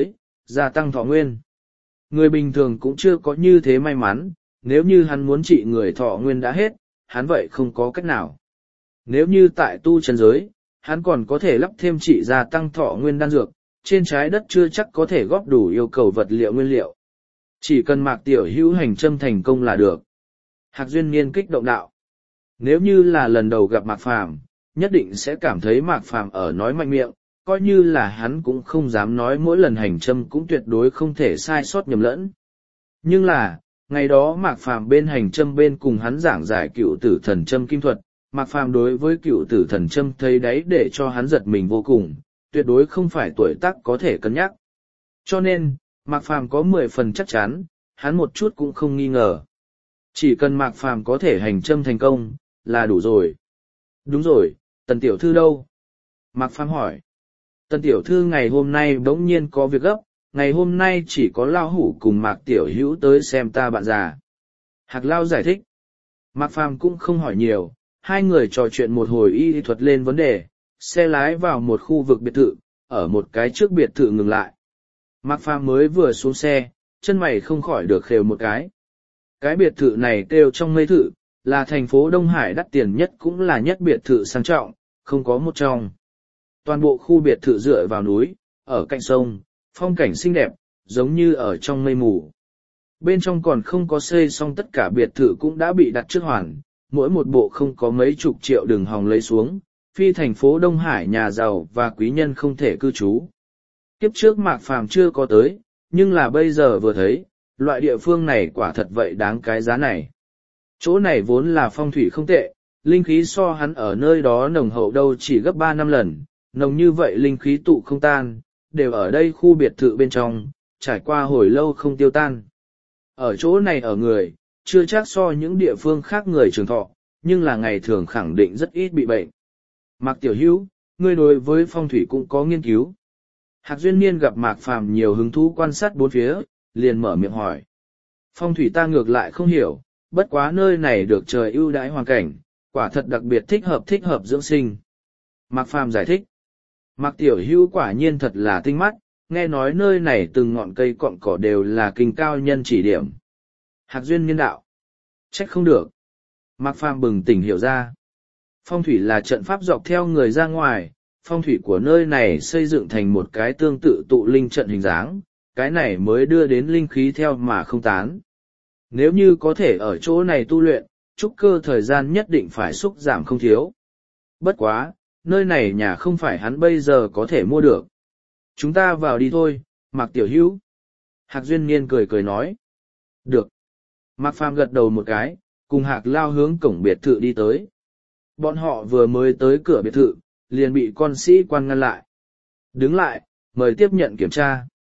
Gia tăng thọ nguyên. Người bình thường cũng chưa có như thế may mắn, nếu như hắn muốn trị người thọ nguyên đã hết, hắn vậy không có cách nào. Nếu như tại tu chân giới, hắn còn có thể lắp thêm trị gia tăng thọ nguyên đan dược, trên trái đất chưa chắc có thể góp đủ yêu cầu vật liệu nguyên liệu. Chỉ cần Mạc Tiểu Hữu hành châm thành công là được. Hạc Duyên Niên kích động đạo. Nếu như là lần đầu gặp Mạc Phàm, nhất định sẽ cảm thấy Mạc Phàm ở nói mạnh miệng, coi như là hắn cũng không dám nói mỗi lần hành châm cũng tuyệt đối không thể sai sót nhầm lẫn. Nhưng là, ngày đó Mạc Phàm bên hành châm bên cùng hắn giảng giải cựu tử thần châm kim thuật, Mạc Phàm đối với cựu tử thần châm thấy đấy để cho hắn giật mình vô cùng, tuyệt đối không phải tuổi tác có thể cân nhắc. Cho nên, Mạc Phàm có 10 phần chắc chắn, hắn một chút cũng không nghi ngờ. Chỉ cần Mạc Phàm có thể hành châm thành công, là đủ rồi. Đúng rồi, Tần tiểu thư đâu? Mạc Phàm hỏi. Tần tiểu thư ngày hôm nay bỗng nhiên có việc gấp, ngày hôm nay chỉ có Lao Hủ cùng Mạc Tiểu Hữu tới xem ta bạn già. Hạc Lao giải thích. Mạc Phàm cũng không hỏi nhiều, hai người trò chuyện một hồi y thuật lên vấn đề, xe lái vào một khu vực biệt thự, ở một cái trước biệt thự ngừng lại. Mạc Phàm mới vừa xuống xe, chân mày không khỏi được khều một cái. Cái biệt thự này kêu trong mây thự, là thành phố Đông Hải đắt tiền nhất cũng là nhất biệt thự sang trọng, không có một trong. Toàn bộ khu biệt thự dựa vào núi, ở cạnh sông, phong cảnh xinh đẹp, giống như ở trong mây mù. Bên trong còn không có xây xong tất cả biệt thự cũng đã bị đặt trước hoàn, mỗi một bộ không có mấy chục triệu đường hòng lấy xuống, phi thành phố Đông Hải nhà giàu và quý nhân không thể cư trú. Kiếp trước Mạc Phàm chưa có tới, nhưng là bây giờ vừa thấy, loại địa phương này quả thật vậy đáng cái giá này. Chỗ này vốn là phong thủy không tệ, linh khí so hắn ở nơi đó nồng hậu đâu chỉ gấp 3 năm lần, nồng như vậy linh khí tụ không tan, đều ở đây khu biệt thự bên trong, trải qua hồi lâu không tiêu tan. Ở chỗ này ở người, chưa chắc so những địa phương khác người trường thọ, nhưng là ngày thường khẳng định rất ít bị bệnh. Mạc Tiểu Hữu, ngươi đối với phong thủy cũng có nghiên cứu. Hạc Duyên Niên gặp Mạc Phàm nhiều hứng thú quan sát bốn phía, liền mở miệng hỏi. Phong thủy ta ngược lại không hiểu, bất quá nơi này được trời ưu đãi hoàn cảnh, quả thật đặc biệt thích hợp dưỡng sinh. Mạc Phàm giải thích. Mạc Tiểu Hữu quả nhiên thật là tinh mắt, nghe nói nơi này từng ngọn cây cọn cỏ đều là kinh cao nhân chỉ điểm. Hạc Duyên Niên đạo. Trách không được. Mạc Phàm bừng tỉnh hiểu ra. Phong thủy là trận pháp dọc theo người ra ngoài, phong thủy của nơi này xây dựng thành một cái tương tự tụ linh trận hình dáng, cái này mới đưa đến linh khí theo mà không tán. Nếu như có thể ở chỗ này tu luyện, trúc cơ thời gian nhất định phải xúc giảm không thiếu. Bất quá, nơi này nhà không phải hắn bây giờ có thể mua được. Chúng ta vào đi thôi, Mạc Tiểu Hữu. Hạc Duyên Niên cười cười nói. Được. Mạc Phàm gật đầu một cái, cùng Hạc Lao hướng cổng biệt thự đi tới. Bọn họ vừa mới tới cửa biệt thự, liền bị con sĩ quan ngăn lại. Đứng lại, mời tiếp nhận kiểm tra.